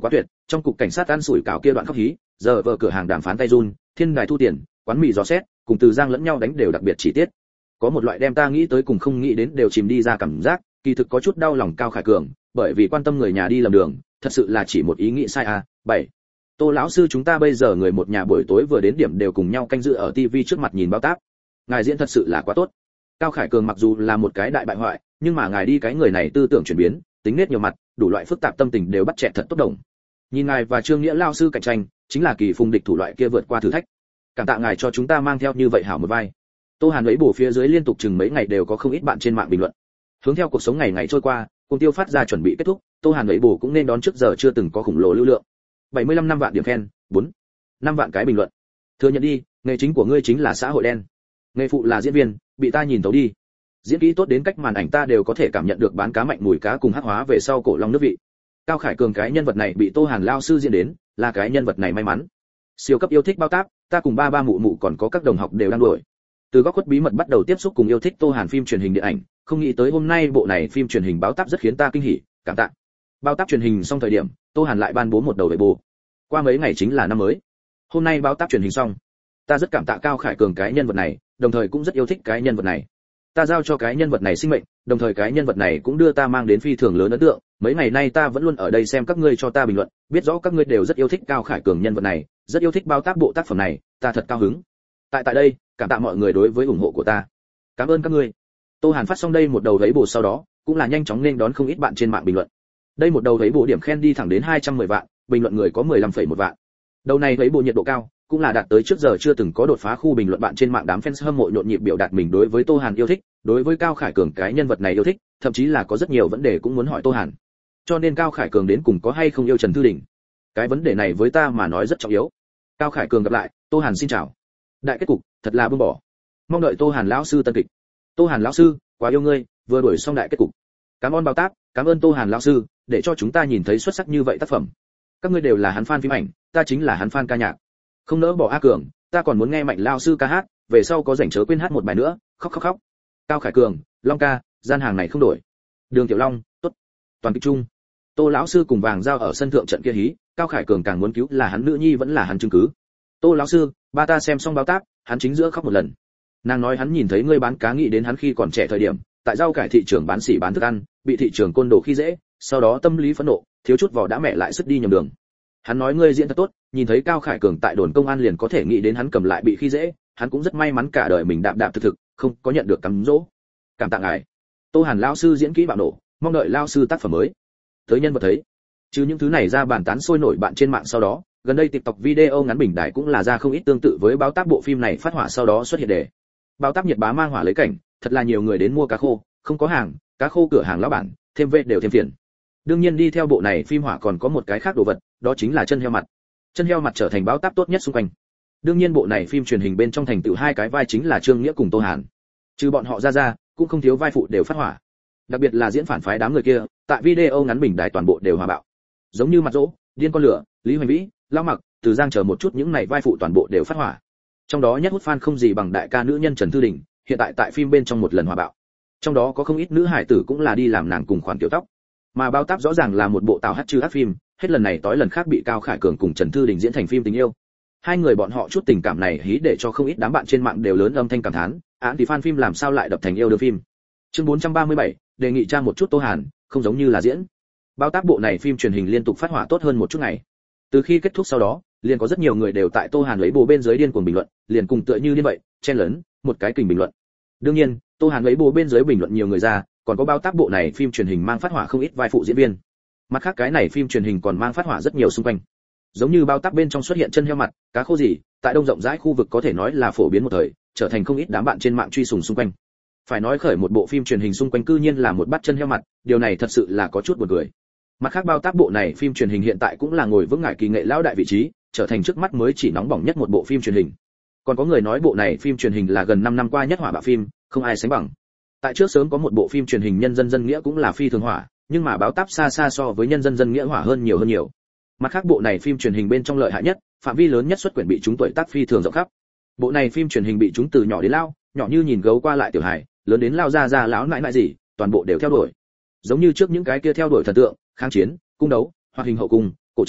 trong cục cảnh sát ăn sủi cảo kia đoạn khóc hí, giờ vợ cửa hàng đàm phán tay run, thiên đài thu tiền, quán mì gió xét, cùng Từ Giang lẫn nhau đánh đều đặc biệt chi tiết. Có một loại đem ta nghĩ tới cùng không nghĩ đến đều chìm đi ra cảm giác, kỳ thực có chút đau lòng Cao Khải Cường, bởi vì quan tâm người nhà đi lầm đường, thật sự là chỉ một ý nghĩ sai à. bảy. Tô lão sư, chúng ta bây giờ người một nhà buổi tối vừa đến điểm đều cùng nhau canh giữ ở tivi trước mặt nhìn báo táp. Ngài diễn thật sự là quá tốt. Cao Khải Cường mặc dù là một cái đại bại hoại, nhưng mà ngài đi cái người này tư tưởng chuyển biến, tính nết nhiều mặt, đủ loại phức tạp tâm tình đều bắt trẻ thật tốt đồng. Nhìn ngài và Trương Nghĩa lao sư cạnh tranh, chính là kỳ phùng địch thủ loại kia vượt qua thử thách. Cảm tạ ngài cho chúng ta mang theo như vậy hảo một vai. Tô Hàn ấy bổ phía dưới liên tục chừng mấy ngày đều có không ít bạn trên mạng bình luận. Hướng theo cuộc sống ngày ngày trôi qua, cùng tiêu phát ra chuẩn bị kết thúc, Tô Hàn ấy bổ cũng nên đón trước giờ chưa từng có khủng lồ lưu lượng. bảy mươi lăm năm vạn điểm khen, bốn. năm vạn cái bình luận. Thừa nhận đi, nghề chính của ngươi chính là xã hội đen. Nghề phụ là diễn viên, bị ta nhìn thấu đi. Diễn kỹ tốt đến cách màn ảnh ta đều có thể cảm nhận được bán cá mạnh mùi cá cùng hắc hóa về sau cổ long nước vị. Cao Khải Cường cái nhân vật này bị Tô Hàn lao sư diễn đến, là cái nhân vật này may mắn. Siêu cấp yêu thích bao táp, ta cùng ba ba mụ mụ còn có các đồng học đều đang đuổi. Từ góc khuất bí mật bắt đầu tiếp xúc cùng yêu thích Tô Hàn phim truyền hình điện ảnh, không nghĩ tới hôm nay bộ này phim truyền hình báo táp rất khiến ta kinh hỉ, cảm tạ. Báo táp truyền hình xong thời điểm, Tô Hàn lại ban bố một đầu về bù. Qua mấy ngày chính là năm mới. Hôm nay báo táp truyền hình xong, ta rất cảm tạ Cao Khải Cường cái nhân vật này, đồng thời cũng rất yêu thích cái nhân vật này. Ta giao cho cái nhân vật này sinh mệnh, đồng thời cái nhân vật này cũng đưa ta mang đến phi thường lớn ấn tượng. Mấy ngày nay ta vẫn luôn ở đây xem các ngươi cho ta bình luận, biết rõ các ngươi đều rất yêu thích Cao Khải Cường nhân vật này, rất yêu thích báo táp bộ tác phẩm này, ta thật cao hứng. Tại tại đây, cảm tạ mọi người đối với ủng hộ của ta. Cảm ơn các ngươi. Tô Hàn phát xong đây một đầu vấy bổ sau đó, cũng là nhanh chóng nên đón không ít bạn trên mạng bình luận. Đây một đầu vấy bổ điểm khen đi thẳng đến hai trăm mười vạn, bình luận người có mười lăm phẩy một vạn. Đầu này vấy bổ nhiệt độ cao, cũng là đạt tới trước giờ chưa từng có đột phá khu bình luận bạn trên mạng đám fans hâm mộ nhộn nhịp biểu đạt mình đối với Tô Hàn yêu thích, đối với Cao Khải Cường cái nhân vật này yêu thích, thậm chí là có rất nhiều vấn đề cũng muốn hỏi Tô Hàn. Cho nên Cao Khải Cường đến cùng có hay không yêu Trần Thư Đình? Cái vấn đề này với ta mà nói rất trọng yếu. Cao Khải Cường gặp lại, Tô Hàn xin chào. Đại kết cục, thật là buông bỏ. Mong đợi Tô Hàn lão sư tân kịch. Tô Hàn lão sư, quá yêu ngươi, vừa đuổi xong đại kết cục. Cảm ơn báo táp, cảm ơn Tô Hàn lão sư, để cho chúng ta nhìn thấy xuất sắc như vậy tác phẩm. Các ngươi đều là hắn fan phim ảnh, ta chính là hắn fan ca nhạc. Không nỡ bỏ A Cường, ta còn muốn nghe Mạnh lão sư ca hát, về sau có rảnh chớ quên hát một bài nữa, khóc khóc khóc. Cao Khải Cường, Long ca, gian hàng này không đổi. Đường Tiểu Long, tốt. Toàn kịch chung. Tô lão sư cùng Vàng Giao ở sân thượng trận kia hí, Cao Khải Cường càng muốn cứu là hắn nữ nhi vẫn là hắn chứng cứ. Tô lão sư, ba ta xem xong báo táp, hắn chính giữa khóc một lần. Nàng nói hắn nhìn thấy ngươi bán cá nghĩ đến hắn khi còn trẻ thời điểm, tại rau cải thị trường bán xỉ bán thức ăn, bị thị trường côn đồ khi dễ, sau đó tâm lý phẫn nộ, thiếu chút vỏ đã mẹ lại sức đi nhầm đường. Hắn nói ngươi diễn thật tốt, nhìn thấy Cao Khải Cường tại đồn công an liền có thể nghĩ đến hắn cầm lại bị khi dễ, hắn cũng rất may mắn cả đời mình đạm đạm thực thực, không có nhận được cắm dỗ. Cảm tạ ngài. Tô Hàn lão sư diễn kỹ bạo nổ, mong đợi lão sư tác phẩm mới. Tới nhân vật thấy. Chứ những thứ này ra bàn tán sôi nổi bạn trên mạng sau đó, gần đây TikTok video ngắn bình đại cũng là ra không ít tương tự với báo táp bộ phim này phát hỏa sau đó xuất hiện đề. Báo táp nhiệt bá mang hỏa lấy cảnh, thật là nhiều người đến mua cá khô, không có hàng, cá khô cửa hàng lão bản, thêm vệ đều thêm phiền. Đương nhiên đi theo bộ này phim hỏa còn có một cái khác đồ vật, đó chính là chân heo mặt. Chân heo mặt trở thành báo táp tốt nhất xung quanh. Đương nhiên bộ này phim truyền hình bên trong thành tựu hai cái vai chính là Trương Nghĩa cùng Tô Hàn. Trừ bọn họ ra ra, cũng không thiếu vai phụ đều phát hỏa. Đặc biệt là diễn phản phái đám người kia, tại video ngắn bình đại toàn bộ đều hòa bạo. Giống như Mặt Dỗ, Điên Con Lửa, Lý Hoành Vĩ, Lão Mặc, Từ Giang chờ một chút những này vai phụ toàn bộ đều phát hỏa. Trong đó nhất hút fan không gì bằng đại ca nữ nhân Trần Thư Đình, hiện tại tại phim bên trong một lần hòa bạo. Trong đó có không ít nữ hải tử cũng là đi làm nàng cùng khoản tiểu tóc. Mà báo táp rõ ràng là một bộ tào hát chư ác phim, hết lần này tối lần khác bị Cao Khải Cường cùng Trần Thư Đình diễn thành phim tình yêu. Hai người bọn họ chút tình cảm này hí để cho không ít đám bạn trên mạng đều lớn âm thanh cảm thán, án thì fan phim làm sao lại đập thành yêu đương phim. Chương bốn trăm ba mươi bảy, đề nghị trang một chút Tô Hàn, không giống như là diễn. Báo táp bộ này phim truyền hình liên tục phát hỏa tốt hơn một chút ngày. Từ khi kết thúc sau đó, liền có rất nhiều người đều tại Tô Hàn lấy bồ bên dưới điên cuồng bình luận, liền cùng tựa như như vậy, chen lớn, một cái kình bình luận. Đương nhiên, Tô Hàn lấy bồ bên dưới bình luận nhiều người ra, còn có báo táp bộ này phim truyền hình mang phát hỏa không ít vai phụ diễn viên. Mặt khác cái này phim truyền hình còn mang phát hỏa rất nhiều xung quanh. Giống như báo táp bên trong xuất hiện chân heo mặt, cá khô gì, tại đông rộng rãi khu vực có thể nói là phổ biến một thời, trở thành không ít đám bạn trên mạng truy sùng xung quanh. Phải nói khởi một bộ phim truyền hình xung quanh cư nhiên là một bát chân heo mặt, điều này thật sự là có chút buồn cười. Mặt khác báo táp bộ này phim truyền hình hiện tại cũng là ngồi vững ngải kỳ nghệ lão đại vị trí, trở thành trước mắt mới chỉ nóng bỏng nhất một bộ phim truyền hình. Còn có người nói bộ này phim truyền hình là gần năm năm qua nhất hỏa bạo phim, không ai sánh bằng. Tại trước sớm có một bộ phim truyền hình Nhân dân dân nghĩa cũng là phi thường hỏa, nhưng mà báo táp xa xa so với Nhân dân dân nghĩa hỏa hơn nhiều hơn nhiều. Mặt khác bộ này phim truyền hình bên trong lợi hại nhất, phạm vi lớn nhất xuất quyển bị chúng tuổi tác phi thường rộng khắp. Bộ này phim truyền hình bị chúng từ nhỏ đến lao, nhỏ như nhìn gấu qua lại tiểu hài, lớn đến lao ra ra lão nại nại gì, toàn bộ đều theo đuổi. Giống như trước những cái kia theo đuổi thần tượng, kháng chiến, cung đấu, hoạt hình hậu cung, cổ trang,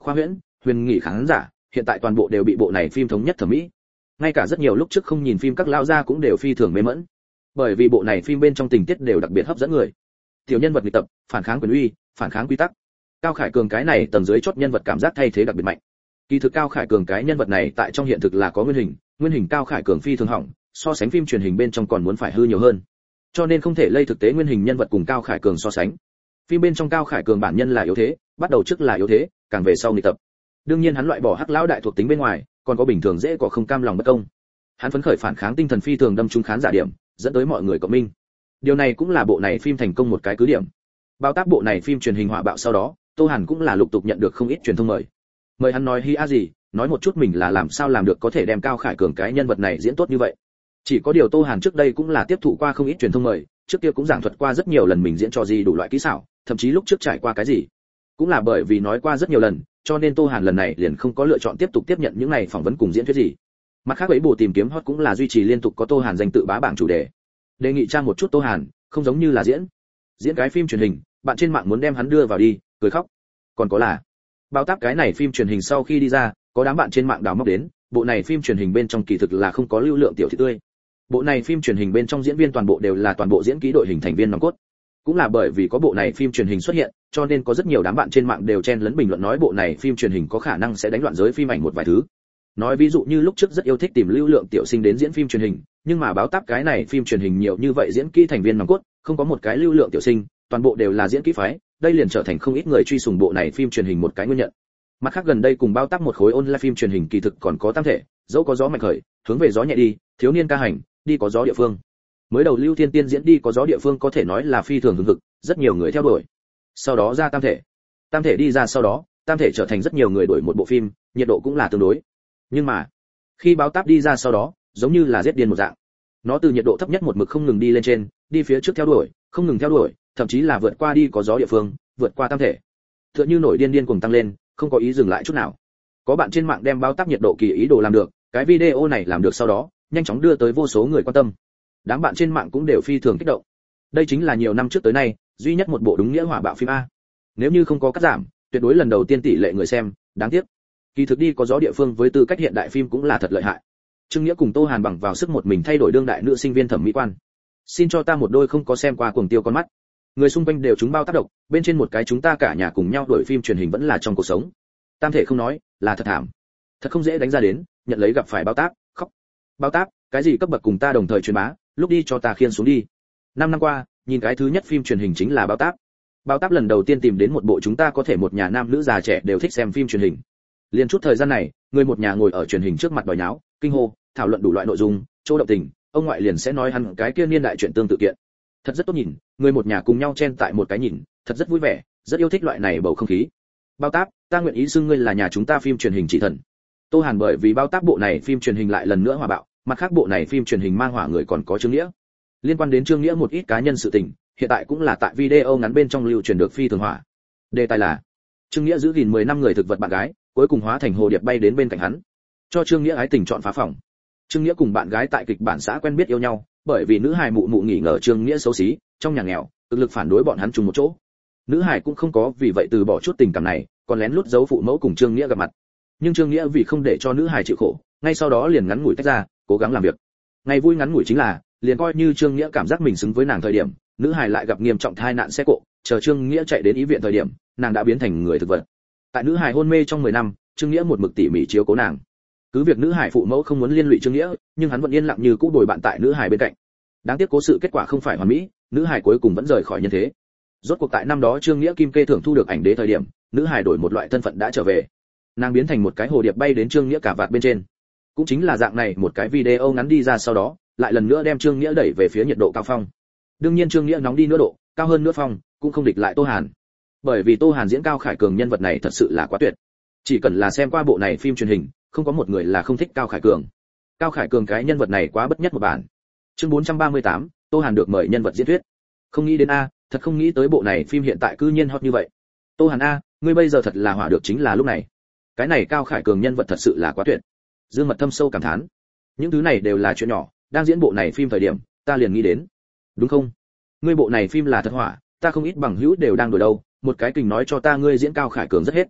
khoa huyễn, huyền nghị khán giả, hiện tại toàn bộ đều bị bộ này phim thống nhất thẩm mỹ. Ngay cả rất nhiều lúc trước không nhìn phim các lão gia cũng đều phi thường mê mẩn. Bởi vì bộ này phim bên trong tình tiết đều đặc biệt hấp dẫn người. Tiểu nhân vật nghịch tập, phản kháng quyền uy, phản kháng quy tắc. Cao Khải Cường cái này tầng dưới chót nhân vật cảm giác thay thế đặc biệt mạnh. Kỳ thực Cao Khải Cường cái nhân vật này tại trong hiện thực là có nguyên hình, nguyên hình Cao Khải Cường phi thường hỏng, so sánh phim truyền hình bên trong còn muốn phải hư nhiều hơn. Cho nên không thể lây thực tế nguyên hình nhân vật cùng Cao Khải Cường so sánh. Phim bên trong Cao Khải Cường bản nhân là yếu thế, bắt đầu trước là yếu thế, càng về sau nghịch tập. Đương nhiên hắn loại bỏ hắc lão đại thuộc tính bên ngoài, còn có bình thường dễ có không cam lòng bất công. Hắn phấn khởi phản kháng tinh thần phi thường đâm trúng khán giả điểm, dẫn tới mọi người cộng minh. Điều này cũng là bộ này phim thành công một cái cứ điểm. Bao tác bộ này phim truyền hình hỏa bạo sau đó, Tô Hàn cũng là lục tục nhận được không ít truyền thông mời. Mời hắn nói hi a gì, nói một chút mình là làm sao làm được có thể đem Cao Khải Cường cái nhân vật này diễn tốt như vậy. Chỉ có điều Tô Hàn trước đây cũng là tiếp thụ qua không ít truyền thông mời, trước kia cũng giảng thuật qua rất nhiều lần mình diễn trò gì đủ loại kỹ xảo, thậm chí lúc trước trải qua cái gì. Cũng là bởi vì nói qua rất nhiều lần, cho nên Tô Hàn lần này liền không có lựa chọn tiếp tục tiếp nhận những này phỏng vấn cùng diễn thuyết gì. Mặt khác ấy bộ tìm kiếm hot cũng là duy trì liên tục có Tô Hàn danh tự bá bảng chủ đề. Đề nghị trang một chút Tô Hàn, không giống như là diễn. Diễn cái phim truyền hình, bạn trên mạng muốn đem hắn đưa vào đi, cười khóc. Còn có là, bao tác cái này phim truyền hình sau khi đi ra, có đám bạn trên mạng đào móc đến, bộ này phim truyền hình bên trong kỳ thực là không có lưu lượng tiểu thị tươi. Bộ này phim truyền hình bên trong diễn viên toàn bộ đều là toàn bộ diễn kỹ đội hình thành viên nòng cốt. Cũng là bởi vì có bộ này phim truyền hình xuất hiện, cho nên có rất nhiều đám bạn trên mạng đều chen lấn bình luận nói bộ này phim truyền hình có khả năng sẽ đánh loạn giới phim ảnh một vài thứ. Nói ví dụ như lúc trước rất yêu thích tìm lưu lượng tiểu sinh đến diễn phim truyền hình, nhưng mà báo táp cái này phim truyền hình nhiều như vậy diễn kỹ thành viên nòng cốt, không có một cái lưu lượng tiểu sinh, toàn bộ đều là diễn kỹ phái, đây liền trở thành không ít người truy sùng bộ này phim truyền hình một cái nguyên nhân. Mặt khác gần đây cùng bao táp một khối online phim truyền hình kỳ thực còn có tam thể, dẫu có gió mạnh khởi, hướng về gió nhẹ đi, thiếu niên ca hành, đi có gió địa phương. Mới đầu Lưu Thiên Tiên diễn đi có gió địa phương có thể nói là phi thường hứng hực, rất nhiều người theo đuổi. Sau đó ra tam thể. Tam thể đi ra sau đó, tam thể trở thành rất nhiều người đuổi một bộ phim, nhiệt độ cũng là tương đối. Nhưng mà, khi báo táp đi ra sau đó, giống như là giết điên một dạng. Nó từ nhiệt độ thấp nhất một mực không ngừng đi lên trên, đi phía trước theo đuổi, không ngừng theo đuổi, thậm chí là vượt qua đi có gió địa phương, vượt qua tam thể. Tựa như nổi điên điên cuồng tăng lên, không có ý dừng lại chút nào. Có bạn trên mạng đem báo táp nhiệt độ kỳ ý đồ làm được, cái video này làm được sau đó, nhanh chóng đưa tới vô số người quan tâm. Đám bạn trên mạng cũng đều phi thường kích động. Đây chính là nhiều năm trước tới nay, duy nhất một bộ đúng nghĩa hỏa bạo phim a. Nếu như không có cắt giảm, tuyệt đối lần đầu tiên tỷ lệ người xem, đáng tiếc. Kỳ thực đi có gió địa phương với tư cách hiện đại phim cũng là thật lợi hại. Trương Nghĩa cùng Tô Hàn bằng vào sức một mình thay đổi đương đại nữ sinh viên thẩm mỹ quan. Xin cho ta một đôi không có xem qua cuồng tiêu con mắt. Người xung quanh đều chúng bao tác động, bên trên một cái chúng ta cả nhà cùng nhau đổi phim truyền hình vẫn là trong cuộc sống. Tam thể không nói, là thật thảm. Thật không dễ đánh ra đến, nhận lấy gặp phải bao tác, khóc. Bao tác, cái gì cấp bậc cùng ta đồng thời truyền bá, lúc đi cho ta khiên xuống đi. Năm năm qua, nhìn cái thứ nhất phim truyền hình chính là bao tác. Bao tác lần đầu tiên tìm đến một bộ chúng ta có thể một nhà nam nữ già trẻ đều thích xem phim truyền hình. Liên chút thời gian này, người một nhà ngồi ở truyền hình trước mặt đòi nháo, kinh hô, thảo luận đủ loại nội dung, chỗ động tình, ông ngoại liền sẽ nói hắn cái kia niên đại chuyện tương tự kiện. Thật rất tốt nhìn, người một nhà cùng nhau chen tại một cái nhìn, thật rất vui vẻ, rất yêu thích loại này bầu không khí. Bao tác, ta nguyện ý xưng ngươi là nhà chúng ta phim truyền hình chỉ thần. Tô Hàn bởi vì bao tác bộ này phim truyền hình lại lần nữa hòa bạo, mặt khác bộ này phim truyền hình mang hỏa người còn có Trương Nghĩa. Liên quan đến Trương Nghĩa một ít cá nhân sự tình, hiện tại cũng là tại video ngắn bên trong lưu truyền được phi thường hỏa. Đề tài là Trương Nghĩa giữ gìn mười năm người thực vật bạn gái, cuối cùng hóa thành hồ điệp bay đến bên cạnh hắn, cho Trương Nghĩa ái tình chọn phá phòng. Trương Nghĩa cùng bạn gái tại kịch bản xã quen biết yêu nhau, bởi vì nữ hài mụ mụ nghỉ ngờ Trương Nghĩa xấu xí, trong nhà nghèo, cực lực phản đối bọn hắn chung một chỗ. Nữ hài cũng không có vì vậy từ bỏ chút tình cảm này, còn lén lút giấu phụ mẫu cùng Trương Nghĩa gặp mặt. Nhưng Trương Nghĩa vì không để cho nữ hài chịu khổ, ngay sau đó liền ngắn ngủi tách ra, cố gắng làm việc. Ngày vui ngắn ngủi chính là, liền coi như Trương Nghĩa cảm giác mình xứng với nàng thời điểm, nữ hài lại gặp nghiêm trọng tai nạn xe cộ, chờ Trương Nghĩa chạy đến y viện thời điểm, nàng đã biến thành người thực vật. Tại nữ hài hôn mê trong mười năm, Trương Nghĩa một mực tỉ mỉ chiếu cố nàng. Cứ việc nữ hài phụ mẫu không muốn liên lụy Trương Nghĩa, nhưng hắn vẫn yên lặng như cũ bồi bạn tại nữ hài bên cạnh. Đáng tiếc cố sự kết quả không phải hoàn mỹ, nữ hài cuối cùng vẫn rời khỏi nhân thế. Rốt cuộc tại năm đó Trương Nghĩa kim kê thưởng thu được ảnh đế thời điểm, nữ hài đổi một loại thân phận đã trở về. Nàng biến thành một cái hồ điệp bay đến Trương Nghĩa cả vạt bên trên. Cũng chính là dạng này một cái video ngắn đi ra sau đó, lại lần nữa đem Trương Nghĩa đẩy về phía nhiệt độ cao phong. Đương nhiên Trương Nghĩa nóng đi nữa độ, cao hơn nữa phong, cũng không địch lại Tô Hàn. Bởi vì Tô Hàn diễn Cao Khải Cường nhân vật này thật sự là quá tuyệt. Chỉ cần là xem qua bộ này phim truyền hình, không có một người là không thích Cao Khải Cường. Cao Khải Cường cái nhân vật này quá bất nhất một bản. Chương bốn trăm ba mươi tám, Tô Hàn được mời nhân vật diễn thuyết. Không nghĩ đến a, thật không nghĩ tới bộ này phim hiện tại cư nhiên hot như vậy. Tô Hàn a, ngươi bây giờ thật là hỏa được chính là lúc này. Cái này Cao Khải Cường nhân vật thật sự là quá tuyệt. Dương Mật thâm sâu cảm thán. Những thứ này đều là chuyện nhỏ, đang diễn bộ này phim thời điểm, ta liền nghĩ đến. Đúng không? Ngươi bộ này phim là thật hỏa, ta không ít bằng hữu đều đang đuổi đâu, một cái kình nói cho ta ngươi diễn Cao Khải Cường rất hết.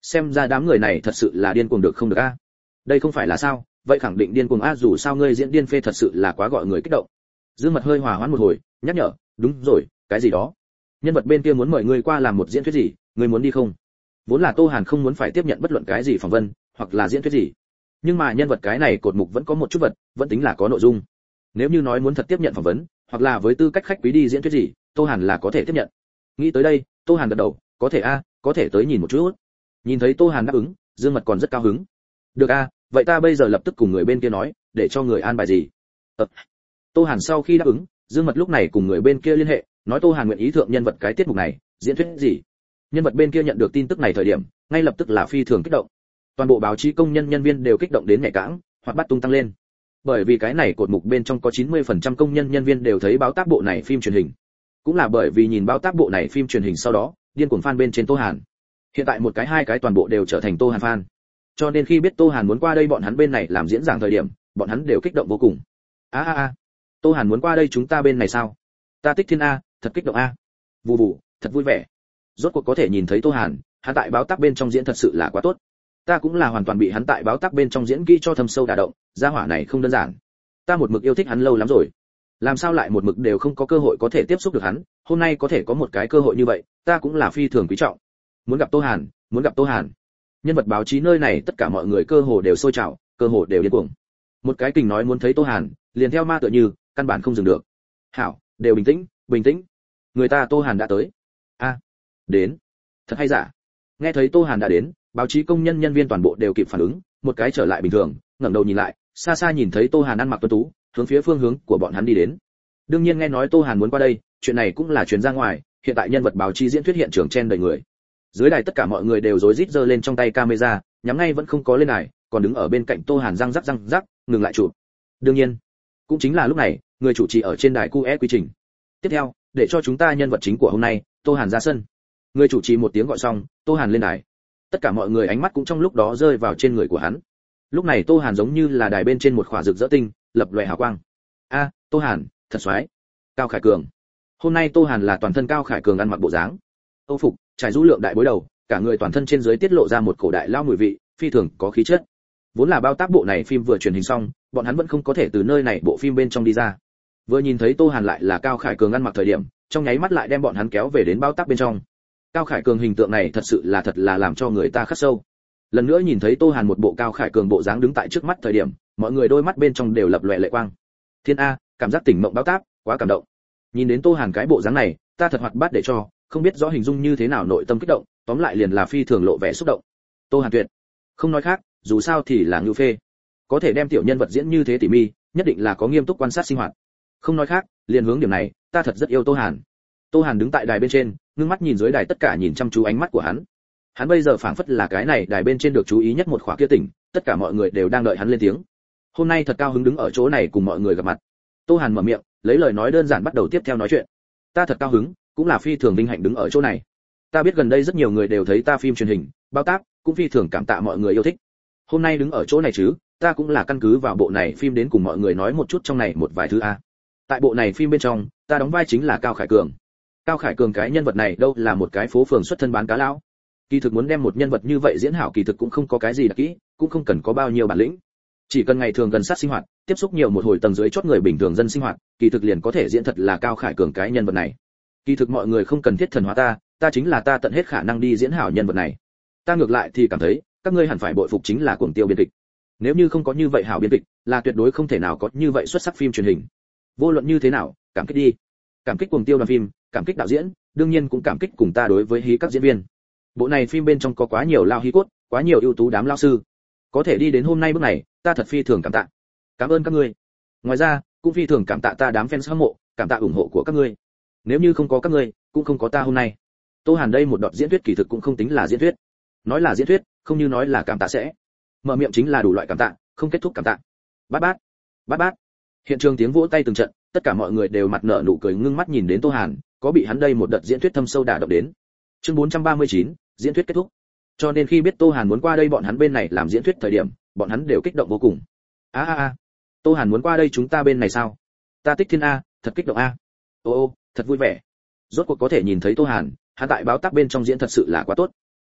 xem ra đám người này thật sự là điên cuồng được không được a. Đây không phải là sao, vậy khẳng định điên cuồng a, dù sao ngươi diễn điên phê thật sự là quá gọi người kích động. Dương Mật hơi hòa hoãn một hồi, nhắc nhở, đúng rồi, cái gì đó. Nhân vật bên kia muốn mời ngươi qua làm một diễn thuyết gì, ngươi muốn đi không? Vốn là Tô Hàn không muốn phải tiếp nhận bất luận cái gì phỏng vấn, hoặc là diễn thuyết gì. Nhưng mà nhân vật cái này cột mục vẫn có một chút vật, vẫn tính là có nội dung. Nếu như nói muốn thật tiếp nhận phỏng vấn, hoặc là với tư cách khách quý đi diễn thuyết gì, Tô Hàn là có thể tiếp nhận. Nghĩ tới đây, Tô Hàn gật đầu, có thể a, có thể tới nhìn một chút. Nhìn thấy Tô Hàn đáp ứng, Dương Mật còn rất cao hứng. Được a, vậy ta bây giờ lập tức cùng người bên kia nói, để cho người an bài gì. Ờ. Tô Hàn sau khi đáp ứng, Dương Mật lúc này cùng người bên kia liên hệ, nói Tô Hàn nguyện ý thượng nhân vật cái tiết mục này, diễn thuyết gì. Nhân vật bên kia nhận được tin tức này thời điểm, ngay lập tức là phi thường kích động. Toàn bộ báo chí công nhân nhân viên đều kích động đến nhảy cẫng, hoặc bắt tung tăng lên. Bởi vì cái này cột mục bên trong có chín mươi phần trăm công nhân nhân viên đều thấy báo tác bộ này phim truyền hình. Cũng là bởi vì nhìn báo tác bộ này phim truyền hình sau đó, điên cuồng fan bên trên Tô Hàn. Hiện tại một cái hai cái toàn bộ đều trở thành Tô Hàn fan. Cho nên khi biết Tô Hàn muốn qua đây bọn hắn bên này làm diễn giảng thời điểm, bọn hắn đều kích động vô cùng. A a a, Tô Hàn muốn qua đây chúng ta bên này sao? Ta Tích Thiên a, thật kích động a. Vù vù, thật vui vẻ. Rốt cuộc có thể nhìn thấy Tô Hàn, hắn tại báo tác bên trong diễn thật sự là quá tốt. Ta cũng là hoàn toàn bị hắn tại báo tác bên trong diễn kỹ cho thâm sâu đả động, gia hỏa này không đơn giản. Ta một mực yêu thích hắn lâu lắm rồi. Làm sao lại một mực đều không có cơ hội có thể tiếp xúc được hắn, hôm nay có thể có một cái cơ hội như vậy, ta cũng là phi thường quý trọng. Muốn gặp Tô Hàn, muốn gặp Tô Hàn. Nhân vật báo chí nơi này tất cả mọi người cơ hồ đều sôi trào, cơ hồ đều điên cuồng. Một cái kình nói muốn thấy Tô Hàn, liền theo ma tựa như, căn bản không dừng được. Hảo, đều bình tĩnh, bình tĩnh. Người ta Tô Hàn đã tới. A, đến. Thật hay giả. Nghe thấy Tô Hàn đã đến, báo chí công nhân nhân viên toàn bộ đều kịp phản ứng, một cái trở lại bình thường, ngẩng đầu nhìn lại, xa xa nhìn thấy Tô Hàn ăn mặc tuấn tú, hướng phía phương hướng của bọn hắn đi đến. Đương nhiên nghe nói Tô Hàn muốn qua đây, chuyện này cũng là truyền ra ngoài, hiện tại nhân vật báo chí diễn thuyết hiện trường chen đầy người. Dưới đài tất cả mọi người đều rối rít giơ lên trong tay camera, nhắm ngay vẫn không có lên đài, còn đứng ở bên cạnh Tô Hàn răng rắc răng rắc, ngừng lại chụp. Đương nhiên, cũng chính là lúc này, người chủ trì ở trên đài quy ép quy trình. Tiếp theo, để cho chúng ta nhân vật chính của hôm nay, Tô Hàn ra sân. Người chủ trì một tiếng gọi xong, Tô Hàn lên đài. Tất cả mọi người ánh mắt cũng trong lúc đó rơi vào trên người của hắn. Lúc này Tô Hàn giống như là đài bên trên một khỏa rực rỡ tinh, lập lòe hào quang. A, Tô Hàn, thật xoái. Cao Khải Cường. Hôm nay Tô Hàn là toàn thân Cao Khải Cường ăn mặc bộ dáng. Âu phục, trải rũ lượng đại bối đầu, cả người toàn thân trên dưới tiết lộ ra một cổ đại lao mùi vị, phi thường có khí chất. Vốn là bao tác bộ này phim vừa truyền hình xong, bọn hắn vẫn không có thể từ nơi này bộ phim bên trong đi ra. Vừa nhìn thấy Tô Hàn lại là Cao Khải Cường ăn mặc thời điểm, trong nháy mắt lại đem bọn hắn kéo về đến bao tác bên trong. Cao Khải Cường hình tượng này thật sự là thật là làm cho người ta khắc sâu. Lần nữa nhìn thấy Tô Hàn một bộ Cao Khải Cường bộ dáng đứng tại trước mắt thời điểm, mọi người đôi mắt bên trong đều lập lòe lệ quang. Thiên a, cảm giác tỉnh mộng báo tác, quá cảm động. Nhìn đến Tô Hàn cái bộ dáng này, ta thật hoạt bát để cho, không biết rõ hình dung như thế nào nội tâm kích động, tóm lại liền là phi thường lộ vẻ xúc động. Tô Hàn tuyệt. Không nói khác, dù sao thì là ngưu phê. Có thể đem tiểu nhân vật diễn như thế tỉ mỉ, nhất định là có nghiêm túc quan sát sinh hoạt. Không nói khác, liền hướng điểm này, ta thật rất yêu Tô Hàn. Tô Hàn đứng tại đài bên trên, ngưng mắt nhìn dưới đài tất cả nhìn chăm chú ánh mắt của hắn. Hắn bây giờ phảng phất là cái này đài bên trên được chú ý nhất một khóa kia tỉnh, tất cả mọi người đều đang đợi hắn lên tiếng. Hôm nay thật cao hứng đứng ở chỗ này cùng mọi người gặp mặt. Tô Hàn mở miệng, lấy lời nói đơn giản bắt đầu tiếp theo nói chuyện. Ta thật cao hứng, cũng là phi thường vinh hạnh đứng ở chỗ này. Ta biết gần đây rất nhiều người đều thấy ta phim truyền hình, bao tác, cũng phi thường cảm tạ mọi người yêu thích. Hôm nay đứng ở chỗ này chứ, ta cũng là căn cứ vào bộ này phim đến cùng mọi người nói một chút trong này một vài thứ a. Tại bộ này phim bên trong, ta đóng vai chính là Cao Khải Cường. Cao Khải Cường cái nhân vật này đâu là một cái phố phường xuất thân bán cá lão. Kỳ thực muốn đem một nhân vật như vậy diễn hảo kỳ thực cũng không có cái gì đặc kỹ, cũng không cần có bao nhiêu bản lĩnh. Chỉ cần ngày thường gần sát sinh hoạt, tiếp xúc nhiều một hồi tầng dưới chót người bình thường dân sinh hoạt, kỳ thực liền có thể diễn thật là Cao Khải Cường cái nhân vật này. Kỳ thực mọi người không cần thiết thần hóa ta, ta chính là ta tận hết khả năng đi diễn hảo nhân vật này. Ta ngược lại thì cảm thấy, các ngươi hẳn phải bội phục chính là Cuồng Tiêu biên kịch. Nếu như không có như vậy hảo biên kịch, là tuyệt đối không thể nào có như vậy xuất sắc phim truyền hình. Vô luận như thế nào, cảm kích đi. Cảm kích Cuồng Tiêu đoàn phim, cảm kích đạo diễn, đương nhiên cũng cảm kích cùng ta đối với hí các diễn viên. Bộ này phim bên trong có quá nhiều lao hí cốt, quá nhiều ưu tú đám lao sư. Có thể đi đến hôm nay bước này, ta thật phi thường cảm tạ. Cảm ơn các ngươi. Ngoài ra, cũng phi thường cảm tạ ta đám fans hâm mộ, cảm tạ ủng hộ của các ngươi. Nếu như không có các ngươi, cũng không có ta hôm nay. Tô Hàn đây một đoạn diễn thuyết kỳ thực cũng không tính là diễn thuyết. Nói là diễn thuyết, không như nói là cảm tạ sẽ. Mở miệng chính là đủ loại cảm tạ, không kết thúc cảm tạ. Bát bát, bát bát. Hiện trường tiếng vỗ tay từng trận, tất cả mọi người đều mặt nở nụ cười ngưng mắt nhìn đến Tô Hàn, có bị hắn đây một đợt diễn thuyết thâm sâu đả động đến. Chương bốn trăm ba mươi chín, diễn thuyết kết thúc. Cho nên khi biết Tô Hàn muốn qua đây bọn hắn bên này làm diễn thuyết thời điểm, bọn hắn đều kích động vô cùng. A a a, Tô Hàn muốn qua đây chúng ta bên này sao? Ta Tích Thiên a, thật kích động a. Ô ô, thật vui vẻ. Rốt cuộc có thể nhìn thấy Tô Hàn, hắn tại báo tác bên trong diễn thật sự là quá tốt.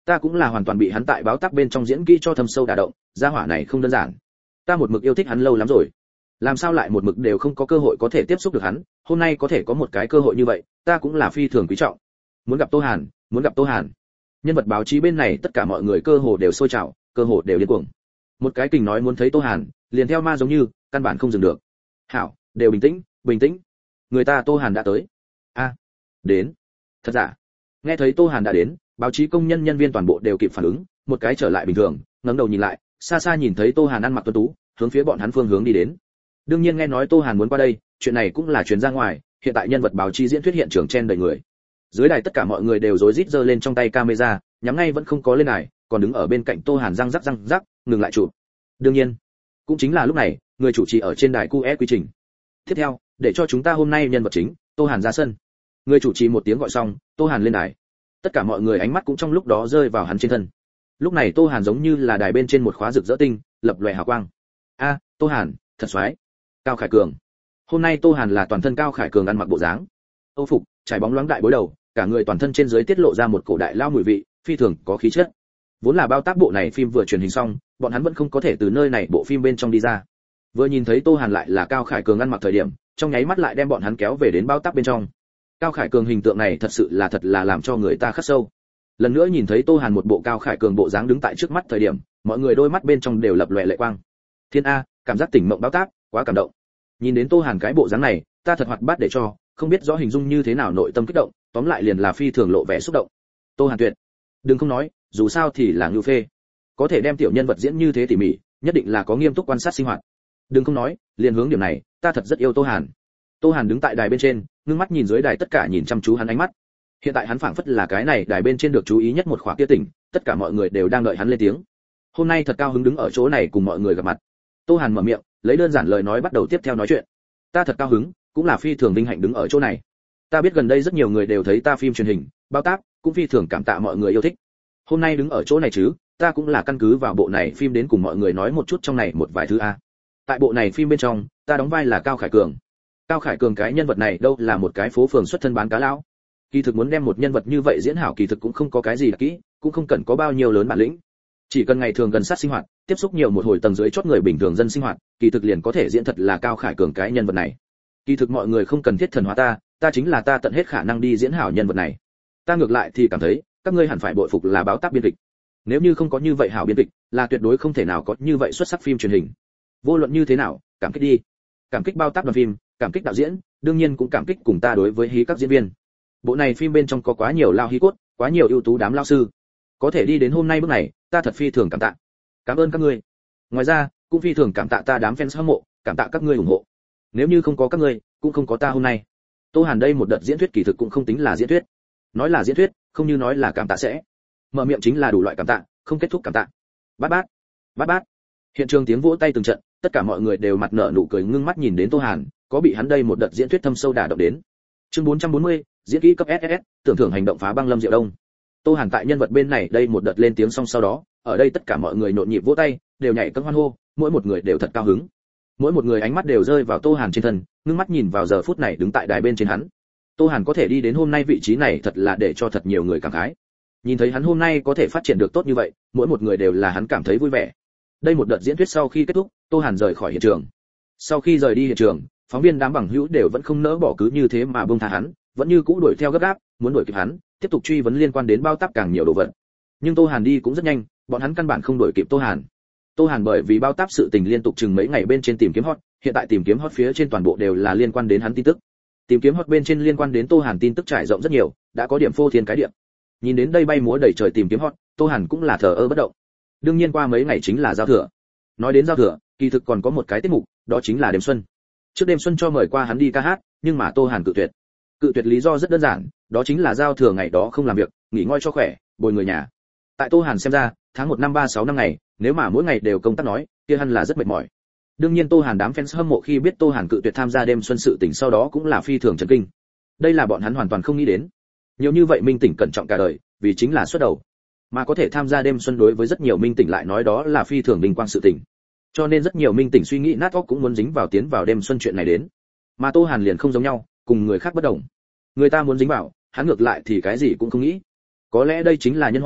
Ta cũng là hoàn toàn bị hắn tại báo táp bên trong diễn kỹ cho thâm sâu đả động, gia hỏa này không đơn giản. Ta một mực yêu thích hắn lâu lắm rồi, làm sao lại một mực đều không có cơ hội có thể tiếp xúc được hắn, hôm nay có thể có một cái cơ hội như vậy, ta cũng là phi thường quý trọng. Muốn gặp Tô Hàn, muốn gặp Tô Hàn. Nhân vật báo chí bên này tất cả mọi người cơ hồ đều sôi trào, cơ hồ đều điên cuồng. Một cái kình nói muốn thấy Tô Hàn, liền theo ma giống như, căn bản không dừng được. Hảo, đều bình tĩnh, bình tĩnh. Người ta Tô Hàn đã tới. A, đến. Thật giả? Nghe thấy Tô Hàn đã đến, báo chí công nhân nhân viên toàn bộ đều kịp phản ứng, một cái trở lại bình thường, ngẩng đầu nhìn lại, xa xa nhìn thấy Tô Hàn ăn mặc tuấn tú, hướng phía bọn hắn phương hướng đi đến. Đương nhiên nghe nói Tô Hàn muốn qua đây, chuyện này cũng là truyền ra ngoài, hiện tại nhân vật báo chí diễn thuyết hiện trường chen đầy người. Dưới đài tất cả mọi người đều rối rít giơ lên trong tay camera, nhắm ngay vẫn không có lên đài, còn đứng ở bên cạnh Tô Hàn răng rắc răng rắc, ngừng lại chụp. Đương nhiên, cũng chính là lúc này, người chủ trì ở trên đài quy ét quy trình. Tiếp theo, để cho chúng ta hôm nay nhân vật chính, Tô Hàn ra sân. Người chủ trì một tiếng gọi xong, Tô Hàn lên đài. Tất cả mọi người ánh mắt cũng trong lúc đó rơi vào hắn trên thân. Lúc này Tô Hàn giống như là đài bên trên một khóa rực rỡ tinh, lập lòe hào quang. A, Tô Hàn, thật xoái. Cao Khải Cường. Hôm nay Tô Hàn là toàn thân Cao Khải Cường ăn mặc bộ dáng. Âu phục, trải bóng loáng đại bối đầu, cả người toàn thân trên dưới tiết lộ ra một cổ đại lao mùi vị, phi thường có khí chất. Vốn là bao tác bộ này phim vừa truyền hình xong, bọn hắn vẫn không có thể từ nơi này bộ phim bên trong đi ra. Vừa nhìn thấy Tô Hàn lại là Cao Khải Cường ăn mặc thời điểm, trong nháy mắt lại đem bọn hắn kéo về đến bao tác bên trong. Cao Khải Cường hình tượng này thật sự là thật là làm cho người ta khắc sâu. Lần nữa nhìn thấy Tô Hàn một bộ Cao Khải Cường bộ dáng đứng tại trước mắt thời điểm, mọi người đôi mắt bên trong đều lập lòe lệ quang. Thiên a, cảm giác tỉnh mộng báo tác, quá cảm động. Nhìn đến Tô Hàn cái bộ dáng này, ta thật hoạt bát để cho, không biết rõ hình dung như thế nào nội tâm kích động, tóm lại liền là phi thường lộ vẻ xúc động. Tô Hàn tuyệt. Đừng không nói, dù sao thì là ngưu phê. Có thể đem tiểu nhân vật diễn như thế tỉ mỉ, nhất định là có nghiêm túc quan sát sinh hoạt. Đừng không nói, liền hướng điểm này, ta thật rất yêu Tô Hàn. Tô Hàn đứng tại đài bên trên, ngưng mắt nhìn dưới đài tất cả nhìn chăm chú hắn ánh mắt. Hiện tại hắn phảng phất là cái này đài bên trên được chú ý nhất một khóa kia tỉnh, tất cả mọi người đều đang đợi hắn lên tiếng. Hôm nay thật cao hứng đứng ở chỗ này cùng mọi người gặp mặt. Tô Hàn mở miệng, lấy đơn giản lời nói bắt đầu tiếp theo nói chuyện. Ta thật cao hứng, cũng là phi thường vinh hạnh đứng ở chỗ này. Ta biết gần đây rất nhiều người đều thấy ta phim truyền hình, bao tác, cũng phi thường cảm tạ mọi người yêu thích. Hôm nay đứng ở chỗ này chứ, ta cũng là căn cứ vào bộ này phim đến cùng mọi người nói một chút trong này một vài thứ a. Tại bộ này phim bên trong, ta đóng vai là Cao Khải Cường. Cao Khải Cường cái nhân vật này đâu là một cái phố phường xuất thân bán cá lão. Kỳ thực muốn đem một nhân vật như vậy diễn hảo kỳ thực cũng không có cái gì đặc kỹ, cũng không cần có bao nhiêu lớn bản lĩnh. Chỉ cần ngày thường gần sát sinh hoạt, tiếp xúc nhiều một hồi tầng dưới chót người bình thường dân sinh hoạt, kỳ thực liền có thể diễn thật là Cao Khải Cường cái nhân vật này. Kỳ thực mọi người không cần thiết thần hóa ta, ta chính là ta tận hết khả năng đi diễn hảo nhân vật này. Ta ngược lại thì cảm thấy, các ngươi hẳn phải bội phục là báo tác biên kịch. Nếu như không có như vậy hảo biên kịch, là tuyệt đối không thể nào có như vậy xuất sắc phim truyền hình. Vô luận như thế nào, cảm kích đi. Cảm kích bao tác đoàn phim, cảm kích đạo diễn, đương nhiên cũng cảm kích cùng ta đối với hí các diễn viên. Bộ này phim bên trong có quá nhiều lao hí cốt, quá nhiều ưu tú đám lao sư. Có thể đi đến hôm nay bước này, ta thật phi thường cảm tạ. Cảm ơn các ngươi. Ngoài ra, cũng phi thường cảm tạ ta đám fans hâm mộ, cảm tạ các ngươi ủng hộ. Nếu như không có các ngươi, cũng không có ta hôm nay. Tô Hàn đây một đợt diễn thuyết kỳ thực cũng không tính là diễn thuyết. Nói là diễn thuyết, không như nói là cảm tạ sẽ. Mở miệng chính là đủ loại cảm tạ, không kết thúc cảm tạ. Bát bát, bát bát. Hiện trường tiếng vỗ tay từng trận, tất cả mọi người đều mặt nở nụ cười ngưng mắt nhìn đến Tô Hàn, có bị hắn đây một đợt diễn thuyết thâm sâu đả động đến. Chương bốn trăm bốn mươi, diễn kỹ cấp ét ét ét, tưởng thưởng hành động phá băng Lâm Diệu Đông. Tô Hàn tại nhân vật bên này đây một đợt lên tiếng xong sau đó, ở đây tất cả mọi người nhộn nhịp vỗ tay, đều nhảy cẫng hoan hô, mỗi một người đều thật cao hứng. Mỗi một người ánh mắt đều rơi vào Tô Hàn trên thân, ngưng mắt nhìn vào giờ phút này đứng tại đài bên trên hắn. Tô Hàn có thể đi đến hôm nay vị trí này thật là để cho thật nhiều người cảm khái. Nhìn thấy hắn hôm nay có thể phát triển được tốt như vậy, mỗi một người đều là hắn cảm thấy vui vẻ. Đây một đợt diễn thuyết sau khi kết thúc, Tô Hàn rời khỏi hiện trường. Sau khi rời đi hiện trường, phóng viên đám bằng hữu đều vẫn không nỡ bỏ cứ như thế mà buông tha hắn, vẫn như cũ đuổi theo gấp gáp, muốn đuổi kịp hắn, tiếp tục truy vấn liên quan đến bao táp càng nhiều đồ vật. Nhưng Tô Hàn đi cũng rất nhanh, bọn hắn căn bản không đuổi kịp Tô Hàn. Tô Hàn bởi vì bao táp sự tình liên tục chừng mấy ngày bên trên tìm kiếm hot, hiện tại tìm kiếm hot phía trên toàn bộ đều là liên quan đến hắn tin tức. Tìm kiếm hot bên trên liên quan đến Tô Hàn tin tức trải rộng rất nhiều, đã có điểm phô thiên cái địa. Nhìn đến đây bay múa đầy trời tìm kiếm hot, Tô Hàn cũng là thờ ơ bất động. Đương nhiên qua mấy ngày chính là giao thừa. Nói đến giao thừa, kỳ thực còn có một cái tiết mục, đó chính là đêm xuân. Trước đêm xuân cho mời qua hắn đi ca hát, nhưng mà Tô Hàn cự tuyệt. Cự tuyệt lý do rất đơn giản, đó chính là giao thừa ngày đó không làm việc, nghỉ ngơi cho khỏe, bồi người nhà. Tại Tô Hàn xem ra, tháng một năm ba sáu năm ngày, nếu mà mỗi ngày đều công tác nói, kia hẳn là rất mệt mỏi. Đương nhiên Tô Hàn đám fans hâm mộ khi biết Tô Hàn cự tuyệt tham gia đêm xuân sự tình sau đó cũng là phi thường chấn kinh. Đây là bọn hắn hoàn toàn không nghĩ đến. Nhiều như vậy minh tỉnh cẩn trọng cả đời, vì chính là xuất đầu. Mà có thể tham gia đêm xuân đối với rất nhiều minh tỉnh lại nói đó là phi thường vinh quang sự tình. Cho nên rất nhiều minh tỉnh suy nghĩ nát óc cũng muốn dính vào tiến vào đêm xuân chuyện này đến. Mà Tô Hàn liền không giống nhau, cùng người khác bất đồng. Người ta muốn dính vào, hắn ngược lại thì cái gì cũng không nghĩ. Có lẽ đây chính là nhân hỏa,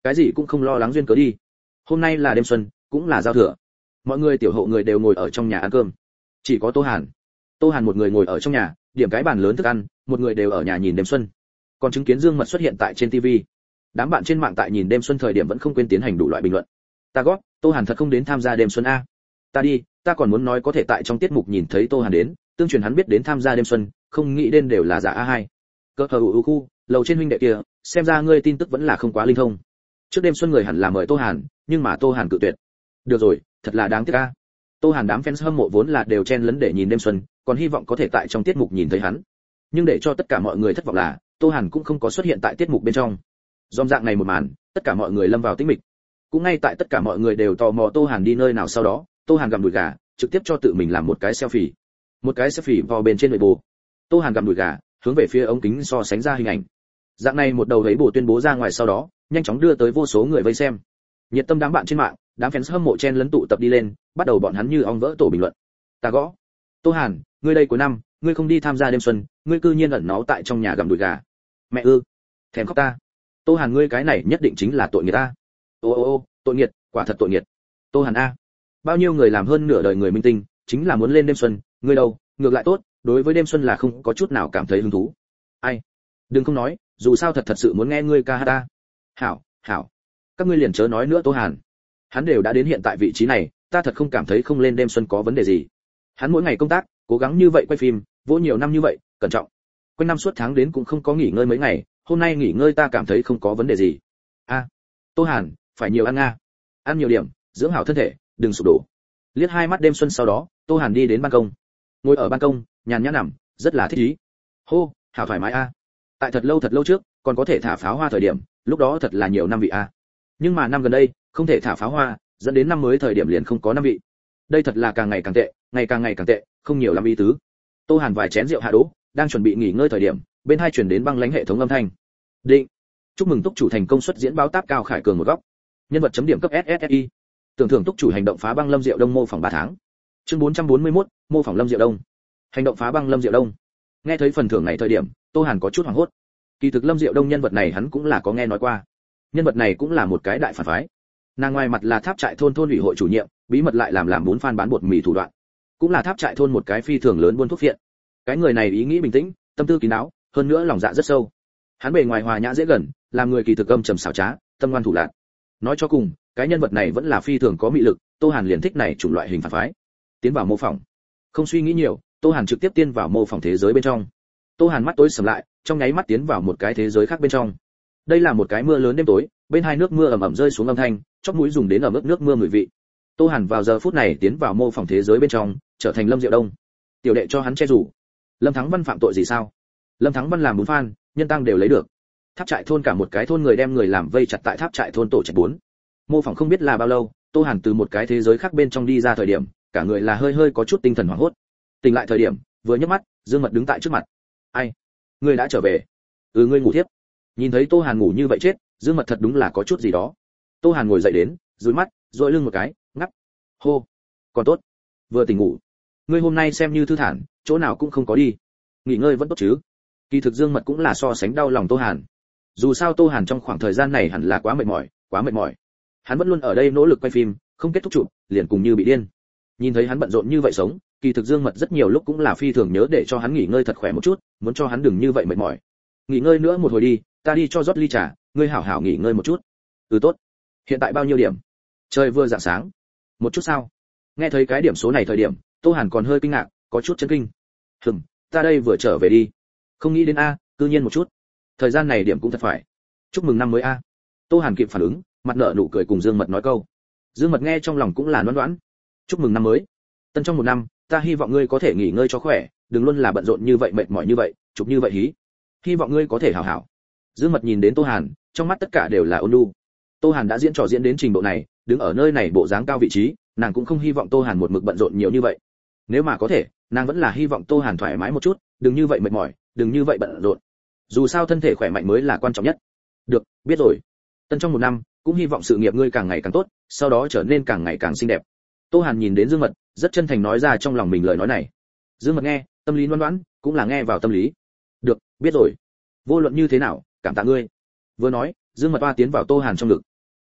cái gì cũng không lo lắng duyên cớ đi. Hôm nay là đêm xuân, cũng là giao thừa, mọi người tiểu hộ người đều ngồi ở trong nhà ăn cơm, chỉ có Tô Hàn. Tô Hàn một người ngồi ở trong nhà, điểm cái bàn lớn thức ăn, một người đều ở nhà nhìn đêm xuân. Còn chứng kiến Dương Mật xuất hiện tại trên tivi. Đám bạn trên mạng tại nhìn đêm xuân thời điểm vẫn không quên tiến hành đủ loại bình luận. Ta gót, Tô Hàn thật không đến tham gia đêm xuân a. Ta đi, ta còn muốn nói có thể tại trong tiết mục nhìn thấy Tô Hàn đến, tương truyền hắn biết đến tham gia đêm xuân, không nghĩ đến đều là giả a hai. Cơ hờ u khu, lầu trên huynh đệ kia, xem ra ngươi tin tức vẫn là không quá linh thông. Trước đêm xuân người hẳn là mời Tô Hàn, nhưng mà Tô Hàn cự tuyệt. Được rồi, thật là đáng tiếc a. Tô Hàn đám fans hâm mộ vốn là đều chen lấn để nhìn đêm xuân, còn hy vọng có thể tại trong tiết mục nhìn thấy hắn. Nhưng để cho tất cả mọi người thất vọng là, Tô Hàn cũng không có xuất hiện tại tiết mục bên trong. Dòm dạng này một màn, tất cả mọi người lâm vào tĩnh mịch. Cũng ngay tại tất cả mọi người đều tò mò Tô Hàn đi nơi nào sau đó, Tô Hàn gặm đùi gà, trực tiếp cho tự mình làm một cái selfie. Một cái selfie vào bên trên nội bộ. Tô Hàn gặm đùi gà, hướng về phía ống kính so sánh ra hình ảnh. Dạng này một đầu lấy bộ tuyên bố ra ngoài sau đó, nhanh chóng đưa tới vô số người vây xem. Nhiệt tâm đám bạn trên mạng, đám fans hâm mộ chen lấn tụ tập đi lên, bắt đầu bọn hắn như ong vỡ tổ bình luận. Ta gõ. Tô Hàn, ngươi đây cuối năm, ngươi không đi tham gia đêm xuân, ngươi cư nhiên ẩn náu tại trong nhà gặm đùi gà. Mẹ ư, thèm khóc ta. Tô Hàn ngươi cái này nhất định chính là tội nghiệp ta. Ô ô ô, tội nghiệp, quả thật tội nghiệp. Tô Hàn a, bao nhiêu người làm hơn nửa đời người minh tinh, chính là muốn lên đêm xuân, ngươi đâu, ngược lại tốt, đối với đêm xuân là không có chút nào cảm thấy hứng thú. Ai? Đừng không nói, dù sao thật thật sự muốn nghe ngươi ca hát ta. Hảo, hảo. Các ngươi liền chớ nói nữa Tô Hàn. Hắn đều đã đến hiện tại vị trí này, ta thật không cảm thấy không lên đêm xuân có vấn đề gì. Hắn mỗi ngày công tác, cố gắng như vậy quay phim, vỗ nhiều năm như vậy, cẩn trọng. Quanh năm suốt tháng đến cũng không có nghỉ ngơi mấy ngày, hôm nay nghỉ ngơi ta cảm thấy không có vấn đề gì. A, à, Tô Hàn, phải nhiều ăn nga. Ăn nhiều điểm, dưỡng hảo thân thể, đừng sụp đổ. Liếc hai mắt đêm xuân sau đó, Tô Hàn đi đến ban công. Ngồi ở ban công, nhàn nhã nằm, rất là thích ý. Hô, hảo thoải mái a. Tại thật lâu thật lâu trước, còn có thể thả pháo hoa thời điểm, lúc đó thật là nhiều năm vị a. Nhưng mà năm gần đây, không thể thả pháo hoa, dẫn đến năm mới thời điểm liền không có năm vị. Đây thật là càng ngày càng tệ, ngày càng ngày càng tệ, không nhiều lắm ý tứ. Tô Hàn vài chén rượu hạ đỗ, đang chuẩn bị nghỉ ngơi thời điểm, bên hai truyền đến băng lãnh hệ thống âm thanh. Định. Chúc mừng túc chủ thành công xuất diễn báo táp cao khải cường một góc. Nhân vật chấm điểm cấp ét ét ét i. Tưởng thưởng túc chủ hành động phá băng Lâm Diệu Đông mô phỏng ba tháng. Chương bốn trăm bốn mươi mốt, mô phỏng Lâm Diệu Đông. Hành động phá băng Lâm Diệu Đông. Nghe thấy phần thưởng này thời điểm, Tô Hàn có chút hoảng hốt. Kỳ thực Lâm Diệu Đông nhân vật này hắn cũng là có nghe nói qua. Nhân vật này cũng là một cái đại phản phái. Nàng ngoài mặt là tháp trại thôn thôn ủy hội chủ nhiệm, bí mật lại làm làm bốn fan bán bột mì thủ đoạn. Cũng là tháp trại thôn một cái phi thường lớn buôn thuốc phiện. Cái người này ý nghĩ bình tĩnh, tâm tư kín đáo, hơn nữa lòng dạ rất sâu. Hắn bề ngoài hòa nhã dễ gần, làm người kỳ thực âm trầm xảo trá, tâm ngoan thủ lạn. Nói cho cùng, cái nhân vật này vẫn là phi thường có mị lực, Tô Hàn liền thích này chủng loại hình phản phái. Tiến vào mô phỏng. Không suy nghĩ nhiều, Tô Hàn trực tiếp tiến vào mô phỏng thế giới bên trong. Tô Hàn mắt tối sầm lại, trong nháy mắt tiến vào một cái thế giới khác bên trong. Đây là một cái mưa lớn đêm tối, bên hai nước mưa ầm ầm rơi xuống âm thanh, chóp mũi dùng đến ở mức nước mưa mùi vị. Tô Hàn vào giờ phút này tiến vào mô phỏng thế giới bên trong, trở thành Lâm Diệu Đông. Tiểu đệ cho hắn che rủ. Lâm Thắng Văn phạm tội gì sao? Lâm Thắng Văn làm bốn fan, nhân tăng đều lấy được. Tháp trại thôn cả một cái thôn người đem người làm vây chặt tại tháp trại thôn tổ trạch bốn. Mô phỏng không biết là bao lâu, Tô Hàn từ một cái thế giới khác bên trong đi ra thời điểm, cả người là hơi hơi có chút tinh thần hoảng hốt. Tỉnh lại thời điểm, vừa nhấc mắt, Dương Mật đứng tại trước mặt. Ai? Ngươi đã trở về? Ừ, ngươi ngủ thiếp. Nhìn thấy Tô Hàn ngủ như vậy chết, Dương Mật thật đúng là có chút gì đó. Tô Hàn ngồi dậy đến, dụi mắt, dội lưng một cái, ngắp. Hô, còn tốt, vừa tỉnh ngủ. Ngươi hôm nay xem như thư thản, chỗ nào cũng không có đi. Nghỉ ngơi vẫn tốt chứ? Kỳ thực Dương Mật cũng là so sánh đau lòng Tô Hàn. Dù sao Tô Hàn trong khoảng thời gian này hẳn là quá mệt mỏi, quá mệt mỏi. Hắn vẫn luôn ở đây nỗ lực quay phim, không kết thúc chụp, liền cùng như bị điên. Nhìn thấy hắn bận rộn như vậy sống, kỳ thực Dương Mật rất nhiều lúc cũng là phi thường nhớ để cho hắn nghỉ ngơi thật khỏe một chút, muốn cho hắn đừng như vậy mệt mỏi. Nghỉ ngơi nữa một hồi đi, ta đi cho rót ly trà, ngươi hảo hảo nghỉ ngơi một chút. Ừ tốt. Hiện tại bao nhiêu điểm? Trời vừa rạng sáng. Một chút sao? Nghe thấy cái điểm số này thời điểm, Tô Hàn còn hơi kinh ngạc, có chút chấn kinh. Hừm, ta đây vừa trở về đi. Không nghĩ đến a, cư nhiên một chút. Thời gian này điểm cũng thật phải. Chúc mừng năm mới a. Tô Hàn kịp phản ứng, mặt nở nụ cười cùng Dương Mật nói câu. Dương Mật nghe trong lòng cũng là đoán đoán. Chúc mừng năm mới. Tân trong một năm, ta hy vọng ngươi có thể nghỉ ngơi cho khỏe, đừng luôn là bận rộn như vậy mệt mỏi như vậy, chụp như vậy hí. Hy vọng ngươi có thể hảo hảo. Dương Mật nhìn đến Tô Hàn, trong mắt tất cả đều là ôn nhu. Tô Hàn đã diễn trò diễn đến trình độ này, đứng ở nơi này bộ dáng cao vị trí, nàng cũng không hy vọng Tô Hàn một mực bận rộn nhiều như vậy. Nếu mà có thể, nàng vẫn là hy vọng Tô Hàn thoải mái một chút, đừng như vậy mệt mỏi, đừng như vậy bận rộn. Dù sao thân thể khỏe mạnh mới là quan trọng nhất. Được, biết rồi. Tân trong một năm, cũng hy vọng sự nghiệp ngươi càng ngày càng tốt, sau đó trở nên càng ngày càng xinh đẹp. Tô Hàn nhìn đến Dương Mật, rất chân thành nói ra trong lòng mình lời nói này. Dương Mật nghe, tâm lý đoán đoán, cũng là nghe vào tâm lý. Được, biết rồi. Vô luận như thế nào, cảm tạ ngươi. Vừa nói, Dương Mật oa tiến vào Tô Hàn trong ngực.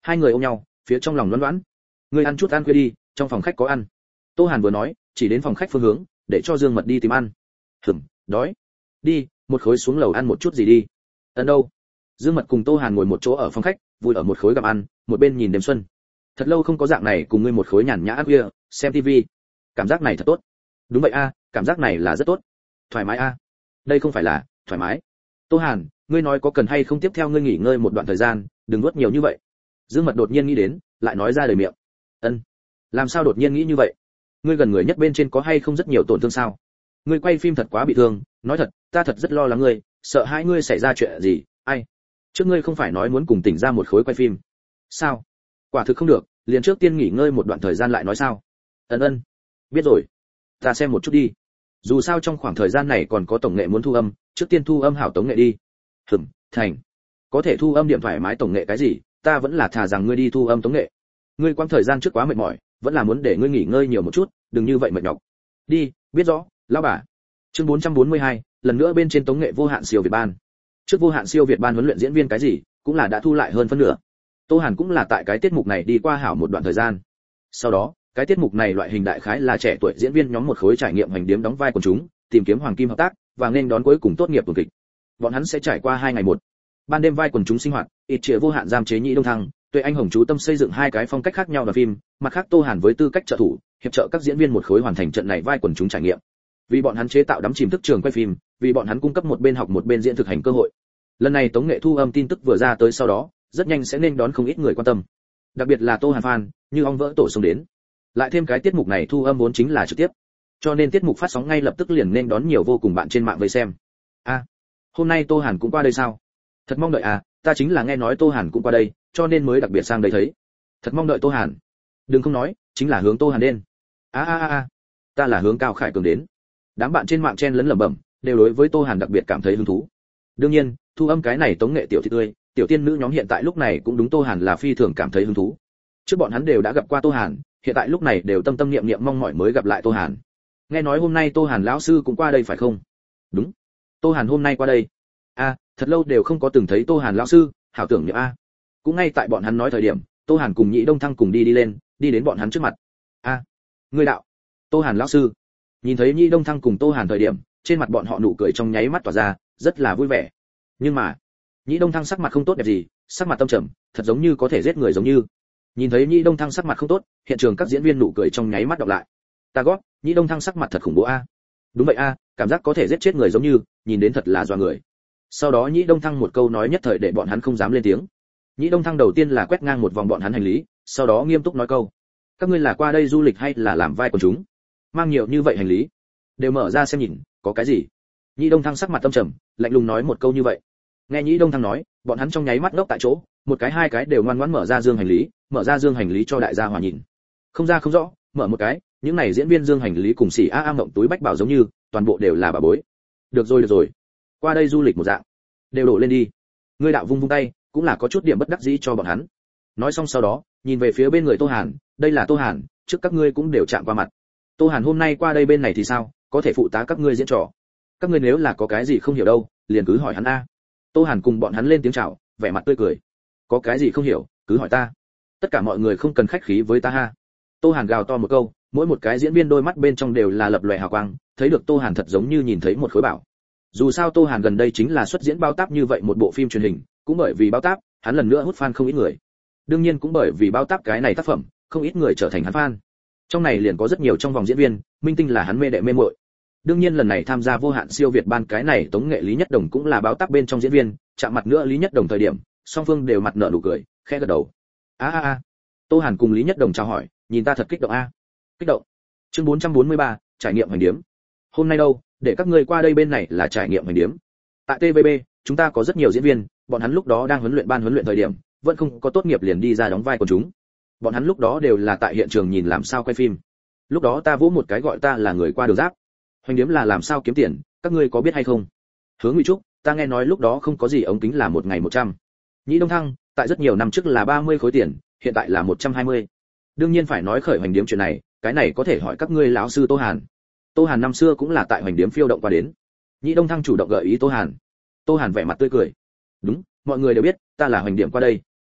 hai người ôm nhau phía trong lòng loãn loãn. Ngươi ăn chút ăn khuya đi, trong phòng khách có ăn. Tô Hàn vừa nói chỉ đến phòng khách phương hướng, để cho Dương Mật đi tìm ăn. Hừm, đói. Đi, một khối xuống lầu ăn một chút gì đi. Ấn đâu? Dương Mật cùng Tô Hàn ngồi một chỗ ở phòng khách, vui ở một khối gặm ăn, một bên nhìn đêm xuân. Thật lâu không có dạng này cùng ngươi một khối nhàn nhã ăn khuya, xem tivi. Cảm giác này thật tốt. Đúng vậy a, cảm giác này là rất tốt. Thoải mái a. Đây không phải là thoải mái. Tô Hàn, ngươi nói có cần hay không tiếp theo ngươi nghỉ ngơi một đoạn thời gian, đừng nuốt nhiều như vậy. Dương Mật đột nhiên nghĩ đến, lại nói ra lời miệng. Ân. Làm sao đột nhiên nghĩ như vậy? Ngươi gần người nhất bên trên có hay không rất nhiều tổn thương sao? Ngươi quay phim thật quá bị thương, nói thật, ta thật rất lo lắng ngươi, sợ hai ngươi xảy ra chuyện gì, ai? Trước ngươi không phải nói muốn cùng tỉnh ra một khối quay phim. Sao? Quả thực không được, liền trước tiên nghỉ ngơi một đoạn thời gian lại nói sao? Ân ân. Biết rồi. Ta xem một chút đi. Dù sao trong khoảng thời gian này còn có tổng nghệ muốn thu âm, trước tiên thu âm hảo tống nghệ đi. Hừm, thành. Có thể thu âm điện thoại mái tổng nghệ cái gì, ta vẫn là thà rằng ngươi đi thu âm tống nghệ. Ngươi quãng thời gian trước quá mệt mỏi, vẫn là muốn để ngươi nghỉ ngơi nhiều một chút, đừng như vậy mệt nhọc. Đi, biết rõ, lão bà. Chương bốn trăm bốn mươi hai, lần nữa bên trên tống nghệ vô hạn siêu Việt ban. Trước vô hạn siêu Việt ban huấn luyện diễn viên cái gì, cũng là đã thu lại hơn phân nửa. Tô Hàn cũng là tại cái tiết mục này đi qua hảo một đoạn thời gian. Sau đó, cái tiết mục này loại hình đại khái là trẻ tuổi diễn viên nhóm một khối trải nghiệm hành điếm đóng vai quần chúng, tìm kiếm hoàng kim hợp tác và nên đón cuối cùng tốt nghiệp tuần kịch. Bọn hắn sẽ trải qua hai ngày một ban đêm vai quần chúng sinh hoạt, ít chia vô hạn giam chế Nhĩ Đông Thăng, Tuệ Anh Hồng chú tâm xây dựng hai cái phong cách khác nhau đoàn phim, mặt khác Tô Hàn với tư cách trợ thủ, hiệp trợ các diễn viên một khối hoàn thành trận này vai quần chúng trải nghiệm. Vì bọn hắn chế tạo đắm chìm thức trường quay phim, vì bọn hắn cung cấp một bên học một bên diễn thực hành cơ hội. Lần này tống nghệ thu âm tin tức vừa ra tới sau đó, rất nhanh sẽ nên đón không ít người quan tâm. Đặc biệt là Tô Hàn fan, như ong vỡ tổ xông đến. Lại thêm cái tiết mục này thu âm vốn chính là trực tiếp, cho nên tiết mục phát sóng ngay lập tức liền nên đón nhiều vô cùng bạn trên mạng vây xem. A, à, hôm nay Tô Hàn cũng qua đây sao? Thật mong đợi à, ta chính là nghe nói Tô Hàn cũng qua đây, cho nên mới đặc biệt sang đây thấy. Thật mong đợi Tô Hàn. Đừng không nói, chính là hướng Tô Hàn đến. A a a a, ta là hướng Cao Khải Cường đến. Đám bạn trên mạng chen lấn lẩm bẩm, đều đối với Tô Hàn đặc biệt cảm thấy hứng thú. Đương nhiên, thu âm cái này tống nghệ tiểu thị tươi, tiểu tiên nữ nhóm hiện tại lúc này cũng đúng Tô Hàn là phi thường cảm thấy hứng thú. Trước bọn hắn đều đã gặp qua Tô Hàn, hiện tại lúc này đều tâm tâm niệm niệm mong mỏi mới gặp lại Tô Hàn. Nghe nói hôm nay Tô Hàn lão sư cũng qua đây phải không? Đúng. Tô Hàn hôm nay qua đây. A, thật lâu đều không có từng thấy Tô Hàn lão sư, hảo tưởng nhớ a. Cũng ngay tại bọn hắn nói thời điểm, Tô Hàn cùng Nhĩ Đông Thăng cùng đi đi lên, đi đến bọn hắn trước mặt. A, ngươi đạo. Tô Hàn lão sư. Nhìn thấy Nhĩ Đông Thăng cùng Tô Hàn thời điểm, trên mặt bọn họ nụ cười trong nháy mắt tỏa ra, rất là vui vẻ. Nhưng mà, Nhĩ Đông Thăng sắc mặt không tốt đẹp gì, sắc mặt tâm trầm, thật giống như có thể giết người giống như. Nhìn thấy Nhĩ Đông Thăng sắc mặt không tốt, hiện trường các diễn viên nụ cười trong nháy mắt đọc lại. Ta gót, Nhĩ Đông Thăng sắc mặt thật khủng bố a. Đúng vậy a, cảm giác có thể giết chết người giống như, nhìn đến thật là dọa người. Sau đó Nhĩ Đông Thăng một câu nói nhất thời để bọn hắn không dám lên tiếng. Nhĩ Đông Thăng đầu tiên là quét ngang một vòng bọn hắn hành lý, sau đó nghiêm túc nói câu: các ngươi là qua đây du lịch hay là làm vai quần chúng? Mang nhiều như vậy hành lý, đều mở ra xem nhìn, có cái gì? Nhĩ Đông Thăng sắc mặt tâm trầm, lạnh lùng nói một câu như vậy. Nghe Nhĩ Đông Thăng nói, bọn hắn trong nháy mắt ngốc tại chỗ, một cái hai cái đều ngoan ngoãn mở ra dương hành lý, mở ra dương hành lý cho đại gia hòa nhìn. Không ra không rõ, mở một cái, những này diễn viên dương hành lý cùng xỉ a a mộng túi bách bảo giống như, toàn bộ đều là bà bối. Được rồi được rồi, qua đây du lịch một dạng, đều đổ lên đi. Ngươi đạo vung vung tay, cũng là có chút điểm bất đắc dĩ cho bọn hắn. Nói xong sau đó, nhìn về phía bên người Tô Hàn, đây là Tô Hàn, trước các ngươi cũng đều chạm qua mặt. Tô Hàn hôm nay qua đây bên này thì sao, có thể phụ tá các ngươi diễn trò. Các ngươi nếu là có cái gì không hiểu đâu, liền cứ hỏi hắn a. Tô Hàn cùng bọn hắn lên tiếng chào, vẻ mặt tươi cười. Có cái gì không hiểu, cứ hỏi ta. Tất cả mọi người không cần khách khí với ta ha. Tô Hàn gào to một câu, mỗi một cái diễn viên đôi mắt bên trong đều là lập lòe hào quang, thấy được Tô Hàn thật giống như nhìn thấy một khối bảo. Dù sao Tô Hàn gần đây chính là xuất diễn bao táp như vậy một bộ phim truyền hình, cũng bởi vì bao táp, hắn lần nữa hút fan không ít người. Đương nhiên cũng bởi vì bao táp cái này tác phẩm, không ít người trở thành hắn fan. Trong này liền có rất nhiều trong vòng diễn viên, minh tinh là hắn mê đệ mê muội. Đương nhiên lần này tham gia vô hạn siêu Việt ban cái này tống nghệ Lý Nhất Đồng cũng là bao táp bên trong diễn viên, chạm mặt nữa Lý Nhất Đồng thời điểm, song phương đều mặt nở nụ cười, khẽ gật đầu. A a a. Tô Hàn cùng Lý Nhất Đồng chào hỏi, nhìn ta thật kích động a. Kích động. Chương bốn trăm bốn mươi ba, trải nghiệm hành điếm. Hôm nay đâu, để các ngươi qua đây bên này là trải nghiệm hành điếm. Tại tê vê bê, chúng ta có rất nhiều diễn viên, bọn hắn lúc đó đang huấn luyện ban huấn luyện thời điểm, vẫn không có tốt nghiệp liền đi ra đóng vai của chúng. Bọn hắn lúc đó đều là tại hiện trường nhìn làm sao quay phim. Lúc đó ta vỗ một cái gọi ta là người qua đường giáp. Hành điếm là làm sao kiếm tiền, các ngươi có biết hay không? Hướng Ngụy Trúc, ta nghe nói lúc đó không có gì ống kính là một ngày một trăm. Nhĩ Đông Thăng, tại rất nhiều năm trước là ba mươi khối tiền, hiện tại là một trăm hai mươi. Đương nhiên phải nói khởi hành điếm chuyện này, cái này có thể hỏi các ngươi lão sư Tô Hàn. Tô Hàn năm xưa cũng là tại hành điếm phiêu động qua đến. Nhĩ Đông Thăng chủ động gợi ý Tô Hàn. Tô Hàn vẻ mặt tươi cười. Đúng, mọi người đều biết, ta là hành điếm qua đây.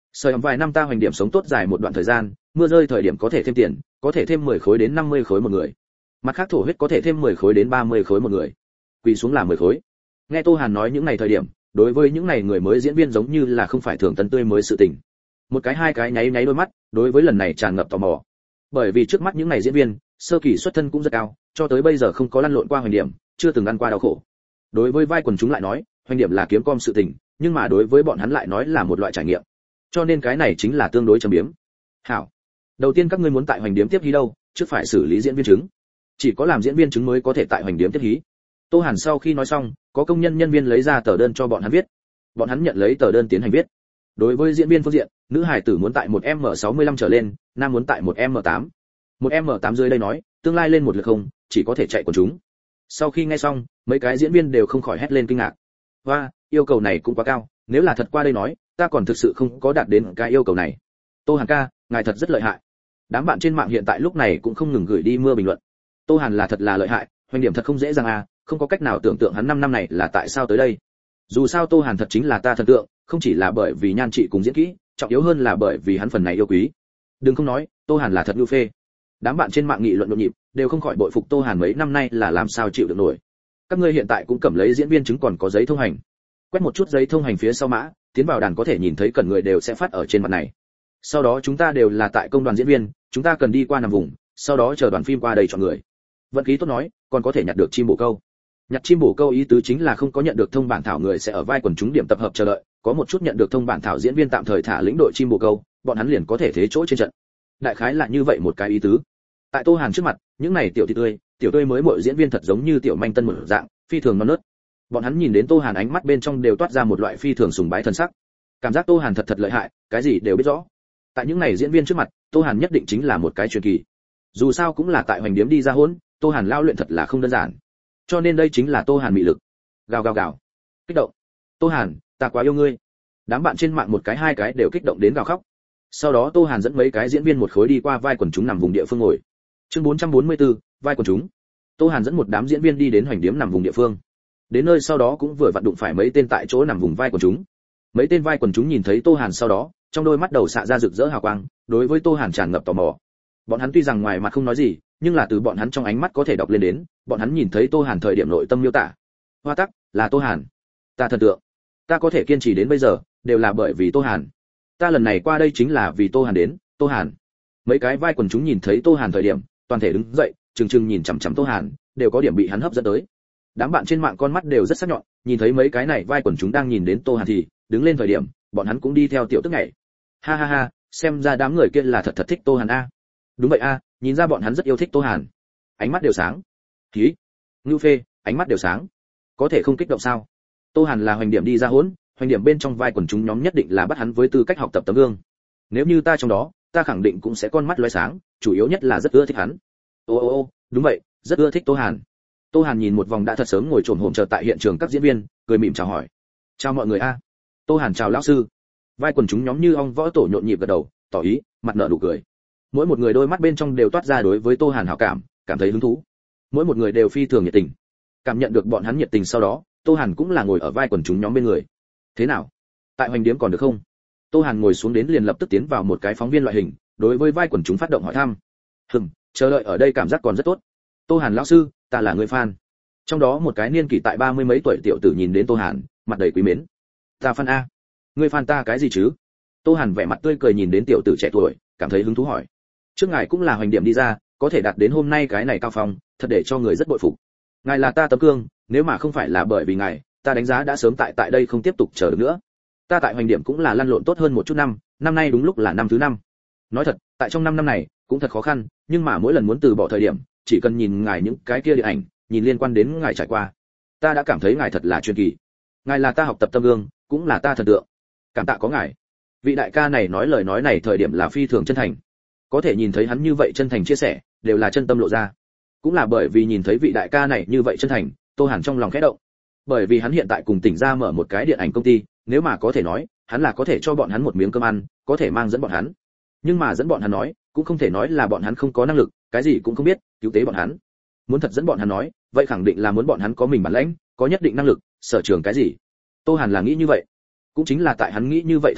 Sợi ấm vài năm ta hoành điểm sống tốt dài một đoạn thời gian, mưa rơi thời điểm có thể thêm tiền, có thể thêm mười khối đến năm mươi khối một người. Mặt khác thổ huyết có thể thêm mười khối đến ba mươi khối một người. Quỳ xuống là mười khối. Nghe Tô Hàn nói những này thời điểm, đối với những này người mới diễn viên giống như là không phải thường tân tươi mới sự tình. Một cái hai cái nháy nháy đôi mắt, đối với lần này tràn ngập tò mò. Bởi vì trước mắt những này diễn viên, sơ kỳ xuất thân cũng rất cao, cho tới bây giờ không có lăn lộn qua hoành điểm, chưa từng ăn qua đau khổ. Đối với vai quần chúng lại nói, hoành điểm là kiếm com sự tình, nhưng mà đối với bọn hắn lại nói là một loại trải nghiệm. Cho nên cái này chính là tương đối trầm biếm. Hảo. Đầu tiên các ngươi muốn tại hoành điểm tiếp hí đâu, trước phải xử lý diễn viên chứng. Chỉ có làm diễn viên chứng mới có thể tại hoành điểm tiếp hí. Tô Hàn sau khi nói xong, có công nhân nhân viên lấy ra tờ đơn cho bọn hắn viết. Bọn hắn nhận lấy tờ đơn tiến hành viết. Đối với diễn viên phương diện, nữ hài tử muốn tại một em sáu mươi lăm trở lên, nam muốn tại một em tám. một em tám dưới đây nói, tương lai lên một lượt không, chỉ có thể chạy quần chúng. Sau khi nghe xong, mấy cái diễn viên đều không khỏi hét lên kinh ngạc. Hoa, yêu cầu này cũng quá cao, nếu là thật qua đây nói, ta còn thực sự không có đạt đến cái yêu cầu này. Tô Hàn ca, ngài thật rất lợi hại. Đám bạn trên mạng hiện tại lúc này cũng không ngừng gửi đi mưa bình luận. Tô Hàn là thật là lợi hại, hoành điểm thật không dễ dàng à, không có cách nào tưởng tượng hắn năm năm này là tại sao tới đây. Dù sao Tô Hàn thật chính là ta thần tượng, không chỉ là bởi vì nhan trị cùng diễn kỹ, trọng yếu hơn là bởi vì hắn phần này yêu quý. Đừng không nói, Tô Hàn là thật nhu phê. Đám bạn trên mạng nghị luận nhộn nhịp, đều không khỏi bội phục Tô Hàn mấy năm nay là làm sao chịu được nổi. Các ngươi hiện tại cũng cầm lấy diễn viên chứng còn có giấy thông hành. Quét một chút giấy thông hành phía sau mã, tiến vào đàn có thể nhìn thấy cần người đều sẽ phát ở trên mặt này. Sau đó chúng ta đều là tại công đoàn diễn viên, chúng ta cần đi qua nằm vùng, sau đó chờ đoàn phim qua đây chọn người. Vận khí tốt nói, còn có thể nhặt được chim bổ câu. Nhặt chim bổ câu ý tứ chính là không có nhận được thông bản thảo người sẽ ở vai quần chúng điểm tập hợp chờ đợi, có một chút nhận được thông bản thảo diễn viên tạm thời thả lĩnh đội chim bổ câu, bọn hắn liền có thể thế chỗ trên trận. Đại khái là như vậy một cái ý tứ. Tại Tô Hàn trước mặt, những này tiểu thị tươi, tiểu tươi mới mỗi diễn viên thật giống như tiểu manh tân một dạng, phi thường non nớt. Bọn hắn nhìn đến Tô Hàn ánh mắt bên trong đều toát ra một loại phi thường sùng bái thần sắc. Cảm giác Tô Hàn thật thật lợi hại, cái gì đều biết rõ. Tại những này diễn viên trước mặt, Tô Hàn nhất định chính là một cái truyền kỳ. Dù sao cũng là tại hoành điếm đi ra hỗn, Tô Hàn lao luyện thật là không đơn giản. Cho nên đây chính là Tô Hàn mị lực. Gào gào gào. Kích động. Tô Hàn, ta quá yêu ngươi. Đám bạn trên mạng một cái hai cái đều kích động đến gào khóc. Sau đó Tô Hàn dẫn mấy cái diễn viên một khối đi qua vai quần chúng nằm vùng địa phương ngồi. Chương bốn trăm bốn mươi tư, vai quần chúng. Tô Hàn dẫn một đám diễn viên đi đến hoành điếm nằm vùng địa phương. Đến nơi sau đó cũng vừa vặn đụng phải mấy tên tại chỗ nằm vùng vai quần chúng. Mấy tên vai quần chúng nhìn thấy Tô Hàn sau đó, trong đôi mắt đầu xạ ra rực rỡ hào quang, đối với Tô Hàn tràn ngập tò mò. Bọn hắn tuy rằng ngoài mặt không nói gì, nhưng là từ bọn hắn trong ánh mắt có thể đọc lên đến, bọn hắn nhìn thấy Tô Hàn thời điểm nội tâm miêu tả. Hoa tắc, là Tô Hàn. Ta thần tượng. Ta có thể kiên trì đến bây giờ, đều là bởi vì Tô Hàn. Ta lần này qua đây chính là vì Tô Hàn đến, Tô Hàn. Mấy cái vai quần chúng nhìn thấy Tô Hàn thời điểm, toàn thể đứng dậy, trừng trừng nhìn chằm chằm Tô Hàn, đều có điểm bị hắn hấp dẫn tới. Đám bạn trên mạng con mắt đều rất sắc nhọn, nhìn thấy mấy cái này vai quần chúng đang nhìn đến Tô Hàn thì, đứng lên thời điểm, bọn hắn cũng đi theo tiểu tức nhảy. Ha ha ha, xem ra đám người kia là thật thật thích Tô Hàn a. Đúng vậy a, nhìn ra bọn hắn rất yêu thích Tô Hàn. Ánh mắt đều sáng. Khí. Ngưu phê, ánh mắt đều sáng. Có thể không kích động sao? Tô Hàn là hoành điểm đi ra hỗn, hoành điểm bên trong vai quần chúng nhóm nhất định là bắt hắn với tư cách học tập tấm gương. Nếu như ta trong đó, ta khẳng định cũng sẽ con mắt lóe sáng, chủ yếu nhất là rất ưa thích hắn. Ô ô ô, đúng vậy, rất ưa thích Tô Hàn. Tô Hàn nhìn một vòng đã thật sớm ngồi trồn hổm chờ tại hiện trường các diễn viên, cười mỉm chào hỏi. Chào mọi người a. Tô Hàn chào lão sư. Vai quần chúng nhóm như ong võ tổ nhộn nhịp gật đầu, tỏ ý, mặt nở nụ cười. Mỗi một người đôi mắt bên trong đều toát ra đối với Tô Hàn hảo cảm, cảm thấy hứng thú. Mỗi một người đều phi thường nhiệt tình. Cảm nhận được bọn hắn nhiệt tình sau đó, Tô Hàn cũng là ngồi ở vai quần chúng nhóm bên người. Thế nào? Tại hoành điếm còn được không? Tô Hàn ngồi xuống đến liền lập tức tiến vào một cái phóng viên loại hình, đối với vai quần chúng phát động hỏi thăm. Hừm, chờ đợi ở đây cảm giác còn rất tốt. Tô Hàn lão sư, ta là người fan. Trong đó một cái niên kỷ tại ba mươi mấy tuổi tiểu tử nhìn đến Tô Hàn, mặt đầy quý mến. Ta fan a. Ngươi fan ta cái gì chứ? Tô Hàn vẻ mặt tươi cười nhìn đến tiểu tử trẻ tuổi, cảm thấy hứng thú hỏi. Trước ngài cũng là hoành điểm đi ra, có thể đạt đến hôm nay cái này cao phong, thật để cho người rất bội phục. Ngài là ta tấm gương, nếu mà không phải là bởi vì ngài, ta đánh giá đã sớm tại tại đây không tiếp tục chờ được nữa. Ta tại hoành điểm cũng là lăn lộn tốt hơn một chút năm, năm nay đúng lúc là năm thứ năm. Nói thật, tại trong năm năm này, cũng thật khó khăn, nhưng mà mỗi lần muốn từ bỏ thời điểm, chỉ cần nhìn ngài những cái kia điện ảnh, nhìn liên quan đến ngài trải qua, ta đã cảm thấy ngài thật là truyền kỳ. Ngài là ta học tập tâm gương, cũng là ta thần tượng. Cảm tạ có ngài. Vị đại ca này nói lời nói này thời điểm là phi thường chân thành. Có thể nhìn thấy hắn như vậy chân thành chia sẻ, đều là chân tâm lộ ra. Cũng là bởi vì nhìn thấy vị đại ca này như vậy chân thành, Tô Hàn trong lòng khẽ động. Bởi vì hắn hiện tại cùng tỉnh ra mở một cái điện ảnh công ty, nếu mà có thể nói, hắn là có thể cho bọn hắn một miếng cơm ăn, có thể mang dẫn bọn hắn. Nhưng mà dẫn bọn hắn nói, cũng không thể nói là bọn hắn không có năng lực, cái gì cũng không biết, cứu tế bọn hắn. Muốn thật dẫn bọn hắn nói, vậy khẳng định là muốn bọn hắn có mình bản lĩnh, có nhất định năng lực, sở trường cái gì. Tô Hàn là nghĩ như vậy. Cũng chính là tại hắn nghĩ như vậy thời điểm,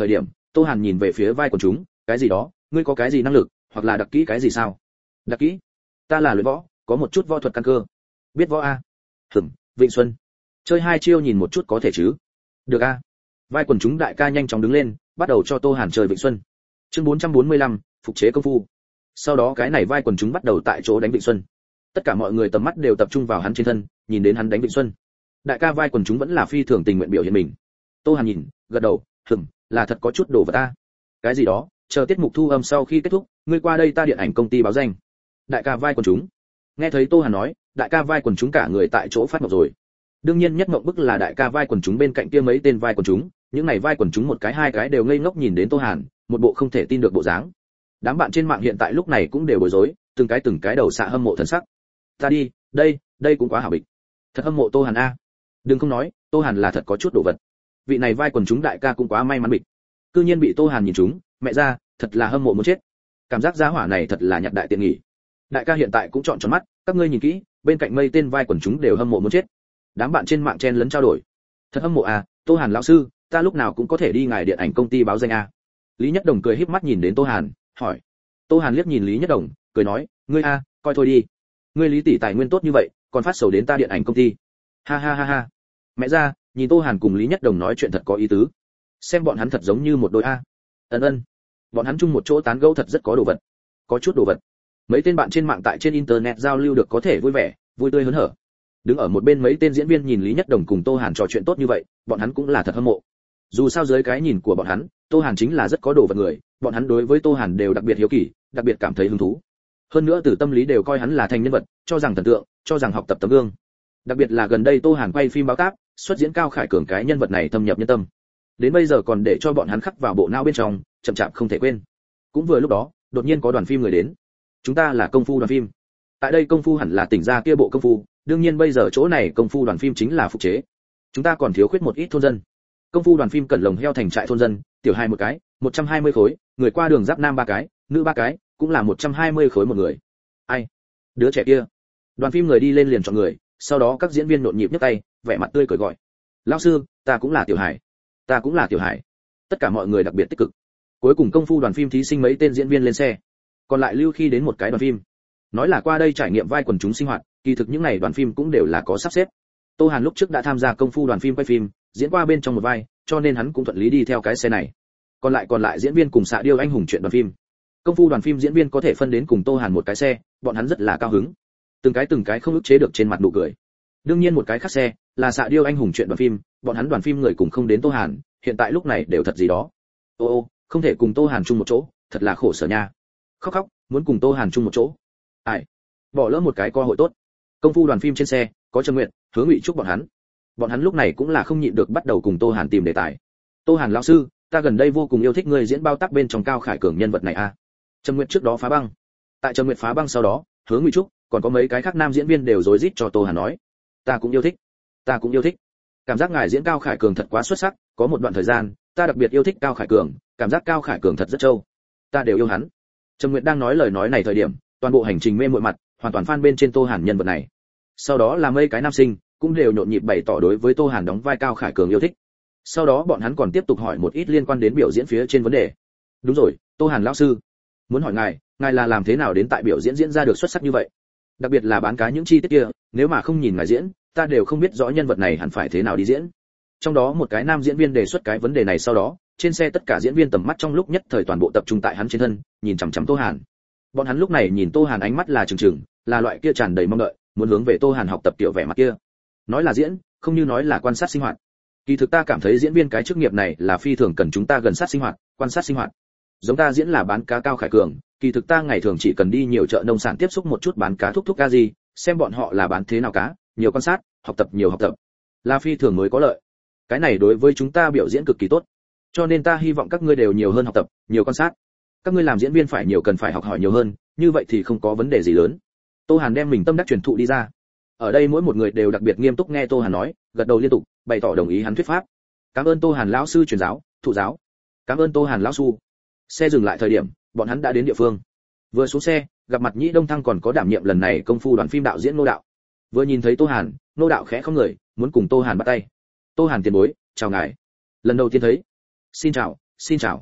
Tô Hàn nhìn về phía vai của chúng, cái gì đó, ngươi có cái gì năng lực, hoặc là đặc kỹ cái gì sao? Đặc kỹ? Ta là luyện võ, có một chút võ thuật căn cơ. Biết võ a? Hừm, Vịnh Xuân. Chơi hai chiêu nhìn một chút có thể chứ? Được a. Vai quần chúng đại ca nhanh chóng đứng lên, bắt đầu cho Tô Hàn chơi Vịnh Xuân. Chương bốn trăm bốn mươi lăm, phục chế công phu. Sau đó cái này vai quần chúng bắt đầu tại chỗ đánh Vịnh Xuân. Tất cả mọi người tầm mắt đều tập trung vào hắn trên thân, nhìn đến hắn đánh Vịnh Xuân. Đại ca vai quần chúng vẫn là phi thường tình nguyện biểu hiện mình. Tô Hàn nhìn, gật đầu, hừm, là thật có chút đồ vật ta. Cái gì đó, chờ tiết mục thu âm sau khi kết thúc, ngươi qua đây ta điện ảnh công ty báo danh. Đại ca vai quần chúng. Nghe thấy Tô Hàn nói, đại ca vai quần chúng cả người tại chỗ phát mộng rồi. Đương nhiên nhất mộng bức là đại ca vai quần chúng bên cạnh kia mấy tên vai quần chúng, những này vai quần chúng một cái hai cái đều ngây ngốc nhìn đến Tô Hàn, một bộ không thể tin được bộ dáng. Đám bạn trên mạng hiện tại lúc này cũng đều bối rối, từng cái từng cái đầu xạ hâm mộ thần sắc. Ta đi, đây, đây cũng quá hảo bịch. Thật hâm mộ Tô Hàn a. Đừng không nói, Tô Hàn là thật có chút đồ vật. Vị này vai quần chúng đại ca cũng quá may mắn bịch. Cư nhiên bị Tô Hàn nhìn trúng, mẹ ra, thật là hâm mộ muốn chết. Cảm giác giá hỏa này thật là nhặt đại tiện nghỉ. Đại ca hiện tại cũng chọn tròn mắt, các ngươi nhìn kỹ, bên cạnh mây tên vai quần chúng đều hâm mộ muốn chết. Đám bạn trên mạng chen lấn trao đổi. Thật hâm mộ à, Tô Hàn lão sư, ta lúc nào cũng có thể đi ngài điện ảnh công ty báo danh a. Lý Nhất Đồng cười híp mắt nhìn đến Tô Hàn, hỏi. Tô Hàn liếc nhìn Lý Nhất Đồng, cười nói, ngươi a, coi thôi đi. Ngươi Lý tỷ tài nguyên tốt như vậy, còn phát sầu đến ta điện ảnh công ty. Ha ha ha ha. Mẹ ra, nhìn Tô Hàn cùng Lý Nhất Đồng nói chuyện thật có ý tứ. Xem bọn hắn thật giống như một đôi a. Ân ân. Bọn hắn chung một chỗ tán gẫu thật rất có đồ vật. Có chút đồ vật. Mấy tên bạn trên mạng tại trên internet giao lưu được có thể vui vẻ, vui tươi hớn hở. Đứng ở một bên mấy tên diễn viên nhìn Lý Nhất Đồng cùng Tô Hàn trò chuyện tốt như vậy, bọn hắn cũng là thật hâm mộ. Dù sao dưới cái nhìn của bọn hắn, Tô Hàn chính là rất có đồ vật người, bọn hắn đối với Tô Hàn đều đặc biệt hiếu kỳ, đặc biệt cảm thấy hứng thú. Hơn nữa từ tâm lý đều coi hắn là thành nhân vật, cho rằng thần tượng, cho rằng học tập tấm gương. Đặc biệt là gần đây Tô Hàn quay phim báo táp, xuất diễn Cao Khải Cường cái nhân vật này thâm nhập nhân tâm. Đến bây giờ còn để cho bọn hắn khắc vào bộ não bên trong, chậm chạp không thể quên. Cũng vừa lúc đó, đột nhiên có đoàn phim người đến. Chúng ta là công phu đoàn phim. Tại đây công phu hẳn là tỉnh ra kia bộ công phu, đương nhiên bây giờ chỗ này công phu đoàn phim chính là phục chế. Chúng ta còn thiếu khuyết một ít thôn dân. Công phu đoàn phim cần lồng heo thành trại thôn dân, tiểu hai một cái, một trăm hai mươi khối, người qua đường giáp nam ba cái, nữ ba cái, cũng là một trăm hai mươi khối một người. Ai? Đứa trẻ kia. Đoàn phim người đi lên liền chọn người, sau đó các diễn viên nhộn nhịp nhấc tay, vẻ mặt tươi cười gọi. Lão sư, ta cũng là tiểu hải. Ta cũng là tiểu hải. Tất cả mọi người đặc biệt tích cực. Cuối cùng công phu đoàn phim thí sinh mấy tên diễn viên lên xe. Còn lại lưu khi đến một cái đoàn phim. Nói là qua đây trải nghiệm vai quần chúng sinh hoạt, kỳ thực những này đoàn phim cũng đều là có sắp xếp. Tô Hàn lúc trước đã tham gia công phu đoàn phim quay phim, diễn qua bên trong một vai, cho nên hắn cũng thuận lý đi theo cái xe này. Còn lại còn lại diễn viên cùng xạ điêu anh hùng chuyện đoàn phim. Công phu đoàn phim diễn viên có thể phân đến cùng Tô Hàn một cái xe, bọn hắn rất là cao hứng. Từng cái từng cái không ức chế được trên mặt nụ cười. Đương nhiên một cái khác xe, là xạ điêu anh hùng chuyện đoàn phim, bọn hắn đoàn phim người cùng không đến Tô Hàn, hiện tại lúc này đều thật gì đó. Ô ô, không thể cùng Tô Hàn chung một chỗ, thật là khổ sở nha. Khóc khóc, muốn cùng Tô Hàn chung một chỗ. Ai? Bỏ lỡ một cái cơ hội tốt. Công phu đoàn phim trên xe, có Trần Nguyệt, Hứa Ngụy Trúc bọn hắn. Bọn hắn lúc này cũng là không nhịn được bắt đầu cùng Tô Hàn tìm đề tài. Tô Hàn lão sư, ta gần đây vô cùng yêu thích người diễn bao tác bên trong Cao Khải Cường nhân vật này a. Trần Nguyệt trước đó phá băng. Tại Trần Nguyệt phá băng sau đó, Hứa Ngụy Trúc, còn có mấy cái khác nam diễn viên đều rối rít cho Tô Hàn nói. Ta cũng yêu thích. Ta cũng yêu thích. Cảm giác ngài diễn Cao Khải Cường thật quá xuất sắc, có một đoạn thời gian, ta đặc biệt yêu thích Cao Khải Cường, cảm giác Cao Khải Cường thật rất trâu. Ta đều yêu hắn. Trần Nguyệt đang nói lời nói này thời điểm, toàn bộ hành trình mê muội mặt, hoàn toàn fan bên trên Tô Hàn nhân vật này. Sau đó là mấy cái nam sinh, cũng đều nhộn nhịp bày tỏ đối với Tô Hàn đóng vai Cao Khải Cường yêu thích. Sau đó bọn hắn còn tiếp tục hỏi một ít liên quan đến biểu diễn phía trên vấn đề. Đúng rồi, Tô Hàn lão sư, muốn hỏi ngài, ngài là làm thế nào đến tại biểu diễn diễn ra được xuất sắc như vậy? Đặc biệt là bán cá những chi tiết kia, nếu mà không nhìn ngài diễn, ta đều không biết rõ nhân vật này hẳn phải thế nào đi diễn. Trong đó một cái nam diễn viên đề xuất cái vấn đề này sau đó, trên xe tất cả diễn viên tầm mắt trong lúc nhất thời toàn bộ tập trung tại hắn trên thân, nhìn chằm chằm Tô Hàn. Bọn hắn lúc này nhìn Tô Hàn ánh mắt là trừng trừng, là loại kia tràn đầy mong đợi, muốn hướng về Tô Hàn học tập tiểu vẻ mặt kia. Nói là diễn, không như nói là quan sát sinh hoạt. Kỳ thực ta cảm thấy diễn viên cái chức nghiệp này là phi thường cần chúng ta gần sát sinh hoạt, quan sát sinh hoạt. Giống ta diễn là bán cá Cao Khải Cường, kỳ thực ta ngày thường chỉ cần đi nhiều chợ nông sản tiếp xúc một chút bán cá thúc thúc cá gì, xem bọn họ là bán thế nào cá, nhiều quan sát, học tập nhiều học tập, là phi thường mới có lợi. Cái này đối với chúng ta biểu diễn cực kỳ tốt. Cho nên ta hy vọng các ngươi đều nhiều hơn học tập, nhiều quan sát. Các ngươi làm diễn viên phải nhiều cần phải học hỏi nhiều hơn, như vậy thì không có vấn đề gì lớn. Tô Hàn đem mình tâm đắc truyền thụ đi ra. Ở đây mỗi một người đều đặc biệt nghiêm túc nghe Tô Hàn nói, gật đầu liên tục, bày tỏ đồng ý hắn thuyết pháp. Cảm ơn Tô Hàn lão sư truyền giáo, thụ giáo. Cảm ơn Tô Hàn lão sư. Xe dừng lại thời điểm, bọn hắn đã đến địa phương. Vừa xuống xe, gặp mặt Nhĩ Đông Thăng còn có đảm nhiệm lần này công phu đoàn phim đạo diễn Ngô Đạo. Vừa nhìn thấy Tô Hàn, Ngô Đạo khẽ không người, muốn cùng Tô Hàn bắt tay. Tô Hàn tiền bối, chào ngài. Lần đầu tiên thấy. Xin chào, xin chào.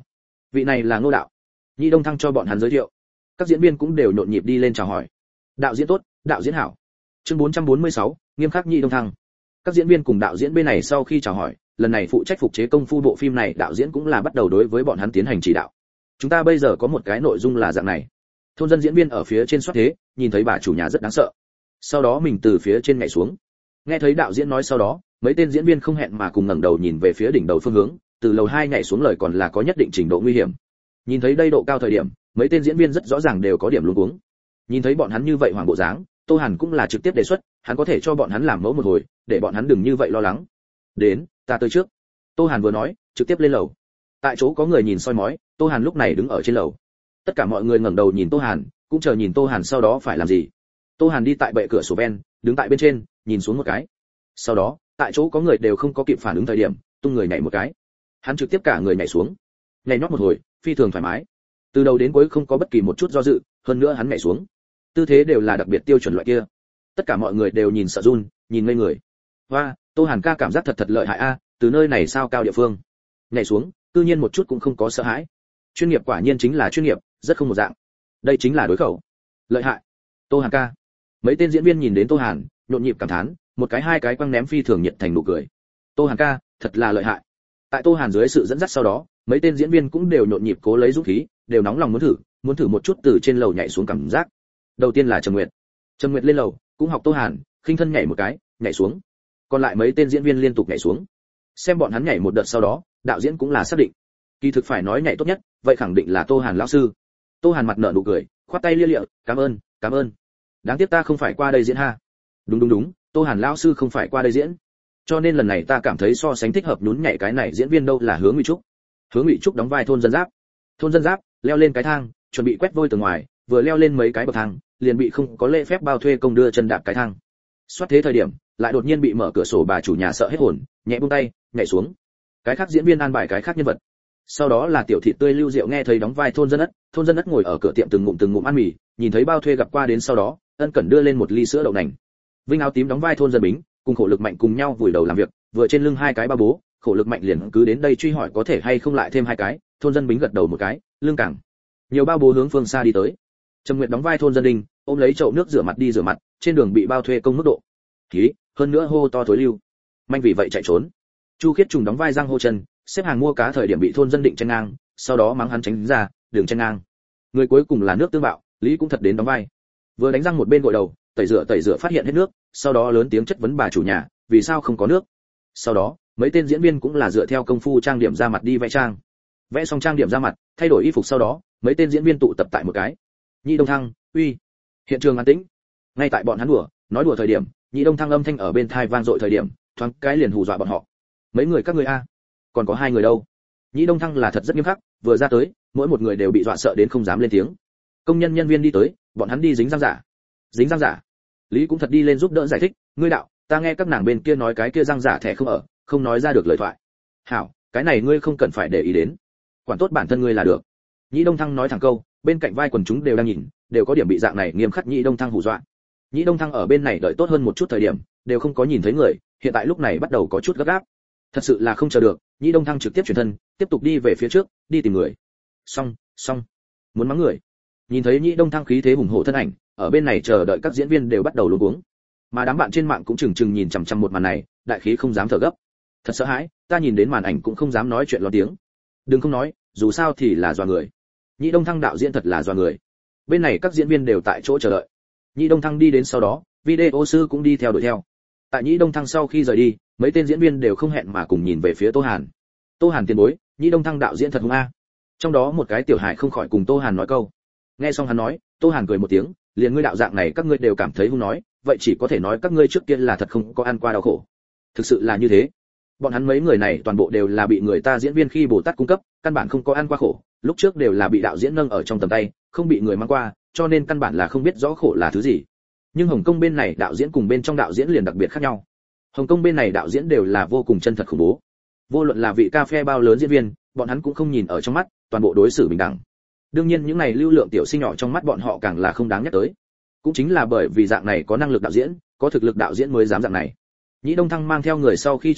vị này là Ngô đạo. Nhĩ Đông Thăng cho bọn hắn giới thiệu. Các diễn viên cũng đều nhộn nhịp đi lên chào hỏi. Đạo diễn tốt, đạo diễn hảo. Chương bốn trăm bốn mươi sáu, nghiêm khắc Nhĩ Đông Thăng. Các diễn viên cùng đạo diễn bên này sau khi chào hỏi, lần này phụ trách phục chế công phu bộ phim này đạo diễn cũng là bắt đầu đối với bọn hắn tiến hành chỉ đạo. Chúng ta bây giờ có một cái nội dung là dạng này. Thôn dân diễn viên ở phía trên soát thế, nhìn thấy bà chủ nhà rất đáng sợ. Sau đó mình từ phía trên nhảy xuống. Nghe thấy đạo diễn nói sau đó, mấy tên diễn viên không hẹn mà cùng ngẩng đầu nhìn về phía đỉnh đầu phương hướng, từ lầu hai nhảy xuống lời còn là có nhất định trình độ nguy hiểm. Nhìn thấy đây độ cao thời điểm, mấy tên diễn viên rất rõ ràng đều có điểm luống cuống. Nhìn thấy bọn hắn như vậy hoảng bộ dáng, Tô Hàn cũng là trực tiếp đề xuất, hắn có thể cho bọn hắn làm mẫu một hồi, để bọn hắn đừng như vậy lo lắng. Đến, ta tới trước. Tô Hàn vừa nói, trực tiếp lên lầu. Tại chỗ có người nhìn soi mói, Tô Hàn lúc này đứng ở trên lầu. Tất cả mọi người ngẩng đầu nhìn Tô Hàn, cũng chờ nhìn Tô Hàn sau đó phải làm gì. Tô Hàn đi tại bệ cửa sổ ven, đứng tại bên trên, nhìn xuống một cái. Sau đó, tại chỗ có người đều không có kịp phản ứng thời điểm, tung người nhảy một cái. Hắn trực tiếp cả người nhảy xuống. Nhảy nhót một hồi, phi thường thoải mái. Từ đầu đến cuối không có bất kỳ một chút do dự, hơn nữa hắn nhảy xuống. Tư thế đều là đặc biệt tiêu chuẩn loại kia. Tất cả mọi người đều nhìn sợ run, nhìn ngây người. Hoa, Tô Hàn ca cảm giác thật thật lợi hại a, từ nơi này sao cao địa phương. Nhảy xuống, tự nhiên một chút cũng không có sợ hãi. Chuyên nghiệp quả nhiên chính là chuyên nghiệp, rất không một dạng. Đây chính là đối khẩu. Lợi hại. Tô Hàn ca. Mấy tên diễn viên nhìn đến Tô Hàn, nhộn nhịp cảm thán, một cái hai cái quăng ném phi thường nhiệt thành nụ cười. Tô Hàn ca, thật là lợi hại. Tại Tô Hàn dưới sự dẫn dắt sau đó, mấy tên diễn viên cũng đều nhộn nhịp cố lấy dũng khí, đều nóng lòng muốn thử, muốn thử một chút từ trên lầu nhảy xuống cảm giác. Đầu tiên là Trầm Nguyệt. Trầm Nguyệt lên lầu, cũng học Tô Hàn, khinh thân nhảy một cái, nhảy xuống. Còn lại mấy tên diễn viên liên tục nhảy xuống. Xem bọn hắn nhảy một đợt sau đó, đạo diễn cũng là xác định. Kỳ thực phải nói nhảy tốt nhất, vậy khẳng định là Tô Hàn lão sư. Tô Hàn mặt nở nụ cười, khoát tay lia lịa, "Cảm ơn, cảm ơn. Đáng tiếc ta không phải qua đây diễn ha." Đúng đúng đúng, Tô Hàn lão sư không phải qua đây diễn. Cho nên lần này ta cảm thấy so sánh thích hợp nhún nhảy cái này diễn viên đâu là Hứa Ngụy Trúc. Hứa Ngụy Trúc đóng vai thôn dân giáp. Thôn dân giáp leo lên cái thang, chuẩn bị quét vôi từ ngoài, vừa leo lên mấy cái bậc thang, liền bị không có lễ phép bao thuê công đưa chân đạp cái thang. Xoát thế thời điểm, lại đột nhiên bị mở cửa sổ bà chủ nhà sợ hết hồn, nhẹ buông tay, nhảy xuống. Cái khác diễn viên an bài cái khác nhân vật. Sau đó là tiểu thị tươi Lưu Diệu nghe thấy đóng vai thôn dân ất, thôn dân ất ngồi ở cửa tiệm từng ngụm từng ngụm ăn mì, nhìn thấy bao thuê gặp qua đến sau đó, ân cần đưa lên một ly sữa đậu nành. Vinh áo tím đóng vai thôn dân Bính, cùng khổ lực mạnh cùng nhau vùi đầu làm việc, vừa trên lưng hai cái ba bố, khổ lực mạnh liền cứ đến đây truy hỏi có thể hay không lại thêm hai cái, thôn dân Bính gật đầu một cái, lưng cẳng. Nhiều bao bố hướng phương xa đi tới. Trầm Nguyệt đóng vai thôn dân Đinh, ôm lấy chậu nước rửa mặt đi rửa mặt, trên đường bị bao thuê công mức độ. Khí, hơn nữa hô to thối lưu. Manh vì vậy chạy trốn. Chu Khiết Trùng đóng vai Giang Hô Trần, xếp hàng mua cá thời điểm bị thôn dân Định chen ngang, sau đó mắng hắn tránh ra, đường chen ngang. Người cuối cùng là Nước Tương Bạo, Lý cũng thật đến đóng vai. Vừa đánh răng một bên gội đầu, tẩy rửa tẩy rửa phát hiện hết nước, sau đó lớn tiếng chất vấn bà chủ nhà, vì sao không có nước. Sau đó, mấy tên diễn viên cũng là dựa theo công phu trang điểm ra mặt đi vẽ trang. Vẽ xong trang điểm ra mặt, thay đổi y phục sau đó, mấy tên diễn viên tụ tập tại một cái. Nhĩ Đông Thăng, uy. Hiện trường an tĩnh. Ngay tại bọn hắn đùa, nói đùa thời điểm, Nhĩ Đông Thăng âm thanh ở bên tai vang dội thời điểm, thoáng cái liền hù dọa bọn họ. Mấy người các ngươi a? Còn có hai người đâu? Nhĩ Đông Thăng là thật rất nghiêm khắc, vừa ra tới, mỗi một người đều bị dọa sợ đến không dám lên tiếng. Công nhân nhân viên đi tới, bọn hắn đi dính răng giả. Dính răng giả. Lý cũng thật đi lên giúp đỡ giải thích, ngươi đạo, ta nghe các nàng bên kia nói cái kia răng giả thẻ không ở, không nói ra được lời thoại. Hảo, cái này ngươi không cần phải để ý đến. Quản tốt bản thân ngươi là được. Nhĩ Đông Thăng nói thẳng câu, bên cạnh vai quần chúng đều đang nhìn, đều có điểm bị dạng này nghiêm khắc Nhĩ Đông Thăng hù dọa. Nhĩ Đông Thăng ở bên này đợi tốt hơn một chút thời điểm, đều không có nhìn thấy người, hiện tại lúc này bắt đầu có chút gấp gáp. Thật sự là không chờ được, Nhĩ Đông Thăng trực tiếp chuyển thân, tiếp tục đi về phía trước, đi tìm người. Xong, xong, muốn mắng người. Nhìn thấy Nhĩ Đông Thăng khí thế hùng hổ thân ảnh, ở bên này chờ đợi các diễn viên đều bắt đầu luống cuống. Mà đám bạn trên mạng cũng chừng chừng nhìn chằm chằm một màn này, đại khí không dám thở gấp. Thật sợ hãi, ta nhìn đến màn ảnh cũng không dám nói chuyện lo tiếng. Đừng không nói, dù sao thì là dọa người. Nhĩ Đông Thăng đạo diễn thật là dọa người. Bên này các diễn viên đều tại chỗ chờ đợi. Nhĩ Đông Thăng đi đến sau đó, video sư cũng đi theo đuổi theo. Tại Nhĩ Đông Thăng sau khi rời đi, mấy tên diễn viên đều không hẹn mà cùng nhìn về phía Tô Hàn. Tô Hàn tiền bối, Nhĩ Đông Thăng đạo diễn thật hung a. Trong đó một cái tiểu hài không khỏi cùng Tô Hàn nói câu. Nghe xong hắn nói, Tô Hàn cười một tiếng, liền ngươi đạo dạng này các ngươi đều cảm thấy hung nói, vậy chỉ có thể nói các ngươi trước kia là thật không có ăn qua đau khổ. Thực sự là như thế. Bọn hắn mấy người này toàn bộ đều là bị người ta diễn viên khi Bồ Tát cung cấp, căn bản không có ăn qua khổ, lúc trước đều là bị đạo diễn nâng ở trong tầm tay, không bị người mang qua, cho nên căn bản là không biết rõ khổ là thứ gì. Nhưng Hồng Kông bên này đạo diễn cùng bên trong đạo diễn liền đặc biệt khác nhau. Hồng Kông bên này đạo diễn đều là vô cùng chân thật khủng bố. Vô luận là vị cà phê bao lớn diễn viên, bọn hắn cũng không nhìn ở trong mắt, toàn bộ đối xử bình đẳng. Đương nhiên những này lưu lượng tiểu sinh nhỏ trong mắt bọn họ càng là không đáng nhắc tới. Cũng chính là bởi vì dạng này có năng lực đạo diễn, có thực lực đạo diễn mới dám dạng này. Nhĩ Đông Thăng mang theo người sau khi trở lại,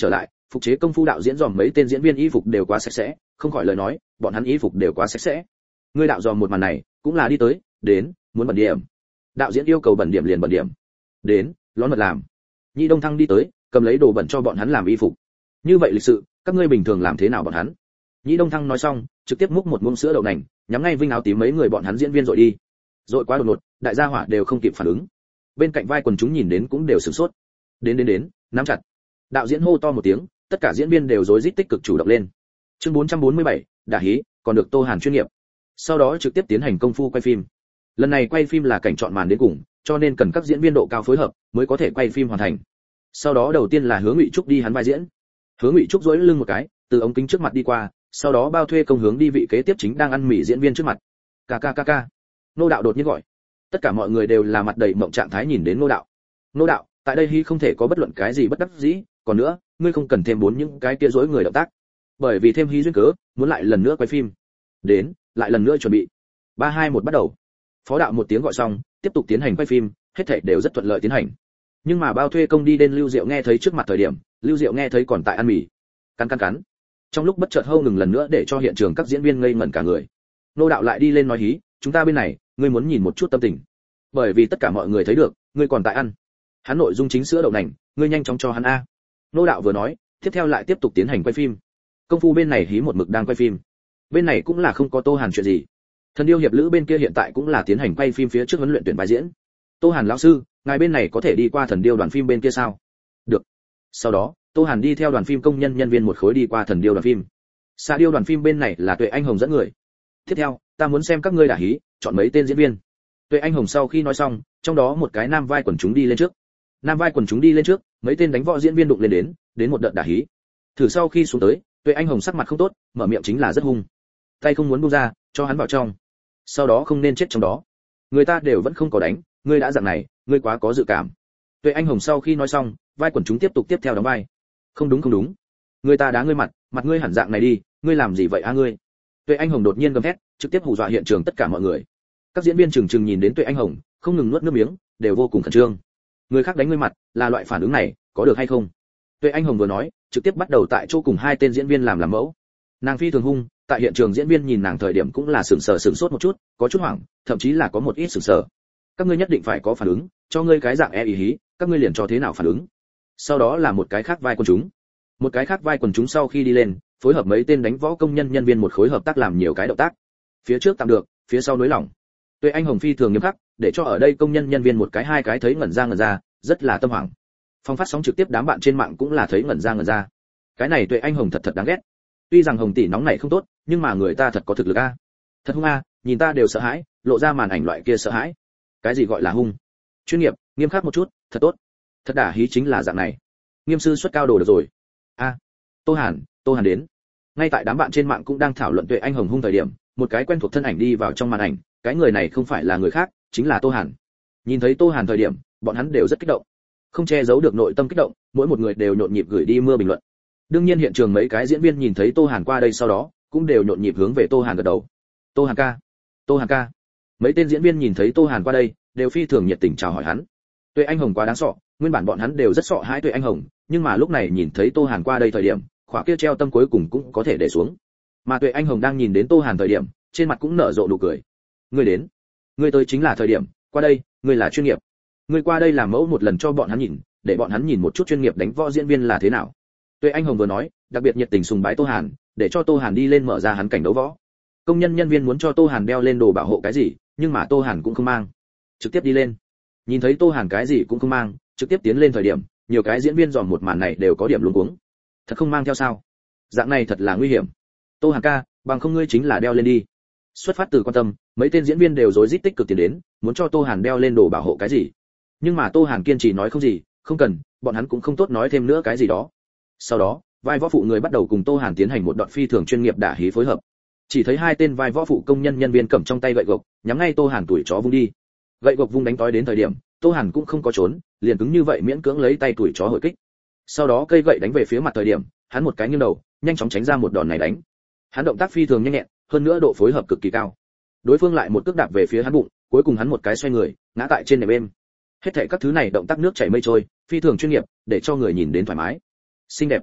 phục chế công phu đạo diễn dòm mấy tên diễn viên y phục đều quá sạch sẽ, không khỏi lời nói, bọn hắn y phục đều quá sạch sẽ. Ngươi đạo dòm một màn này, cũng là đi tới, đến, muốn bẩn điểm. Đạo diễn yêu cầu bẩn điểm liền bẩn điểm. Đến, lón mật làm. Nhị Đông Thăng đi tới, cầm lấy đồ bẩn cho bọn hắn làm y phục. Như vậy lịch sự, các ngươi bình thường làm thế nào bọn hắn? Nhị Đông Thăng nói xong, trực tiếp múc một muỗng sữa đậu nành, nhắm ngay Vinh áo tím mấy người bọn hắn diễn viên dội đi. Dội quá đột ngột, đại gia hỏa đều không kịp phản ứng. Bên cạnh vai quần chúng nhìn đến cũng đều sửng sốt. Đến đến đến, nắm chặt. Đạo diễn hô to một tiếng, tất cả diễn viên đều rối rít tích cực chủ động lên. Chương bốn trăm bốn mươi bảy, đả hí, còn được Tô Hàn chuyên nghiệp. Sau đó trực tiếp tiến hành công phu quay phim. Lần này quay phim là cảnh chọn màn đến cùng, cho nên cần các diễn viên độ cao phối hợp mới có thể quay phim hoàn thành. Sau đó đầu tiên là Hứa Ngụy Trúc đi hắn vai diễn. Hứa Ngụy Trúc duỗi lưng một cái, từ ống kính trước mặt đi qua, sau đó bao thuê công hướng đi vị kế tiếp chính đang ăn mì diễn viên trước mặt. Ca ca ca ca. Nô đạo đột nhiên gọi. Tất cả mọi người đều là mặt đầy mộng trạng thái nhìn đến Nô đạo. Nô đạo, tại đây hy không thể có bất luận cái gì bất đắc dĩ, còn nữa, ngươi không cần thêm bốn những cái kia rối người động tác. Bởi vì thêm hí duyên cớ, muốn lại lần nữa quay phim. Đến, lại lần nữa chuẩn bị. ba hai một bắt đầu. Phó đạo một tiếng gọi xong, tiếp tục tiến hành quay phim, hết thảy đều rất thuận lợi tiến hành. Nhưng mà bao thuê công đi đến Lưu Diệu nghe thấy trước mặt thời điểm, Lưu Diệu nghe thấy còn tại ăn mì. Cắn cắn cắn. Trong lúc bất chợt hâu ngừng lần nữa để cho hiện trường các diễn viên ngây ngẩn cả người. Nô đạo lại đi lên nói hí, chúng ta bên này, ngươi muốn nhìn một chút tâm tình. Bởi vì tất cả mọi người thấy được, ngươi còn tại ăn. Hắn nội dung chính sữa đậu nành, ngươi nhanh chóng cho hắn a. Nô đạo vừa nói, tiếp theo lại tiếp tục tiến hành quay phim. Công phu bên này hí một mực đang quay phim. Bên này cũng là không có Tô Hàn chuyện gì. Thần điêu hiệp lữ bên kia hiện tại cũng là tiến hành quay phim phía trước huấn luyện tuyển bài diễn. Tô Hàn lão sư, ngài bên này có thể đi qua thần điêu đoàn phim bên kia sao? Được. Sau đó, Tô Hàn đi theo đoàn phim công nhân nhân viên một khối đi qua thần điêu đoàn phim. Xa điêu đoàn phim bên này là Tuệ Anh Hồng dẫn người. Tiếp theo, ta muốn xem các ngươi đả hí, chọn mấy tên diễn viên. Tuệ Anh Hồng sau khi nói xong, trong đó một cái nam vai quần chúng đi lên trước. Nam vai quần chúng đi lên trước, mấy tên đánh võ diễn viên đụng lên đến, đến một đợt đả hí. Thử sau khi xuống tới, Tuệ Anh Hồng sắc mặt không tốt, mở miệng chính là rất hung. Tay không muốn buông ra, cho hắn vào trong. Sau đó không nên chết trong đó. Người ta đều vẫn không có đánh, ngươi đã dạng này, ngươi quá có dự cảm. Tuệ Anh Hồng sau khi nói xong, vai quần chúng tiếp tục tiếp theo đóng vai. Không đúng không đúng. Người ta đá ngươi mặt, mặt ngươi hẳn dạng này đi, ngươi làm gì vậy a ngươi? Tuệ Anh Hồng đột nhiên gầm thét, trực tiếp hù dọa hiện trường tất cả mọi người. Các diễn viên chừng chừng nhìn đến Tuệ Anh Hồng, không ngừng nuốt nước miếng, đều vô cùng khẩn trương. Người khác đánh ngươi mặt, là loại phản ứng này, có được hay không? Tuệ Anh Hồng vừa nói, trực tiếp bắt đầu tại chỗ cùng hai tên diễn viên làm làm mẫu. Nàng phi thường hung, tại hiện trường diễn viên nhìn nàng thời điểm cũng là sửng sờ sửng sốt một chút, có chút hoảng, thậm chí là có một ít sửng sờ. Các ngươi nhất định phải có phản ứng, cho ngươi cái dạng e ý hí, các ngươi liền cho thế nào phản ứng. Sau đó là một cái khác vai quần chúng. Một cái khác vai quần chúng sau khi đi lên, phối hợp mấy tên đánh võ công nhân nhân viên một khối hợp tác làm nhiều cái động tác. Phía trước tạm được, phía sau nới lỏng. Tuệ Anh Hồng phi thường nghiêm khắc, để cho ở đây công nhân nhân viên một cái hai cái thấy ngẩn ra ngẩn ra, rất là tâm hoảng. Phong phát sóng trực tiếp đám bạn trên mạng cũng là thấy ngẩn ra ngẩn ra. Cái này Tuệ Anh Hồng thật thật đáng ghét. Tuy rằng Hồng tỷ nóng này không tốt, nhưng mà người ta thật có thực lực a. Thật hung a, nhìn ta đều sợ hãi, lộ ra màn ảnh loại kia sợ hãi. Cái gì gọi là hung? Chuyên nghiệp, nghiêm khắc một chút, thật tốt. Thật đả hí chính là dạng này. Nghiêm sư xuất cao đồ được rồi. A, Tô Hàn, Tô Hàn đến. Ngay tại đám bạn trên mạng cũng đang thảo luận Tuệ Anh Hồng hung thời điểm, một cái quen thuộc thân ảnh đi vào trong màn ảnh, cái người này không phải là người khác, chính là Tô Hàn. Nhìn thấy Tô Hàn thời điểm, bọn hắn đều rất kích động. Không che giấu được nội tâm kích động, mỗi một người đều nhộn nhịp gửi đi mưa bình luận. Đương nhiên hiện trường mấy cái diễn viên nhìn thấy Tô Hàn qua đây sau đó, cũng đều nhộn nhịp hướng về Tô Hàn gật đầu. Tô Hàn ca, Tô Hàn ca. Mấy tên diễn viên nhìn thấy Tô Hàn qua đây, đều phi thường nhiệt tình chào hỏi hắn. Tuệ Anh Hồng quá đáng sợ, nguyên bản bọn hắn đều rất sợ hãi Tuệ Anh Hồng, nhưng mà lúc này nhìn thấy Tô Hàn qua đây thời điểm, khỏa kia treo tâm cuối cùng cũng có thể để xuống. Mà Tuệ Anh Hồng đang nhìn đến Tô Hàn thời điểm, trên mặt cũng nở rộ nụ cười. Ngươi đến, ngươi tới chính là thời điểm, qua đây, ngươi là chuyên nghiệp. Ngươi qua đây làm mẫu một lần cho bọn hắn nhìn, để bọn hắn nhìn một chút chuyên nghiệp đánh võ diễn viên là thế nào. Tuệ Anh Hồng vừa nói, đặc biệt nhiệt tình sùng bái Tô Hàn, để cho Tô Hàn đi lên mở ra hắn cảnh đấu võ. Công nhân nhân viên muốn cho Tô Hàn đeo lên đồ bảo hộ cái gì, nhưng mà Tô Hàn cũng không mang, trực tiếp đi lên. Nhìn thấy Tô Hàn cái gì cũng không mang, trực tiếp tiến lên thời điểm, nhiều cái diễn viên dòm một màn này đều có điểm luống cuống. Thật không mang theo sao? Dạng này thật là nguy hiểm. Tô Hàn ca, bằng không ngươi chính là đeo lên đi. Xuất phát từ quan tâm, mấy tên diễn viên đều rối rít tích cực tiến đến, muốn cho Tô Hàn đeo lên đồ bảo hộ cái gì. Nhưng mà Tô Hàn kiên trì nói không gì, không cần, bọn hắn cũng không tốt nói thêm nữa cái gì đó. Sau đó, vai võ phụ người bắt đầu cùng Tô Hàn tiến hành một đoạn phi thường chuyên nghiệp đả hí phối hợp. Chỉ thấy hai tên vai võ phụ công nhân nhân viên cầm trong tay gậy gộc, nhắm ngay Tô Hàn tuổi chó vung đi. Gậy gộc vung đánh tối đến thời điểm, Tô Hàn cũng không có trốn, liền cứng như vậy miễn cưỡng lấy tay tuổi chó hồi kích. Sau đó cây gậy đánh về phía mặt thời điểm, hắn một cái nghiêng đầu, nhanh chóng tránh ra một đòn này đánh. Hắn động tác phi thường nhanh nhẹn, hơn nữa độ phối hợp cực kỳ cao. Đối phương lại một cước đạp về phía hắn bụng, cuối cùng hắn một cái xoay người, ngã tại trên nệm êm. Hết thảy các thứ này động tác nước chảy mây trôi, phi thường chuyên nghiệp, để cho người nhìn đến thoải mái. Xinh đẹp.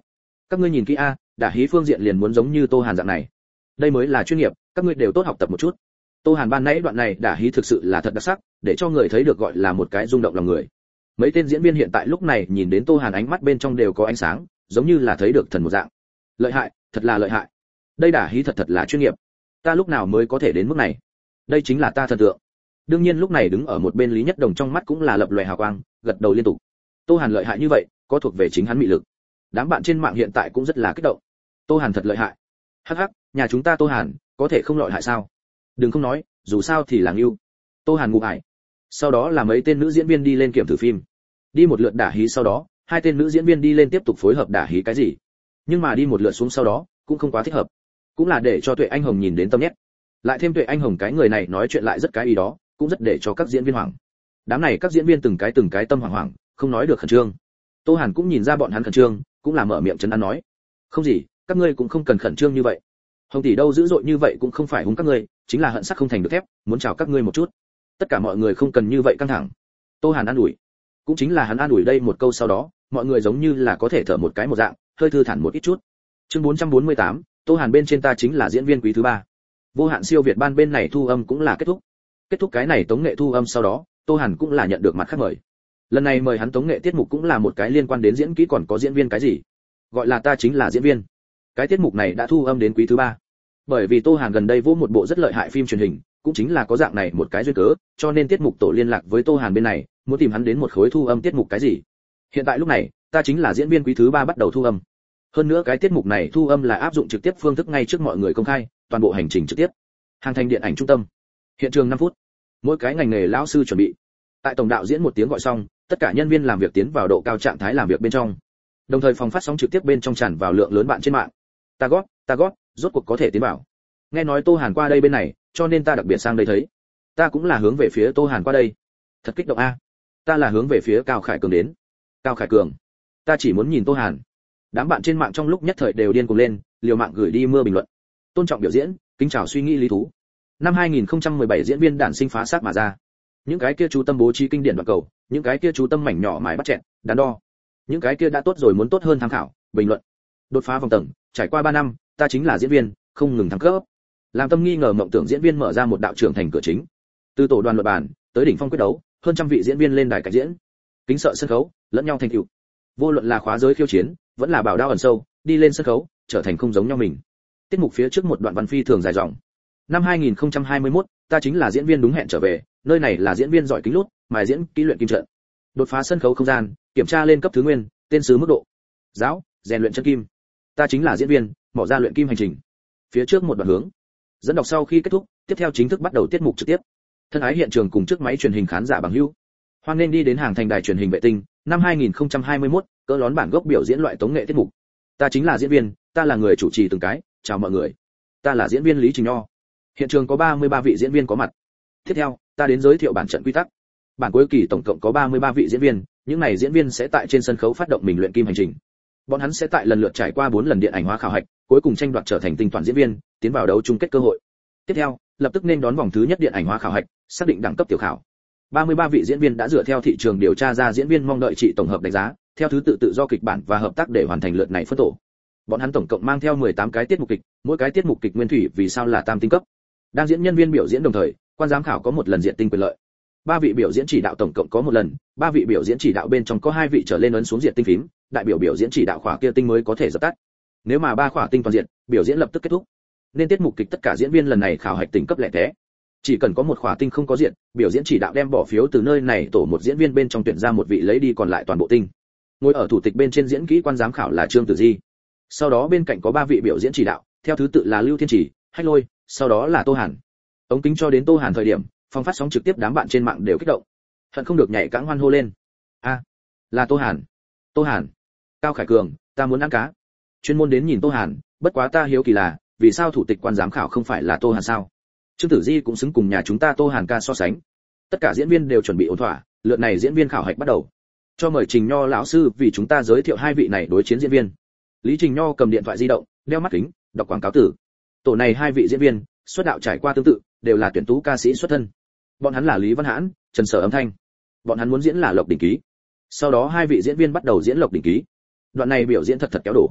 Các ngươi nhìn kỹ a, đả hí phương diện liền muốn giống như Tô Hàn dạng này. Đây mới là chuyên nghiệp, các ngươi đều tốt học tập một chút. Tô Hàn ban nãy đoạn này đả hí thực sự là thật đặc sắc, để cho người thấy được gọi là một cái rung động lòng người. Mấy tên diễn viên hiện tại lúc này nhìn đến Tô Hàn ánh mắt bên trong đều có ánh sáng, giống như là thấy được thần một dạng. Lợi hại, thật là lợi hại. Đây đả hí thật thật là chuyên nghiệp. Ta lúc nào mới có thể đến mức này? Đây chính là ta thần tượng. Đương nhiên lúc này đứng ở một bên Lý Nhất Đồng trong mắt cũng là lập lòe hào quang, gật đầu liên tục. Tô Hàn lợi hại như vậy, có thuộc về chính hắn mị lực. Đám bạn trên mạng hiện tại cũng rất là kích động. Tô Hàn thật lợi hại. Hắc hắc, nhà chúng ta Tô Hàn, có thể không lợi hại sao? Đừng không nói, dù sao thì là ưu. Tô Hàn ngụ ải. Sau đó là mấy tên nữ diễn viên đi lên kiểm thử phim. Đi một lượt đả hí sau đó, hai tên nữ diễn viên đi lên tiếp tục phối hợp đả hí cái gì. Nhưng mà đi một lượt xuống sau đó, cũng không quá thích hợp. Cũng là để cho Tuệ Anh Hồng nhìn đến tâm nhét. Lại thêm Tuệ Anh Hồng cái người này nói chuyện lại rất cái ý đó, cũng rất để cho các diễn viên hoảng. Đám này các diễn viên từng cái từng cái tâm hoảng hoảng, không nói được khẩn trương. Tô Hàn cũng nhìn ra bọn hắn khẩn trương, cũng là mở miệng trấn an nói, không gì, các ngươi cũng không cần khẩn trương như vậy. Hồng tỷ đâu dữ dội như vậy cũng không phải hung các ngươi, chính là hận sắt không thành được thép, muốn chào các ngươi một chút. Tất cả mọi người không cần như vậy căng thẳng. Tô Hàn an ủi, cũng chính là hắn an ủi đây một câu sau đó, mọi người giống như là có thể thở một cái một dạng, hơi thư thản một ít chút. Chương bốn trăm bốn mươi tám, Tô Hàn bên trên ta chính là diễn viên quý thứ ba. Vô hạn siêu Việt ban bên này thu âm cũng là kết thúc. Kết thúc cái này tống nghệ thu âm sau đó, Tô Hàn cũng là nhận được mặt khác mời. Lần này mời hắn tống nghệ tiết mục cũng là một cái liên quan đến diễn kỹ, còn có diễn viên cái gì? Gọi là ta chính là diễn viên. Cái tiết mục này đã thu âm đến quý thứ ba. Bởi vì Tô Hàn gần đây vô một bộ rất lợi hại phim truyền hình, cũng chính là có dạng này một cái duyên cớ, cho nên tiết mục tổ liên lạc với Tô Hàn bên này, muốn tìm hắn đến một khối thu âm tiết mục cái gì. Hiện tại lúc này, ta chính là diễn viên quý thứ ba bắt đầu thu âm. Hơn nữa cái tiết mục này thu âm là áp dụng trực tiếp phương thức ngay trước mọi người công khai, toàn bộ hành trình trực tiếp. Hàng thành điện ảnh trung tâm. Hiện trường năm phút. Mỗi cái ngành nghề lão sư chuẩn bị. Tại tổng đạo diễn một tiếng gọi xong, tất cả nhân viên làm việc tiến vào độ cao trạng thái làm việc bên trong. Đồng thời phòng phát sóng trực tiếp bên trong tràn vào lượng lớn bạn trên mạng. Ta gót, ta gót, rốt cuộc có thể tiến vào. Nghe nói Tô Hàn qua đây bên này, cho nên ta đặc biệt sang đây thấy. Ta cũng là hướng về phía Tô Hàn qua đây. Thật kích động a. Ta là hướng về phía Cao Khải Cường đến. Cao Khải Cường, ta chỉ muốn nhìn Tô Hàn. Đám bạn trên mạng trong lúc nhất thời đều điên cuồng lên, liều mạng gửi đi mưa bình luận. Tôn trọng biểu diễn, kính chào suy nghĩ lý thú. Năm hai nghìn không trăm mười bảy diễn viên đản sinh phá xác mà ra. Những cái kia chú tâm bố trí kinh điển đoạn cầu, những cái kia chú tâm mảnh nhỏ mài bắt chẹn, đắn đo. Những cái kia đã tốt rồi muốn tốt hơn tham khảo, bình luận. Đột phá vòng tầng, trải qua ba năm, ta chính là diễn viên, không ngừng thăng cấp. Làm tâm nghi ngờ mộng tưởng diễn viên mở ra một đạo trưởng thành cửa chính. Từ tổ đoàn luật bản, tới đỉnh phong quyết đấu, hơn trăm vị diễn viên lên đài cảnh diễn. Kính sợ sân khấu, lẫn nhau thành tựu. Vô luận là khóa giới khiêu chiến, vẫn là bảo đao ẩn sâu, đi lên sân khấu, trở thành không giống nhau mình. Tiết mục phía trước một đoạn văn phi thường dài dòng. Năm hai nghìn không trăm hai mươi mốt, ta chính là diễn viên đúng hẹn trở về, nơi này là diễn viên giỏi kính lút, mài diễn kỹ luyện kim trận. Đột phá sân khấu không gian, kiểm tra lên cấp thứ nguyên, tên sứ mức độ. Giáo, rèn luyện chân kim. Ta chính là diễn viên, mỏ ra luyện kim hành trình. Phía trước một đoạn hướng. Dẫn đọc sau khi kết thúc, tiếp theo chính thức bắt đầu tiết mục trực tiếp. Thân ái hiện trường cùng trước máy truyền hình khán giả bằng hữu. Hoan nên đi đến hàng thành đài truyền hình vệ tinh, năm hai nghìn không trăm hai mươi mốt, cỡ lón bản gốc biểu diễn loại tống nghệ tiết mục. Ta chính là diễn viên, ta là người chủ trì từng cái, chào mọi người. Ta là diễn viên Lý Trình Nho. Hiện trường có ba mươi ba vị diễn viên có mặt. Tiếp theo, ta đến giới thiệu bản trận quy tắc. Bản cuối kỳ tổng cộng có ba mươi ba vị diễn viên, những này diễn viên sẽ tại trên sân khấu phát động mình luyện kim hành trình. Bọn hắn sẽ tại lần lượt trải qua bốn lần điện ảnh hóa khảo hạch, cuối cùng tranh đoạt trở thành tinh toàn diễn viên, tiến vào đấu chung kết cơ hội. Tiếp theo, lập tức nên đón vòng thứ nhất điện ảnh hóa khảo hạch, xác định đẳng cấp tiểu khảo. ba mươi ba vị diễn viên đã dựa theo thị trường điều tra ra diễn viên mong đợi trị tổng hợp đánh giá, theo thứ tự tự do kịch bản và hợp tác để hoàn thành lượt này phân tổ. Bọn hắn tổng cộng mang theo mười tám cái tiết mục kịch, mỗi cái tiết mục kịch nguyên thủy vì sao là tam tinh cấp. Đang diễn nhân viên biểu diễn đồng thời, quan giám khảo có một lần diện tinh quyền lợi. Ba vị biểu diễn chỉ đạo tổng cộng có một lần, ba vị biểu diễn chỉ đạo bên trong có hai vị trở lên ấn xuống diện tinh phím, đại biểu biểu diễn chỉ đạo khỏa kia tinh mới có thể dập tắt. Nếu mà ba khỏa tinh toàn diện, biểu diễn lập tức kết thúc. Nên tiết mục kịch tất cả diễn viên lần này khảo hạch tỉnh cấp lẻ té. Chỉ cần có một khỏa tinh không có diện, biểu diễn chỉ đạo đem bỏ phiếu từ nơi này tổ một diễn viên bên trong tuyển ra một vị lấy đi còn lại toàn bộ tinh. Ngồi ở thủ tịch bên trên diễn kỹ quan giám khảo là Trương Tử Di. Sau đó bên cạnh có ba vị biểu diễn chỉ đạo, theo thứ tự là Lưu Thiên Chỉ, Hách Lôi, sau đó là Tô Hàn. Ống kính cho đến Tô Hàn thời điểm, phòng phát sóng trực tiếp đám bạn trên mạng đều kích động, hận không được nhảy cẫng hoan hô lên. A, là Tô Hàn. Tô Hàn. Cao Khải Cường, ta muốn ăn cá. Chuyên môn đến nhìn Tô Hàn, bất quá ta hiếu kỳ là, vì sao thủ tịch quan giám khảo không phải là Tô Hàn sao? Trương Tử Di cũng xứng cùng nhà chúng ta Tô Hàn ca so sánh. Tất cả diễn viên đều chuẩn bị ổn thỏa, lượt này diễn viên khảo hạch bắt đầu. Cho mời Trình Nho lão sư vì chúng ta giới thiệu hai vị này đối chiến diễn viên. Lý Trình Nho cầm điện thoại di động, đeo mắt kính, đọc quảng cáo tử. Tổ này hai vị diễn viên, xuất đạo trải qua tương tự, đều là tuyển tú ca sĩ xuất thân. Bọn hắn là Lý Văn Hãn, Trần Sở Âm Thanh. Bọn hắn muốn diễn là Lộc Đỉnh Ký. Sau đó hai vị diễn viên bắt đầu diễn Lộc Đỉnh Ký. Đoạn này biểu diễn thật thật kéo đổ.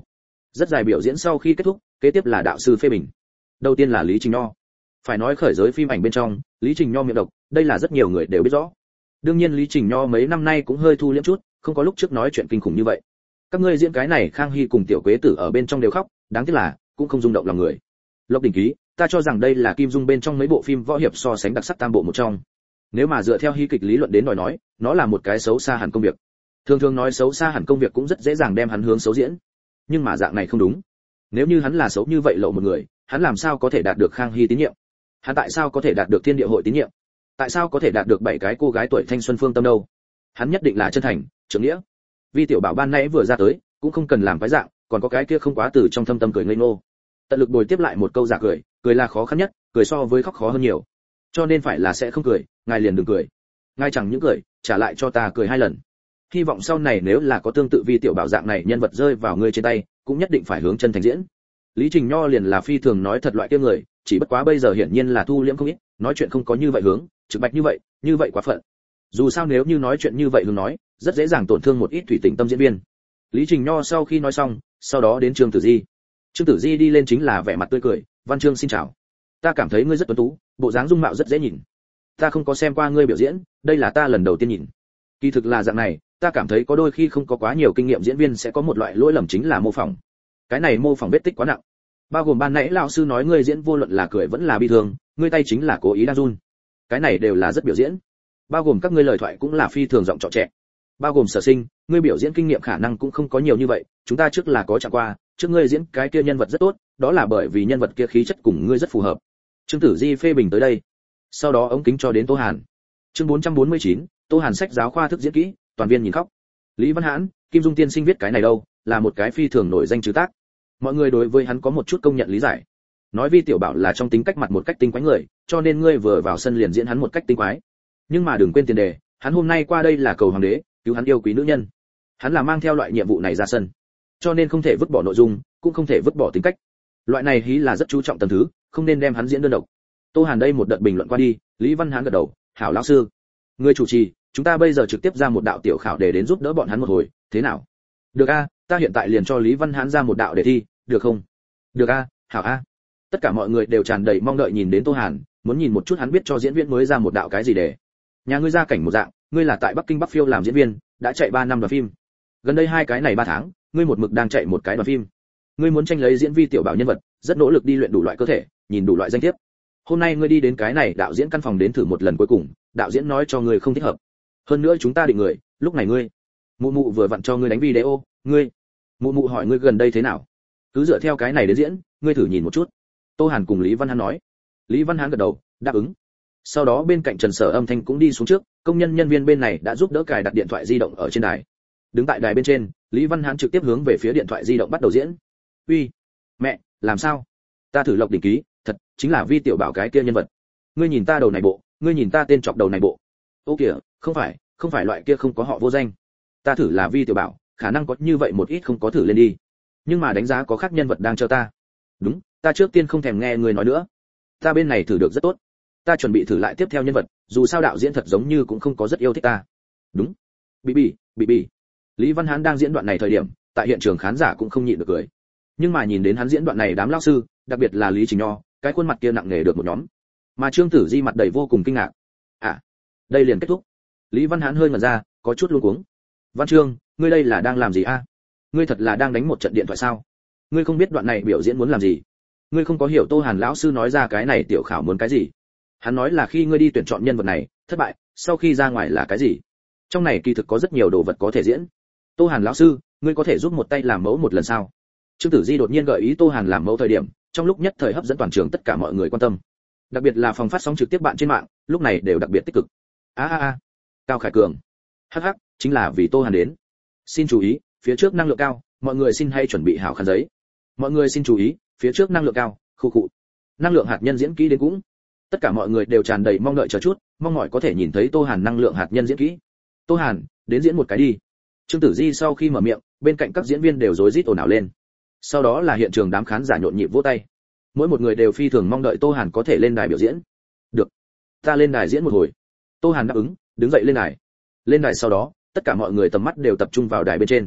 Rất dài biểu diễn sau khi kết thúc, kế tiếp là đạo sư phê bình. Đầu tiên là Lý Trình Nho. Phải nói khởi giới phim ảnh bên trong, Lý Trình Nho miệng độc, đây là rất nhiều người đều biết rõ. Đương nhiên Lý Trình Nho mấy năm nay cũng hơi thu liễm chút, không có lúc trước nói chuyện kinh khủng như vậy. Các ngươi diễn cái này Khang Hy cùng Tiểu Quế Tử ở bên trong đều khóc, đáng tiếc là cũng không rung động lòng người. Lộc Đỉnh Ký, ta cho rằng đây là Kim Dung bên trong mấy bộ phim võ hiệp so sánh đặc sắc tam bộ một trong. Nếu mà dựa theo hy kịch lý luận đến nói nói, nó là một cái xấu xa hẳn công việc. Thường thường nói xấu xa hẳn công việc cũng rất dễ dàng đem hắn hướng xấu diễn. Nhưng mà dạng này không đúng. Nếu như hắn là xấu như vậy lộ một người, hắn làm sao có thể đạt được Khang Hy tín nhiệm? Hắn tại sao có thể đạt được Thiên Địa hội tín nhiệm? Tại sao có thể đạt được bảy cái cô gái tuổi thanh xuân phương tâm đâu? Hắn nhất định là chân thành, trưởng nghĩa. Vi Tiểu Bảo ban nãy vừa ra tới, cũng không cần làm cái dạng, còn có cái kia không quá từ trong thâm tâm cười ngây ngô. Tận lực bồi tiếp lại một câu giả cười, cười là khó khăn nhất, cười so với khóc khó hơn nhiều. Cho nên phải là sẽ không cười, ngài liền đừng cười. Ngài chẳng những cười, trả lại cho ta cười hai lần. Hy vọng sau này nếu là có tương tự Vi Tiểu Bảo dạng này nhân vật rơi vào ngươi trên tay, cũng nhất định phải hướng chân thành diễn. Lý Trình Nho liền là phi thường nói thật loại kia người, chỉ bất quá bây giờ hiển nhiên là thu liễm không ít, nói chuyện không có như vậy hướng, trực bạch như vậy, như vậy quá phận. Dù sao nếu như nói chuyện như vậy hướng nói, rất dễ dàng tổn thương một ít thủy tình tâm diễn viên. Lý Trình Nho sau khi nói xong, sau đó đến Trương Tử Di. Trương Tử Di đi lên chính là vẻ mặt tươi cười, "Văn Trương xin chào. Ta cảm thấy ngươi rất tuấn tú, bộ dáng dung mạo rất dễ nhìn. Ta không có xem qua ngươi biểu diễn, đây là ta lần đầu tiên nhìn. Kỳ thực là dạng này, ta cảm thấy có đôi khi không có quá nhiều kinh nghiệm diễn viên sẽ có một loại lỗi lầm chính là mô phỏng. Cái này mô phỏng vết tích quá nặng. Bao gồm ban nãy lão sư nói ngươi diễn vô luận là cười vẫn là bi thương, ngươi tay chính là cố ý đang run. Cái này đều là rất biểu diễn. Bao gồm các ngươi lời thoại cũng là phi thường giọng trọ trẻ. Bao gồm Sở Sinh, ngươi biểu diễn kinh nghiệm khả năng cũng không có nhiều như vậy, chúng ta trước là có chẳng qua, trước ngươi diễn cái kia nhân vật rất tốt, đó là bởi vì nhân vật kia khí chất cùng ngươi rất phù hợp." Trương Tử Di phê bình tới đây. Sau đó ống kính cho đến Tô Hàn. Chương bốn trăm bốn mươi chín, Tô Hàn sách giáo khoa thức diễn kỹ, toàn viên nhìn khóc. Lý Văn Hãn, Kim Dung tiên sinh viết cái này đâu, là một cái phi thường nổi danh trừ tác. Mọi người đối với hắn có một chút công nhận lý giải. Nói Vi Tiểu Bảo là trong tính cách mặt một cách tinh quái người, cho nên ngươi vừa vào sân liền diễn hắn một cách tinh quái. Nhưng mà đừng quên tiền đề, hắn hôm nay qua đây là cầu hoàng đế, cứu hắn yêu quý nữ nhân. Hắn là mang theo loại nhiệm vụ này ra sân, cho nên không thể vứt bỏ nội dung, cũng không thể vứt bỏ tính cách. Loại này hí là rất chú trọng tầng thứ, không nên đem hắn diễn đơn độc. Tô Hàn đây một đợt bình luận qua đi, Lý Văn Hãn gật đầu, "Hảo lão sư, người chủ trì, chúng ta bây giờ trực tiếp ra một đạo tiểu khảo để đến giúp đỡ bọn hắn một hồi, thế nào?" "Được a, ta hiện tại liền cho Lý Văn Hãn ra một đạo để thi, được không?" "Được a, hảo a." Tất cả mọi người đều tràn đầy mong đợi nhìn đến Tô Hàn, muốn nhìn một chút hắn biết cho diễn viên mới ra một đạo cái gì để. Nhà ngươi ra cảnh một dạng, ngươi là tại Bắc Kinh Bắc Phiêu làm diễn viên, đã chạy ba năm đoàn phim. Gần đây hai cái này ba tháng, ngươi một mực đang chạy một cái đoàn phim. Ngươi muốn tranh lấy diễn Vi Tiểu Bảo nhân vật, rất nỗ lực đi luyện đủ loại cơ thể, nhìn đủ loại danh thiếp. Hôm nay ngươi đi đến cái này đạo diễn căn phòng đến thử một lần cuối cùng, đạo diễn nói cho ngươi không thích hợp. Hơn nữa chúng ta định người, lúc này ngươi, mụ mụ vừa vặn cho ngươi đánh video, ngươi, mụ mụ hỏi ngươi gần đây thế nào, cứ dựa theo cái này đến diễn, ngươi thử nhìn một chút. Tô Hàn cùng Lý Văn Hãn nói. Lý Văn Hãn gật đầu, đáp ứng. Sau đó bên cạnh Trần Sở Âm Thanh cũng đi xuống trước, công nhân nhân viên bên này đã giúp đỡ cài đặt điện thoại di động ở trên đài. Đứng tại đài bên trên, Lý Văn Hãn trực tiếp hướng về phía điện thoại di động bắt đầu diễn. "Uy, mẹ, làm sao? Ta thử Lộc Đỉnh Ký, thật chính là Vi Tiểu Bảo cái kia nhân vật. Ngươi nhìn ta đầu này bộ, ngươi nhìn ta tên chọc đầu này bộ." "Ô kìa, không phải, không phải loại kia không có họ vô danh. Ta thử là Vi Tiểu Bảo, khả năng có như vậy một ít không có thử lên đi. Nhưng mà đánh giá có khác nhân vật đang chờ ta." "Đúng, ta trước tiên không thèm nghe người nói nữa. Ta bên này thử được rất tốt. Ta chuẩn bị thử lại tiếp theo nhân vật, dù sao đạo diễn thật giống như cũng không có rất yêu thích ta." "Đúng." "Bị bị, bị bị." Lý Văn Hãn đang diễn đoạn này thời điểm, tại hiện trường khán giả cũng không nhịn được cười. Nhưng mà nhìn đến hắn diễn đoạn này đám lão sư, đặc biệt là Lý Trình Nho, cái khuôn mặt kia nặng nề được một nhóm. Mà Trương Tử Di mặt đầy vô cùng kinh ngạc. "À, đây liền kết thúc." Lý Văn Hãn hơi ngẩn ra, có chút luống cuống. "Văn Trương, ngươi đây là đang làm gì a? Ngươi thật là đang đánh một trận điện thoại sao? Ngươi không biết đoạn này biểu diễn muốn làm gì? Ngươi không có hiểu Tô Hàn lão sư nói ra cái này tiểu khảo muốn cái gì? Hắn nói là khi ngươi đi tuyển chọn nhân vật này, thất bại, sau khi ra ngoài là cái gì? Trong này kỳ thực có rất nhiều đồ vật có thể diễn. Tô Hàn lão sư, ngươi có thể giúp một tay làm mẫu một lần sao?" Trương Tử Di đột nhiên gợi ý Tô Hàn làm mẫu thời điểm, trong lúc nhất thời hấp dẫn toàn trường tất cả mọi người quan tâm. Đặc biệt là phòng phát sóng trực tiếp bạn trên mạng, lúc này đều đặc biệt tích cực. A a a, Cao Khải Cường. Hắc hắc, chính là vì Tô Hàn đến. Xin chú ý, phía trước năng lượng cao, mọi người xin hay chuẩn bị hảo khăn giấy. Mọi người xin chú ý, phía trước năng lượng cao, khu cụ. Năng lượng hạt nhân diễn kỹ đến cũng. Tất cả mọi người đều tràn đầy mong đợi chờ chút, mong mỏi có thể nhìn thấy Tô Hàn năng lượng hạt nhân diễn kỹ. "Tô Hàn, đến diễn một cái đi." Trương Tử Di sau khi mở miệng, bên cạnh các diễn viên đều rối rít ồn ào lên. Sau đó là hiện trường đám khán giả nhộn nhịp vỗ tay. Mỗi một người đều phi thường mong đợi Tô Hàn có thể lên đài biểu diễn. "Được, ta lên đài diễn một hồi." Tô Hàn đáp ứng, đứng dậy lên đài. Lên đài sau đó, tất cả mọi người tầm mắt đều tập trung vào đài bên trên.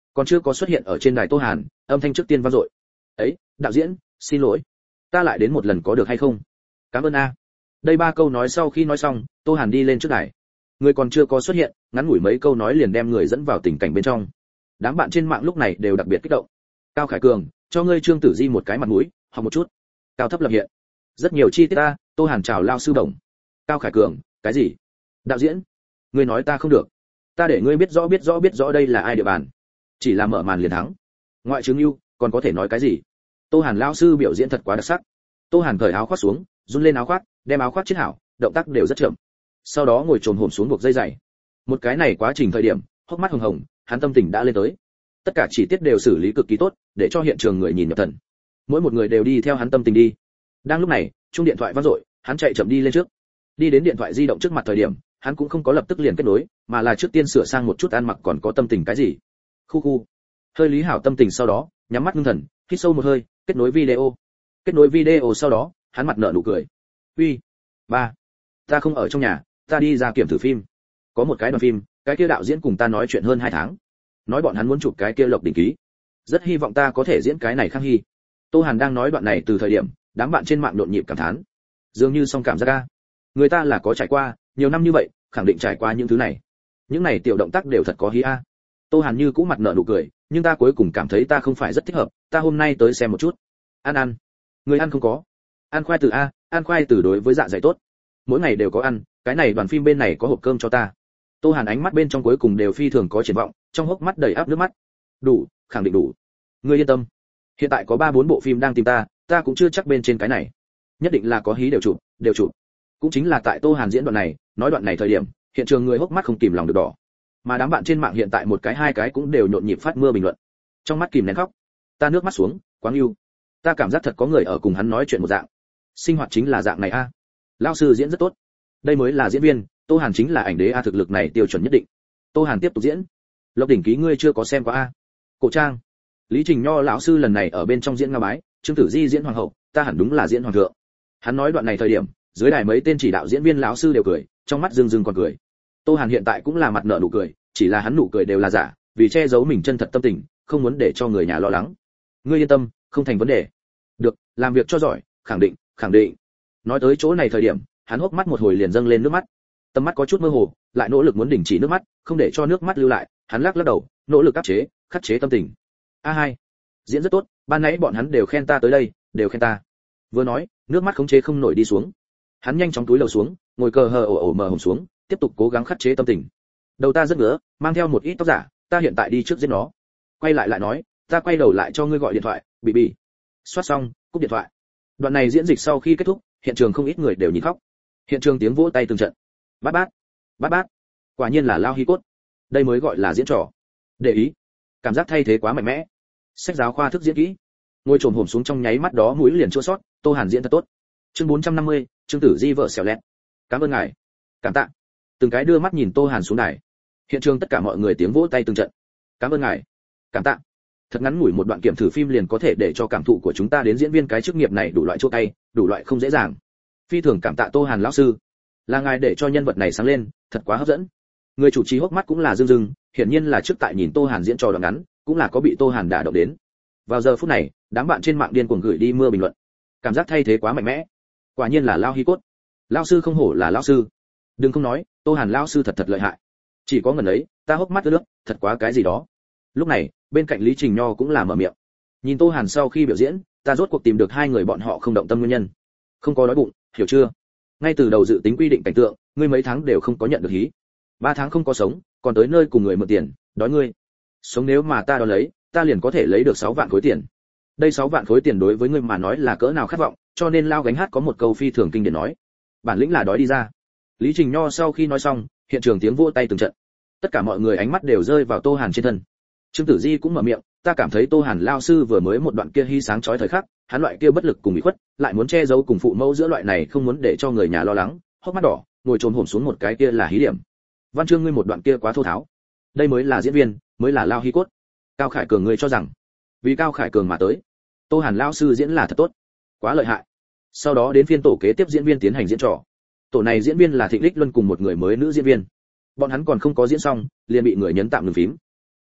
Còn chưa có xuất hiện ở trên đài Tô Hàn, âm thanh trước tiên vang dội. "Ấy, đạo diễn, xin lỗi, ta lại đến một lần có được hay không? Cảm ơn a." Đây ba câu nói sau khi nói xong, Tô Hàn đi lên trước đài. Người còn chưa có xuất hiện, ngắn ngủi mấy câu nói liền đem người dẫn vào tình cảnh bên trong. Đám bạn trên mạng lúc này đều đặc biệt kích động. "Cao Khải Cường, cho ngươi Trương Tử Di một cái mặt mũi, học một chút." Cao thấp lập hiện. Rất nhiều chi tiết ta, Tô Hàn chào lao sư đồng. "Cao Khải Cường, cái gì? Đạo diễn, ngươi nói ta không được. Ta để ngươi biết rõ biết rõ biết rõ đây là ai địa bàn. Chỉ là mở màn liền thắng. Ngoại trừ ưu, còn có thể nói cái gì?" Tô Hàn lao sư biểu diễn thật quá đặc sắc. Tô Hàn cởi áo khoác xuống, run lên áo khoác, đem áo khoác chiết hảo, động tác đều rất chậm. Sau đó ngồi chồm hổm xuống buộc dây giày. Một cái này quá trình thời điểm, hốc mắt hồng hồng, hắn tâm tình đã lên tới. Tất cả chi tiết đều xử lý cực kỳ tốt, để cho hiện trường người nhìn nhập thần. Mỗi một người đều đi theo hắn tâm tình đi. Đang lúc này, chuông điện thoại vang dội, hắn chạy chậm đi lên trước. Đi đến điện thoại di động trước mặt thời điểm, hắn cũng không có lập tức liền kết nối, mà là trước tiên sửa sang một chút ăn mặc còn có tâm tình cái gì. Khu khu. Hơi lý hảo tâm tình sau đó, nhắm mắt ngưng thần, hít sâu một hơi, kết nối video. Kết nối video sau đó, hắn mặt nở nụ cười. "Uy, ba, ta không ở trong nhà, ta đi ra kiểm thử phim. Có một cái đoàn phim, cái kia đạo diễn cùng ta nói chuyện hơn hai tháng. Nói bọn hắn muốn chụp cái kia Lộc Đỉnh Ký. Rất hy vọng ta có thể diễn cái này Khang Hy." Tô Hàn đang nói đoạn này từ thời điểm, đám bạn trên mạng nhộn nhịp cảm thán. Dường như song cảm giác a. Người ta là có trải qua, nhiều năm như vậy, khẳng định trải qua những thứ này. Những này tiểu động tác đều thật có hí a. Tô Hàn như cũ mặt nở nụ cười, nhưng ta cuối cùng cảm thấy ta không phải rất thích hợp, ta hôm nay tới xem một chút. Ăn ăn. Người ăn không có. Ăn khoai từ a, ăn khoai từ đối với dạ dày tốt. Mỗi ngày đều có ăn, cái này đoàn phim bên này có hộp cơm cho ta. Tô Hàn ánh mắt bên trong cuối cùng đều phi thường có triển vọng, trong hốc mắt đầy áp nước mắt. Đủ, khẳng định đủ. Ngươi yên tâm. Hiện tại có ba bốn bộ phim đang tìm ta, ta cũng chưa chắc bên trên cái này. Nhất định là có hí đều chụp, đều chụp. Cũng chính là tại Tô Hàn diễn đoạn này, nói đoạn này thời điểm, hiện trường người hốc mắt không kìm lòng được đỏ. Mà đám bạn trên mạng hiện tại một cái hai cái cũng đều nhộn nhịp phát mưa bình luận. Trong mắt kìm nén khóc. Ta nước mắt xuống, quá yêu. Ta cảm giác thật có người ở cùng hắn nói chuyện một dạng. Sinh hoạt chính là dạng này a. Lão sư diễn rất tốt. Đây mới là diễn viên, Tô Hàn chính là ảnh đế a, thực lực này tiêu chuẩn nhất định. Tô Hàn tiếp tục diễn. Lộc Đỉnh Ký ngươi chưa có xem qua a. Cổ trang. Lý Trình Nho lão sư lần này ở bên trong diễn Nga Bái, Trương Tử Di diễn hoàng hậu, ta hẳn đúng là diễn hoàng thượng. Hắn nói đoạn này thời điểm, dưới đài mấy tên chỉ đạo diễn viên lão sư đều cười, trong mắt rưng rưng còn cười. Tô Hàn hiện tại cũng là mặt nở nụ cười, chỉ là hắn nụ cười đều là giả, vì che giấu mình chân thật tâm tình, không muốn để cho người nhà lo lắng. Ngươi yên tâm, không thành vấn đề. Được, làm việc cho giỏi, khẳng định, khẳng định. Nói tới chỗ này thời điểm, hắn hốc mắt một hồi liền dâng lên nước mắt. Tầm mắt có chút mơ hồ, lại nỗ lực muốn đình chỉ nước mắt, không để cho nước mắt lưu lại, hắn lắc lắc đầu, nỗ lực áp chế, khắc chế tâm tình. A hai, diễn rất tốt, ban nãy bọn hắn đều khen ta tới đây, đều khen ta. Vừa nói, nước mắt khống chế không nổi đi xuống. Hắn nhanh chóng túi lầu xuống, ngồi cờ hờ ổ ổ mờ hổm xuống, tiếp tục cố gắng khắc chế tâm tình. Đầu ta rất ngứa, mang theo một ít tóc giả, ta hiện tại đi trước giết nó. Quay lại lại nói, ta quay đầu lại cho ngươi gọi điện thoại, bị bị. Soát xong, cúp điện thoại. Đoạn này diễn dịch sau khi kết thúc, hiện trường không ít người đều nhìn khóc. Hiện trường tiếng vỗ tay từng trận. Bát bát, bát bát. Quả nhiên là lao hí cốt. Đây mới gọi là diễn trò. Để ý, cảm giác thay thế quá mạnh mẽ. Sách giáo khoa thức diễn kỹ. Ngồi trồm hổm xuống trong nháy mắt đó mũi liền chua xót, Tô Hàn diễn thật tốt. Chương bốn trăm năm mươi, Trương Tử Di vợ xẻo lẹt. Cảm ơn ngài. Cảm tạ. Từng cái đưa mắt nhìn Tô Hàn xuống đài. Hiện trường tất cả mọi người tiếng vỗ tay từng trận. Cảm ơn ngài. Cảm tạ. Thật ngắn ngủi một đoạn kiểm thử phim liền có thể để cho cảm thụ của chúng ta đến diễn viên cái chức nghiệp này đủ loại chỗ tay, đủ loại không dễ dàng. Phi thường cảm tạ Tô Hàn lão sư. Là ngài để cho nhân vật này sáng lên, thật quá hấp dẫn. Người chủ trì hốc mắt cũng là rưng rưng, hiển nhiên là trước tại nhìn Tô Hàn diễn trò đoạn ngắn, cũng là có bị Tô Hàn đả động đến. Vào giờ phút này, đám bạn trên mạng điên cuồng gửi đi mưa bình luận. Cảm giác thay thế quá mạnh mẽ. Quả nhiên là lao hí cốt. Lão sư không hổ là lão sư. Đừng không nói, Tô Hàn lão sư thật thật lợi hại. Chỉ có ngần ấy, ta hốc mắt ướt nước, thật quá cái gì đó. Lúc này, bên cạnh Lý Trình Nho cũng là mở miệng. Nhìn Tô Hàn sau khi biểu diễn, ta rốt cuộc tìm được hai người bọn họ không động tâm nguyên nhân. Không có đói bụng, hiểu chưa? Ngay từ đầu dự tính quy định cảnh tượng, ngươi mấy tháng đều không có nhận được hí. Ba tháng không có sống, còn tới nơi cùng người mượn tiền, đói ngươi. Sống nếu mà ta đòi lấy, ta liền có thể lấy được sáu vạn khối tiền. Đây sáu vạn khối tiền đối với ngươi mà nói là cỡ nào khát vọng, cho nên Lao Gánh Hát có một câu phi thường kinh điển nói. Bản lĩnh là đói đi ra. Lý Trình Nho sau khi nói xong, hiện trường tiếng vỗ tay từng trận. Tất cả mọi người ánh mắt đều rơi vào Tô Hàn trên thân. Trương Tử Di cũng mở miệng, ta cảm thấy Tô Hàn lao sư vừa mới một đoạn kia hy sáng chói thời khắc, hắn loại kia bất lực cùng bị khuất, lại muốn che giấu cùng phụ mẫu giữa loại này không muốn để cho người nhà lo lắng, hốc mắt đỏ, ngồi trồm hổm xuống một cái kia là hí điểm. Văn chương ngươi một đoạn kia quá thô tháo. Đây mới là diễn viên, mới là lao hí cốt. Cao Khải Cường ngươi cho rằng, vì Cao Khải Cường mà tới, Tô Hàn lao sư diễn là thật tốt, quá lợi hại. Sau đó đến phiên tổ kế tiếp diễn viên tiến hành diễn trò. Tổ này diễn viên là Thịnh Lích Luân cùng một người mới nữ diễn viên. Bọn hắn còn không có diễn xong, liền bị người nhấn tạm ngừng phím.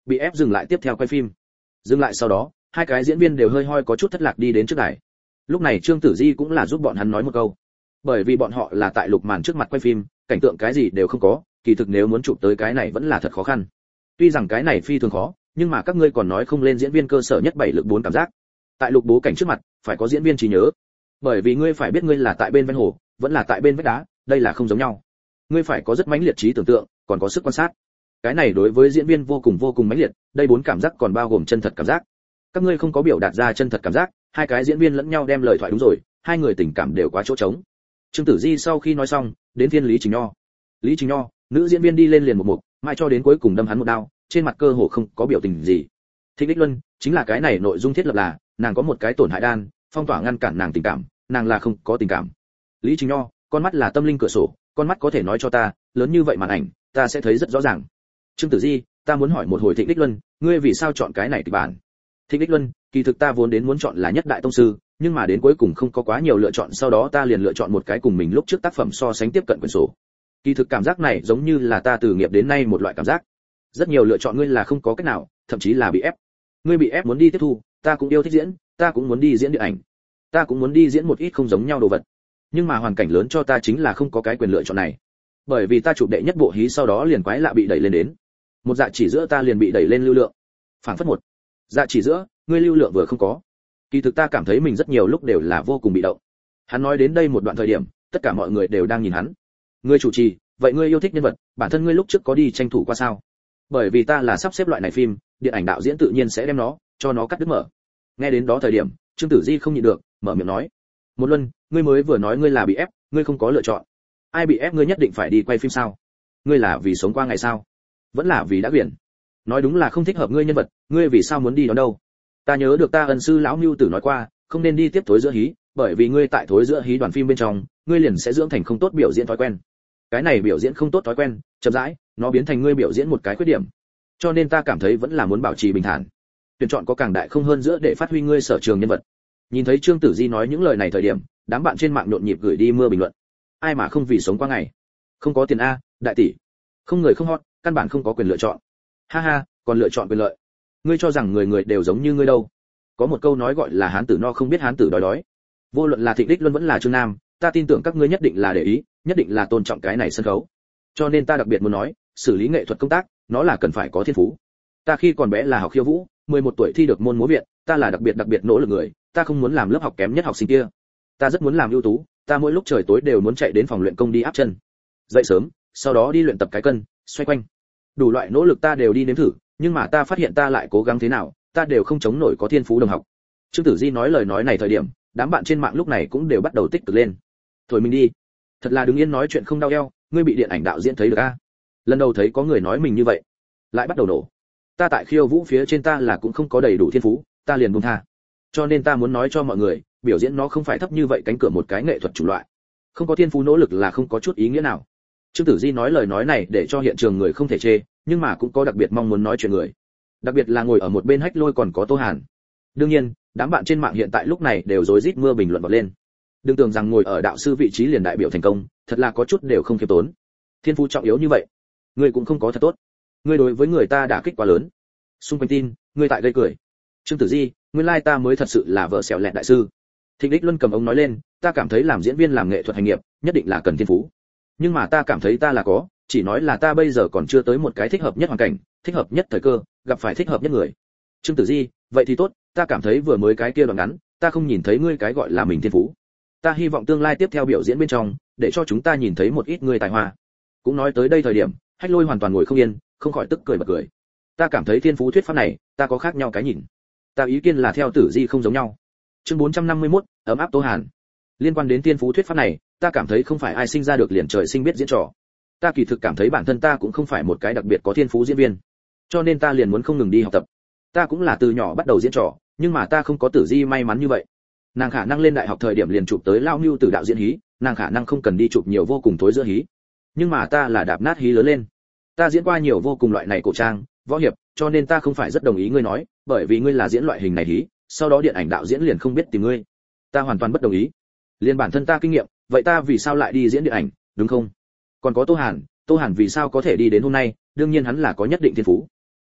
bị ép dừng lại tiếp theo quay phim. Dừng lại sau đó, hai cái diễn viên đều hơi hoi có chút thất lạc đi đến trước đài. Lúc này Trương Tử Di cũng là giúp bọn hắn nói một câu, bởi vì bọn họ là tại lục màn trước mặt quay phim, cảnh tượng cái gì đều không có, kỳ thực nếu muốn chụp tới cái này vẫn là thật khó khăn. Tuy rằng cái này phi thường khó, nhưng mà các ngươi còn nói không lên diễn viên cơ sở nhất bảy lực bốn cảm giác. Tại lục bố cảnh trước mặt, phải có diễn viên trí nhớ, bởi vì ngươi phải biết ngươi là tại bên ven hồ, vẫn là tại bên vách đá, đây là không giống nhau. Ngươi phải có rất mãnh liệt trí tưởng tượng, còn có sức quan sát. Cái này đối với diễn viên vô cùng vô cùng mãnh liệt, đây bốn cảm giác còn bao gồm chân thật cảm giác. Các ngươi không có biểu đạt ra chân thật cảm giác, hai cái diễn viên lẫn nhau đem lời thoại đúng rồi, hai người tình cảm đều quá chỗ trống. Trương Tử Di sau khi nói xong, đến phiên Lý Trình Nho. Lý Trình Nho, nữ diễn viên đi lên liền một mục, mãi cho đến cuối cùng đâm hắn một đao, trên mặt cơ hồ không có biểu tình gì. Thịnh Ích Luân, chính là cái này nội dung thiết lập là, nàng có một cái tổn hại đan, phong tỏa ngăn cản nàng tình cảm, nàng là không có tình cảm. Lý Trình Nho, con mắt là tâm linh cửa sổ, con mắt có thể nói cho ta, lớn như vậy màn ảnh, ta sẽ thấy rất rõ ràng. Trương Tử Di, ta muốn hỏi một hồi Thịnh Ích Luân, ngươi vì sao chọn cái này kịch bản? Thịnh Ích Luân, kỳ thực ta vốn đến muốn chọn là nhất đại tông sư, nhưng mà đến cuối cùng không có quá nhiều lựa chọn, sau đó ta liền lựa chọn một cái cùng mình lúc trước tác phẩm so sánh tiếp cận quyển sổ. Kỳ thực cảm giác này giống như là ta từ nghiệp đến nay một loại cảm giác. Rất nhiều lựa chọn ngươi là không có cách nào, thậm chí là bị ép. Ngươi bị ép muốn đi tiếp thu, ta cũng yêu thích diễn, ta cũng muốn đi diễn điện ảnh. Ta cũng muốn đi diễn một ít không giống nhau đồ vật. Nhưng mà hoàn cảnh lớn cho ta chính là không có cái quyền lựa chọn này. Bởi vì ta chụp đệ nhất bộ hí sau đó liền quái lạ bị đẩy lên đến. Một dạ chỉ giữa ta liền bị đẩy lên lưu lượng. Phảng phất một dạ chỉ giữa, ngươi lưu lượng vừa không có. Kỳ thực ta cảm thấy mình rất nhiều lúc đều là vô cùng bị động. Hắn nói đến đây một đoạn thời điểm, tất cả mọi người đều đang nhìn hắn. Ngươi chủ trì, vậy ngươi yêu thích nhân vật, bản thân ngươi lúc trước có đi tranh thủ qua sao? Bởi vì ta là sắp xếp loại này phim, điện ảnh đạo diễn tự nhiên sẽ đem nó, cho nó cắt đứt mở. Nghe đến đó thời điểm, Trương Tử Di không nhịn được, mở miệng nói: "Một Luân, ngươi mới vừa nói ngươi là bị ép, ngươi không có lựa chọn. Ai bị ép ngươi nhất định phải đi quay phim sao? Ngươi là vì sống qua ngày sao? Vẫn là vì đã quyển? Nói đúng là không thích hợp ngươi nhân vật, ngươi vì sao muốn đi đó đâu? Ta nhớ được ta ân sư lão Nưu Tử nói qua, không nên đi tiếp thối giữa hí, bởi vì ngươi tại thối giữa hí đoàn phim bên trong, ngươi liền sẽ dưỡng thành không tốt biểu diễn thói quen. Cái này biểu diễn không tốt thói quen, chậm rãi, nó biến thành ngươi biểu diễn một cái khuyết điểm. Cho nên ta cảm thấy vẫn là muốn bảo trì bình thản. Tuyển chọn có càng đại không hơn giữa để phát huy ngươi sở trường nhân vật." Nhìn thấy Trương Tử Di nói những lời này thời điểm, đám bạn trên mạng nhộn nhịp gửi đi mưa bình luận. Ai mà không vì sống qua ngày? Không có tiền a, đại tỷ. Không người không hot, căn bản không có quyền lựa chọn. Ha ha, còn lựa chọn quyền lợi. Ngươi cho rằng người người đều giống như ngươi đâu? Có một câu nói gọi là hán tử no không biết hán tử đói đói. Vô luận là Thịnh Ích Luân vẫn là Trương Nam, ta tin tưởng các ngươi nhất định là để ý, nhất định là tôn trọng cái này sân khấu. Cho nên ta đặc biệt muốn nói, xử lý nghệ thuật công tác, nó là cần phải có thiên phú. Ta khi còn bé là học khiêu vũ, mười một tuổi thi được môn múa viện, ta là đặc biệt đặc biệt nỗ lực người, ta không muốn làm lớp học kém nhất học sinh kia. Ta rất muốn làm ưu tú, ta mỗi lúc trời tối đều muốn chạy đến phòng luyện công đi áp chân. Dậy sớm, sau đó đi luyện tập cái cân, xoay quanh. Đủ loại nỗ lực ta đều đi nếm thử, nhưng mà ta phát hiện ta lại cố gắng thế nào, ta đều không chống nổi có thiên phú đồng học. Trương Tử Di nói lời nói này thời điểm, đám bạn trên mạng lúc này cũng đều bắt đầu tích cực lên. Thôi mình đi, thật là đứng yên nói chuyện không đau eo, ngươi bị điện ảnh đạo diễn thấy được a? Lần đầu thấy có người nói mình như vậy, lại bắt đầu nổ. Ta tại khiêu vũ phía trên ta là cũng không có đầy đủ thiên phú, ta liền buông tha. Cho nên ta muốn nói cho mọi người, biểu diễn nó không phải thấp như vậy cánh cửa một cái nghệ thuật chủ loại. Không có thiên phú nỗ lực là không có chút ý nghĩa nào. Trương Tử Di nói lời nói này để cho hiện trường người không thể chê, nhưng mà cũng có đặc biệt mong muốn nói chuyện người. Đặc biệt là ngồi ở một bên hách lôi còn có Tô Hàn. Đương nhiên, đám bạn trên mạng hiện tại lúc này đều rối rít mưa bình luận bật lên. Đừng tưởng rằng ngồi ở đạo sư vị trí liền đại biểu thành công, thật là có chút đều không khiêm tốn. Thiên phú trọng yếu như vậy, ngươi cũng không có thật tốt. Ngươi đối với người ta đã kích quá lớn. Xung quanh tin, ngươi tại gây cười. Trương Tử Di, nguyên lai ta mới thật sự là vợ xẻo lẹt đại sư. Thịnh Ích Luân cầm ống nói lên, ta cảm thấy làm diễn viên làm nghệ thuật hành nghiệp, nhất định là cần thiên phú. Nhưng mà ta cảm thấy ta là có, chỉ nói là ta bây giờ còn chưa tới một cái thích hợp nhất hoàn cảnh, thích hợp nhất thời cơ, gặp phải thích hợp nhất người. Trương Tử Di, vậy thì tốt, ta cảm thấy vừa mới cái kia đoạn ngắn, ta không nhìn thấy ngươi cái gọi là mình thiên phú. Ta hy vọng tương lai tiếp theo biểu diễn bên trong, để cho chúng ta nhìn thấy một ít người tài hoa. Cũng nói tới đây thời điểm, Hách Lôi hoàn toàn ngồi không yên, không khỏi tức cười bật cười. Ta cảm thấy thiên phú thuyết pháp này, ta có khác nhau cái nhìn. Ta ý kiến là theo Tử Di không giống nhau. Chương bốn trăm năm mươi mốt, ấm áp Tô Hàn. Liên quan đến thiên phú thuyết pháp này, ta cảm thấy không phải ai sinh ra được liền trời sinh biết diễn trò. Ta kỳ thực cảm thấy bản thân ta cũng không phải một cái đặc biệt có thiên phú diễn viên, cho nên ta liền muốn không ngừng đi học tập. Ta cũng là từ nhỏ bắt đầu diễn trò, nhưng mà ta không có Tử Di may mắn như vậy. Nàng khả năng lên đại học thời điểm liền chụp tới lao Nưu Tử đạo diễn hí, nàng khả năng không cần đi chụp nhiều vô cùng thối giữa hí. Nhưng mà ta là đạp nát hí lớn lên. Ta diễn qua nhiều vô cùng loại này cổ trang, võ hiệp, cho nên ta không phải rất đồng ý ngươi nói, bởi vì ngươi là diễn loại hình này hí, sau đó điện ảnh đạo diễn liền không biết tìm ngươi. Ta hoàn toàn bất đồng ý. Liên bản thân ta kinh nghiệm, vậy ta vì sao lại đi diễn điện ảnh, đúng không? Còn có Tô Hàn, Tô Hàn vì sao có thể đi đến hôm nay, đương nhiên hắn là có nhất định thiên phú.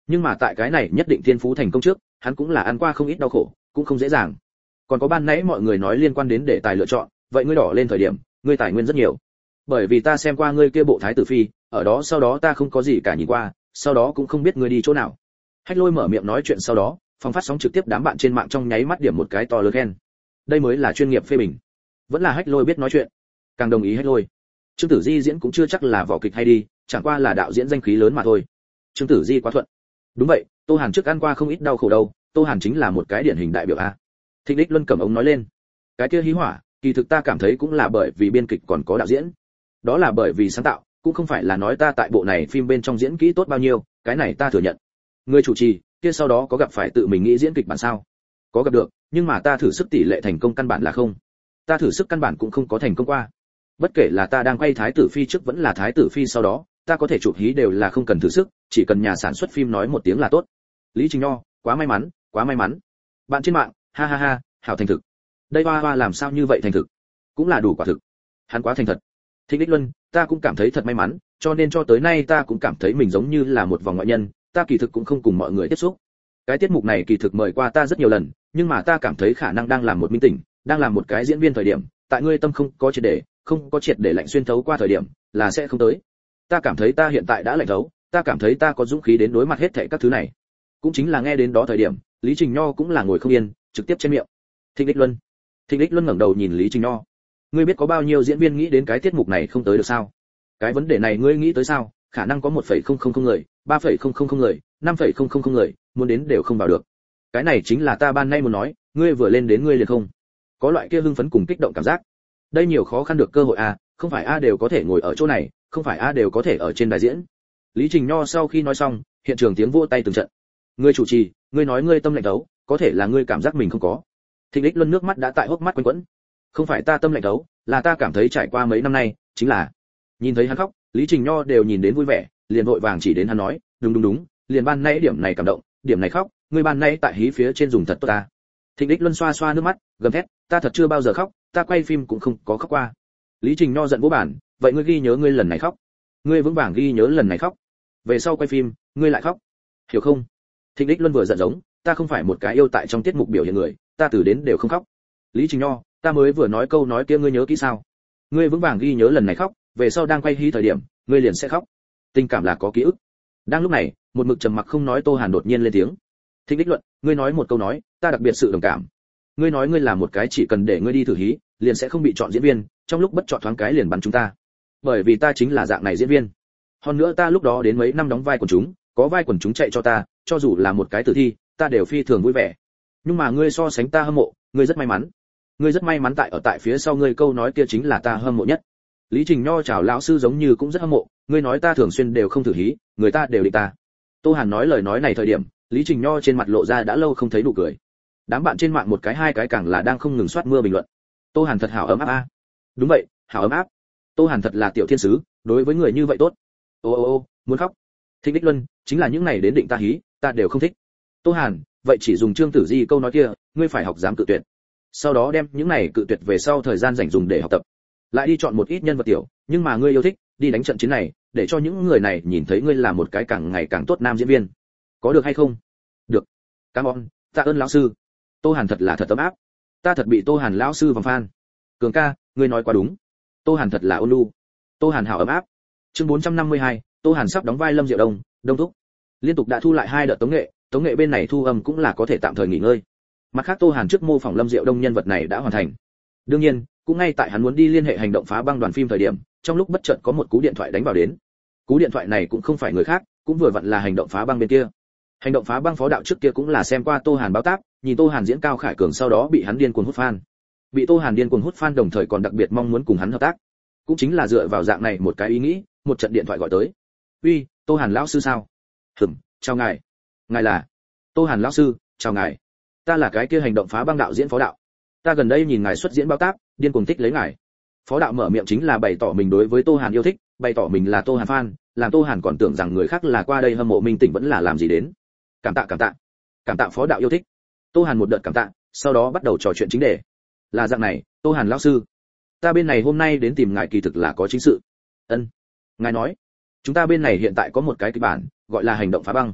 Nhưng mà tại cái này nhất định thiên phú thành công trước, hắn cũng là ăn qua không ít đau khổ, cũng không dễ dàng. Còn có ban nãy mọi người nói liên quan đến đề tài lựa chọn, vậy ngươi đỏ lên thời điểm, ngươi tài nguyên rất nhiều. Bởi vì ta xem qua ngươi kia bộ thái tử phi, ở đó sau đó ta không có gì cả nhìn qua, sau đó cũng không biết ngươi đi chỗ nào. Hách Lôi mở miệng nói chuyện sau đó, phòng phát sóng trực tiếp đám bạn trên mạng trong nháy mắt điểm một cái to lớn khen. Đây mới là chuyên nghiệp phê bình. Vẫn là Hách Lôi biết nói chuyện. Càng đồng ý Hách Lôi. Trương Tử Di diễn cũng chưa chắc là võ kịch hay đi, chẳng qua là đạo diễn danh khí lớn mà thôi. Trương Tử Di quá thuận. Đúng vậy, Tô Hàn trước ăn qua không ít đau khổ đâu, Tô Hàn chính là một cái điển hình đại biểu a. Thịnh Đích Luân cầm ống nói lên. Cái kia hí hỏa, kỳ thực ta cảm thấy cũng là bởi vì biên kịch còn có đạo diễn. Đó là bởi vì sáng tạo, cũng không phải là nói ta tại bộ này phim bên trong diễn kỹ tốt bao nhiêu, cái này ta thừa nhận. Người chủ trì, kia sau đó có gặp phải tự mình nghĩ diễn kịch bản sao? Có gặp được, nhưng mà ta thử sức tỷ lệ thành công căn bản là không. Ta thử sức căn bản cũng không có thành công qua. Bất kể là ta đang quay Thái tử phi trước vẫn là Thái tử phi sau đó, ta có thể chụp hí đều là không cần thử sức, chỉ cần nhà sản xuất phim nói một tiếng là tốt. Lý Trình Nho, quá may mắn, quá may mắn. Bạn trên mạng, ha ha ha, hảo thành thực. Đây Hoa Hoa làm sao như vậy thành thực? Cũng là đủ quả thực. Hắn quá thành thật. Thịnh Đích Luân, ta cũng cảm thấy thật may mắn, cho nên cho tới nay ta cũng cảm thấy mình giống như là một vòng ngoại nhân, ta kỳ thực cũng không cùng mọi người tiếp xúc. Cái tiết mục này kỳ thực mời qua ta rất nhiều lần, nhưng mà ta cảm thấy khả năng đang làm một minh tỉnh, đang làm một cái diễn viên thời điểm, tại ngươi tâm không có triệt để, không có triệt để lạnh xuyên thấu qua thời điểm, là sẽ không tới. Ta cảm thấy ta hiện tại đã lạnh thấu, ta cảm thấy ta có dũng khí đến đối mặt hết thảy các thứ này. Cũng chính là nghe đến đó thời điểm, Lý Trình Nho cũng là ngồi không yên, trực tiếp trên miệng. Thịnh Đích Luân. Thịnh Đích Luân ngẩng đầu nhìn Lý Trình Nho. Ngươi biết có bao nhiêu diễn viên nghĩ đến cái tiết mục này không tới được sao? Cái vấn đề này ngươi nghĩ tới sao? Khả năng có một phẩy không không không người, ba phẩy không không không người, năm phẩy không không không người, muốn đến đều không vào được. Cái này chính là ta ban nay muốn nói, ngươi vừa lên đến ngươi liền không. Có loại kia hưng phấn cùng kích động cảm giác. Đây nhiều khó khăn được cơ hội à, không phải a đều có thể ngồi ở chỗ này, không phải a đều có thể ở trên đài diễn. Lý Trình Nho sau khi nói xong, hiện trường tiếng vỗ tay từng trận. Ngươi chủ trì, ngươi nói ngươi tâm lạnh đấu, có thể là ngươi cảm giác mình không có. Thịnh Đích Luân nước mắt đã tại hốc mắt quanh quẩn. Không phải ta tâm lạnh đấu, là ta cảm thấy trải qua mấy năm nay, chính là nhìn thấy hắn khóc, Lý Trình Nho đều nhìn đến vui vẻ, liền vội vàng chỉ đến hắn nói, đúng đúng đúng, liền ban nãy điểm này cảm động, điểm này khóc, ngươi ban nãy tại hí phía trên dùng thật tốt ta. Thịnh Đích Luân xoa xoa nước mắt, gầm thét, ta thật chưa bao giờ khóc, ta quay phim cũng không có khóc qua. Lý Trình Nho giận vỗ bản, vậy ngươi ghi nhớ ngươi lần này khóc, ngươi vững vàng ghi nhớ lần này khóc, về sau quay phim, ngươi lại khóc, hiểu không? Thịnh Đích Luân vừa giận giống, ta không phải một cái yêu tại trong tiết mục biểu hiện người, ta từ đến đều không khóc. Lý Trình Nho, ta mới vừa nói câu nói kia ngươi nhớ kỹ sao? Ngươi vững vàng ghi nhớ lần này khóc, về sau đang quay hí thời điểm, ngươi liền sẽ khóc. Tình cảm là có ký ức. Đang lúc này, một mực trầm mặc không nói Tô Hàn đột nhiên lên tiếng. Thịnh Đích Luận, ngươi nói một câu nói, ta đặc biệt sự đồng cảm. Ngươi nói ngươi là một cái chỉ cần để ngươi đi thử hí, liền sẽ không bị chọn diễn viên, trong lúc bất chọn thoáng cái liền bắn chúng ta. Bởi vì ta chính là dạng này diễn viên. Hơn nữa ta lúc đó đến mấy năm đóng vai quần chúng, có vai quần chúng chạy cho ta, cho dù là một cái tử thi, ta đều phi thường vui vẻ. Nhưng mà ngươi so sánh ta hâm mộ, ngươi rất may mắn. Ngươi rất may mắn tại ở tại phía sau ngươi câu nói kia chính là ta hâm mộ nhất. Lý Trình Nho chào lão sư giống như cũng rất hâm mộ, ngươi nói ta thường xuyên đều không thử hí, người ta đều định ta. Tô Hàn nói lời nói này thời điểm, Lý Trình Nho trên mặt lộ ra đã lâu không thấy nụ cười. Đám bạn trên mạng một cái hai cái càng là đang không ngừng soát mưa bình luận. Tô Hàn thật hảo ấm áp a. Đúng vậy, hảo ấm áp. Tô Hàn thật là tiểu thiên sứ, đối với người như vậy tốt. Ô ô ô, muốn khóc. Thịnh Đích Luân, chính là những này đến định ta hí, ta đều không thích. Tô Hàn, vậy chỉ dùng Trương Tử Di câu nói kia, ngươi phải học dám cự tuyệt. Sau đó đem những này cự tuyệt về sau thời gian rảnh dùng để học tập. Lại đi chọn một ít nhân vật tiểu, nhưng mà ngươi yêu thích, đi đánh trận chiến này, để cho những người này nhìn thấy ngươi là một cái càng ngày càng tốt nam diễn viên. Có được hay không? Được. Cảm ơn, tạ ơn lão sư. Tô Hàn thật là thật ấm áp. Ta thật bị Tô Hàn lão sư vòng fan. Cường ca, ngươi nói quá đúng. Tô Hàn thật là ôn nhu. Tô Hàn hảo ấm áp. Chương bốn trăm năm mươi hai, Tô Hàn sắp đóng vai Lâm Diệu Đông, Đông Thúc. Liên tục đã thu lại hai đợt tống nghệ, tống nghệ bên này thu âm cũng là có thể tạm thời nghỉ ngơi. Mặt khác Tô Hàn trước mô phỏng Lâm Diệu Đông nhân vật này đã hoàn thành. Đương nhiên, cũng ngay tại hắn muốn đi liên hệ hành động phá băng đoàn phim thời điểm, trong lúc bất chợt có một cú điện thoại đánh vào đến. Cú điện thoại này cũng không phải người khác, cũng vừa vặn là hành động phá băng bên kia. Hành động phá băng phó đạo trước kia cũng là xem qua Tô Hàn báo táp, nhìn Tô Hàn diễn cao khải cường sau đó bị hắn điên cuồng hút fan. Bị Tô Hàn điên cuồng hút fan đồng thời còn đặc biệt mong muốn cùng hắn hợp tác. Cũng chính là dựa vào dạng này một cái ý nghĩ, một trận điện thoại gọi tới. "Uy, Tô Hàn lão sư sao?" "Ừm, chào ngài." "Ngài là?" "Tô Hàn lão sư, chào ngài. Ta là cái kia hành động phá băng đạo diễn phó đạo. Ta gần đây nhìn ngài xuất diễn báo táp, điên cuồng thích lấy ngài." Phó đạo mở miệng chính là bày tỏ mình đối với Tô Hàn yêu thích, bày tỏ mình là Tô Hàn fan, làm Tô Hàn còn tưởng rằng người khác là qua đây hâm mộ minh tỉnh vẫn là làm gì đến. Cảm tạ cảm tạ. Cảm tạ phó đạo yêu thích. Tô Hàn một đợt cảm tạ, sau đó bắt đầu trò chuyện chính đề. Là dạng này, Tô Hàn lão sư, ta bên này hôm nay đến tìm ngài kỳ thực là có chính sự. Ân. Ngài nói, chúng ta bên này hiện tại có một cái kịch bản, gọi là hành động phá băng.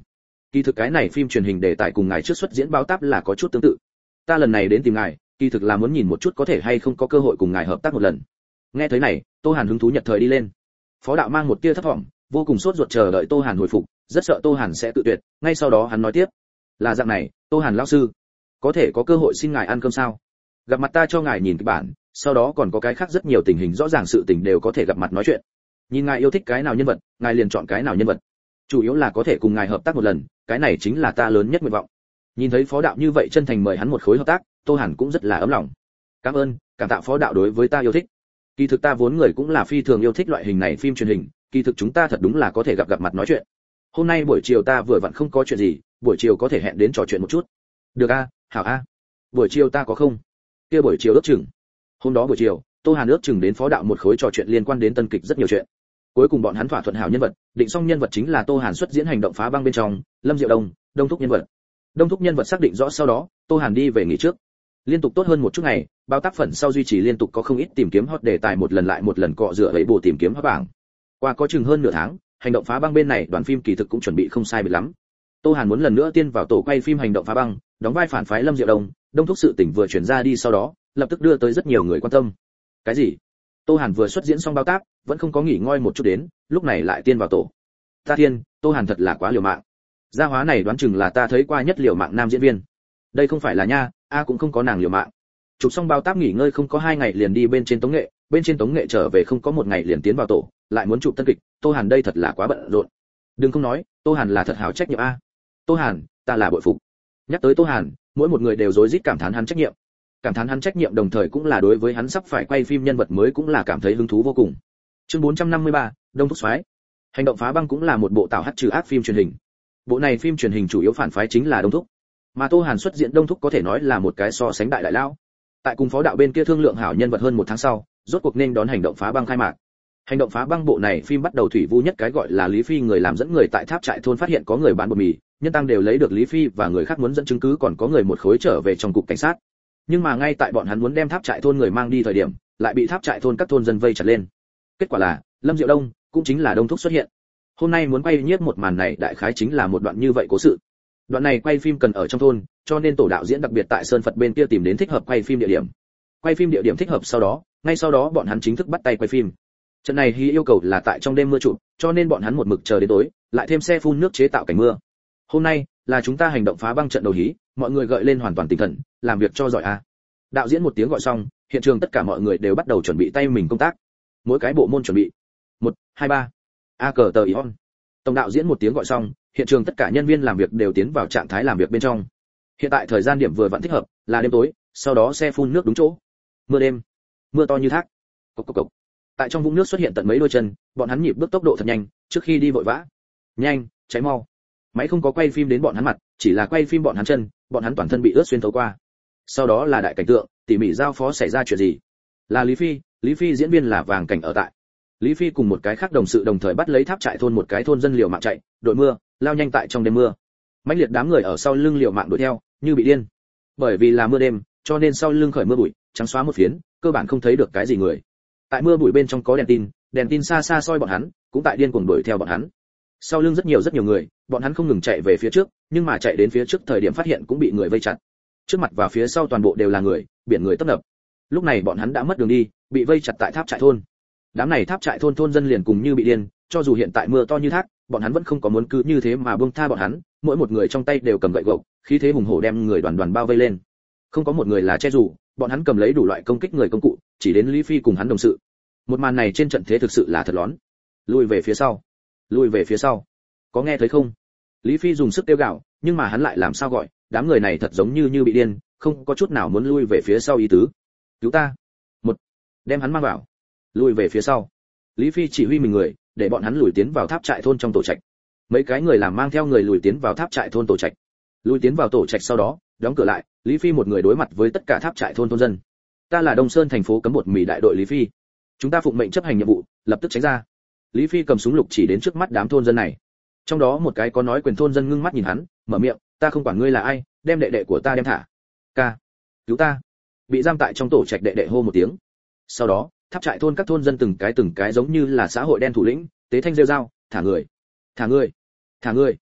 Kỳ thực cái này phim truyền hình đề tài cùng ngài trước xuất diễn báo táp là có chút tương tự. Ta lần này đến tìm ngài, kỳ thực là muốn nhìn một chút có thể hay không có cơ hội cùng ngài hợp tác một lần. Nghe thấy này, Tô Hàn hứng thú nhật thời đi lên. Phó đạo mang một tia thất vọng, vô cùng sốt ruột chờ đợi Tô Hàn hồi phục, rất sợ Tô Hàn sẽ tự tuyệt, ngay sau đó hắn nói tiếp, là dạng này, Tô Hàn lão sư, có thể có cơ hội xin ngài ăn cơm sao? Gặp mặt ta cho ngài nhìn cái bản, sau đó còn có cái khác rất nhiều tình hình rõ ràng sự tình đều có thể gặp mặt nói chuyện. Nhìn ngài yêu thích cái nào nhân vật, ngài liền chọn cái nào nhân vật. Chủ yếu là có thể cùng ngài hợp tác một lần, cái này chính là ta lớn nhất nguyện vọng. Nhìn thấy Phó đạo như vậy chân thành mời hắn một khối hợp tác, Tô Hàn cũng rất là ấm lòng. Cảm ơn, cảm tạ Phó đạo đối với ta yêu thích. Kỳ thực ta vốn người cũng là phi thường yêu thích loại hình này phim truyền hình, kỳ thực chúng ta thật đúng là có thể gặp gặp mặt nói chuyện. Hôm nay buổi chiều ta vừa vặn không có chuyện gì, buổi chiều có thể hẹn đến trò chuyện một chút. Được a, hảo a. Buổi chiều ta có không? Kia buổi chiều ước chừng. Hôm đó buổi chiều, Tô Hàn ước chừng đến Phó đạo một khối trò chuyện liên quan đến tân kịch rất nhiều chuyện. Cuối cùng bọn hắn thỏa thuận hảo nhân vật, định xong nhân vật chính là Tô Hàn xuất diễn hành động phá băng bên trong, Lâm Diệu Đông, Đông Thúc nhân vật. Đông Thúc nhân vật xác định rõ sau đó, Tô Hàn đi về nghỉ trước. Liên tục tốt hơn một chút ngày, bao tác phần sau duy trì liên tục có không ít tìm kiếm hot đề tài một lần lại một lần cọ rửa lấy bổ tìm kiếm hot bảng. Qua có chừng hơn nửa tháng, hành động phá băng bên này đoàn phim kỳ thực cũng chuẩn bị không sai biệt lắm. Tô Hàn muốn lần nữa tiên vào tổ quay phim hành động phá băng, đóng vai phản phái Lâm Diệu Đông, Đông Thúc sự tình vừa chuyển ra đi sau đó, lập tức đưa tới rất nhiều người quan tâm. Cái gì? Tô Hàn vừa xuất diễn xong bao tác, vẫn không có nghỉ ngơi một chút đến, lúc này lại tiên vào tổ. Ta thiên, Tô Hàn thật là quá liều mạng. Gia hóa này đoán chừng là ta thấy qua nhất liều mạng nam diễn viên. Đây không phải là nha, a cũng không có nàng liều mạng. Chụp xong bao tác nghỉ ngơi không có hai ngày liền đi bên trên tống nghệ, bên trên tống nghệ trở về không có một ngày liền tiến vào tổ, lại muốn chụp tân kịch, Tô Hàn đây thật là quá bận rộn. Đừng không nói, Tô Hàn là thật hảo trách nhiệm a. Tô Hàn, ta là bội phục. Nhắc tới Tô Hàn, mỗi một người đều rối rít cảm thán hắn trách nhiệm. Cảm thán hắn trách nhiệm đồng thời cũng là đối với hắn sắp phải quay phim nhân vật mới cũng là cảm thấy hứng thú vô cùng. Chương bốn trăm năm mươi ba, Đông Thúc Soái. Hành động phá băng cũng là một bộ tạo hắc trừ ác phim truyền hình. Bộ này phim truyền hình chủ yếu phản phái chính là Đông Thúc. Mà Tô Hàn xuất diễn Đông Thúc có thể nói là một cái so sánh đại đại lão. Tại cùng Phó đạo bên kia thương lượng hảo nhân vật hơn một tháng sau, rốt cuộc nên đón hành động phá băng khai mạc. Hành động phá băng bộ này phim bắt đầu thủy vu nhất cái gọi là Lý Phi người làm dẫn người tại tháp trại thôn phát hiện có người bán bột mì, nhân tăng đều lấy được Lý Phi và người khác muốn dẫn chứng cứ còn có người một khối trở về trong cục cảnh sát. Nhưng mà ngay tại bọn hắn muốn đem tháp trại thôn người mang đi thời điểm, lại bị tháp trại thôn các thôn dân vây chặt lên. Kết quả là, Lâm Diệu Đông, cũng chính là Đông Thúc xuất hiện. Hôm nay muốn quay nhiếp một màn này đại khái chính là một đoạn như vậy cố sự. Đoạn này quay phim cần ở trong thôn, cho nên tổ đạo diễn đặc biệt tại Sơn Phật bên kia tìm đến thích hợp quay phim địa điểm. Quay phim địa điểm thích hợp sau đó, ngay sau đó bọn hắn chính thức bắt tay quay phim. Trận này Hy yêu cầu là tại trong đêm mưa chụp, cho nên bọn hắn một mực chờ đến tối, lại thêm xe phun nước chế tạo cảnh mưa. Hôm nay là chúng ta hành động phá băng trận đầu hí, mọi người gợi lên hoàn toàn tinh thần, làm việc cho giỏi a. Đạo diễn một tiếng gọi xong, hiện trường tất cả mọi người đều bắt đầu chuẩn bị tay mình công tác. Mỗi cái bộ môn chuẩn bị. Một, hai, ba. A cờ tờ ion. Tổng đạo diễn một tiếng gọi xong, hiện trường tất cả nhân viên làm việc đều tiến vào trạng thái làm việc bên trong. Hiện tại thời gian điểm vừa vặn thích hợp, là đêm tối, sau đó xe phun nước đúng chỗ. Mưa đêm, mưa to như thác. Cộc cộc cộc. Tại trong vũng nước xuất hiện tận mấy đôi chân, bọn hắn nhịp bước tốc độ thật nhanh, trước khi đi vội vã. Nhanh, cháy mau. Máy không có quay phim đến bọn hắn mặt, chỉ là quay phim bọn hắn chân, bọn hắn toàn thân bị ướt xuyên thấu qua. Sau đó là đại cảnh tượng, tỉ mỉ giao phó xảy ra chuyện gì. Là Lý Phi, Lý Phi diễn viên là Vàng Cảnh ở tại. Lý Phi cùng một cái khác đồng sự đồng thời bắt lấy tháp trại thôn một cái thôn dân liều mạng chạy, đội mưa, lao nhanh tại trong đêm mưa. Mãnh liệt đám người ở sau lưng liều mạng đuổi theo, như bị điên. Bởi vì là mưa đêm, cho nên sau lưng khởi mưa bụi, trắng xóa một phiến, cơ bản không thấy được cái gì người. Tại mưa bụi bên trong có đèn tin, đèn tin xa xa soi bọn hắn, cũng tại điên cuồng đuổi theo bọn hắn. Sau lưng rất nhiều rất nhiều người, bọn hắn không ngừng chạy về phía trước, nhưng mà chạy đến phía trước thời điểm phát hiện cũng bị người vây chặt. Trước mặt và phía sau toàn bộ đều là người, biển người tấp nập. Lúc này bọn hắn đã mất đường đi, bị vây chặt tại tháp trại thôn. Đám này tháp trại thôn thôn dân liền cùng như bị điên, cho dù hiện tại mưa to như thác, bọn hắn vẫn không có muốn cứ như thế mà buông tha bọn hắn, mỗi một người trong tay đều cầm gậy gộc, khí thế hùng hổ đem người đoàn đoàn bao vây lên. Không có một người là che dù, bọn hắn cầm lấy đủ loại công kích người công cụ, chỉ đến Lý Phi cùng hắn đồng sự. Một màn này trên trận thế thực sự là thật lón. Lùi về phía sau, lùi về phía sau. Có nghe thấy không? Lý Phi dùng sức kêu gào, nhưng mà hắn lại làm sao gọi, đám người này thật giống như như bị điên, không có chút nào muốn lui về phía sau ý tứ. Cứu ta! Một, đem hắn mang vào. Lùi về phía sau. Lý Phi chỉ huy mình người, để bọn hắn lùi tiến vào tháp trại thôn trong tổ trạch. Mấy cái người làm mang theo người lùi tiến vào tháp trại thôn tổ trạch. Lùi tiến vào tổ trạch sau đó, đóng cửa lại, Lý Phi một người đối mặt với tất cả tháp trại thôn thôn dân. Ta là Đông Sơn thành phố cấm bột mì đại đội Lý Phi. Chúng ta phụng mệnh chấp hành nhiệm vụ, lập tức tránh ra. Lý Phi cầm súng lục chỉ đến trước mắt đám thôn dân này. Trong đó một cái có nói quyền thôn dân ngưng mắt nhìn hắn, mở miệng, ta không quản ngươi là ai, đem đệ đệ của ta đem thả. Ca, cứu ta. Bị giam tại trong tổ trạch đệ đệ hô một tiếng. Sau đó, tháp trại thôn các thôn dân từng cái từng cái giống như là xã hội đen thủ lĩnh, tế thanh rêu dao, thả người, thả người, thả người.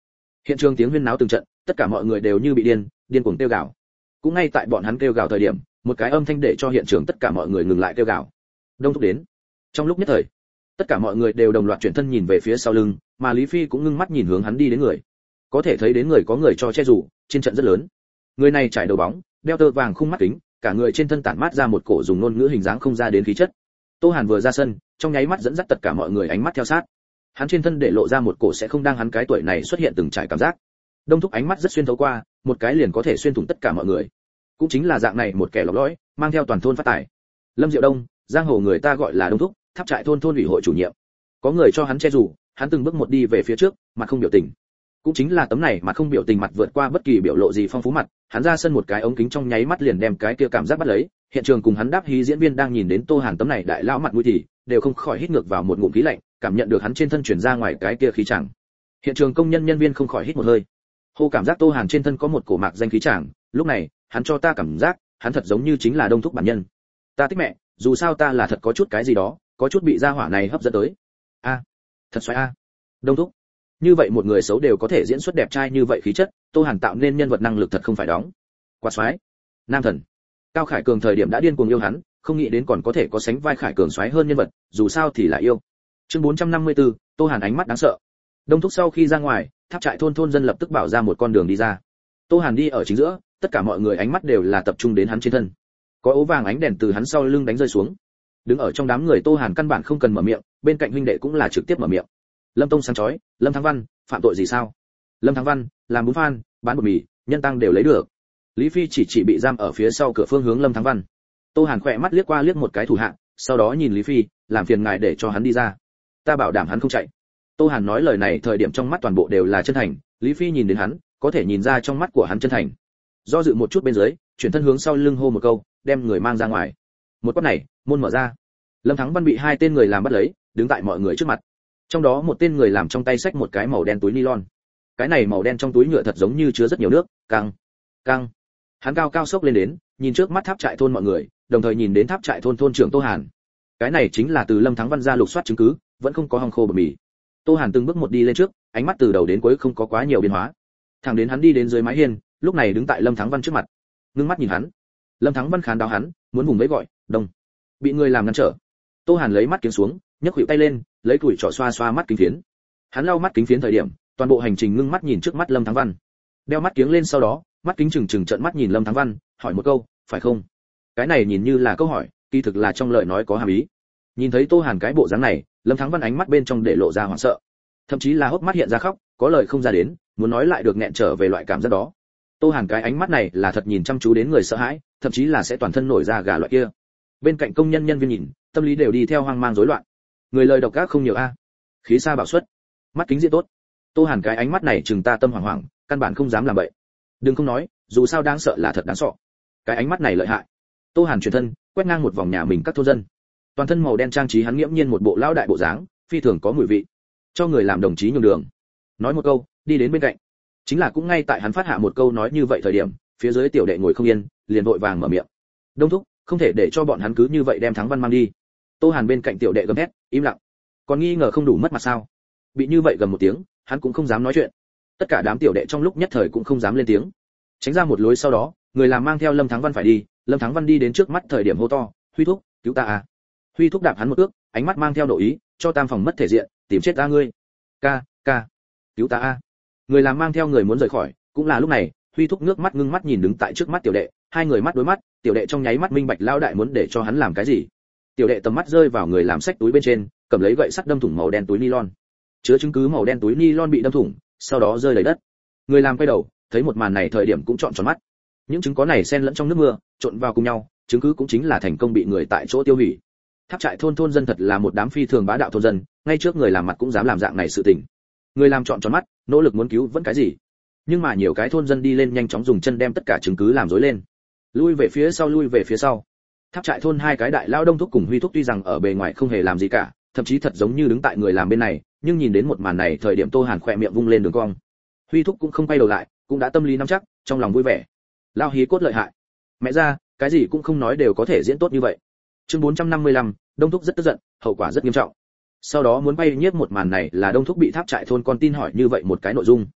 Hiện trường tiếng huyên náo từng trận, tất cả mọi người đều như bị điên, điên cuồng kêu gào. Cũng ngay tại bọn hắn kêu gào thời điểm, một cái âm thanh để cho hiện trường tất cả mọi người ngừng lại kêu gào. Đông Thúc đến. Trong lúc nhất thời, tất cả mọi người đều đồng loạt chuyển thân nhìn về phía sau lưng, mà Lý Phi cũng ngưng mắt nhìn hướng hắn đi đến người. Có thể thấy đến người có người cho che dù, trên trận rất lớn. Người này trải đầu bóng, đeo tơ vàng khung mắt kính, cả người trên thân tản mát ra một cổ dùng ngôn ngữ hình dáng không ra đến khí chất. Tô Hàn vừa ra sân, trong nháy mắt dẫn dắt tất cả mọi người ánh mắt theo sát. Hắn trên thân để lộ ra một cổ sẽ không đang hắn cái tuổi này xuất hiện từng trải cảm giác. Đông Thúc ánh mắt rất xuyên thấu qua, một cái liền có thể xuyên thủng tất cả mọi người. Cũng chính là dạng này một kẻ lọc lõi, mang theo toàn thôn phát tài. Lâm Diệu Đông, giang hồ người ta gọi là Đông Thúc, Tháp Trại thôn thôn ủy hội chủ nhiệm. Có người cho hắn che dù, hắn từng bước một đi về phía trước, mặt không biểu tình. Cũng chính là tấm này mà không biểu tình mặt vượt qua bất kỳ biểu lộ gì phong phú mặt, hắn ra sân một cái ống kính trong nháy mắt liền đem cái kia cảm giác bắt lấy. Hiện trường cùng hắn đáp hí diễn viên đang nhìn đến Tô Hàn tấm này đại lão mặt mũi thì đều không khỏi hít ngược vào một ngụm khí lạnh, cảm nhận được hắn trên thân truyền ra ngoài cái kia khí chàng. Hiện trường công nhân nhân viên không khỏi hít một hơi. Hô cảm giác Tô Hàn trên thân có một cổ mạc danh khí chàng, lúc này, hắn cho ta cảm giác, hắn thật giống như chính là Đông Thúc bản nhân. Ta thích mẹ, dù sao ta là thật có chút cái gì đó, có chút bị gia hỏa này hấp dẫn tới. A, thật xoáy a. Đông Thúc. Như vậy một người xấu đều có thể diễn xuất đẹp trai như vậy khí chất, Tô Hàn tạo nên nhân vật năng lực thật không phải đóng. Quá xoáy. Nam thần. Cao Khải Cường thời điểm đã điên cuồng yêu hắn, không nghĩ đến còn có thể có sánh vai Khải Cường xoáy hơn nhân vật, dù sao thì là yêu. Chương bốn trăm năm mươi tư, Tô Hàn ánh mắt đáng sợ. Đông Thúc sau khi ra ngoài, Tháp Trại thôn thôn dân lập tức bảo ra một con đường đi ra. Tô Hàn đi ở chính giữa, tất cả mọi người ánh mắt đều là tập trung đến hắn trên thân. Có ố vàng ánh đèn từ hắn sau lưng đánh rơi xuống. Đứng ở trong đám người Tô Hàn căn bản không cần mở miệng, bên cạnh huynh đệ cũng là trực tiếp mở miệng. Lâm Tông sáng chói, Lâm Thắng Văn, phạm tội gì sao? Lâm Thắng Văn, làm bún phan, bán bột mì, nhân tăng đều lấy được. Lý Phi chỉ chỉ bị giam ở phía sau cửa phương hướng Lâm Thắng Văn. Tô Hàn khỏe mắt liếc qua liếc một cái thủ hạ, sau đó nhìn Lý Phi, làm phiền ngài để cho hắn đi ra. Ta bảo đảm hắn không chạy. Tô Hàn nói lời này thời điểm trong mắt toàn bộ đều là chân thành, Lý Phi nhìn đến hắn, có thể nhìn ra trong mắt của hắn chân thành. Do dự một chút bên dưới, chuyển thân hướng sau lưng hô một câu, đem người mang ra ngoài. Một quát này, môn mở ra. Lâm Thắng Văn bị hai tên người làm bắt lấy, đứng tại mọi người trước mặt. Trong đó một tên người làm trong tay xách một cái màu đen túi nylon. Cái này màu đen trong túi nhựa thật giống như chứa rất nhiều nước, căng, căng. Hắn cao cao sốc lên đến, nhìn trước mắt Tháp Trại thôn mọi người, đồng thời nhìn đến Tháp Trại thôn thôn trưởng Tô Hàn. Cái này chính là từ Lâm Thắng Văn ra lục soát chứng cứ, vẫn không có hòng khô bờ mì. Tô Hàn từng bước một đi lên trước, ánh mắt từ đầu đến cuối không có quá nhiều biến hóa. Thẳng đến hắn đi đến dưới mái hiên, lúc này đứng tại Lâm Thắng Văn trước mặt. Ngưng mắt nhìn hắn. Lâm Thắng Văn khán đáo hắn, muốn vùng vẫy gọi, "Đông." Bị người làm ngăn trở. Tô Hàn lấy mắt kính xuống, nhấc khuỷu tay lên, lấy củi trỏ xoa xoa mắt kính phiến. Hắn lau mắt kính phiến thời điểm, toàn bộ hành trình ngưng mắt nhìn trước mắt Lâm Thắng Văn. Đeo mắt kiếng lên sau đó, mắt kính trừng trừng trợn mắt nhìn Lâm Thắng Văn, hỏi một câu, "Phải không?" Cái này nhìn như là câu hỏi, kỳ thực là trong lời nói có hàm ý. Nhìn thấy Tô Hàn cái bộ dáng này, Lâm Thắng Văn ánh mắt bên trong để lộ ra hoảng sợ, thậm chí là hốc mắt hiện ra khóc, có lời không ra đến, muốn nói lại được nghẹn trở về loại cảm giác đó. Tô Hàn cái ánh mắt này là thật nhìn chăm chú đến người sợ hãi, thậm chí là sẽ toàn thân nổi da gà loại kia. Bên cạnh công nhân nhân viên nhìn, tâm lý đều đi theo hoang mang rối loạn. Người lời độc ác không nhiều a. Khí xa bảo suất, mắt kính diễn tốt. Tô Hàn cái ánh mắt này chừng ta tâm hoảng hoảng, căn bản không dám làm bậy. Đừng không nói, dù sao đáng sợ là thật đáng sợ. Cái ánh mắt này lợi hại. Tô Hàn chuyển thân, quét ngang một vòng nhà mình các thôn dân. Toàn thân màu đen trang trí hắn nghiễm nhiên một bộ lão đại bộ dáng, phi thường có mùi vị. Cho người làm đồng chí nhường đường. Nói một câu, đi đến bên cạnh. Chính là cũng ngay tại hắn phát hạ một câu nói như vậy thời điểm, phía dưới tiểu đệ ngồi không yên, liền vội vàng mở miệng. Đông Thúc, không thể để cho bọn hắn cứ như vậy đem Thắng Văn mang đi. Tô Hàn bên cạnh tiểu đệ gầm thét, im lặng. Còn nghi ngờ không đủ mất mặt sao? Bị như vậy gầm một tiếng, hắn cũng không dám nói chuyện. Tất cả đám tiểu đệ trong lúc nhất thời cũng không dám lên tiếng. Tránh ra một lối sau đó, người làm mang theo Lâm Thắng Văn phải đi, Lâm Thắng Văn đi đến trước mắt thời điểm hô to, "Huy Thúc, cứu ta à!" Huy Thúc đạp hắn một cước, ánh mắt mang theo độ ý, "Cho tam phòng mất thể diện, tìm chết ta ngươi." "Ca, ca, cứu ta a." Người làm mang theo người muốn rời khỏi, cũng là lúc này, Huy Thúc nước mắt ngưng mắt nhìn đứng tại trước mắt tiểu đệ, hai người mắt đối mắt, tiểu đệ trong nháy mắt minh bạch lão đại muốn để cho hắn làm cái gì. Tiểu đệ tầm mắt rơi vào người làm sách túi bên trên, cầm lấy gậy sắt đâm thủng màu đen túi nylon. Chứa chứng cứ màu đen túi nylon bị đâm thủng, sau đó rơi lấy đất. Người làm quay đầu, thấy một màn này thời điểm cũng trọn tròn mắt. Những chứng có này xen lẫn trong nước mưa, trộn vào cùng nhau, chứng cứ cũng chính là thành công bị người tại chỗ tiêu hủy. Tháp Trại thôn thôn dân thật là một đám phi thường bá đạo thôn dân, ngay trước người làm mặt cũng dám làm dạng này sự tình. Người làm trọn tròn mắt, nỗ lực muốn cứu vẫn cái gì. Nhưng mà nhiều cái thôn dân đi lên nhanh chóng dùng chân đem tất cả chứng cứ làm rối lên. Lui về phía sau lui về phía sau. Tháp Trại thôn hai cái đại lao Đông Thúc cùng Huy Thúc tuy rằng ở bề ngoài không hề làm gì cả, thậm chí thật giống như đứng tại người làm bên này, nhưng nhìn đến một màn này thời điểm Tô Hàn khỏe miệng vung lên đường cong. Huy Thúc cũng không quay đầu lại, cũng đã tâm lý nắm chắc, trong lòng vui vẻ. Lao hí cốt lợi hại. Mẹ ra, cái gì cũng không nói đều có thể diễn tốt như vậy. Chương bốn trăm năm mươi lăm, Đông Thúc rất tức giận, hậu quả rất nghiêm trọng. Sau đó muốn bay nhiếp một màn này là Đông Thúc bị Tháp Trại thôn con tin hỏi như vậy một cái nội dung.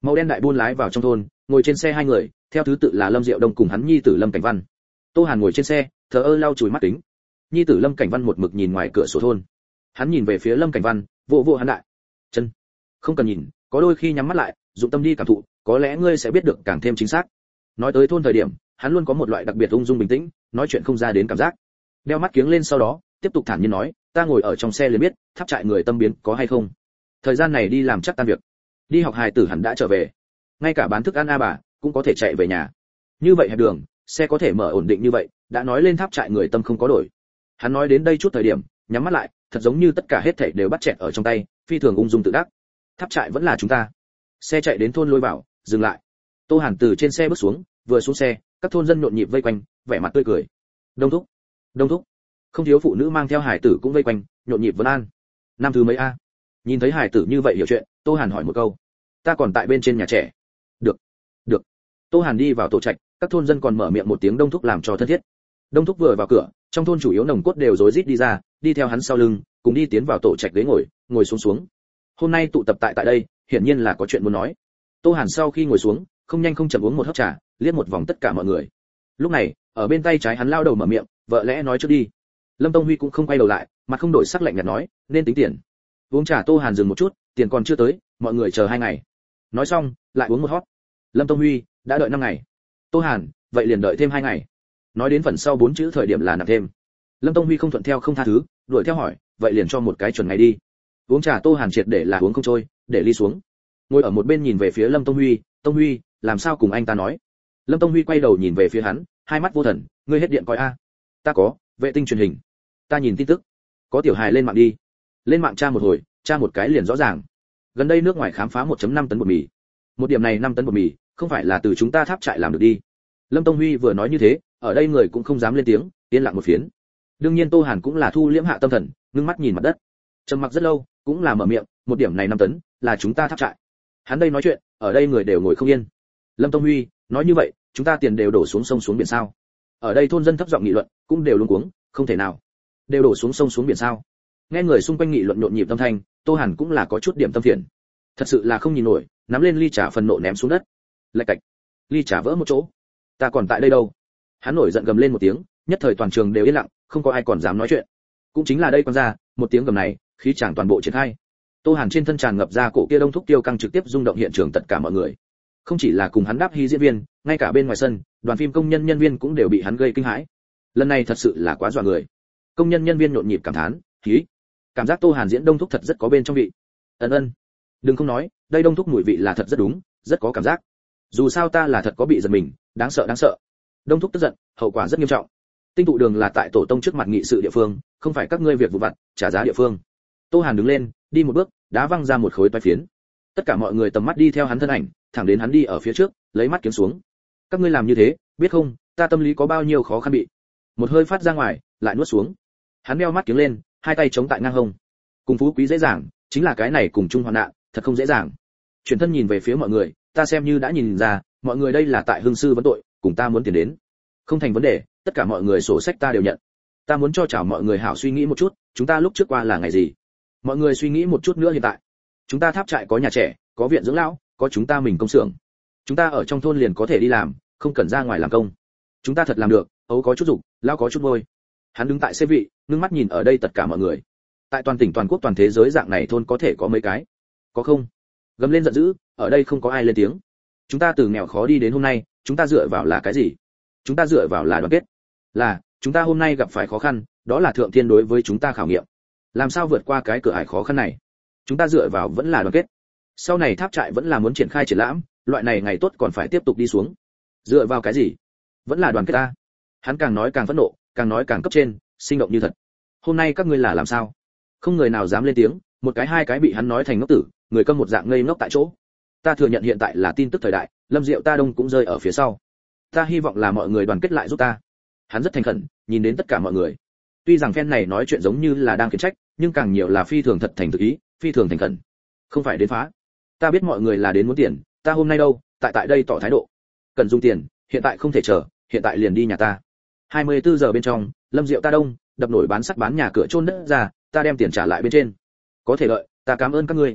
Màu đen đại buôn lái vào trong thôn, ngồi trên xe hai người, theo thứ tự là Lâm Diệu Đông cùng hắn nhi tử Lâm Cảnh Văn. Tô Hàn ngồi trên xe, thờ ơ lau chùi mắt kính. Nhi tử Lâm Cảnh Văn một mực nhìn ngoài cửa sổ thôn. Hắn nhìn về phía Lâm Cảnh Văn, vỗ vỗ hắn đại chân. Không cần nhìn, có đôi khi nhắm mắt lại, dụng tâm đi cảm thụ, có lẽ ngươi sẽ biết được càng thêm chính xác. Nói tới thôn thời điểm, hắn luôn có một loại đặc biệt ung dung bình tĩnh, nói chuyện không ra đến cảm giác. Đeo mắt kiếng lên sau đó, tiếp tục thản nhiên nói, ta ngồi ở trong xe liền biết, tháp trại người tâm biến có hay không. Thời gian này đi làm chắc tan việc, đi học hài tử hẳn đã trở về, ngay cả bán thức ăn a bà cũng có thể chạy về nhà. Như vậy hẹp đường, xe có thể mở ổn định như vậy, đã nói lên tháp trại người tâm không có đổi. Hắn nói đến đây chút thời điểm, nhắm mắt lại, thật giống như tất cả hết thảy đều bắt chẹt ở trong tay, phi thường ung dung tự đắc. Tháp trại vẫn là chúng ta. Xe chạy đến thôn lôi vào, dừng lại. Tô Hàn từ trên xe bước xuống, vừa xuống xe, các thôn dân nhộn nhịp vây quanh, vẻ mặt tươi cười. Đông thúc, đông thúc. Không thiếu phụ nữ mang theo hải tử cũng vây quanh, nhộn nhịp vấn an. Năm thứ mấy a? Nhìn thấy hải tử như vậy hiểu chuyện, Tô Hàn hỏi một câu. Ta còn tại bên trên nhà trẻ. Được, được. Tô Hàn đi vào tổ trạch, các thôn dân còn mở miệng một tiếng đông thúc làm cho thân thiết. Đông thúc vừa vào cửa, trong thôn chủ yếu nồng cốt đều rối rít đi ra, đi theo hắn sau lưng, cùng đi tiến vào tổ trạch ghế ngồi, ngồi xuống xuống. Hôm nay tụ tập tại tại đây, hiển nhiên là có chuyện muốn nói. Tô Hàn sau khi ngồi xuống, không nhanh không chậm uống một hớp trà, liếc một vòng tất cả mọi người. Lúc này, ở bên tay trái hắn lao đầu mở miệng, vợ lẽ nói trước đi. Lâm Tông Huy cũng không quay đầu lại, mặt không đổi sắc lạnh nhạt nói, nên tính tiền. Uống trà Tô Hàn dừng một chút, tiền còn chưa tới, mọi người chờ hai ngày. Nói xong, lại uống một hót. Lâm Tông Huy, đã đợi năm ngày. Tô Hàn, vậy liền đợi thêm hai ngày. Nói đến phần sau bốn chữ thời điểm là nạp thêm. Lâm Tông Huy không thuận theo không tha thứ, đuổi theo hỏi, vậy liền cho một cái chuẩn ngày đi. Uống trà Tô Hàn triệt để là uống không trôi, để ly xuống. Ngồi ở một bên nhìn về phía Lâm Tông Huy, Tông Huy, làm sao cùng anh ta nói? Lâm Tông Huy quay đầu nhìn về phía hắn, hai mắt vô thần, ngươi hết điện coi a? Ta có, vệ tinh truyền hình. Ta nhìn tin tức. Có tiểu hài lên mạng đi. Lên mạng tra một hồi, tra một cái liền rõ ràng. Gần đây nước ngoài khám phá một phẩy năm tấn bột mì. Một điểm này năm tấn bột mì, không phải là từ chúng ta tháp trại làm được đi. Lâm Tông Huy vừa nói như thế, ở đây người cũng không dám lên tiếng, yên lặng một phiến. Đương nhiên Tô Hàn cũng là thu liễm hạ tâm thần, ngưng mắt nhìn mặt đất. Trầm mặc rất lâu, cũng là mở miệng, một điểm này năm tấn, là chúng ta tháp trại. Hắn đây nói chuyện, ở đây người đều ngồi không yên. Lâm Tông Huy, nói như vậy, chúng ta tiền đều đổ xuống sông xuống biển sao? Ở đây thôn dân thấp giọng nghị luận, cũng đều luống cuống, không thể nào. Đều đổ xuống sông xuống biển sao? Nghe người xung quanh nghị luận nhộn nhịp tâm thanh, Tô Hàn cũng là có chút điểm tâm phiền. Thật sự là không nhìn nổi, nắm lên ly trà phần nộ ném xuống đất. Lạch cạch, ly trà vỡ một chỗ. Ta còn tại đây đâu? Hắn nổi giận gầm lên một tiếng, nhất thời toàn trường đều yên lặng, không có ai còn dám nói chuyện. Cũng chính là đây quan ra, một tiếng gầm này, khí chàng toàn bộ triển khai. Tô Hàn trên thân tràn ngập ra cổ kia đông thúc tiêu căng trực tiếp rung động hiện trường tất cả mọi người. Không chỉ là cùng hắn đáp hy diễn viên, ngay cả bên ngoài sân, đoàn phim công nhân nhân viên cũng đều bị hắn gây kinh hãi. Lần này thật sự là quá dọa người. Công nhân nhân viên nhộn nhịp cảm thán, khí. Cảm giác Tô Hàn diễn đông thúc thật rất có bên trong vị. Ân ân. Đừng không nói, đây đông thúc mùi vị là thật rất đúng, rất có cảm giác. Dù sao ta là thật có bị giật mình, đáng sợ đáng sợ. Đông thúc tức giận, hậu quả rất nghiêm trọng. Tinh tụ đường là tại tổ tông trước mặt nghị sự địa phương, không phải các ngươi việc vụ vặt, trả giá địa phương. Tô Hàn đứng lên, đi một bước, đá văng ra một khối toái phiến. Tất cả mọi người tầm mắt đi theo hắn thân ảnh, thẳng đến hắn đi ở phía trước, lấy mắt kiếm xuống. Các ngươi làm như thế, biết không, ta tâm lý có bao nhiêu khó khăn bị. Một hơi phát ra ngoài, lại nuốt xuống. Hắn đeo mắt kiếm lên, hai tay chống tại ngang hông. Cùng phú quý dễ dàng, chính là cái này cùng chung hoạn nạn, thật không dễ dàng. Chuyển thân nhìn về phía mọi người, ta xem như đã nhìn ra, mọi người đây là tại hương sư vấn tội, cùng ta muốn tiền đến. Không thành vấn đề, tất cả mọi người sổ sách ta đều nhận. Ta muốn cho chào mọi người hảo suy nghĩ một chút, chúng ta lúc trước qua là ngày gì? Mọi người suy nghĩ một chút nữa hiện tại. Chúng ta tháp trại có nhà trẻ, có viện dưỡng lão, có chúng ta mình công xưởng. Chúng ta ở trong thôn liền có thể đi làm, không cần ra ngoài làm công. Chúng ta thật làm được, ấu có chút dục, lão có chút vôi. Hắn đứng tại xe vị, ngưng mắt nhìn ở đây tất cả mọi người. Tại toàn tỉnh toàn quốc toàn thế giới dạng này thôn có thể có mấy cái? Có không? Gầm lên giận dữ, ở đây không có ai lên tiếng. Chúng ta từ nghèo khó đi đến hôm nay, chúng ta dựa vào là cái gì? Chúng ta dựa vào là đoàn kết. Là, chúng ta hôm nay gặp phải khó khăn, đó là thượng thiên đối với chúng ta khảo nghiệm. Làm sao vượt qua cái cửa ải khó khăn này? Chúng ta dựa vào vẫn là đoàn kết. Sau này tháp trại vẫn là muốn triển khai triển lãm, loại này ngày tốt còn phải tiếp tục đi xuống. Dựa vào cái gì? Vẫn là đoàn kết ta. Hắn càng nói càng phẫn nộ, càng nói càng cấp trên, sinh động như thật. Hôm nay các ngươi là làm sao? Không người nào dám lên tiếng, một cái hai cái bị hắn nói thành ngốc tử, người câm một dạng ngây ngốc tại chỗ. Ta thừa nhận hiện tại là tin tức thời đại, Lâm Diệu ta Đông cũng rơi ở phía sau. Ta hy vọng là mọi người đoàn kết lại giúp ta. Hắn rất thành khẩn, nhìn đến tất cả mọi người. Tuy rằng phen này nói chuyện giống như là đang khiển trách, nhưng càng nhiều là phi thường thật thành thực ý, phi thường thành khẩn. Không phải đến phá. Ta biết mọi người là đến muốn tiền, ta hôm nay đâu, tại tại đây tỏ thái độ. Cần dùng tiền, hiện tại không thể chờ, hiện tại liền đi nhà ta. hai mươi bốn giờ bên trong, Lâm Diệu ta Đông, đập nổi bán sắt bán nhà cửa chôn đất ra, ta đem tiền trả lại bên trên. Có thể lợi, ta cảm ơn các ngươi.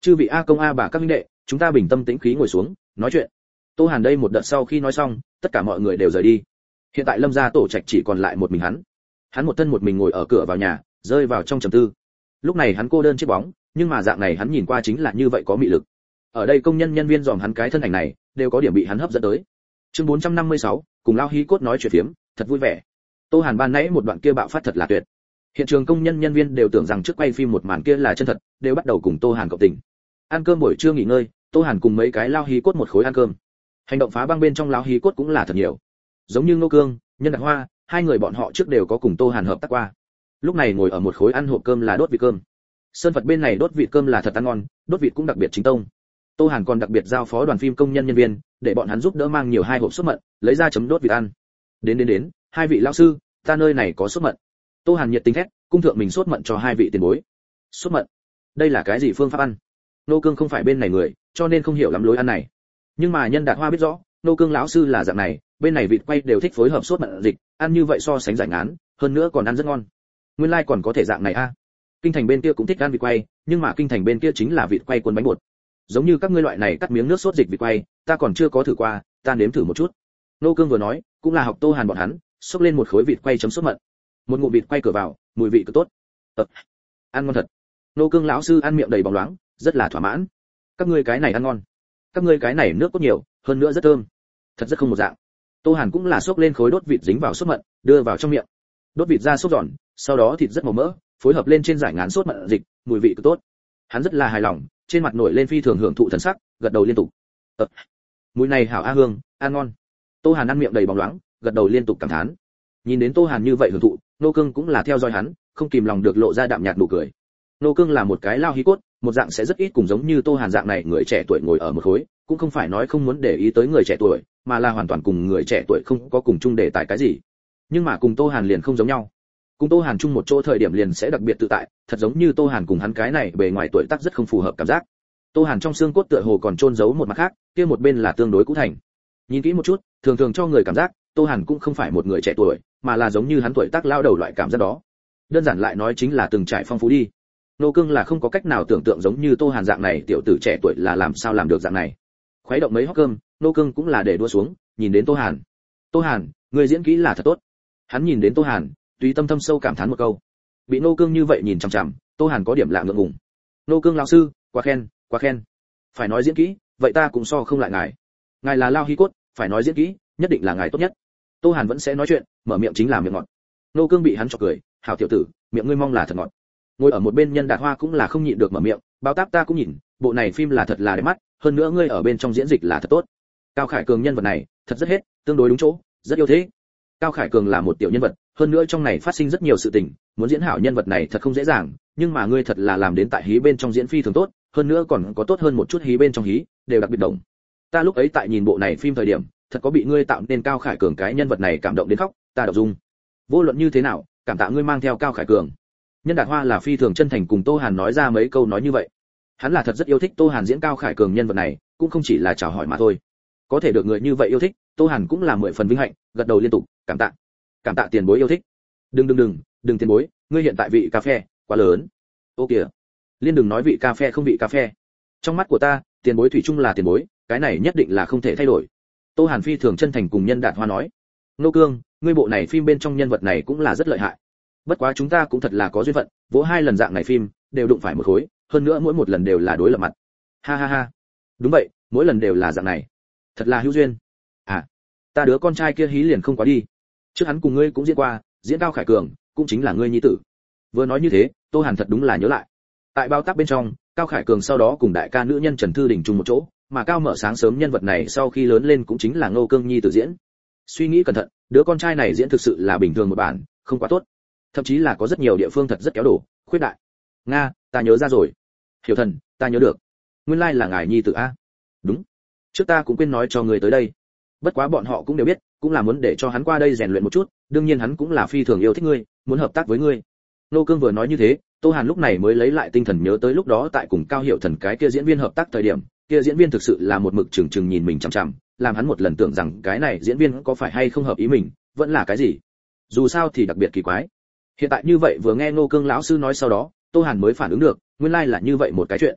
Chư vị a công a bà các huynh đệ, chúng ta bình tâm tĩnh khí ngồi xuống nói chuyện. Tô Hàn đây một đợt sau khi nói xong, tất cả mọi người đều rời đi. Hiện tại Lâm gia tổ trạch chỉ còn lại một mình hắn. Hắn một thân một mình ngồi ở cửa vào nhà, rơi vào trong trầm tư. Lúc này hắn cô đơn chiếc bóng, nhưng mà dạng này hắn nhìn qua chính là như vậy có mị lực. Ở đây công nhân nhân viên dòm hắn cái thân ảnh này, đều có điểm bị hắn hấp dẫn tới. Chương bốn trăm năm mươi sáu, cùng Lao Hí Cốt nói chuyện phiếm, thật vui vẻ. Tô Hàn ban nãy một đoạn kia bạo phát thật là tuyệt. Hiện trường công nhân nhân viên đều tưởng rằng trước quay phim một màn kia là chân thật, đều bắt đầu cùng Tô Hàn cộng tình. Ăn cơm buổi trưa nghỉ ngơi, Tô Hàn cùng mấy cái Lao Hí Cốt một khối ăn cơm. Hành động phá băng bên trong Lao Hí Cốt cũng là thật nhiều. Giống như Ngô Cương, Nhân Đạt Hoa, hai người bọn họ trước đều có cùng Tô Hàn hợp tác qua. Lúc này ngồi ở một khối ăn hộp cơm là đốt vịt cơm. Sơn Phật bên này đốt vịt cơm là thật ăn ngon, đốt vịt cũng đặc biệt chính tông. Tô Hàn còn đặc biệt giao phó đoàn phim công nhân nhân viên, để bọn hắn giúp đỡ mang nhiều hai hộp sốt mận, lấy ra chấm đốt vịt ăn. Đến đến đến, hai vị lão sư, ta nơi này có sốt mận. Tô Hàn nhiệt tình thét, cung thượng mình sốt mận cho hai vị tiền bối. Sốt mận? Đây là cái gì phương pháp ăn? Nô Cương không phải bên này người, cho nên không hiểu lắm lối ăn này. Nhưng mà Nhân Đạt Hoa biết rõ, Nô Cương lão sư là dạng này, bên này vịt quay đều thích phối hợp sốt mận dịch, ăn như vậy so sánh giải ngán, hơn nữa còn ăn rất ngon. Nguyên lai like còn có thể dạng này a. À. Kinh thành bên kia cũng thích ăn vịt quay, nhưng mà kinh thành bên kia chính là vịt quay cuốn bánh bột. Giống như các ngươi loại này cắt miếng nước sốt dịch vịt quay, ta còn chưa có thử qua, ta nếm thử một chút. Nô Cương vừa nói, cũng là học Tô Hàn bọn hắn, xúc lên một khối vịt quay chấm sốt mận. Một ngụm vịt quay cửa vào, mùi vị cực tốt. Ờ, ăn ngon thật. Nô Cương lão sư ăn miệng đầy bóng loáng, rất là thỏa mãn. Các ngươi cái này ăn ngon. Các ngươi cái này nước cốt nhiều, hơn nữa rất thơm. Thật rất không một dạng. Tô Hàn cũng là xúc lên khối đốt vịt dính vào sốt mận, đưa vào trong miệng. Đốt vịt ra sốt giòn, sau đó thịt rất màu mỡ, phối hợp lên trên giải ngán sốt mận dịch, mùi vị cực tốt. Hắn rất là hài lòng, trên mặt nổi lên phi thường hưởng thụ thần sắc, gật đầu liên tục. Ờ, mùi này hảo a hương, ăn ngon. Tô Hàn ăn miệng đầy bóng loáng, gật đầu liên tục cảm thán. Nhìn đến Tô Hàn như vậy hưởng thụ, Nô Cương cũng là theo dõi hắn, không kìm lòng được lộ ra đạm nhạt nụ cười. Nô Cương là một cái Lao Hí Cốt, một dạng sẽ rất ít cùng giống như Tô Hàn dạng này người trẻ tuổi ngồi ở một khối, cũng không phải nói không muốn để ý tới người trẻ tuổi, mà là hoàn toàn cùng người trẻ tuổi không có cùng chung đề tài cái gì. Nhưng mà cùng Tô Hàn liền không giống nhau. Cùng Tô Hàn chung một chỗ thời điểm liền sẽ đặc biệt tự tại, thật giống như Tô Hàn cùng hắn cái này bề ngoài tuổi tác rất không phù hợp cảm giác. Tô Hàn trong xương cốt tựa hồ còn chôn giấu một mặt khác, kia một bên là tương đối cũ thành. Nhìn kỹ một chút, thường thường cho người cảm giác, Tô Hàn cũng không phải một người trẻ tuổi, mà là giống như hắn tuổi tác lao đầu loại cảm giác đó. Đơn giản lại nói chính là từng trải phong phú đi. Nô Cương là không có cách nào tưởng tượng giống như Tô Hàn dạng này tiểu tử trẻ tuổi là làm sao làm được dạng này. Khuấy động mấy hốc cơm, Nô Cương cũng là để đua xuống, nhìn đến Tô Hàn. Tô Hàn, người diễn kỹ là thật tốt. Hắn nhìn đến Tô Hàn, tùy tâm thâm sâu cảm thán một câu. Bị Nô Cương như vậy nhìn chằm chằm, Tô Hàn có điểm lạ ngượng ngùng. Nô Cương lão sư, quá khen, quá khen. Phải nói diễn kỹ, vậy ta cũng so không lại ngài. Ngài là Lao Hí Cốt, phải nói diễn kỹ, nhất định là ngài tốt nhất. Tô Hàn vẫn sẽ nói chuyện, mở miệng chính là miệng ngọt. Nô Cương bị hắn chọc cười, hảo tiểu tử, miệng ngươi mong là thật ngọt. Ngồi ở một bên Nhân Đạt Hoa cũng là không nhịn được mở miệng, báo táp ta cũng nhìn, bộ này phim là thật là đẹp mắt, hơn nữa ngươi ở bên trong diễn dịch là thật tốt. Cao Khải Cường nhân vật này, thật rất hết, tương đối đúng chỗ, rất yêu thế. Cao Khải Cường là một tiểu nhân vật, hơn nữa trong này phát sinh rất nhiều sự tình, muốn diễn hảo nhân vật này thật không dễ dàng, nhưng mà ngươi thật là làm đến tại hí bên trong diễn phi thường tốt, hơn nữa còn có tốt hơn một chút hí bên trong hí, đều đặc biệt đồng. Ta lúc ấy tại nhìn bộ này phim thời điểm, thật có bị ngươi tạo nên Cao Khải Cường cái nhân vật này cảm động đến khóc, ta đọc dung. Vô luận như thế nào, cảm tạ ngươi mang theo Cao Khải Cường. Nhân Đạt Hoa là phi thường chân thành cùng Tô Hàn nói ra mấy câu nói như vậy. Hắn là thật rất yêu thích Tô Hàn diễn Cao Khải Cường nhân vật này, cũng không chỉ là chào hỏi mà thôi. Có thể được người như vậy yêu thích, Tô Hàn cũng là mười phần vinh hạnh, gật đầu liên tục, cảm tạ. Cảm tạ tiền bối yêu thích. Đừng đừng đừng, đừng tiền bối, ngươi hiện tại vị cà phê quá lớn. Ô kìa, Liên đừng nói vị cà phê không vị cà phê. Trong mắt của ta, tiền bối thủy chung là tiền bối, cái này nhất định là không thể thay đổi. Tô Hàn phi thường chân thành cùng Nhân Đạt Hoa nói. Nô Cương, ngươi bộ này phim bên trong nhân vật này cũng là rất lợi hại. Bất quá chúng ta cũng thật là có duyên phận, vỗ hai lần dạng này phim, đều đụng phải một khối, hơn nữa mỗi một lần đều là đối lập mặt. Ha ha ha. Đúng vậy, mỗi lần đều là dạng này. Thật là hữu duyên. À, ta đứa con trai kia hí liền không quá đi. Trước hắn cùng ngươi cũng diễn qua, diễn Cao Khải Cường, cũng chính là ngươi nhi tử. Vừa nói như thế, Tô Hàn thật đúng là nhớ lại. Tại bao tác bên trong, Cao Khải Cường sau đó cùng đại ca nữ nhân Trần Thư Đình chung một chỗ, mà Cao Mở Sáng sớm nhân vật này sau khi lớn lên cũng chính là Ngô Cương nhi tử diễn. Suy nghĩ cẩn thận, đứa con trai này diễn thực sự là bình thường một bản, không quá tốt. Thậm chí là có rất nhiều địa phương thật rất kéo đổ, khuyết đại. Nga, ta nhớ ra rồi. Hiểu thần, ta nhớ được. Nguyên lai là ngài nhi tử a. Đúng. Trước ta cũng quên nói cho người tới đây. Bất quá bọn họ cũng đều biết, cũng là muốn để cho hắn qua đây rèn luyện một chút, đương nhiên hắn cũng là phi thường yêu thích ngươi, muốn hợp tác với ngươi. Nô Cương vừa nói như thế, Tô Hàn lúc này mới lấy lại tinh thần nhớ tới lúc đó tại cùng Cao Hiểu Thần cái kia diễn viên hợp tác thời điểm, kia diễn viên thực sự là một mực chừng chừng nhìn mình chằm chằm, làm hắn một lần tưởng rằng cái này diễn viên có phải hay không hợp ý mình, vẫn là cái gì. Dù sao thì đặc biệt kỳ quái. Hiện tại như vậy vừa nghe Nô Cương lão sư nói sau đó, Tô Hàn mới phản ứng được, nguyên lai là như vậy một cái chuyện.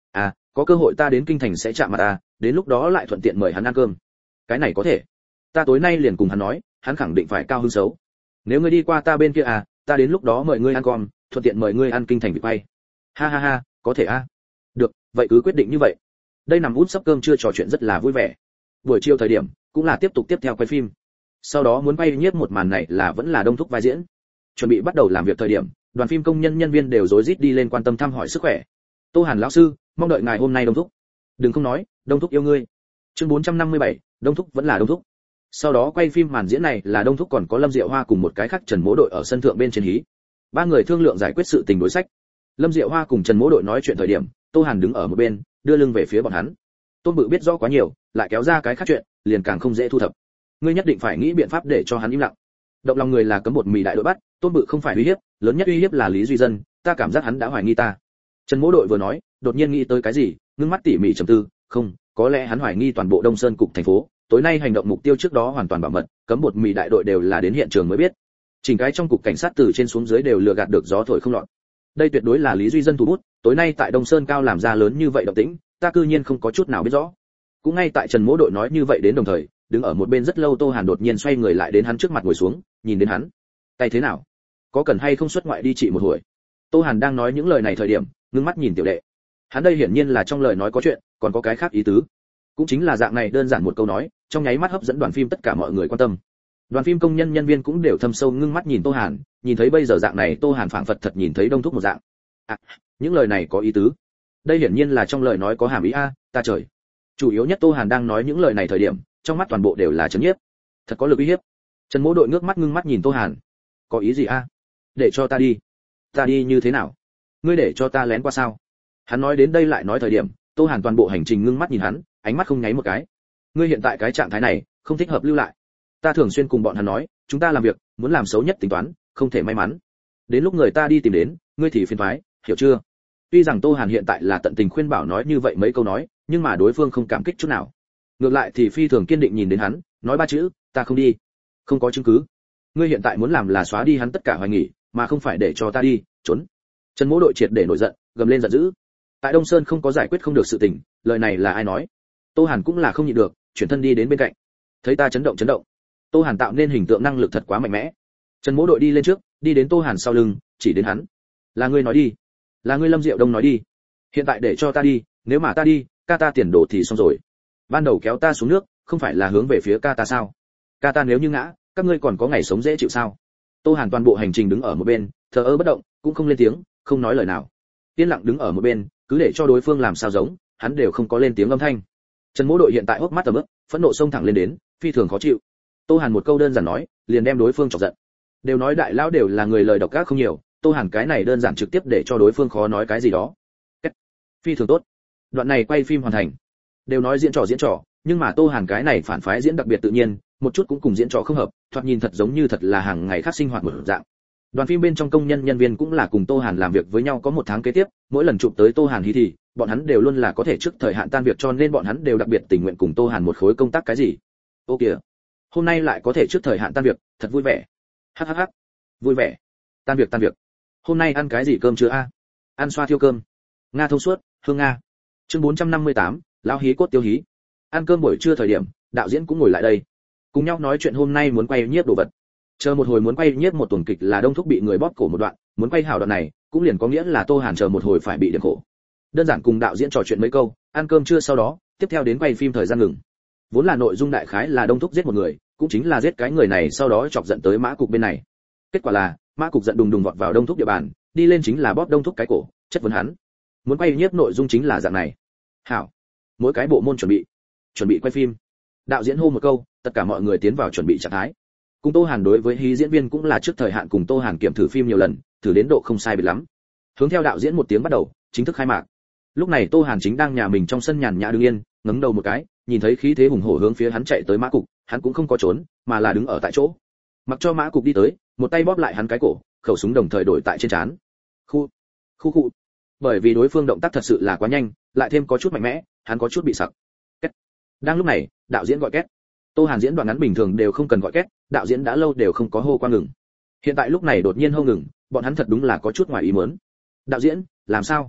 À, có cơ hội ta đến kinh thành sẽ chạm mặt ta, đến lúc đó lại thuận tiện mời hắn ăn cơm. Cái này có thể. Ta tối nay liền cùng hắn nói, hắn khẳng định phải cao hứng xấu. Nếu ngươi đi qua ta bên kia à, ta đến lúc đó mời ngươi ăn cơm, thuận tiện mời ngươi ăn kinh thành vịt quay. Ha ha ha, có thể a. Được, vậy cứ quyết định như vậy. Đây nằm út sắp cơm trưa trò chuyện rất là vui vẻ. Buổi chiều thời điểm, cũng là tiếp tục tiếp theo quay phim. Sau đó muốn quay nhiếp một màn này là vẫn là Đông Thúc vai diễn. Chuẩn bị bắt đầu làm việc thời điểm, đoàn phim công nhân nhân viên đều rối rít đi lên quan tâm thăm hỏi sức khỏe. Tô Hàn lão sư, mong đợi ngài hôm nay Đông Thúc. Đừng không nói, Đông Thúc yêu ngươi. Chương bốn trăm năm mươi bảy, Đông Thúc vẫn là Đông Thúc. Sau đó quay phim màn diễn này là Đông Thúc còn có Lâm Diệu Hoa cùng một cái khác Trần Mỗ Đội ở sân thượng bên trên hí. Ba người thương lượng giải quyết sự tình đối sách. Lâm Diệu Hoa cùng Trần Mỗ Đội nói chuyện thời điểm, Tô Hàn đứng ở một bên, đưa lưng về phía bọn hắn. Tôn Bự biết rõ quá nhiều, lại kéo ra cái khác chuyện, liền càng không dễ thu thập. Ngươi nhất định phải nghĩ biện pháp để cho hắn im lặng. Động lòng người là cấm bột mì đại đội bắt, Tôn Bự không phải uy hiếp, lớn nhất uy hiếp là Lý Duy Dân, ta cảm giác hắn đã hoài nghi ta. Trần Mỗ Đội vừa nói, đột nhiên nghĩ tới cái gì, ngưng mắt tỉ mỉ trầm tư, không, có lẽ hắn hoài nghi toàn bộ Đông Sơn cục thành phố, tối nay hành động mục tiêu trước đó hoàn toàn bảo mật, cấm bột mì đại đội đều là đến hiện trường mới biết. Chỉnh cái trong cục cảnh sát từ trên xuống dưới đều lừa gạt được gió thổi không lọt. Đây tuyệt đối là Lý Duy Dân thủ bút, tối nay tại Đông Sơn cao làm ra lớn như vậy động tĩnh, ta cư nhiên không có chút nào biết rõ. Cũng ngay tại Trần Mỗ Đội nói như vậy đến đồng thời, đứng ở một bên rất lâu Tô Hàn đột nhiên xoay người lại đến hắn trước mặt ngồi xuống, nhìn đến hắn. Tay thế nào? Có cần hay không xuất ngoại đi trị một hồi? Tô Hàn đang nói những lời này thời điểm, ngưng mắt nhìn tiểu đệ. Hắn đây hiển nhiên là trong lời nói có chuyện, còn có cái khác ý tứ. Cũng chính là dạng này đơn giản một câu nói, trong nháy mắt hấp dẫn đoàn phim tất cả mọi người quan tâm. Đoàn phim công nhân nhân viên cũng đều thâm sâu ngưng mắt nhìn Tô Hàn, nhìn thấy bây giờ dạng này Tô Hàn phảng phất thật nhìn thấy Đông Thúc một dạng. À, những lời này có ý tứ. Đây hiển nhiên là trong lời nói có hàm ý a, ta trời. Chủ yếu nhất Tô Hàn đang nói những lời này thời điểm, trong mắt toàn bộ đều là chấn nhiếp. Thật có lực uy hiếp. Trần Mỗ Đội ngước mắt ngưng mắt nhìn Tô Hàn. Có ý gì a? Để cho ta đi. Ta đi như thế nào? Ngươi để cho ta lén qua sao? Hắn nói đến đây lại nói thời điểm, Tô Hàn toàn bộ hành trình ngưng mắt nhìn hắn, ánh mắt không nháy một cái. Ngươi hiện tại cái trạng thái này, không thích hợp lưu lại. Ta thường xuyên cùng bọn hắn nói, chúng ta làm việc, muốn làm xấu nhất tính toán, không thể may mắn. Đến lúc người ta đi tìm đến, ngươi thì phiền toái, hiểu chưa? Tuy rằng Tô Hàn hiện tại là tận tình khuyên bảo nói như vậy mấy câu nói, nhưng mà đối phương không cảm kích chút nào. Ngược lại thì phi thường kiên định nhìn đến hắn, nói ba chữ, ta không đi. Không có chứng cứ. Ngươi hiện tại muốn làm là xóa đi hắn tất cả hoài nghi, mà không phải để cho ta đi, trốn. Trần Mỗ Đội triệt để nổi giận, gầm lên giận dữ. Tại Đông Sơn không có giải quyết không được sự tình, lời này là ai nói? Tô Hàn cũng là không nhịn được, chuyển thân đi đến bên cạnh. Thấy ta chấn động chấn động. Tô Hàn tạo nên hình tượng năng lực thật quá mạnh mẽ. Trần Mỗ Đội đi lên trước, đi đến Tô Hàn sau lưng, chỉ đến hắn. Là ngươi nói đi, là ngươi Lâm Diệu Đông nói đi. Hiện tại để cho ta đi, nếu mà ta đi, ca ta tiền đổ thì xong rồi. Ban đầu kéo ta xuống nước, không phải là hướng về phía ca ta sao? Ca ta nếu như ngã, các ngươi còn có ngày sống dễ chịu sao? Tô Hàn toàn bộ hành trình đứng ở một bên, thờ ơ bất động, cũng không lên tiếng, không nói lời nào. Yên lặng đứng ở một bên, cứ để cho đối phương làm sao giống, hắn đều không có lên tiếng âm thanh. Trần Mỗ Đội hiện tại hốc mắt tầm ướp, phẫn nộ xông thẳng lên đến, phi thường khó chịu. Tô Hàn một câu đơn giản nói, liền đem đối phương chọc giận. Đều nói đại lão đều là người lời độc ác không nhiều, Tô Hàn cái này đơn giản trực tiếp để cho đối phương khó nói cái gì đó. Kết. Phi thường tốt. Đoạn này quay phim hoàn thành. Đều nói diễn trò diễn trò, nhưng mà Tô Hàn cái này phản phái diễn đặc biệt tự nhiên, một chút cũng cùng diễn trò không hợp, thoạt nhìn thật giống như thật là hàng ngày khác sinh hoạt một dạng. Đoàn phim bên trong công nhân nhân viên cũng là cùng Tô Hàn làm việc với nhau có một tháng kế tiếp, mỗi lần chụp tới Tô Hàn hí thì, bọn hắn đều luôn là có thể trước thời hạn tan việc cho nên bọn hắn đều đặc biệt tình nguyện cùng Tô Hàn một khối công tác cái gì. Ô kìa, hôm nay lại có thể trước thời hạn tan việc, thật vui vẻ. Hắc hắc hắc. Vui vẻ. Tan việc tan việc. Hôm nay ăn cái gì cơm chưa a? Ăn xoa thiêu cơm. Nga thông suốt, hương nga. Chương bốn trăm năm mươi tám, lão hí cốt tiêu hí. Ăn cơm buổi trưa thời điểm, đạo diễn cũng ngồi lại đây. Cùng nhau nói chuyện hôm nay muốn quay nhiếp đồ vật. Chờ một hồi muốn quay nhiếp một tuần kịch là Đông Thúc bị người bóp cổ một đoạn, muốn quay hảo đoạn này, cũng liền có nghĩa là Tô Hàn chờ một hồi phải bị điểm khổ. Đơn giản cùng đạo diễn trò chuyện mấy câu, ăn cơm trưa sau đó, tiếp theo đến quay phim thời gian ngừng. Vốn là nội dung đại khái là Đông Thúc giết một người, cũng chính là giết cái người này sau đó chọc giận tới Mã Cục bên này. Kết quả là, Mã Cục giận đùng đùng vọt vào Đông Thúc địa bàn, đi lên chính là bóp Đông Thúc cái cổ, chất vấn hắn. Muốn quay nhiếp nội dung chính là dạng này. Hảo, mỗi cái bộ môn chuẩn bị, chuẩn bị quay phim. Đạo diễn hô một câu, tất cả mọi người tiến vào chuẩn bị trạng thái. Cùng Tô Hàn đối với hí diễn viên cũng là trước thời hạn cùng Tô Hàn kiểm thử phim nhiều lần, thử đến độ không sai biệt lắm. Hướng theo đạo diễn một tiếng bắt đầu, chính thức khai mạc. Lúc này Tô Hàn chính đang nhà mình trong sân nhàn nhã đứng yên, ngẩng đầu một cái, nhìn thấy khí thế hùng hổ hướng phía hắn chạy tới Mã Cục, hắn cũng không có trốn, mà là đứng ở tại chỗ. Mặc cho Mã Cục đi tới, một tay bóp lại hắn cái cổ, khẩu súng đồng thời đổi tại trên trán. Khu, khu khu. Bởi vì đối phương động tác thật sự là quá nhanh, lại thêm có chút mạnh mẽ, hắn có chút bị sặc. Két. Đang lúc này, đạo diễn gọi két. Tô Hàn diễn đoạn ngắn bình thường đều không cần gọi két, đạo diễn đã lâu đều không có hô qua ngừng. Hiện tại lúc này đột nhiên hô ngừng, bọn hắn thật đúng là có chút ngoài ý muốn. Đạo diễn, làm sao?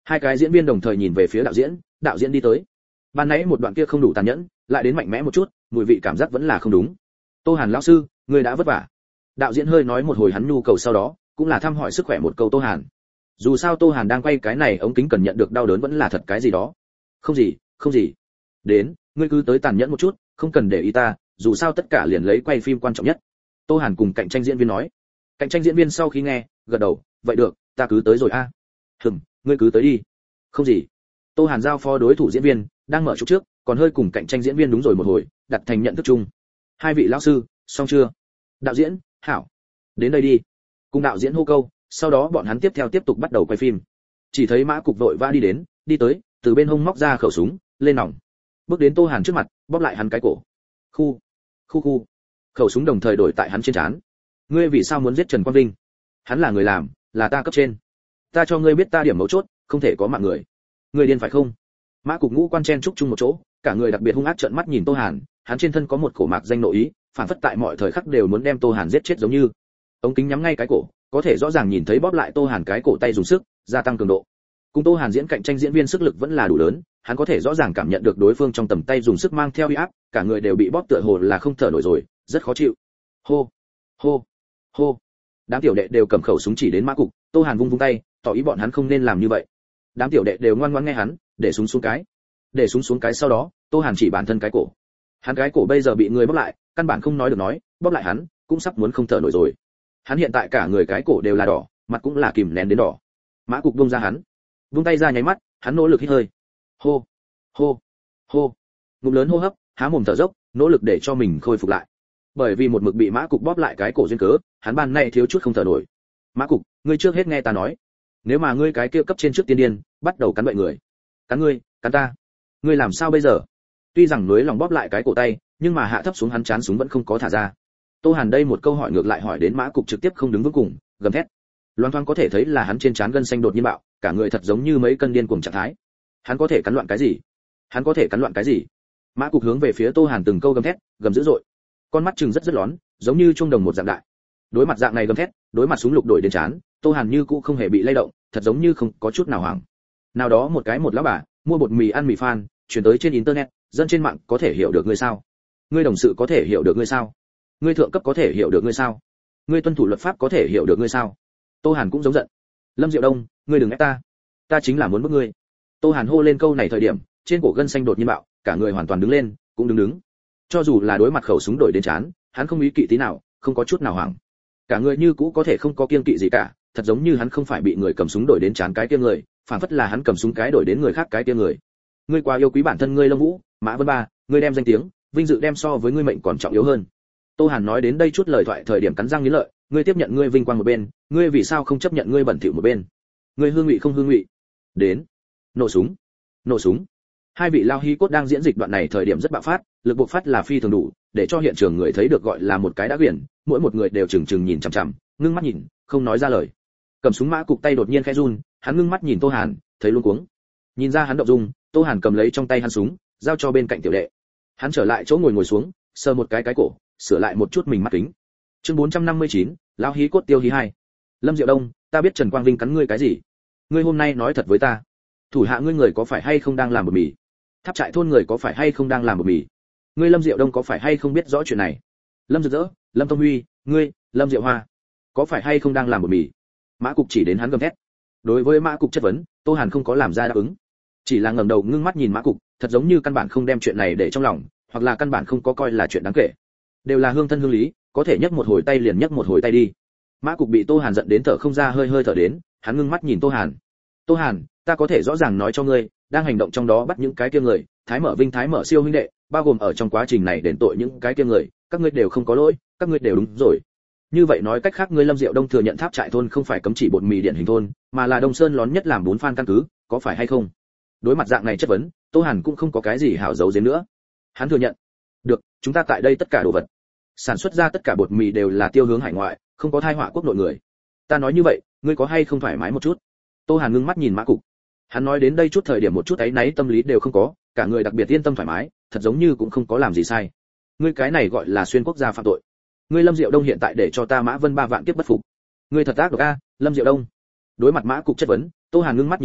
Hai cái diễn viên đồng thời nhìn về phía đạo diễn, đạo diễn đi tới. Ban nãy một đoạn kia không đủ tàn nhẫn, lại đến mạnh mẽ một chút, mùi vị cảm giác vẫn là không đúng. Tô Hàn lão sư, người đã vất vả. Đạo diễn hơi nói một hồi hắn nhu cầu sau đó, cũng là thăm hỏi sức khỏe một câu Tô Hàn. Dù sao Tô Hàn đang quay cái này ống kính cần nhận được đau đớn vẫn là thật cái gì đó. Không gì, không gì. Đến, ngươi cứ tới tàn nhẫn một chút, không cần để ý ta, dù sao tất cả liền lấy quay phim quan trọng nhất. Tô Hàn cùng cạnh tranh diễn viên nói. Cạnh tranh diễn viên sau khi nghe, gật đầu, vậy được, ta cứ tới rồi a. À. Hừm, ngươi cứ tới đi. Không gì. Tô Hàn giao phó đối thủ diễn viên, đang mở chụp trước, còn hơi cùng cạnh tranh diễn viên đúng rồi một hồi, đặt thành nhận thức chung. Hai vị lão sư, xong chưa? Đạo diễn, hảo. Đến đây đi. Cùng đạo diễn hô câu, sau đó bọn hắn tiếp theo tiếp tục bắt đầu quay phim. Chỉ thấy Mã Cục vội vã đi đến, đi tới, từ bên hông móc ra khẩu súng, lên nòng. Bước đến Tô Hàn trước mặt, bóp lại hắn cái cổ. Khu, khu khu. Khẩu súng đồng thời đổi tại hắn trên trán. Ngươi vì sao muốn giết Trần Quang Vinh? Hắn là người làm, là ta cấp trên. Ta cho ngươi biết ta điểm mấu chốt, không thể có mạng người. Ngươi điên phải không? Mã Cục ngũ quan chen trúc chung một chỗ, cả người đặc biệt hung ác trợn mắt nhìn Tô Hàn, hắn trên thân có một cổ mạc danh nội ý, phản phất tại mọi thời khắc đều muốn đem Tô Hàn giết chết giống như. Ống kính nhắm ngay cái cổ, có thể rõ ràng nhìn thấy bóp lại Tô Hàn cái cổ tay dùng sức, gia tăng cường độ. Cùng Tô Hàn diễn cạnh tranh diễn viên sức lực vẫn là đủ lớn, hắn có thể rõ ràng cảm nhận được đối phương trong tầm tay dùng sức mang theo uy áp, cả người đều bị bóp tựa hồ là không thở nổi rồi, rất khó chịu. Hô, hô, hô. Đám tiểu đệ đều cầm khẩu súng chỉ đến Mã Cục, Tô Hàn vung vung tay, tỏ ý bọn hắn không nên làm như vậy. Đám tiểu đệ đều ngoan ngoãn nghe hắn, để súng xuống cái. Để súng xuống cái sau đó, Tô Hàn chỉ bản thân cái cổ. Hắn cái cổ bây giờ bị người bóp lại, căn bản không nói được nói, bóp lại hắn, cũng sắp muốn không thở nổi rồi. Hắn hiện tại cả người cái cổ đều là đỏ, mặt cũng là kìm nén đến đỏ. Mã Cục buông ra hắn, buông tay ra nháy mắt, hắn nỗ lực hít hơi. Hô, hô, hô. Ngụm lớn hô hấp, há mồm thở dốc, nỗ lực để cho mình khôi phục lại. Bởi vì một mực bị Mã Cục bóp lại cái cổ duyên cớ, hắn ban nay thiếu chút không thở nổi. Mã Cục, ngươi trước hết nghe ta nói. Nếu mà ngươi cái kia cấp trên trước tiên điên, bắt đầu cắn bậy người. Cắn ngươi, cắn ta. Ngươi làm sao bây giờ? Tuy rằng núi lòng bóp lại cái cổ tay, nhưng mà hạ thấp xuống hắn chán súng vẫn không có thả ra. Tô Hàn đây một câu hỏi ngược lại hỏi đến Mã Cục trực tiếp không đứng vững cùng, gầm thét. Loan thoáng có thể thấy là hắn trên trán gân xanh đột nhiên bạo, cả người thật giống như mấy cân điên cuồng trạng thái. Hắn có thể cắn loạn cái gì? Hắn có thể cắn loạn cái gì? Mã Cục hướng về phía Tô Hàn từng câu gầm thét, gầm dữ dội. Con mắt trừng rất rất lón, giống như chuông đồng một dạng đại. Đối mặt dạng này gầm thét, đối mặt súng lục đổi đến chán, Tô Hàn như cũ không hề bị lay động, thật giống như không có chút nào hoảng. Nào đó một cái một lão bà, mua bột mì ăn mì phan, chuyển tới trên internet, dân trên mạng có thể hiểu được ngươi sao? Ngươi đồng sự có thể hiểu được ngươi sao? Ngươi thượng cấp có thể hiểu được ngươi sao? Ngươi tuân thủ luật pháp có thể hiểu được ngươi sao? Tô Hàn cũng giống giận. Lâm Diệu Đông, ngươi đừng ép ta, ta chính là muốn bức ngươi. Tô Hàn hô lên câu này thời điểm, trên cổ gân xanh đột nhiên bạo, cả người hoàn toàn đứng lên, cũng đứng đứng. Cho dù là đối mặt khẩu súng đổi đến chán, hắn không ý kỵ tí nào, không có chút nào hoảng. Cả người như cũ có thể không có kiêng kỵ gì cả, thật giống như hắn không phải bị người cầm súng đổi đến chán cái kia người, phản phất là hắn cầm súng cái đổi đến người khác cái kia người. Ngươi quá yêu quý bản thân ngươi Lâm Vũ, Mã Vân Ba, ngươi đem danh tiếng, vinh dự đem so với ngươi mệnh còn trọng yếu hơn. Tô Hàn nói đến đây chút lời thoại thời điểm cắn răng nghiến lợi, ngươi tiếp nhận ngươi vinh quang một bên, ngươi vì sao không chấp nhận ngươi bẩn thỉu một bên? Ngươi hương ngụy không hương ngụy? Đến, nổ súng, nổ súng. Hai vị lao hí cốt đang diễn dịch đoạn này thời điểm rất bạo phát, lực bộc phát là phi thường đủ, để cho hiện trường người thấy được gọi là một cái đã quyển, mỗi một người đều chừng chừng nhìn chằm chằm, ngưng mắt nhìn, không nói ra lời. Cầm súng Mã Cục tay đột nhiên khẽ run, hắn ngưng mắt nhìn Tô Hàn, thấy luống cuống. Nhìn ra hắn động dung, Tô Hàn cầm lấy trong tay hắn súng, giao cho bên cạnh tiểu đệ. Hắn trở lại chỗ ngồi ngồi xuống, sờ một cái cái cổ, sửa lại một chút mình mắt kính. Chương bốn trăm năm mươi chín, lão hí cốt tiêu hí hai. Lâm Diệu Đông, ta biết Trần Quang Vinh cắn ngươi cái gì? Ngươi hôm nay nói thật với ta, thủ hạ ngươi người có phải hay không đang làm bột mì? Tháp trại thôn người có phải hay không đang làm bột mì? Ngươi Lâm Diệu Đông có phải hay không biết rõ chuyện này? Lâm Rực Rỡ, Lâm Tông Huy, ngươi, Lâm Diệu Hoa, có phải hay không đang làm bột mì? Mã Cục chỉ đến hắn gầm thét. Đối với Mã Cục chất vấn, Tô Hàn không có làm ra đáp ứng, chỉ là ngẩng đầu ngưng mắt nhìn Mã Cục, thật giống như căn bản không đem chuyện này để trong lòng, hoặc là căn bản không có coi là chuyện đáng kể. Đều là hương thân hương lý, có thể nhấc một hồi tay liền nhấc một hồi tay đi. Mã Cục bị Tô Hàn giận đến thở không ra hơi hơi thở đến, hắn ngưng mắt nhìn Tô Hàn. Tô Hàn, ta có thể rõ ràng nói cho ngươi, đang hành động trong đó bắt những cái kia người, Thái Mở Vinh Thái Mở siêu huynh đệ, bao gồm ở trong quá trình này đền tội những cái kia người, các ngươi đều không có lỗi, các ngươi đều đúng rồi. Như vậy nói cách khác ngươi Lâm Diệu Đông thừa nhận Tháp Trại thôn không phải cấm chỉ bột mì điển hình thôn, mà là Đông Sơn lón nhất làm bốn phan căn cứ, có phải hay không? Đối mặt dạng này chất vấn, Tô Hàn cũng không có cái gì hảo giấu giếm nữa. Hắn thừa nhận. Được, chúng ta tại đây tất cả đồ vật sản xuất ra tất cả bột mì đều là tiêu hướng hải ngoại, không có thai họa quốc nội người. Ta nói như vậy, ngươi có hay không thoải mái một chút? Tô Hàn ngưng mắt nhìn Mã Cục. Hắn nói đến đây chút thời điểm một chút áy náy tâm lý đều không có, cả người đặc biệt yên tâm thoải mái, thật giống như cũng không có làm gì sai. Ngươi cái này gọi là xuyên quốc gia phạm tội. Ngươi Lâm Diệu Đông hiện tại để cho ta Mã Vân ba vạn kiếp bất phục. Ngươi thật ác độc a, Lâm Diệu Đông. Đối mặt Mã Cục chất vấn, Tô Hàn ngưng mắt nhìn hắn,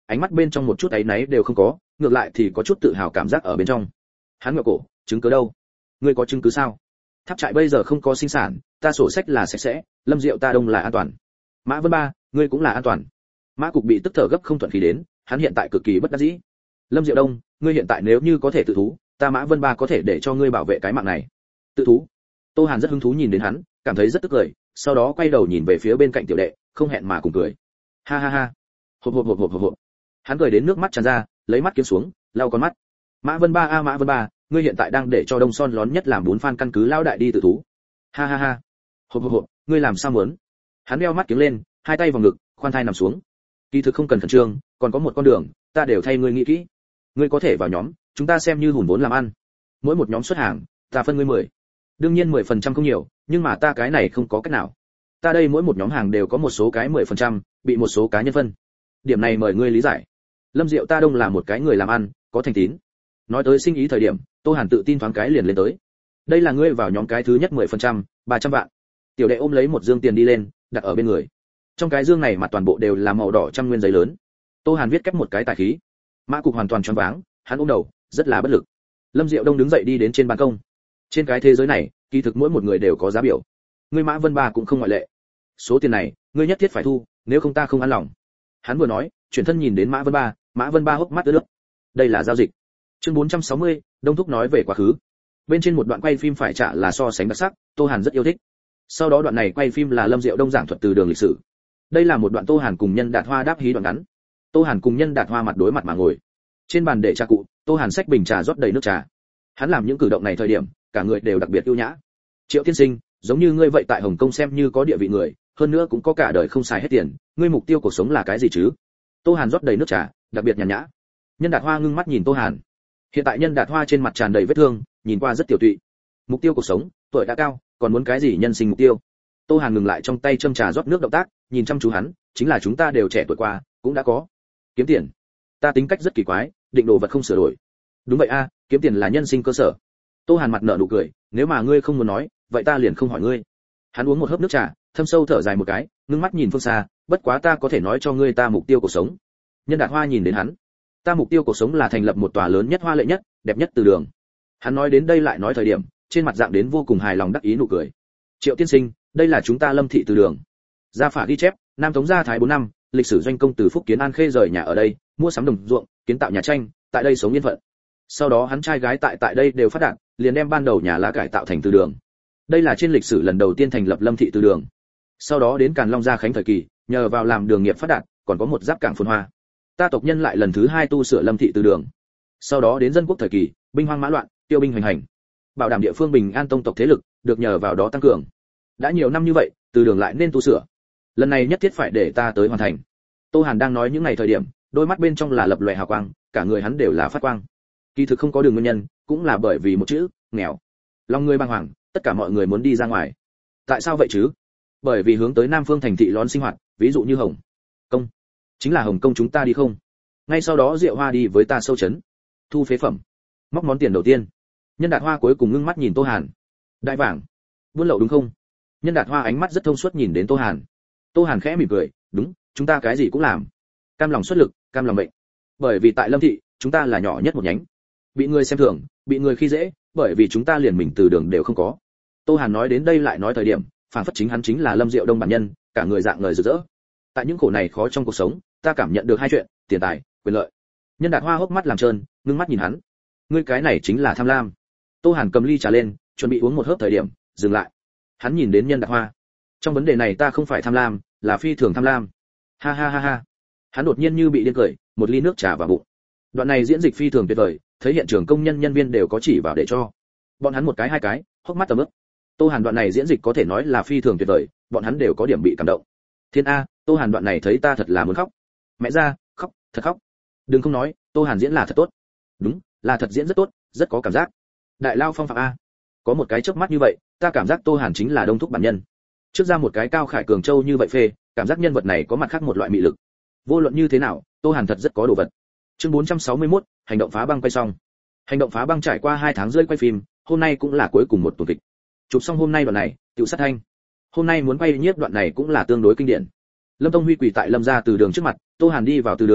ánh mắt bên trong một chút áy náy đều không có, ngược lại thì có chút tự hào cảm giác ở bên trong. Hắn ngửa cổ, chứng cứ đâu? Ngươi có chứng cứ sao? Tháp trại bây giờ không có sinh sản, ta sổ sách là sạch sẽ, Lâm Diệu ta đông là an toàn. Mã Vân Ba, ngươi cũng là an toàn. Mã Cục bị tức thở gấp không thuận khí đến, hắn hiện tại cực kỳ bất đắc dĩ. Lâm Diệu Đông, ngươi hiện tại nếu như có thể tự thú, ta Mã Vân Ba có thể để cho ngươi bảo vệ cái mạng này. Tự thú? Tô Hàn rất hứng thú nhìn đến hắn, cảm thấy rất tức cười, sau đó quay đầu nhìn về phía bên cạnh tiểu đệ, không hẹn mà cùng cười. Ha ha ha. Hộp hộp hộp hộp hộp hộp. Hắn cười đến nước mắt tràn ra, lấy mắt kiếm xuống, lau con mắt. Mã Vân Ba a Mã Vân Ba, ngươi hiện tại đang để cho Đông Son lón nhất làm bốn fan căn cứ lao đại đi tự thú. Ha ha ha. Hộp hộp hộp, ngươi làm sao muốn? Hắn đeo mắt kiếm lên, hai tay vào ngực, khoan thai nằm xuống. Kỳ thực không cần khẩn trương, còn có một con đường, ta đều thay ngươi nghĩ kỹ. Ngươi có thể vào nhóm, chúng ta xem như hùn vốn làm ăn. Mỗi một nhóm xuất hàng, ta phân ngươi mười. Đương nhiên mười phần trăm không nhiều, nhưng mà ta cái này không có cách nào. Ta đây mỗi một nhóm hàng đều có một số cái mười phần trăm, bị một số cá nhân phân. Điểm này mời ngươi lý giải. Lâm Diệu ta đông là một cái người làm ăn, có thành tín. Nói tới sinh ý thời điểm, Tô Hàn tự tin thoáng cái liền lên tới. Đây là ngươi vào nhóm cái thứ nhất mười phần trăm, ba trăm vạn. Tiểu đệ ôm lấy một dương tiền đi lên, đặt ở bên người. Trong cái dương này mà toàn bộ đều là màu đỏ trăm nguyên giấy lớn. Tô Hàn viết kép một cái tài khí. Mã Cục hoàn toàn choáng váng, hắn ôm đầu, rất là bất lực. Lâm Diệu Đông đứng dậy đi đến trên ban công. Trên cái thế giới này, kỳ thực mỗi một người đều có giá biểu. Ngươi Mã Vân Ba cũng không ngoại lệ. Số tiền này, ngươi nhất thiết phải thu, nếu không ta không an lòng. Hắn vừa nói, chuyển thân nhìn đến Mã Vân Ba, Mã Vân Ba hốc mắt ướt nước. Đây là giao dịch. Chương bốn trăm sáu mươi, Đông Thúc nói về quá khứ. Bên trên một đoạn quay phim phải trả là so sánh đặc sắc, Tô Hàn rất yêu thích. Sau đó đoạn này quay phim là Lâm Diệu Đông giảng thuật từ đường lịch sử. Đây là một đoạn Tô Hàn cùng Nhân Đạt Hoa đáp hí đoạn ngắn. Tô Hàn cùng Nhân Đạt Hoa mặt đối mặt mà ngồi. Trên bàn để trà cụ, Tô Hàn xách bình trà rót đầy nước trà. Hắn làm những cử động này thời điểm, cả người đều đặc biệt ưu nhã. Triệu tiên sinh, giống như ngươi vậy tại Hồng Kông xem như có địa vị người, hơn nữa cũng có cả đời không xài hết tiền, ngươi mục tiêu cuộc sống là cái gì chứ? Tô Hàn rót đầy nước trà, đặc biệt nhàn nhã. Nhân Đạt Hoa ngưng mắt nhìn Tô Hàn. Hiện tại Nhân Đạt Hoa trên mặt tràn đầy vết thương, nhìn qua rất tiểu tụy. Mục tiêu cuộc sống, tuổi đã cao, còn muốn cái gì nhân sinh mục tiêu? Tô Hàn ngừng lại trong tay châm trà rót nước động tác, nhìn chăm chú hắn, chính là chúng ta đều trẻ tuổi qua, cũng đã có. Kiếm tiền. Ta tính cách rất kỳ quái, định đồ vật không sửa đổi. Đúng vậy a, kiếm tiền là nhân sinh cơ sở. Tô Hàn mặt nở nụ cười, nếu mà ngươi không muốn nói, vậy ta liền không hỏi ngươi. Hắn uống một hớp nước trà, thâm sâu thở dài một cái, ngưng mắt nhìn phương xa, bất quá ta có thể nói cho ngươi ta mục tiêu cuộc sống. Nhân Đạt Hoa nhìn đến hắn. Ta mục tiêu cuộc sống là thành lập một tòa lớn nhất hoa lệ nhất, đẹp nhất từ đường. Hắn nói đến đây lại nói thời điểm, trên mặt dạng đến vô cùng hài lòng đắc ý nụ cười. Triệu tiên sinh, đây là chúng ta Lâm thị từ đường. Gia phả ghi chép, Nam Tống gia Thái bốn năm, lịch sử doanh công từ Phúc Kiến An Khê rời nhà ở đây, mua sắm đồng ruộng, kiến tạo nhà tranh, tại đây sống yên phận. Sau đó hắn trai gái tại tại đây đều phát đạt, liền đem ban đầu nhà lá cải tạo thành từ đường. Đây là trên lịch sử lần đầu tiên thành lập Lâm thị từ đường. Sau đó đến Càn Long Gia Khánh thời kỳ, nhờ vào làm đường nghiệp phát đạt, còn có một giáp cảng phồn hoa. Ta tộc nhân lại lần thứ hai tu sửa Lâm thị từ đường. Sau đó đến dân quốc thời kỳ, binh hoang mã loạn, tiêu binh hoành hành, bảo đảm địa phương bình an, tông tộc thế lực được nhờ vào đó tăng cường. Đã nhiều năm như vậy, từ đường lại nên tu sửa. Lần này nhất thiết phải để ta tới hoàn thành. Tô Hàn đang nói những ngày thời điểm, đôi mắt bên trong là lập lòe hào quang, cả người hắn đều là phát quang. Kỳ thực không có đường nguyên nhân, cũng là bởi vì một chữ, nghèo. Lòng người bàng hoàng, tất cả mọi người muốn đi ra ngoài. Tại sao vậy chứ? Bởi vì hướng tới Nam Phương thành thị lón sinh hoạt, ví dụ như Hồng Công, chính là Hồng Công chúng ta đi không? Ngay sau đó Diệu Hoa đi với ta sâu chấn, thu phế phẩm, móc món tiền đầu tiên. Nhân Đạt Hoa cuối cùng ngưng mắt nhìn Tô Hàn. Đại vàng, buôn lậu đúng không? Nhân Đạt Hoa ánh mắt rất thông suốt nhìn đến Tô Hàn. Tô Hàn khẽ mỉm cười, đúng, chúng ta cái gì cũng làm. Cam lòng xuất lực, cam lòng mệnh. Bởi vì tại Lâm thị, chúng ta là nhỏ nhất một nhánh. Bị người xem thường, bị người khi dễ, bởi vì chúng ta liền mình từ đường đều không có. Tô Hàn nói đến đây lại nói thời điểm, phản phất chính hắn chính là Lâm Diệu Đông bản nhân, cả người dạng người rực rỡ. Tại những khổ này khó trong cuộc sống, ta cảm nhận được hai chuyện, tiền tài, quyền lợi. Nhân Đạt Hoa hốc mắt làm trơn, ngưng mắt nhìn hắn. Ngươi cái này chính là tham lam. Tô Hàn cầm ly trà lên, chuẩn bị uống một hớp thời điểm, dừng lại. Hắn nhìn đến Nhân Đạt Hoa. Trong vấn đề này ta không phải tham lam, là phi thường tham lam. Ha ha ha ha. Hắn đột nhiên như bị điên cười, một ly nước trà vào bụng. Đoạn này diễn dịch phi thường tuyệt vời, thấy hiện trường công nhân nhân viên đều có chỉ vào để cho. Bọn hắn một cái hai cái, hốc mắt tầm ướp. Tô Hàn đoạn này diễn dịch có thể nói là phi thường tuyệt vời, bọn hắn đều có điểm bị cảm động. Thiên a, Tô Hàn đoạn này thấy ta thật là muốn khóc. Mẹ ra, khóc, thật khóc. Đừng không nói, Tô Hàn diễn là thật tốt. Đúng, là thật diễn rất tốt, rất có cảm giác. Đại lao phong phạm a. Có một cái chớp mắt như vậy, ta cảm giác Tô Hàn chính là Đông Thúc bản nhân. Trước ra một cái Cao Khải Cường Châu như vậy phê, cảm giác nhân vật này có mặt khác một loại mị lực. Vô luận như thế nào, Tô Hàn thật rất có đồ vật. Chương bốn trăm sáu mươi mốt, hành động phá băng quay xong. Hành động phá băng trải qua hai tháng rưỡi quay phim, hôm nay cũng là cuối cùng một tuần kịch. Chụp xong hôm nay đoạn này, tiểu sát thanh. Hôm nay muốn quay nhiếp đoạn này cũng là tương đối kinh điển. Lâm Tông Huy quỳ tại Lâm gia từ đường trước mặt, Tô Hàn đi vào từ đường,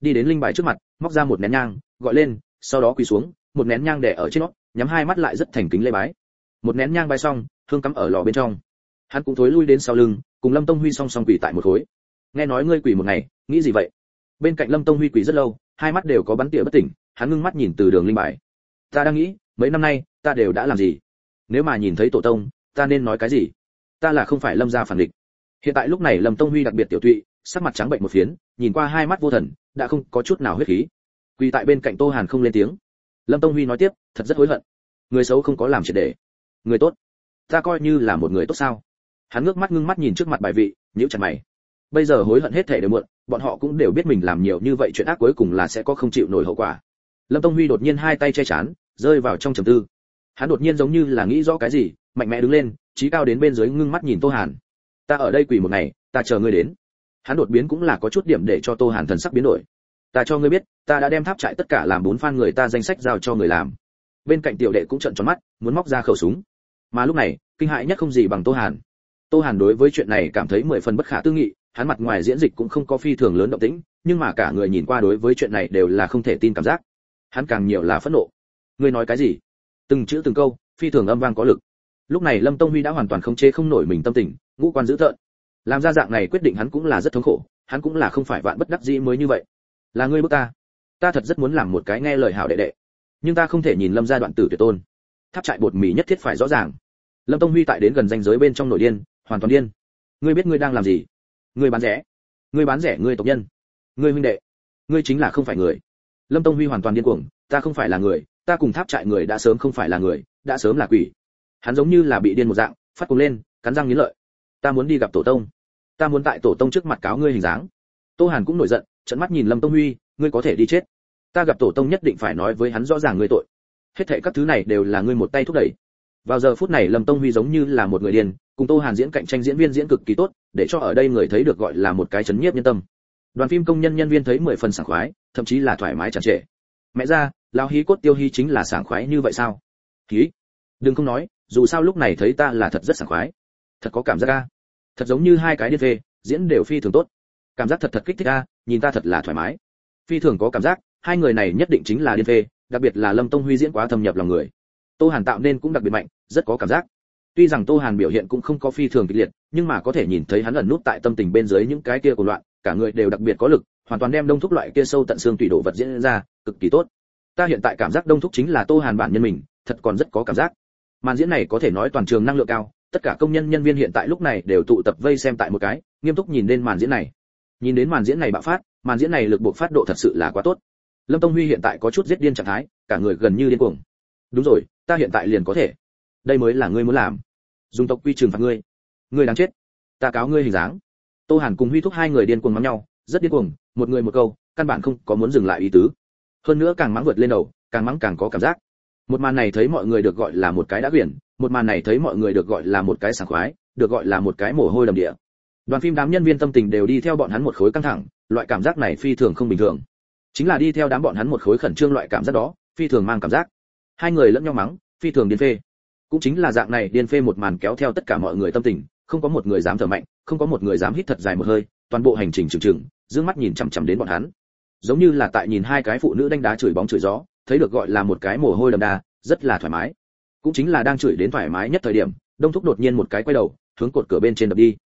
đi đến linh bài trước mặt, móc ra một nén nhang, gọi lên, sau đó quỳ xuống, một nén nhang đè ở trên nó, nhắm hai mắt lại rất thành kính lễ bái. Một nén nhang bái xong, hương cắm ở lò bên trong. Hắn cũng thối lui đến sau lưng, cùng Lâm Tông Huy song song quỳ tại một khối. Nghe nói ngươi quỳ một ngày, nghĩ gì vậy? Bên cạnh Lâm Tông Huy quỳ rất lâu, hai mắt đều có bắn tỉa bất tỉnh, hắn ngưng mắt nhìn từ đường linh bài. Ta đang nghĩ, mấy năm nay, ta đều đã làm gì? Nếu mà nhìn thấy tổ tông, ta nên nói cái gì? Ta là không phải Lâm gia phản địch. Hiện tại lúc này Lâm Tông Huy đặc biệt tiểu tụy, sắc mặt trắng bệnh một phiến, nhìn qua hai mắt vô thần, đã không có chút nào huyết khí. Quỳ tại bên cạnh Tô Hàn không lên tiếng. Lâm Tông Huy nói tiếp, thật rất hối hận. Người xấu không có làm triệt để, người tốt, ta coi như là một người tốt sao? Hắn ngước mắt ngưng mắt nhìn trước mặt bài vị, nhíu chặt mày. Bây giờ hối hận hết thảy đều muộn, bọn họ cũng đều biết mình làm nhiều như vậy chuyện ác cuối cùng là sẽ có không chịu nổi hậu quả. Lâm Tông Huy đột nhiên hai tay che chắn, rơi vào trong trầm tư. Hắn đột nhiên giống như là nghĩ rõ cái gì, mạnh mẽ đứng lên, trí cao đến bên dưới ngưng mắt nhìn Tô Hàn. Ta ở đây quỳ một ngày, ta chờ ngươi đến. Hắn đột biến cũng là có chút điểm để cho Tô Hàn thần sắc biến đổi. Ta cho ngươi biết, ta đã đem tháp trại tất cả làm bốn fan người ta danh sách giao cho người làm. Bên cạnh tiểu đệ cũng trợn tròn mắt, muốn móc ra khẩu súng. Mà lúc này, kinh hãi nhất không gì bằng Tô Hàn. Tô Hàn đối với chuyện này cảm thấy mười phần bất khả tư nghị, hắn mặt ngoài diễn dịch cũng không có phi thường lớn động tĩnh, nhưng mà cả người nhìn qua đối với chuyện này đều là không thể tin cảm giác. Hắn càng nhiều là phẫn nộ. Ngươi nói cái gì? Từng chữ từng câu, phi thường âm vang có lực. Lúc này Lâm Tông Huy đã hoàn toàn không chế không nổi mình tâm tình, ngũ quan dữ tợn. Làm ra dạng này quyết định hắn cũng là rất thống khổ, hắn cũng là không phải vạn bất đắc dĩ mới như vậy. Là ngươi bức ta. Ta thật rất muốn làm một cái nghe lời hảo đệ đệ, nhưng ta không thể nhìn Lâm gia đoạn tử tuyệt tôn. Tháp trại bột mì nhất thiết phải rõ ràng. Lâm Tông Huy tại đến gần ranh giới bên trong nổi điên, hoàn toàn điên. Ngươi biết ngươi đang làm gì? Ngươi bán rẻ. Ngươi bán rẻ ngươi tộc nhân. Ngươi huynh đệ. Ngươi chính là không phải người. Lâm Tông Huy hoàn toàn điên cuồng, ta không phải là người, ta cùng tháp trại người đã sớm không phải là người, đã sớm là quỷ. Hắn giống như là bị điên một dạng, phát cuồng lên, cắn răng nghiến lợi. Ta muốn đi gặp tổ tông. Ta muốn tại tổ tông trước mặt cáo ngươi hình dáng. Tô Hàn cũng nổi giận, trợn mắt nhìn Lâm Tông Huy, ngươi có thể đi chết. Ta gặp tổ tông nhất định phải nói với hắn rõ ràng ngươi tội. Hết thảy các thứ này đều là ngươi một tay thúc đẩy. Vào giờ phút này Lâm Tông Huy giống như là một người điên, cùng Tô Hàn diễn cạnh tranh diễn viên diễn cực kỳ tốt, để cho ở đây người thấy được gọi là một cái chấn nhiếp nhân tâm. Đoàn phim công nhân nhân viên thấy mười phần sảng khoái, thậm chí là thoải mái tràn trề. Mẹ ra, lão hí cốt tiêu hí chính là sảng khoái như vậy sao? Hí? Đừng không nói, dù sao lúc này thấy ta là thật rất sảng khoái. Thật có cảm giác a. Thật giống như hai cái điên phê, diễn đều phi thường tốt. Cảm giác thật thật kích thích a, nhìn ta thật là thoải mái. Phi thường có cảm giác, hai người này nhất định chính là điên phê, đặc biệt là Lâm Tông Huy diễn quá thâm nhập lòng người. Tô Hàn tạo nên cũng đặc biệt mạnh, rất có cảm giác. Tuy rằng Tô Hàn biểu hiện cũng không có phi thường kịch liệt, nhưng mà có thể nhìn thấy hắn ẩn nút tại tâm tình bên dưới những cái kia của loạn, cả người đều đặc biệt có lực, hoàn toàn đem Đông Thúc loại kia sâu tận xương tùy độ vật diễn ra, cực kỳ tốt. Ta hiện tại cảm giác Đông Thúc chính là Tô Hàn bản nhân mình, thật còn rất có cảm giác. Màn diễn này có thể nói toàn trường năng lượng cao, tất cả công nhân nhân viên hiện tại lúc này đều tụ tập vây xem tại một cái, nghiêm túc nhìn đến màn diễn này. Nhìn đến màn diễn này bạo phát, màn diễn này lực buộc phát độ thật sự là quá tốt. Lâm Tông Huy hiện tại có chút giết điên trạng thái, cả người gần như điên cuồng. Đúng rồi, ta hiện tại liền có thể. Đây mới là ngươi muốn làm. Dùng tộc quy trừng phạt ngươi. Ngươi đáng chết. Ta cáo ngươi hình dáng. Tô Hàn cùng Huy Thúc hai người điên cuồng mắng nhau, rất điên cuồng, một người một câu, căn bản không có muốn dừng lại ý tứ. Hơn nữa càng mắng vượt lên đầu, càng mắng càng có cảm giác. Một màn này thấy mọi người được gọi là một cái đã quyển, một màn này thấy mọi người được gọi là một cái sảng khoái, được gọi là một cái mồ hôi đầm địa. Đoàn phim đám nhân viên tâm tình đều đi theo bọn hắn một khối căng thẳng, loại cảm giác này phi thường không bình thường. Chính là đi theo đám bọn hắn một khối khẩn trương loại cảm giác đó, phi thường mang cảm giác. Hai người lẫn nhau mắng, phi thường điên phê. Cũng chính là dạng này điên phê một màn kéo theo tất cả mọi người tâm tình, không có một người dám thở mạnh, không có một người dám hít thật dài một hơi, toàn bộ hành trình trừng trừng, dương mắt nhìn chằm chằm đến bọn hắn. Giống như là tại nhìn hai cái phụ nữ đánh đá chửi bóng chửi gió, thấy được gọi là một cái mồ hôi đầm đà, rất là thoải mái. Cũng chính là đang chửi đến thoải mái nhất thời điểm, Đông Thúc đột nhiên một cái quay đầu, hướng cột cửa bên trên đập đi.